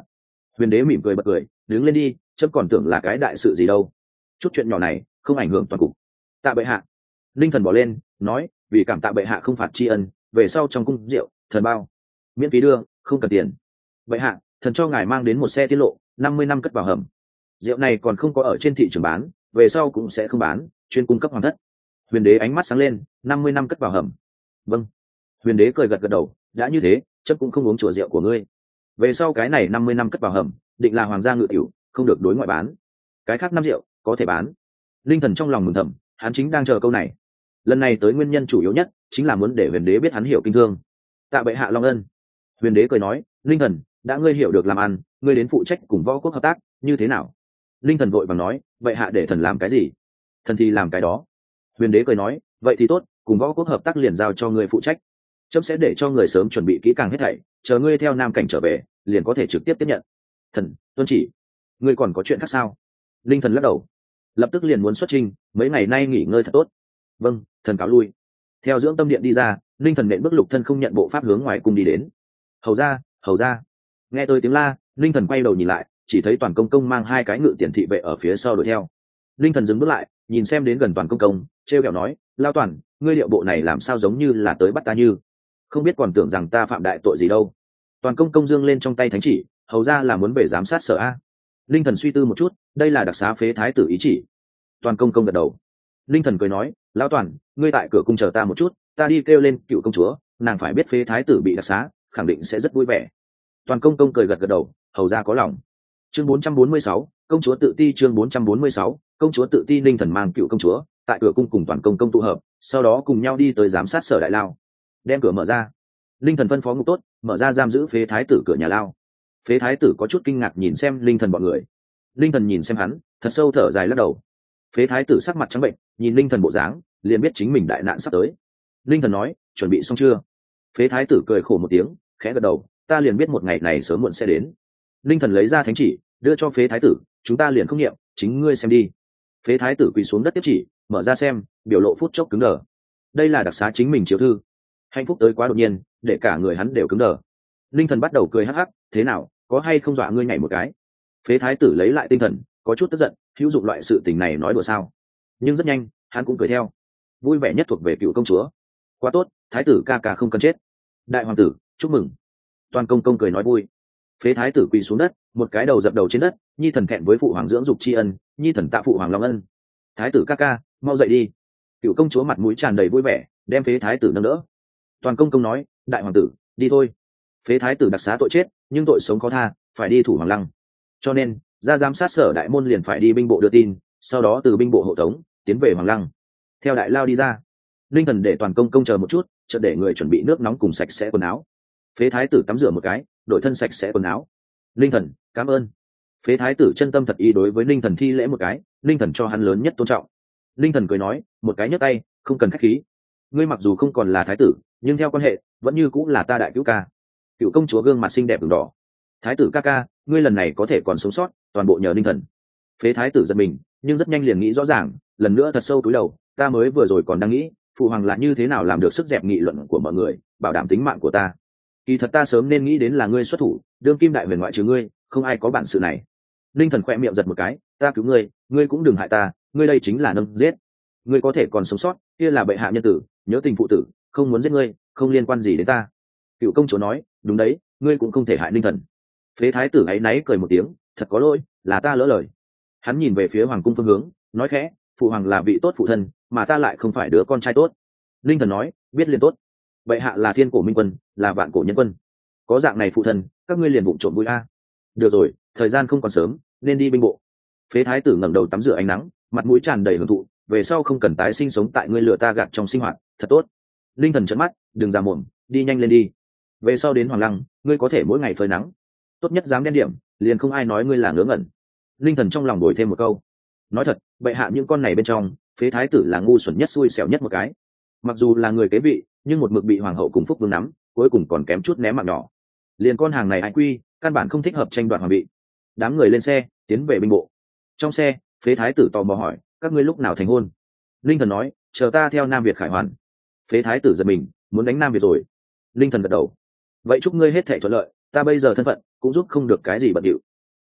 Huyền đế mỉm cười bật cười, đứng lên đi, chấm còn tưởng là cái đại sự gì đâu, chút chuyện nhỏ này không ảnh hưởng toàn cục. Tạ bệ hạ. Linh thần bỏ lên nói, vì cảm tạ bệ hạ không phạt tri ân, về sau trong cung rượu thần bao miễn phí đưa, không cần tiền. Bệ hạ, thần cho ngài mang đến một xe tiết lộ, 50 năm cất vào hầm. Rượu này còn không có ở trên thị trường bán, về sau cũng sẽ không bán, chuyên cung cấp hoàng thất. Huyền đế ánh mắt sáng lên, 50 năm cất vào hầm. Vâng. Huyền đế cười gật gật đầu, đã như thế, chấp cũng không uống chùa rượu của ngươi. Về sau cái này 50 năm cất vào hầm, định là hoàng gia ngự tiểu, không được đối ngoại bán. Cái khác năm rượu có thể bán. Linh thần trong lòng mừng thầm, hắn chính đang chờ câu này. Lần này tới nguyên nhân chủ yếu nhất chính là muốn để huyền đế biết hắn hiểu kinh thương. Tạ bệ hạ long ân. Huyền đế cười nói, linh thần, đã ngươi hiểu được làm ăn, ngươi đến phụ trách cùng võ quốc hợp tác như thế nào? Linh thần vội vàng nói, bệ hạ để thần làm cái gì? Thần thì làm cái đó. Huyền đế cười nói, vậy thì tốt, cùng võ quốc hợp tác liền giao cho ngươi phụ trách. Chấm sẽ để cho người sớm chuẩn bị kỹ càng hết thảy, chờ ngươi theo nam cảnh trở về liền có thể trực tiếp tiếp nhận. Thần tuân chỉ. Ngươi còn có chuyện khác sao? Linh thần lắc đầu, lập tức liền muốn xuất chinh, mấy ngày nay nghỉ ngơi thật tốt. Vâng, thần cáo lui. Theo dưỡng tâm điện đi ra, linh thần nện bước lục thân không nhận bộ pháp hướng ngoài cung đi đến. Hầu ra, hầu ra. Nghe tôi tiếng la, linh thần quay đầu nhìn lại, chỉ thấy toàn công công mang hai cái ngự tiền thị vệ ở phía sau đuổi theo. Linh thần dừng bước lại, nhìn xem đến gần toàn công công, trêu ghẹo nói, lao toàn, ngươi điệu bộ này làm sao giống như là tới bắt ta như, không biết còn tưởng rằng ta phạm đại tội gì đâu. Toàn công công dương lên trong tay thánh chỉ, hầu ra là muốn về giám sát sở a. Linh thần suy tư một chút, đây là đặc xá phế thái tử ý chỉ. Toàn công công gật đầu. Linh thần cười nói, lão toàn, ngươi tại cửa cung chờ ta một chút, ta đi kêu lên cựu công chúa, nàng phải biết phế thái tử bị đặc xá, khẳng định sẽ rất vui vẻ. Toàn công công cười gật gật đầu, hầu ra có lòng. Chương 446, công chúa tự ti. Chương 446, công chúa tự ti. Linh thần mang cựu công chúa tại cửa cung cùng toàn công công tụ hợp, sau đó cùng nhau đi tới giám sát sở đại lao. Đem cửa mở ra. Linh thần phân phó ngục tốt mở ra giam giữ phế thái tử cửa nhà lao. Phế thái tử có chút kinh ngạc nhìn xem linh thần bọn người. Linh thần nhìn xem hắn, thật sâu thở dài lắc đầu. Phế thái tử sắc mặt trắng bệnh, nhìn linh thần bộ dáng liền biết chính mình đại nạn sắp tới. Linh thần nói, chuẩn bị xong chưa? Phế thái tử cười khổ một tiếng, khẽ gật đầu, ta liền biết một ngày này sớm muộn sẽ đến. Linh thần lấy ra thánh chỉ đưa cho phế thái tử, chúng ta liền không nghiệm, chính ngươi xem đi. Phế thái tử quỳ xuống đất tiếp chỉ, mở ra xem, biểu lộ phút chốc cứng đờ. Đây là đặc xá chính mình chiếu thư. Hạnh phúc tới quá đột nhiên, để cả người hắn đều cứng đờ. Linh thần bắt đầu cười hắc hắc, thế nào, có hay không dọa ngươi nhảy một cái? Phế thái tử lấy lại tinh thần, có chút tức giận, hữu dụng loại sự tình này nói đùa sao? Nhưng rất nhanh, hắn cũng cười theo. Vui vẻ nhất thuộc về cựu công chúa. Quá tốt, thái tử ca ca không cần chết. Đại hoàng tử, chúc mừng. Toàn công công cười nói vui. Phế thái tử quỳ xuống đất, một cái đầu dập đầu trên đất, nhi thần thẹn với phụ hoàng dưỡng dục tri ân, nhi thần tạ phụ hoàng long ân. Thái tử ca ca, mau dậy đi. Cựu công chúa mặt mũi tràn đầy vui vẻ, đem phế thái tử nâng đỡ. Toàn công công nói, đại hoàng tử, đi thôi. Phế thái tử đặc xá tội chết, nhưng tội sống khó tha, phải đi thủ hoàng lăng. Cho nên ra giám sát sở đại môn liền phải đi binh bộ đưa tin, sau đó từ binh bộ hộ tống tiến về hoàng lăng. Theo đại lao đi ra, linh thần để toàn công công chờ một chút, chợt để người chuẩn bị nước nóng cùng sạch sẽ quần áo. Phế thái tử tắm rửa một cái, đổi thân sạch sẽ quần áo. Linh thần, cảm ơn. Phế thái tử chân tâm thật ý đối với linh thần thi lễ một cái, linh thần cho hắn lớn nhất tôn trọng. Linh thần cười nói, một cái nhấc tay, không cần khách khí. Ngươi mặc dù không còn là thái tử, nhưng theo quan hệ vẫn như cũng là ta đại cứu ca. Cựu công chúa gương mặt xinh đẹp đường đỏ. Thái tử ca ca, ngươi lần này có thể còn sống sót, toàn bộ nhờ linh thần. Phế thái tử giật mình, nhưng rất nhanh liền nghĩ rõ ràng, lần nữa thật sâu túi đầu, ta mới vừa rồi còn đang nghĩ, phụ hoàng là như thế nào làm được sức dẹp nghị luận của mọi người, bảo đảm tính mạng của ta. Kỳ thật ta sớm nên nghĩ đến là ngươi xuất thủ, đương kim đại huyền ngoại trừ ngươi, không ai có bản sự này. Linh thần khỏe miệng giật một cái, ta cứu ngươi, ngươi cũng đừng hại ta, ngươi đây chính là nâng giết. Ngươi có thể còn sống sót, kia là bệ hạ nhân tử, nhớ tình phụ tử, không muốn giết ngươi, không liên quan gì đến ta. Cựu công chúa nói, đúng đấy, ngươi cũng không thể hại linh thần. Phế thái tử áy náy cười một tiếng, thật có lỗi, là ta lỡ lời. Hắn nhìn về phía hoàng cung phương hướng, nói khẽ, phụ hoàng là vị tốt phụ thân, mà ta lại không phải đứa con trai tốt. Linh thần nói, biết liền tốt. Bệ hạ là thiên cổ minh quân, là vạn cổ nhân quân, có dạng này phụ thân, các ngươi liền bụng trộm vui a. Được rồi, thời gian không còn sớm, nên đi binh bộ. Phế thái tử ngẩng đầu tắm rửa ánh nắng, mặt mũi tràn đầy hưởng thụ, về sau không cần tái sinh sống tại ngươi lừa ta gạt trong sinh hoạt, thật tốt. Linh thần trợn mắt, đừng ra mồm, đi nhanh lên đi. Về sau đến hoàng lăng, ngươi có thể mỗi ngày phơi nắng, tốt nhất dám đen điểm, liền không ai nói ngươi là ngớ ngẩn. Linh thần trong lòng đổi thêm một câu, nói thật, bệ hạ những con này bên trong, phế thái tử là ngu xuẩn nhất, xui xẻo nhất một cái. Mặc dù là người kế vị, nhưng một mực bị hoàng hậu cùng phúc vương nắm, cuối cùng còn kém chút ném mạng nhỏ. Liền con hàng này ai quy, căn bản không thích hợp tranh đoạt hoàng vị. Đám người lên xe tiến về binh bộ. Trong xe, phế thái tử tò mò hỏi, các ngươi lúc nào thành hôn? Linh thần nói, chờ ta theo Nam Việt khải hoàn. Phế thái tử giật mình, muốn đánh Nam Việt rồi. Linh thần gật đầu, vậy chúc ngươi hết thảy thuận lợi, ta bây giờ thân phận cũng giúp không được cái gì bận điệu.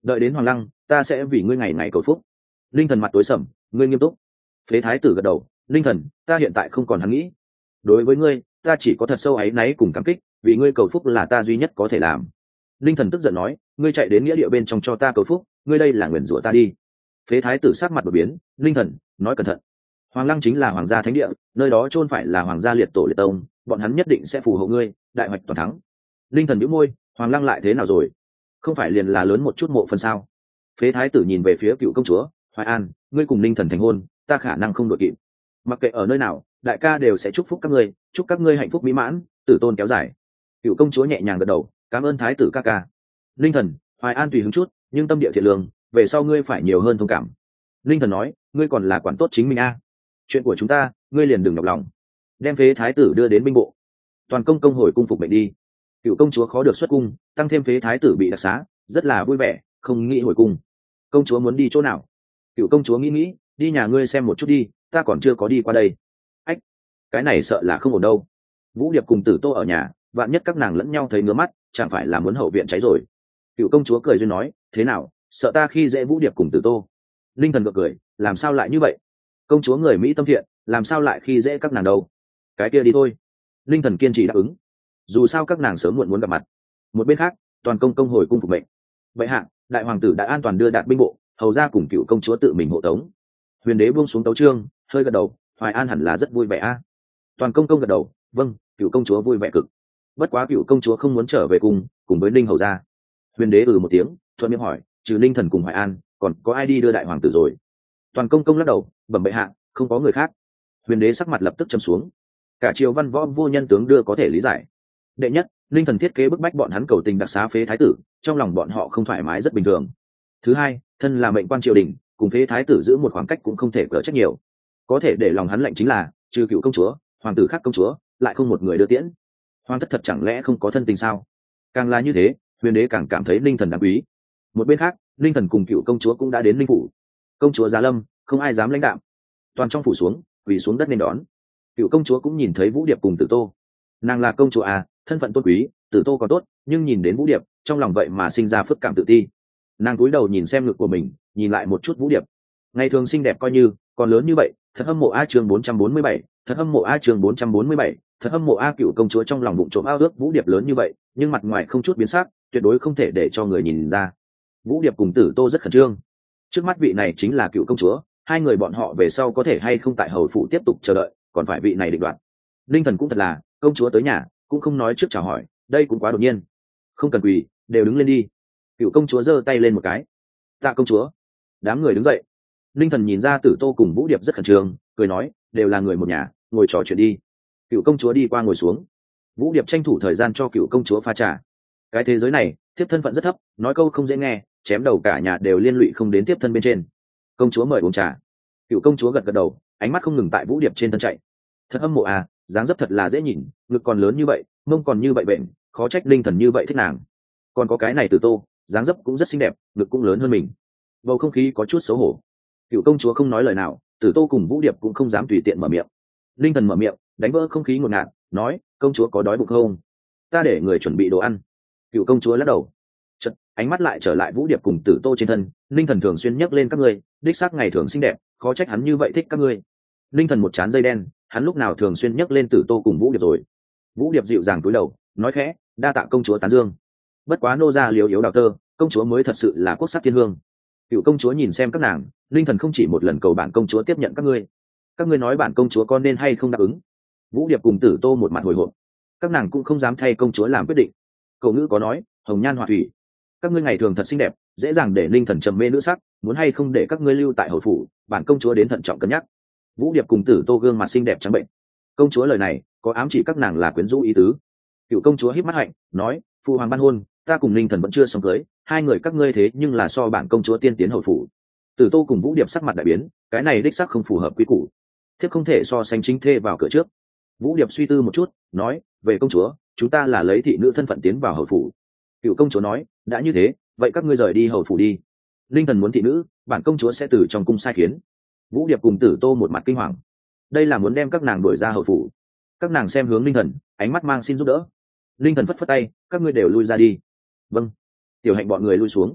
đợi đến hoàng lăng ta sẽ vì ngươi ngày ngày cầu phúc. Linh thần mặt tối sầm, ngươi nghiêm túc. Phế thái tử gật đầu, linh thần ta hiện tại không còn hắn nghĩ. Đối với ngươi ta chỉ có thật sâu áy náy cùng cảm kích, vì ngươi cầu phúc là ta duy nhất có thể làm. Linh thần tức giận nói, ngươi chạy đến nghĩa địa bên trong cho ta cầu phúc, ngươi đây là nguyền rủa ta đi. Phế thái tử sắc mặt đột biến, linh thần nói cẩn thận, hoàng lăng chính là hoàng gia thánh địa, nơi đó chôn phải là hoàng gia liệt tổ liệt tông, bọn hắn nhất định sẽ phù hộ ngươi đại hoạch toàn thắng. Linh thần bĩu môi, hoàng lăng lại thế nào rồi, không phải liền là lớn một chút mộ phần sao? Phế thái tử nhìn về phía cựu công chúa, Hoài An ngươi cùng linh thần thành hôn, ta khả năng không đội kịp, mặc kệ ở nơi nào đại ca đều sẽ chúc phúc các ngươi, chúc các ngươi hạnh phúc mỹ mãn, tử tôn kéo dài. Cựu công chúa nhẹ nhàng gật đầu, cảm ơn thái tử ca ca. Linh thần, Hoài An tùy hứng chút, nhưng tâm địa thiện lương, về sau ngươi phải nhiều hơn thông cảm. Linh thần nói, ngươi còn là quản tốt chính mình a, chuyện của chúng ta ngươi liền đừng nhọc lòng. Đem phế thái tử đưa đến binh bộ, toàn công công hồi cung phục mệnh đi. Cựu công chúa khó được xuất cung, tăng thêm phế thái tử bị đặc xá, rất là vui vẻ, không nghĩ hồi cung. Công chúa muốn đi chỗ nào? Cựu công chúa nghĩ, đi nhà ngươi xem một chút đi, ta còn chưa có đi qua đây. Ách, cái này sợ là không ổn đâu. Vũ Điệp cùng Tử Tô ở nhà, vạn nhất các nàng lẫn nhau thấy ngứa mắt, chẳng phải là muốn hậu viện cháy rồi. Cựu công chúa cười duyên nói, thế nào, sợ ta khi dễ Vũ Điệp cùng Tử Tô? Linh thần gượng cười, làm sao lại như vậy? Công chúa người Mỹ tâm thiện, làm sao lại khi dễ các nàng đâu? Cái kia đi thôi. Linh thần kiên trì đáp ứng, dù sao các nàng sớm muộn muốn gặp mặt. Một bên khác, toàn công công hồi cung phục mệnh. Bệ hạ, đại hoàng tử đã an toàn đưa đạt binh bộ, hầu ra cùng cựu công chúa tự mình hộ tống. Huyền đế buông xuống tấu chương, hơi gật đầu, Hoài An hẳn là rất vui vẻ a. Toàn công công gật đầu, vâng, cựu công chúa vui vẻ cực. Bất quá cựu công chúa không muốn trở về cùng với Ninh hầu ra. Huyền đế một tiếng, thuận miệng hỏi, trừ Ninh thần cùng Hoài An, còn có ai đi đưa đại hoàng tử rồi? Toàn công công lắc đầu, bẩm bệ hạ, không có người khác. Huyền đế sắc mặt lập tức trầm xuống. Cả triều văn võ vô nhân tướng đưa có thể lý giải. Đệ nhất, Ninh thần thiết kế bức bách bọn hắn cầu tình đặc xá phế thái tử, trong lòng bọn họ không thoải mái rất bình thường. Thứ hai, thân là mệnh quan triều đình, cùng phế thái tử giữ một khoảng cách cũng không thể cỡ trách nhiều. Có thể để lòng hắn lạnh chính là, trừ cựu công chúa, hoàng tử khác công chúa, lại không một người đưa tiễn. Hoàng thất thật chẳng lẽ không có thân tình sao? Càng là như thế, huyền đế càng cảm thấy Ninh thần đáng quý. Một bên khác, Ninh thần cùng cựu công chúa cũng đã đến Ninh phủ. Công chúa giá lâm, không ai dám lãnh đạm, toàn trong phủ xuống, quỳ xuống đất nên đón. Cựu công chúa cũng nhìn thấy Vũ Điệp cùng Tử Tô. Nàng là công chúa à, thân phận tôn quý, Tử Tô còn tốt, nhưng nhìn đến Vũ Điệp, trong lòng vậy mà sinh ra phức cảm tự ti. Nàng cúi đầu nhìn xem ngực của mình, nhìn lại một chút Vũ Điệp, ngày thường xinh đẹp coi như, còn lớn như vậy, thật hâm mộ a. Chương 447, thật hâm mộ a. Chương 447, thật hâm mộ a. Cựu công chúa trong lòng bụng trộm ao ước Vũ Điệp lớn như vậy, nhưng mặt ngoài không chút biến sắc, tuyệt đối không thể để cho người nhìn ra. Vũ Điệp cùng Tử Tô rất khẩn trương. Trước mắt vị này chính là cựu công chúa, hai người bọn họ về sau có thể hay không tại hầu phủ tiếp tục chờ đợi, còn phải vị này định đoạt. Linh thần cũng thật là, công chúa tới nhà cũng không nói trước chào hỏi, đây cũng quá đột nhiên. Không cần quỳ, đều đứng lên đi. Cựu công chúa giơ tay lên một cái. Tạ công chúa. Đám người đứng dậy. Linh thần nhìn ra Tử Tô cùng Vũ Điệp rất khẩn trương, cười nói, đều là người một nhà, ngồi trò chuyện đi. Cựu công chúa đi qua ngồi xuống. Vũ Điệp tranh thủ thời gian cho cựu công chúa pha trà. Cái thế giới này, thiếp thân phận rất thấp, nói câu không dễ nghe, chém đầu cả nhà đều liên lụy không đến thiếp thân bên trên. Công chúa mời uống trà. Cựu công chúa gật gật đầu, ánh mắt không ngừng tại Vũ Điệp trên thân chạy. Thật hâm mộ à, dáng dấp thật là dễ nhìn, ngực còn lớn như vậy, mông còn như vậy bệnh, khó trách Linh thần như vậy thích nàng. Còn có cái này Tử Tô, dáng dấp cũng rất xinh đẹp, ngực cũng lớn hơn mình. Bầu không khí có chút xấu hổ. Cựu công chúa không nói lời nào, Tử Tô cùng Vũ Điệp cũng không dám tùy tiện mở miệng. Linh thần mở miệng, đánh vỡ không khí ngột ngạt, nói, công chúa có đói bụng không? Ta để người chuẩn bị đồ ăn. Cựu công chúa lắc đầu. Chật, ánh mắt lại trở lại Vũ Điệp cùng Tử Tô trên thân. Linh thần thường xuyên nhắc lên các ngươi, đích xác ngày thường xinh đẹp, khó trách hắn như vậy thích các ngươi. Linh thần một trán dây đen, hắn lúc nào thường xuyên nhắc lên Tử Tô cùng Vũ Điệp rồi? Vũ Điệp dịu dàng cúi đầu, nói khẽ, đa tạ công chúa tán dương. Bất quá nô gia liếu yếu đào tơ, công chúa mới thật sự là quốc sắc thiên hương. Cựu công chúa nhìn xem các nàng, Linh thần không chỉ một lần cầu bản công chúa tiếp nhận các ngươi nói bản công chúa có nên hay không đáp ứng? Vũ Điệp cùng Tử Tô một mặt hồi hộp, các nàng cũng không dám thay công chúa làm quyết định. Cậu ngữ có nói, hồng nhan họa thủy, các ngươi ngày thường thật xinh đẹp, dễ dàng để Linh thần trầm mê nữ sắc, muốn hay không để các ngươi lưu tại hầu phủ, bản công chúa đến thận trọng cân nhắc. Vũ Điệp cùng Tử Tô gương mặt xinh đẹp trắng bệnh. Công chúa lời này có ám chỉ các nàng là quyến rũ ý tứ. Cựu công chúa híp mắt hạnh, nói, phụ hoàng ban hôn, ta cùng Linh thần vẫn chưa xong cưới, hai người các ngươi thế nhưng là so bản công chúa tiên tiến hầu phủ. Tử Tô cùng Vũ Điệp sắc mặt đại biến, cái này đích xác không phù hợp quy củ, thiếp không thể so sánh chính thê vào cửa trước. Vũ Điệp suy tư một chút, nói, về công chúa, chúng ta là lấy thị nữ thân phận tiến vào hầu phủ. Cựu công chúa nói, đã như thế, vậy các ngươi rời đi hầu phủ đi. Linh thần muốn thị nữ, bản công chúa sẽ từ trong cung sai khiến. Vũ Điệp cùng Tử Tô một mặt kinh hoàng, đây là muốn đem các nàng đuổi ra hầu phủ. Các nàng xem hướng Linh thần, ánh mắt mang xin giúp đỡ. Linh thần phất phất tay, các ngươi đều lui ra đi. Vâng. Tiểu Hạnh bọn người lui xuống.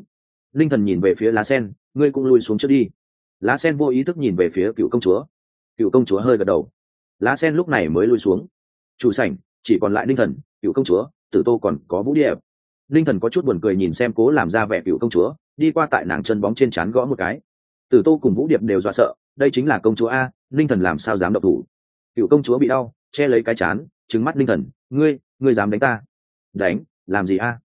linh thần nhìn về phía lá sen, ngươi cũng lui xuống trước đi. Lá sen vô ý thức nhìn về phía cựu công chúa. Cựu công chúa hơi gật đầu. Lá sen lúc này mới lui xuống. Chủ sảnh chỉ còn lại linh thần, cựu công chúa, Tử Tô còn có Vũ Điệp. Linh thần có chút buồn cười nhìn xem cố làm ra vẻ cựu công chúa, đi qua tại nàng chân bóng trên trán gõ một cái. Tử Tô cùng Vũ Điệp đều dọa sợ, đây chính là công chúa a, linh thần làm sao dám động thủ. Cựu công chúa bị đau, che lấy cái trán, trừng mắt linh thần, ngươi dám đánh ta? Đánh làm gì a?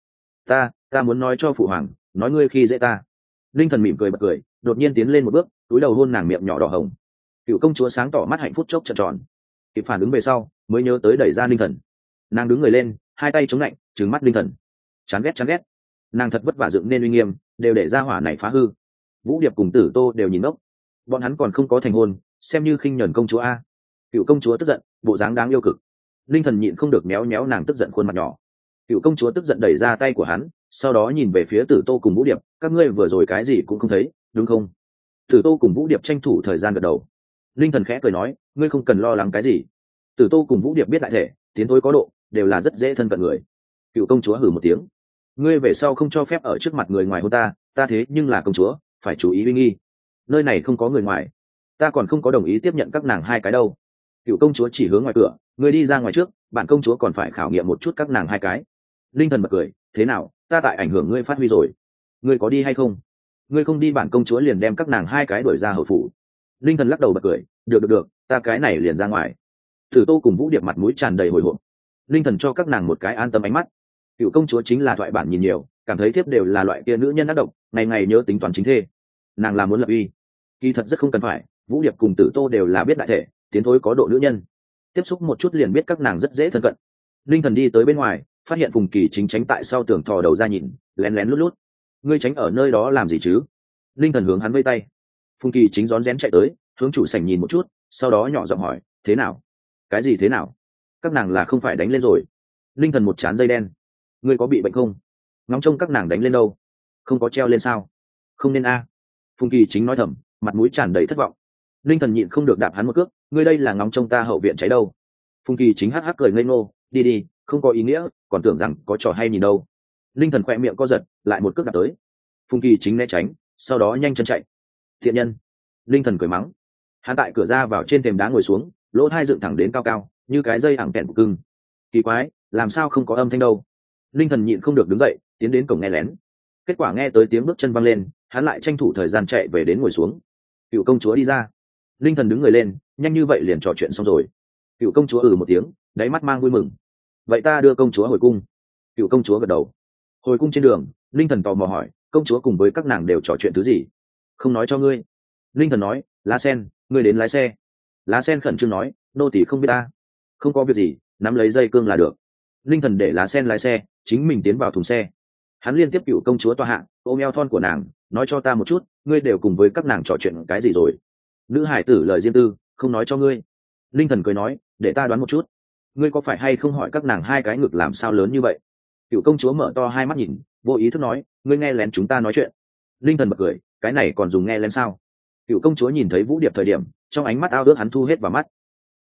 Ta muốn nói cho phụ hoàng, nói ngươi khi dễ ta. Linh thần mỉm cười bật cười, đột nhiên tiến lên một bước, túi đầu hôn nàng miệng nhỏ đỏ hồng. Cựu công chúa sáng tỏ mắt hạnh phúc chốc trợn tròn, kịp phản ứng về sau mới nhớ tới đẩy ra linh thần. Nàng đứng người lên, hai tay chống lạnh, trừng mắt linh thần. Chán ghét. Nàng thật vất vả dựng nên uy nghiêm, đều để ra hỏa này phá hư. Vũ Điệp cùng Tử Tô đều nhìn ngốc, bọn hắn còn không có thành hôn, xem như khinh nhẫn công chúa a. Cựu công chúa tức giận, bộ dáng đáng yêu cực. Linh thần nhịn không được méo méo nàng tức giận khuôn mặt nhỏ. Cựu công chúa tức giận đẩy ra tay của hắn, sau đó nhìn về phía Tử Tô cùng Vũ Điệp, các ngươi vừa rồi cái gì cũng không thấy, đúng không? Tử Tô cùng Vũ Điệp tranh thủ thời gian gật đầu. Linh thần khẽ cười nói, ngươi không cần lo lắng cái gì. Tử Tô cùng Vũ Điệp biết đại thể, tiến thối có độ, đều là rất dễ thân cận người. Cựu công chúa hừ một tiếng, ngươi về sau không cho phép ở trước mặt người ngoài hôn ta, ta thế nhưng là công chúa, phải chú ý uy nghi. Nơi này không có người ngoài, ta còn không có đồng ý tiếp nhận các nàng hai cái đâu. Cựu công chúa chỉ hướng ngoài cửa, ngươi đi ra ngoài trước, bản công chúa còn phải khảo nghiệm một chút các nàng hai cái. Linh thần bật cười, thế nào, ta tại ảnh hưởng ngươi phát huy rồi, ngươi có đi hay không? Ngươi không đi bản công chúa liền đem các nàng hai cái đuổi ra hậu phủ. Linh thần lắc đầu bật cười, được, ta cái này liền ra ngoài. Tử Tô cùng Vũ Điệp mặt mũi tràn đầy hồi hộp. Linh thần cho các nàng một cái an tâm ánh mắt. Cựu công chúa chính là thoại bản nhìn nhiều, cảm thấy thiếp đều là loại kia nữ nhân ác độc, ngày ngày nhớ tính toán chính thê. Nàng là muốn lập uy, kỳ thật rất không cần phải. Vũ Điệp cùng Tử Tô đều là biết đại thể, tiến thối có độ nữ nhân, tiếp xúc một chút liền biết các nàng rất dễ thân cận. Linh thần đi tới bên ngoài, phát hiện Phùng Kỳ chính tránh tại sau tường thò đầu ra nhìn, lén lén lút lút. Ngươi tránh ở nơi đó làm gì chứ? Linh thần hướng hắn vây tay. Phùng Kỳ chính rón rén chạy tới, hướng chủ sảnh nhìn một chút, sau đó nhỏ giọng hỏi, thế nào? Cái gì thế nào? Các nàng là không phải đánh lên rồi? Linh thần một trán dây đen. Ngươi có bị bệnh không? Ngóng trông các nàng đánh lên đâu? Không có treo lên sao? Không nên a. Phùng Kỳ chính nói thầm, mặt mũi tràn đầy thất vọng. Linh thần nhịn không được đạp hắn một cước, ngươi đây là ngóng trông ta hậu viện cháy đâu? Phùng Kỳ chính hắc hắc cười ngây ngô, đi, không có ý nghĩa, còn tưởng rằng có trò hay nhìn đâu. Linh thần khỏe miệng co giật, lại một cước đạp tới. Phùng Kỳ chính né tránh, sau đó nhanh chân chạy. Thiện nhân. Linh thần cười mắng. Hắn tại cửa ra vào trên thềm đá ngồi xuống, lỗ hai dựng thẳng đến cao cao, như cái dây ẳng kẹn của cưng. Kỳ quái, làm sao không có âm thanh đâu? Linh thần nhịn không được đứng dậy, tiến đến cổng nghe lén. Kết quả nghe tới tiếng bước chân văng lên, hắn lại tranh thủ thời gian chạy về đến ngồi xuống. Cựu công chúa đi ra. Linh thần đứng người lên, nhanh như vậy liền trò chuyện xong rồi. Cựu công chúa một tiếng, đáy mắt mang vui mừng. Vậy ta đưa công chúa hồi cung. Cựu công chúa gật đầu. Hồi cung trên đường, Linh thần tò mò hỏi, công chúa cùng với các nàng đều trò chuyện thứ gì? Không nói cho ngươi. Linh thần nói, lá sen, ngươi đến lái xe. Lá sen khẩn trương nói, nô tỳ không biết ta. Không có việc gì, nắm lấy dây cương là được. Linh thần để lá sen lái xe, chính mình tiến vào thùng xe. Hắn liên tiếp cựu công chúa tòa hạng, ôm eo thon của nàng, nói cho ta một chút, ngươi đều cùng với các nàng trò chuyện cái gì rồi? Nữ hải tử lời riêng tư, không nói cho ngươi. Linh thần cười nói, để ta đoán một chút, ngươi có phải hay không hỏi các nàng hai cái ngực làm sao lớn như vậy? Cựu công chúa mở to hai mắt nhìn, vô ý thức nói, ngươi nghe lén chúng ta nói chuyện. Linh thần bật cười, cái này còn dùng nghe lén sao? Cựu công chúa nhìn thấy Vũ Điệp thời điểm, trong ánh mắt ao ước hắn thu hết vào mắt.